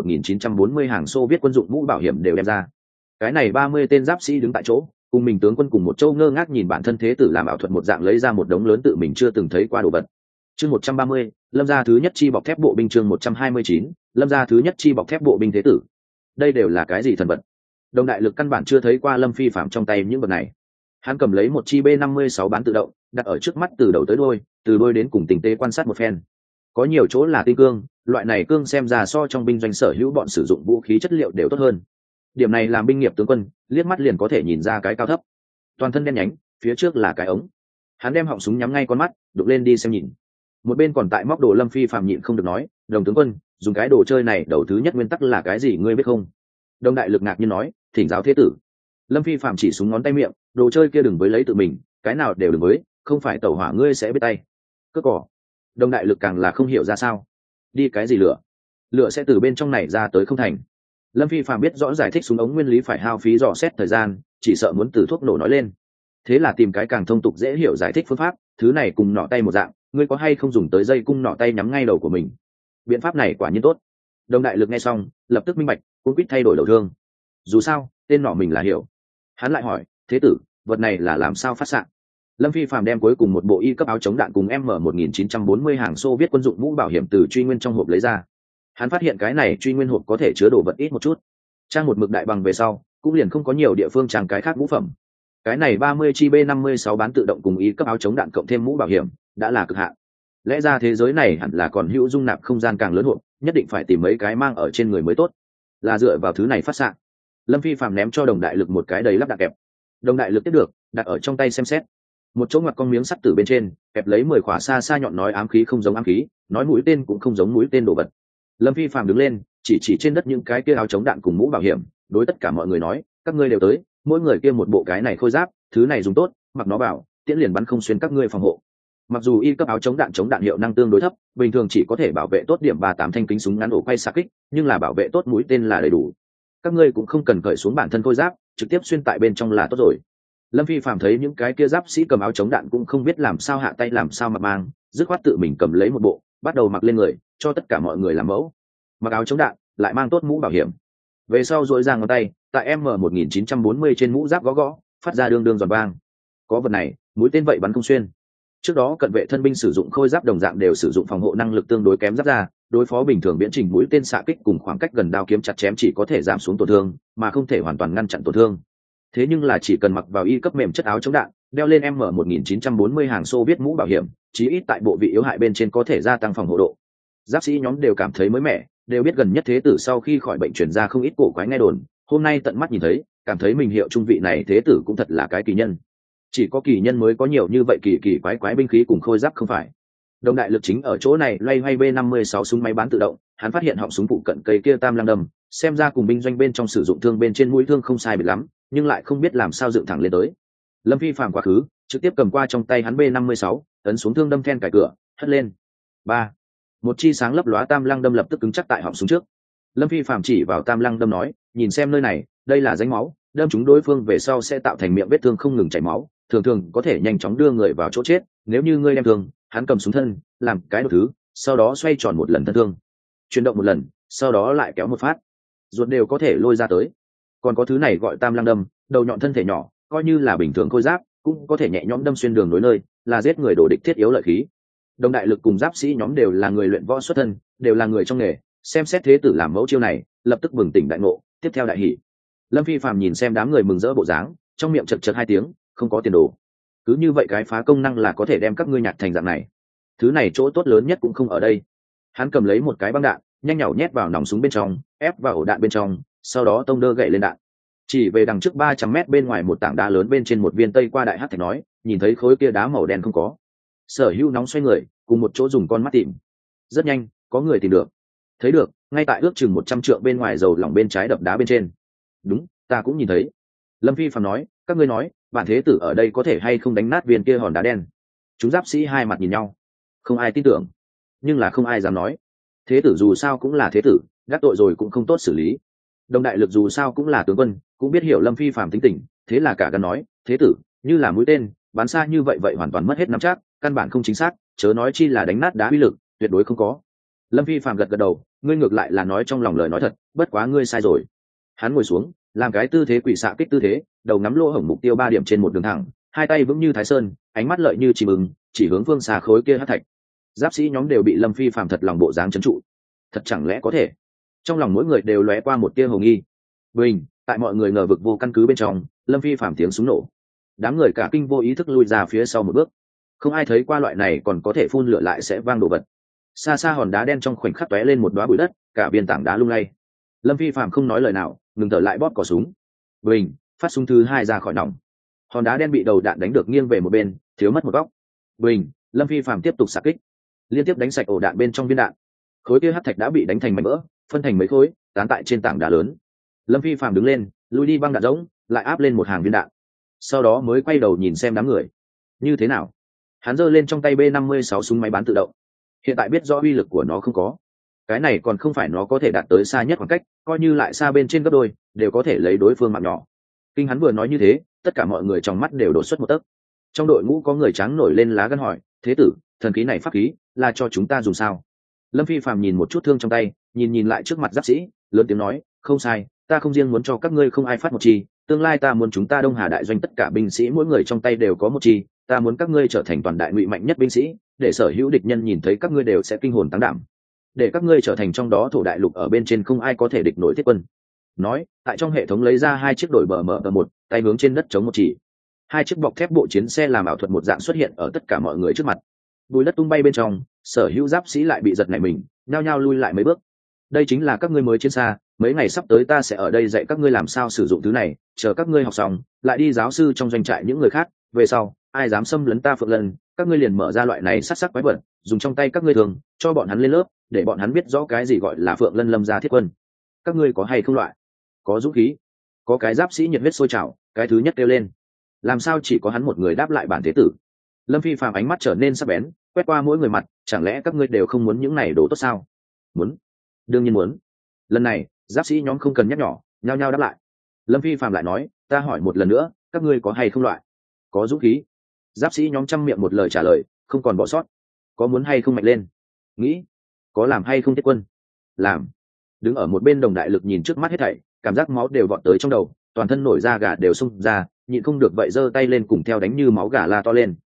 M1940 hàng xô viết quân dụng mũ bảo hiểm đều đem ra. Cái này 30 tên giáp sĩ đứng tại chỗ, cùng mình tướng quân cùng một châu ngơ ngác nhìn bản thân thế tử làm ảo thuật một dạng lấy ra một đống lớn tự mình chưa từng thấy qua đồ vật. Chương 130, Lâm gia thứ nhất chi bọc thép bộ binh. Chương 129, Lâm gia thứ nhất chi bọc thép bộ binh thế tử. Đây đều là cái gì thần vật? Đồng Đại Lực căn bản chưa thấy qua Lâm phi phạm trong tay những vật này. Hắn cầm lấy một chi B56 bán tự động, đặt ở trước mắt từ đầu tới đuôi, từ đuôi đến cùng tinh tế quan sát một phen. Có nhiều chỗ là tinh cương, loại này cương xem ra so trong binh doanh sở hữu bọn sử dụng vũ khí chất liệu đều tốt hơn. Điểm này làm binh nghiệp tướng quân liếc mắt liền có thể nhìn ra cái cao thấp. Toàn thân đen nhánh, phía trước là cái ống. Hắn đem họng súng nhắm ngay con mắt, đục lên đi xem nhìn. Một bên còn tại móc đồ Lâm phi phạm nhịn không được nói, Đồng tướng quân, dùng cái đồ chơi này đầu thứ nhất nguyên tắc là cái gì ngươi biết không? Đồng Đại Lực ngạc nhiên nói, thỉnh giáo thế tử. Lâm phi phạm chỉ súng ngón tay miệng, đồ chơi kia đừng với lấy tự mình, cái nào đều đừng với, không phải tẩu hỏa ngươi sẽ biết tay. Cướp cỏ. Đồng Đại Lực càng là không hiểu ra sao. Đi cái gì lửa? Lửa sẽ từ bên trong này ra tới không thành. Lâm phi phạm biết rõ giải thích súng ống nguyên lý phải hao phí dò xét thời gian, chỉ sợ muốn từ thuốc nổ nói lên. Thế là tìm cái càng thông tục dễ hiểu giải thích phương pháp, thứ này cùng nỏ tay một dạng, ngươi có hay không dùng tới dây cung nỏ tay nhắm ngay đầu của mình. Biện pháp này quả nhiên tốt. Đồng Đại Lực nghe xong lập tức minh bạch, cũng quyết thay đổi đầu thương. Dù sao tên nỏ mình là hiểu. Hắn lại hỏi, thế tử, vật này là làm sao phát xạ? Lâm phi phạm đem cuối cùng một bộ y cấp áo chống đạn cùng M1940 hàng xô viết quân dụng mũ bảo hiểm từ truy nguyên trong hộp lấy ra. Hắn phát hiện cái này truy nguyên hộp có thể chứa đồ vật ít một chút, trang một mực đại bằng về sau cũng liền không có nhiều địa phương trang cái khác mũ phẩm. Cái này 30 chi B56 bán tự động cùng y cấp áo chống đạn cộng thêm mũ bảo hiểm đã là cực hạn. Lẽ ra thế giới này hẳn là còn hữu dung nạp không gian càng lớn hộp, nhất định phải tìm mấy cái mang ở trên người mới tốt. Là dựa vào thứ này phát xạ. Lâm phi phạm ném cho Đồng Đại Lực một cái đầy lắp đạn kẹp. Đồng Đại Lực tiếp được, đặt ở trong tay xem xét. Một chỗ ngoặt con miếng sắt từ bên trên kẹp lấy 10 khỏa xa nhọn, nói ám khí không giống ám khí, nói mũi tên cũng không giống mũi tên đồ vật. Lâm phi phạm đứng lên, chỉ trên đất những cái kia áo chống đạn cùng mũ bảo hiểm, đối tất cả mọi người nói, các ngươi đều tới, mỗi người kia một bộ cái này khôi giáp, thứ này dùng tốt, mặc nó vào, tiễn liền bắn không xuyên các ngươi phòng hộ. Mặc dù y cấp áo chống đạn hiệu năng tương đối thấp, bình thường chỉ có thể bảo vệ tốt điểm 38 thanh kính súng ngắn ổ quay xạ kích, nhưng là bảo vệ tốt mũi tên là đầy đủ. Các ngươi cũng không cần cởi xuống bản thân khôi giáp, trực tiếp xuyên tại bên trong là tốt rồi. Lâm Phi Phạm thấy những cái kia giáp sĩ cầm áo chống đạn cũng không biết làm sao hạ tay làm sao mà mang, dứt khoát tự mình cầm lấy một bộ, bắt đầu mặc lên người, cho tất cả mọi người làm mẫu. Mặc áo chống đạn, lại mang tốt mũ bảo hiểm. Về sau duỗi ra ngón tay, tại M1940 trên mũ giáp gõ gõ, phát ra đương đương giòn vang. Có vật này, mũi tên vậy bắn không xuyên. Trước đó cận vệ thân binh sử dụng khôi giáp đồng dạng đều sử dụng phòng hộ năng lực tương đối kém giáp ra, đối phó bình thường viễn trình mũi tên xạ kích cùng khoảng cách gần đao kiếm chặt chém chỉ có thể giảm xuống tổn thương, mà không thể hoàn toàn ngăn chặn tổn thương. Thế nhưng là chỉ cần mặc vào y cấp mềm chất áo chống đạn, đeo lên M1940 hàng xô viết mũ bảo hiểm, chí ít tại bộ vị yếu hại bên trên có thể gia tăng phòng hộ độ. Giáp sĩ nhóm đều cảm thấy mới mẻ, đều biết gần nhất thế tử sau khi khỏi bệnh chuyển ra không ít cổ quái nghe đồn, hôm nay tận mắt nhìn thấy, cảm thấy mình hiệu trung vị này thế tử cũng thật là cái kỳ nhân. Chỉ có kỳ nhân mới có nhiều như vậy kỳ kỳ quái quái binh khí cùng khôi giáp không phải. Đồng đại lực chính ở chỗ này loay hoay B56 súng máy bán tự động, hắn phát hiện họng súng phụ cận cây kia tam lăng đâm, xem ra cùng binh doanh bên trong sử dụng thương bên trên mũi thương không sai biệt lắm, nhưng lại không biết làm sao dựng thẳng lên tới. Lâm Phi phàm quá khứ, trực tiếp cầm qua trong tay hắn B56, ấn xuống thương đâm then cài cửa, hất lên. Ba, một chi sáng lấp lóa tam lăng đâm lập tức cứng chắc tại họng súng trước. Lâm Phi phàm chỉ vào tam lăng đâm nói, nhìn xem nơi này, đây là rãnh máu, đâm chúng đối phương về sau sẽ tạo thành miệng vết thương không ngừng chảy máu, thường thường có thể nhanh chóng đưa người vào chỗ chết. Nếu như ngươi đem thương, hắn cầm súng thân, làm cái đầu thứ, sau đó xoay tròn một lần thân thương, chuyển động một lần, sau đó lại kéo một phát, ruột đều có thể lôi ra tới. Còn có thứ này gọi tam lăng đâm, đầu nhọn thân thể nhỏ, coi như là bình thường khôi giáp cũng có thể nhẹ nhõm đâm xuyên đường nối nơi, là giết người đổ địch thiết yếu lợi khí. Đồng đại lực cùng giáp sĩ nhóm đều là người luyện võ xuất thân, đều là người trong nghề, xem xét thế tử làm mẫu chiêu này, lập tức bừng tỉnh đại ngộ, tiếp theo đại hỉ. Lâm Phi phàm nhìn xem đám người mừng rỡ bộ dáng, trong miệng chật chật hai tiếng, không có tiền đồ. Cứ như vậy cái phá công năng là có thể đem các ngươi nhặt thành dạng này. Thứ này chỗ tốt lớn nhất cũng không ở đây. Hắn cầm lấy một cái băng đạn, nhanh nhảu nhét vào nòng súng bên trong, ép vào ổ đạn bên trong, sau đó tông đơ gậy lên đạn. Chỉ về đằng trước 300 mét bên ngoài một tảng đá lớn bên trên một viên tây qua đại hắc thạch nói, nhìn thấy khối kia đá màu đen không có. Sở Hữu nóng xoay người, cùng một chỗ dùng con mắt tìm. Rất nhanh, có người tìm được. Thấy được, ngay tại ước chừng 100 trượng bên ngoài dầu lỏng bên trái đập đá bên trên. Đúng, ta cũng nhìn thấy. Lâm Phi phàm nói, các ngươi nói, bản thế tử ở đây có thể hay không đánh nát viên kia hòn đá đen. Chúng giáp sĩ hai mặt nhìn nhau, không ai tin tưởng, nhưng là không ai dám nói. Thế tử dù sao cũng là thế tử, gác tội rồi cũng không tốt xử lý. Đồng đại lực dù sao cũng là tướng quân, cũng biết hiểu Lâm Phi phàm tính tình, thế là cả gan nói, thế tử như là mũi tên bắn xa như vậy vậy hoàn toàn mất hết nắm chắc, căn bản không chính xác, chớ nói chi là đánh nát đá uy lực, tuyệt đối không có. Lâm Phi phàm gật gật đầu, ngươi ngược lại là nói trong lòng lời nói thật, bất quá ngươi sai rồi. Hắn ngồi xuống, làm cái tư thế quỷ xạ kích tư thế, đầu ngắm lỗ hổng mục tiêu 3 điểm trên một đường thẳng, hai tay vững như thái sơn, ánh mắt lợi như chim ưng, chỉ hướng phương xa khối kia hắc thạch. Giáp sĩ nhóm đều bị Lâm Phi phàm thật lòng bộ dáng trấn trụ. Thật chẳng lẽ có thể? Trong lòng mỗi người đều lóe qua một tia hồ nghi. Bình, tại mọi người ngờ vực vô căn cứ bên trong, Lâm Phi phàm tiếng súng nổ. Đám người cả kinh vô ý thức lui ra phía sau một bước. Không ai thấy qua loại này còn có thể phun lửa lại sẽ vang đổ vật. Xa xa hòn đá đen trong khoảnh khắc tóe lên một đóa bụi đất, cả viên tảng đá lung lay. Lâm Phi phàm không nói lời nào, ngừng thở lại bóp cò súng. Bình, phát súng thứ 2 ra khỏi nòng. Hòn đá đen bị đầu đạn đánh được nghiêng về một bên, thiếu mất một góc. Bình, Lâm Phi phàm tiếp tục xạ kích, liên tiếp đánh sạch ổ đạn bên trong viên đạn. Khối kia hắc thạch đã bị đánh thành mảnh vỡ, phân thành mấy khối, tán tại trên tảng đá lớn. Lâm Phi phàm đứng lên, lui đi băng đạn rỗng, lại áp lên một hàng viên đạn. Sau đó mới quay đầu nhìn xem đám người. Như thế nào? Hắn giơ lên trong tay B56 súng máy bán tự động. Hiện tại biết rõ uy lực của nó không có. Cái này còn không phải nó có thể đạt tới xa nhất khoảng cách, coi như lại xa bên trên gấp đôi, đều có thể lấy đối phương mạng nhỏ. Kinh hắn vừa nói như thế, tất cả mọi người trong mắt đều đổ xuất một tấc. Trong đội ngũ có người trắng nổi lên lá gan hỏi, thế tử, thần khí này pháp khí là cho chúng ta dùng sao? Lâm Phi phàm nhìn một chút thương trong tay, nhìn lại trước mặt giáp sĩ, lớn tiếng nói, không sai, ta không riêng muốn cho các ngươi không ai phát một chi, tương lai ta muốn chúng ta Đông Hà đại doanh tất cả binh sĩ mỗi người trong tay đều có một chi, ta muốn các ngươi trở thành toàn đại ngụy mạnh nhất binh sĩ, để sở hữu địch nhân nhìn thấy các ngươi đều sẽ kinh hồn táng đảm, để các ngươi trở thành trong đó thổ đại lục ở bên trên không ai có thể địch nổi thiết quân. Nói, tại trong hệ thống lấy ra 2 chiếc đổi bờ mở một, tay hướng trên đất chống một chỉ. 2 chiếc bọc thép bộ chiến xe làm ảo thuật một dạng xuất hiện ở tất cả mọi người trước mặt. Bùi đất tung bay bên trong, sở hữu giáp sĩ lại bị giật nảy mình, nhao nhao lui lại mấy bước. Đây chính là các ngươi mới chiến xa, mấy ngày sắp tới ta sẽ ở đây dạy các ngươi làm sao sử dụng thứ này, chờ các ngươi học xong, lại đi giáo sư trong doanh trại những người khác, về sau, ai dám xâm lấn ta Phượng Lân, các ngươi liền mở ra loại này sắc sắc quái vật, dùng trong tay các ngươi thường, cho bọn hắn lên lớp, để bọn hắn biết rõ cái gì gọi là Phượng Lân lâm gia thiết quân. Các ngươi có hay không loại? Có dũng khí. Có cái giáp sĩ nhiệt huyết sôi trào, cái thứ nhất kêu lên. Làm sao chỉ có hắn một người đáp lại bản thế tử? Lâm Phi phàm ánh mắt trở nên sắc bén, quét qua mỗi người mặt, chẳng lẽ các ngươi đều không muốn những này đồ tốt sao? Muốn, đương nhiên muốn. Lần này giáp sĩ nhóm không cần nhắc nhỏ, nhao nhao đáp lại. Lâm Phi phàm lại nói, ta hỏi một lần nữa, các ngươi có hay không loại? Có dũng khí. Giáp sĩ nhóm trăm miệng một lời trả lời, không còn bỏ sót. Có muốn hay không mạnh lên? Nghĩ. Có làm hay không thiết quân? Làm. Đứng ở một bên Đồng Đại Lực nhìn trước mắt hết thảy, cảm giác máu đều vọt tới trong đầu, toàn thân nổi da gà đều xông ra, nhịn không được vậy giơ tay lên cùng theo đánh như máu gà la to lên.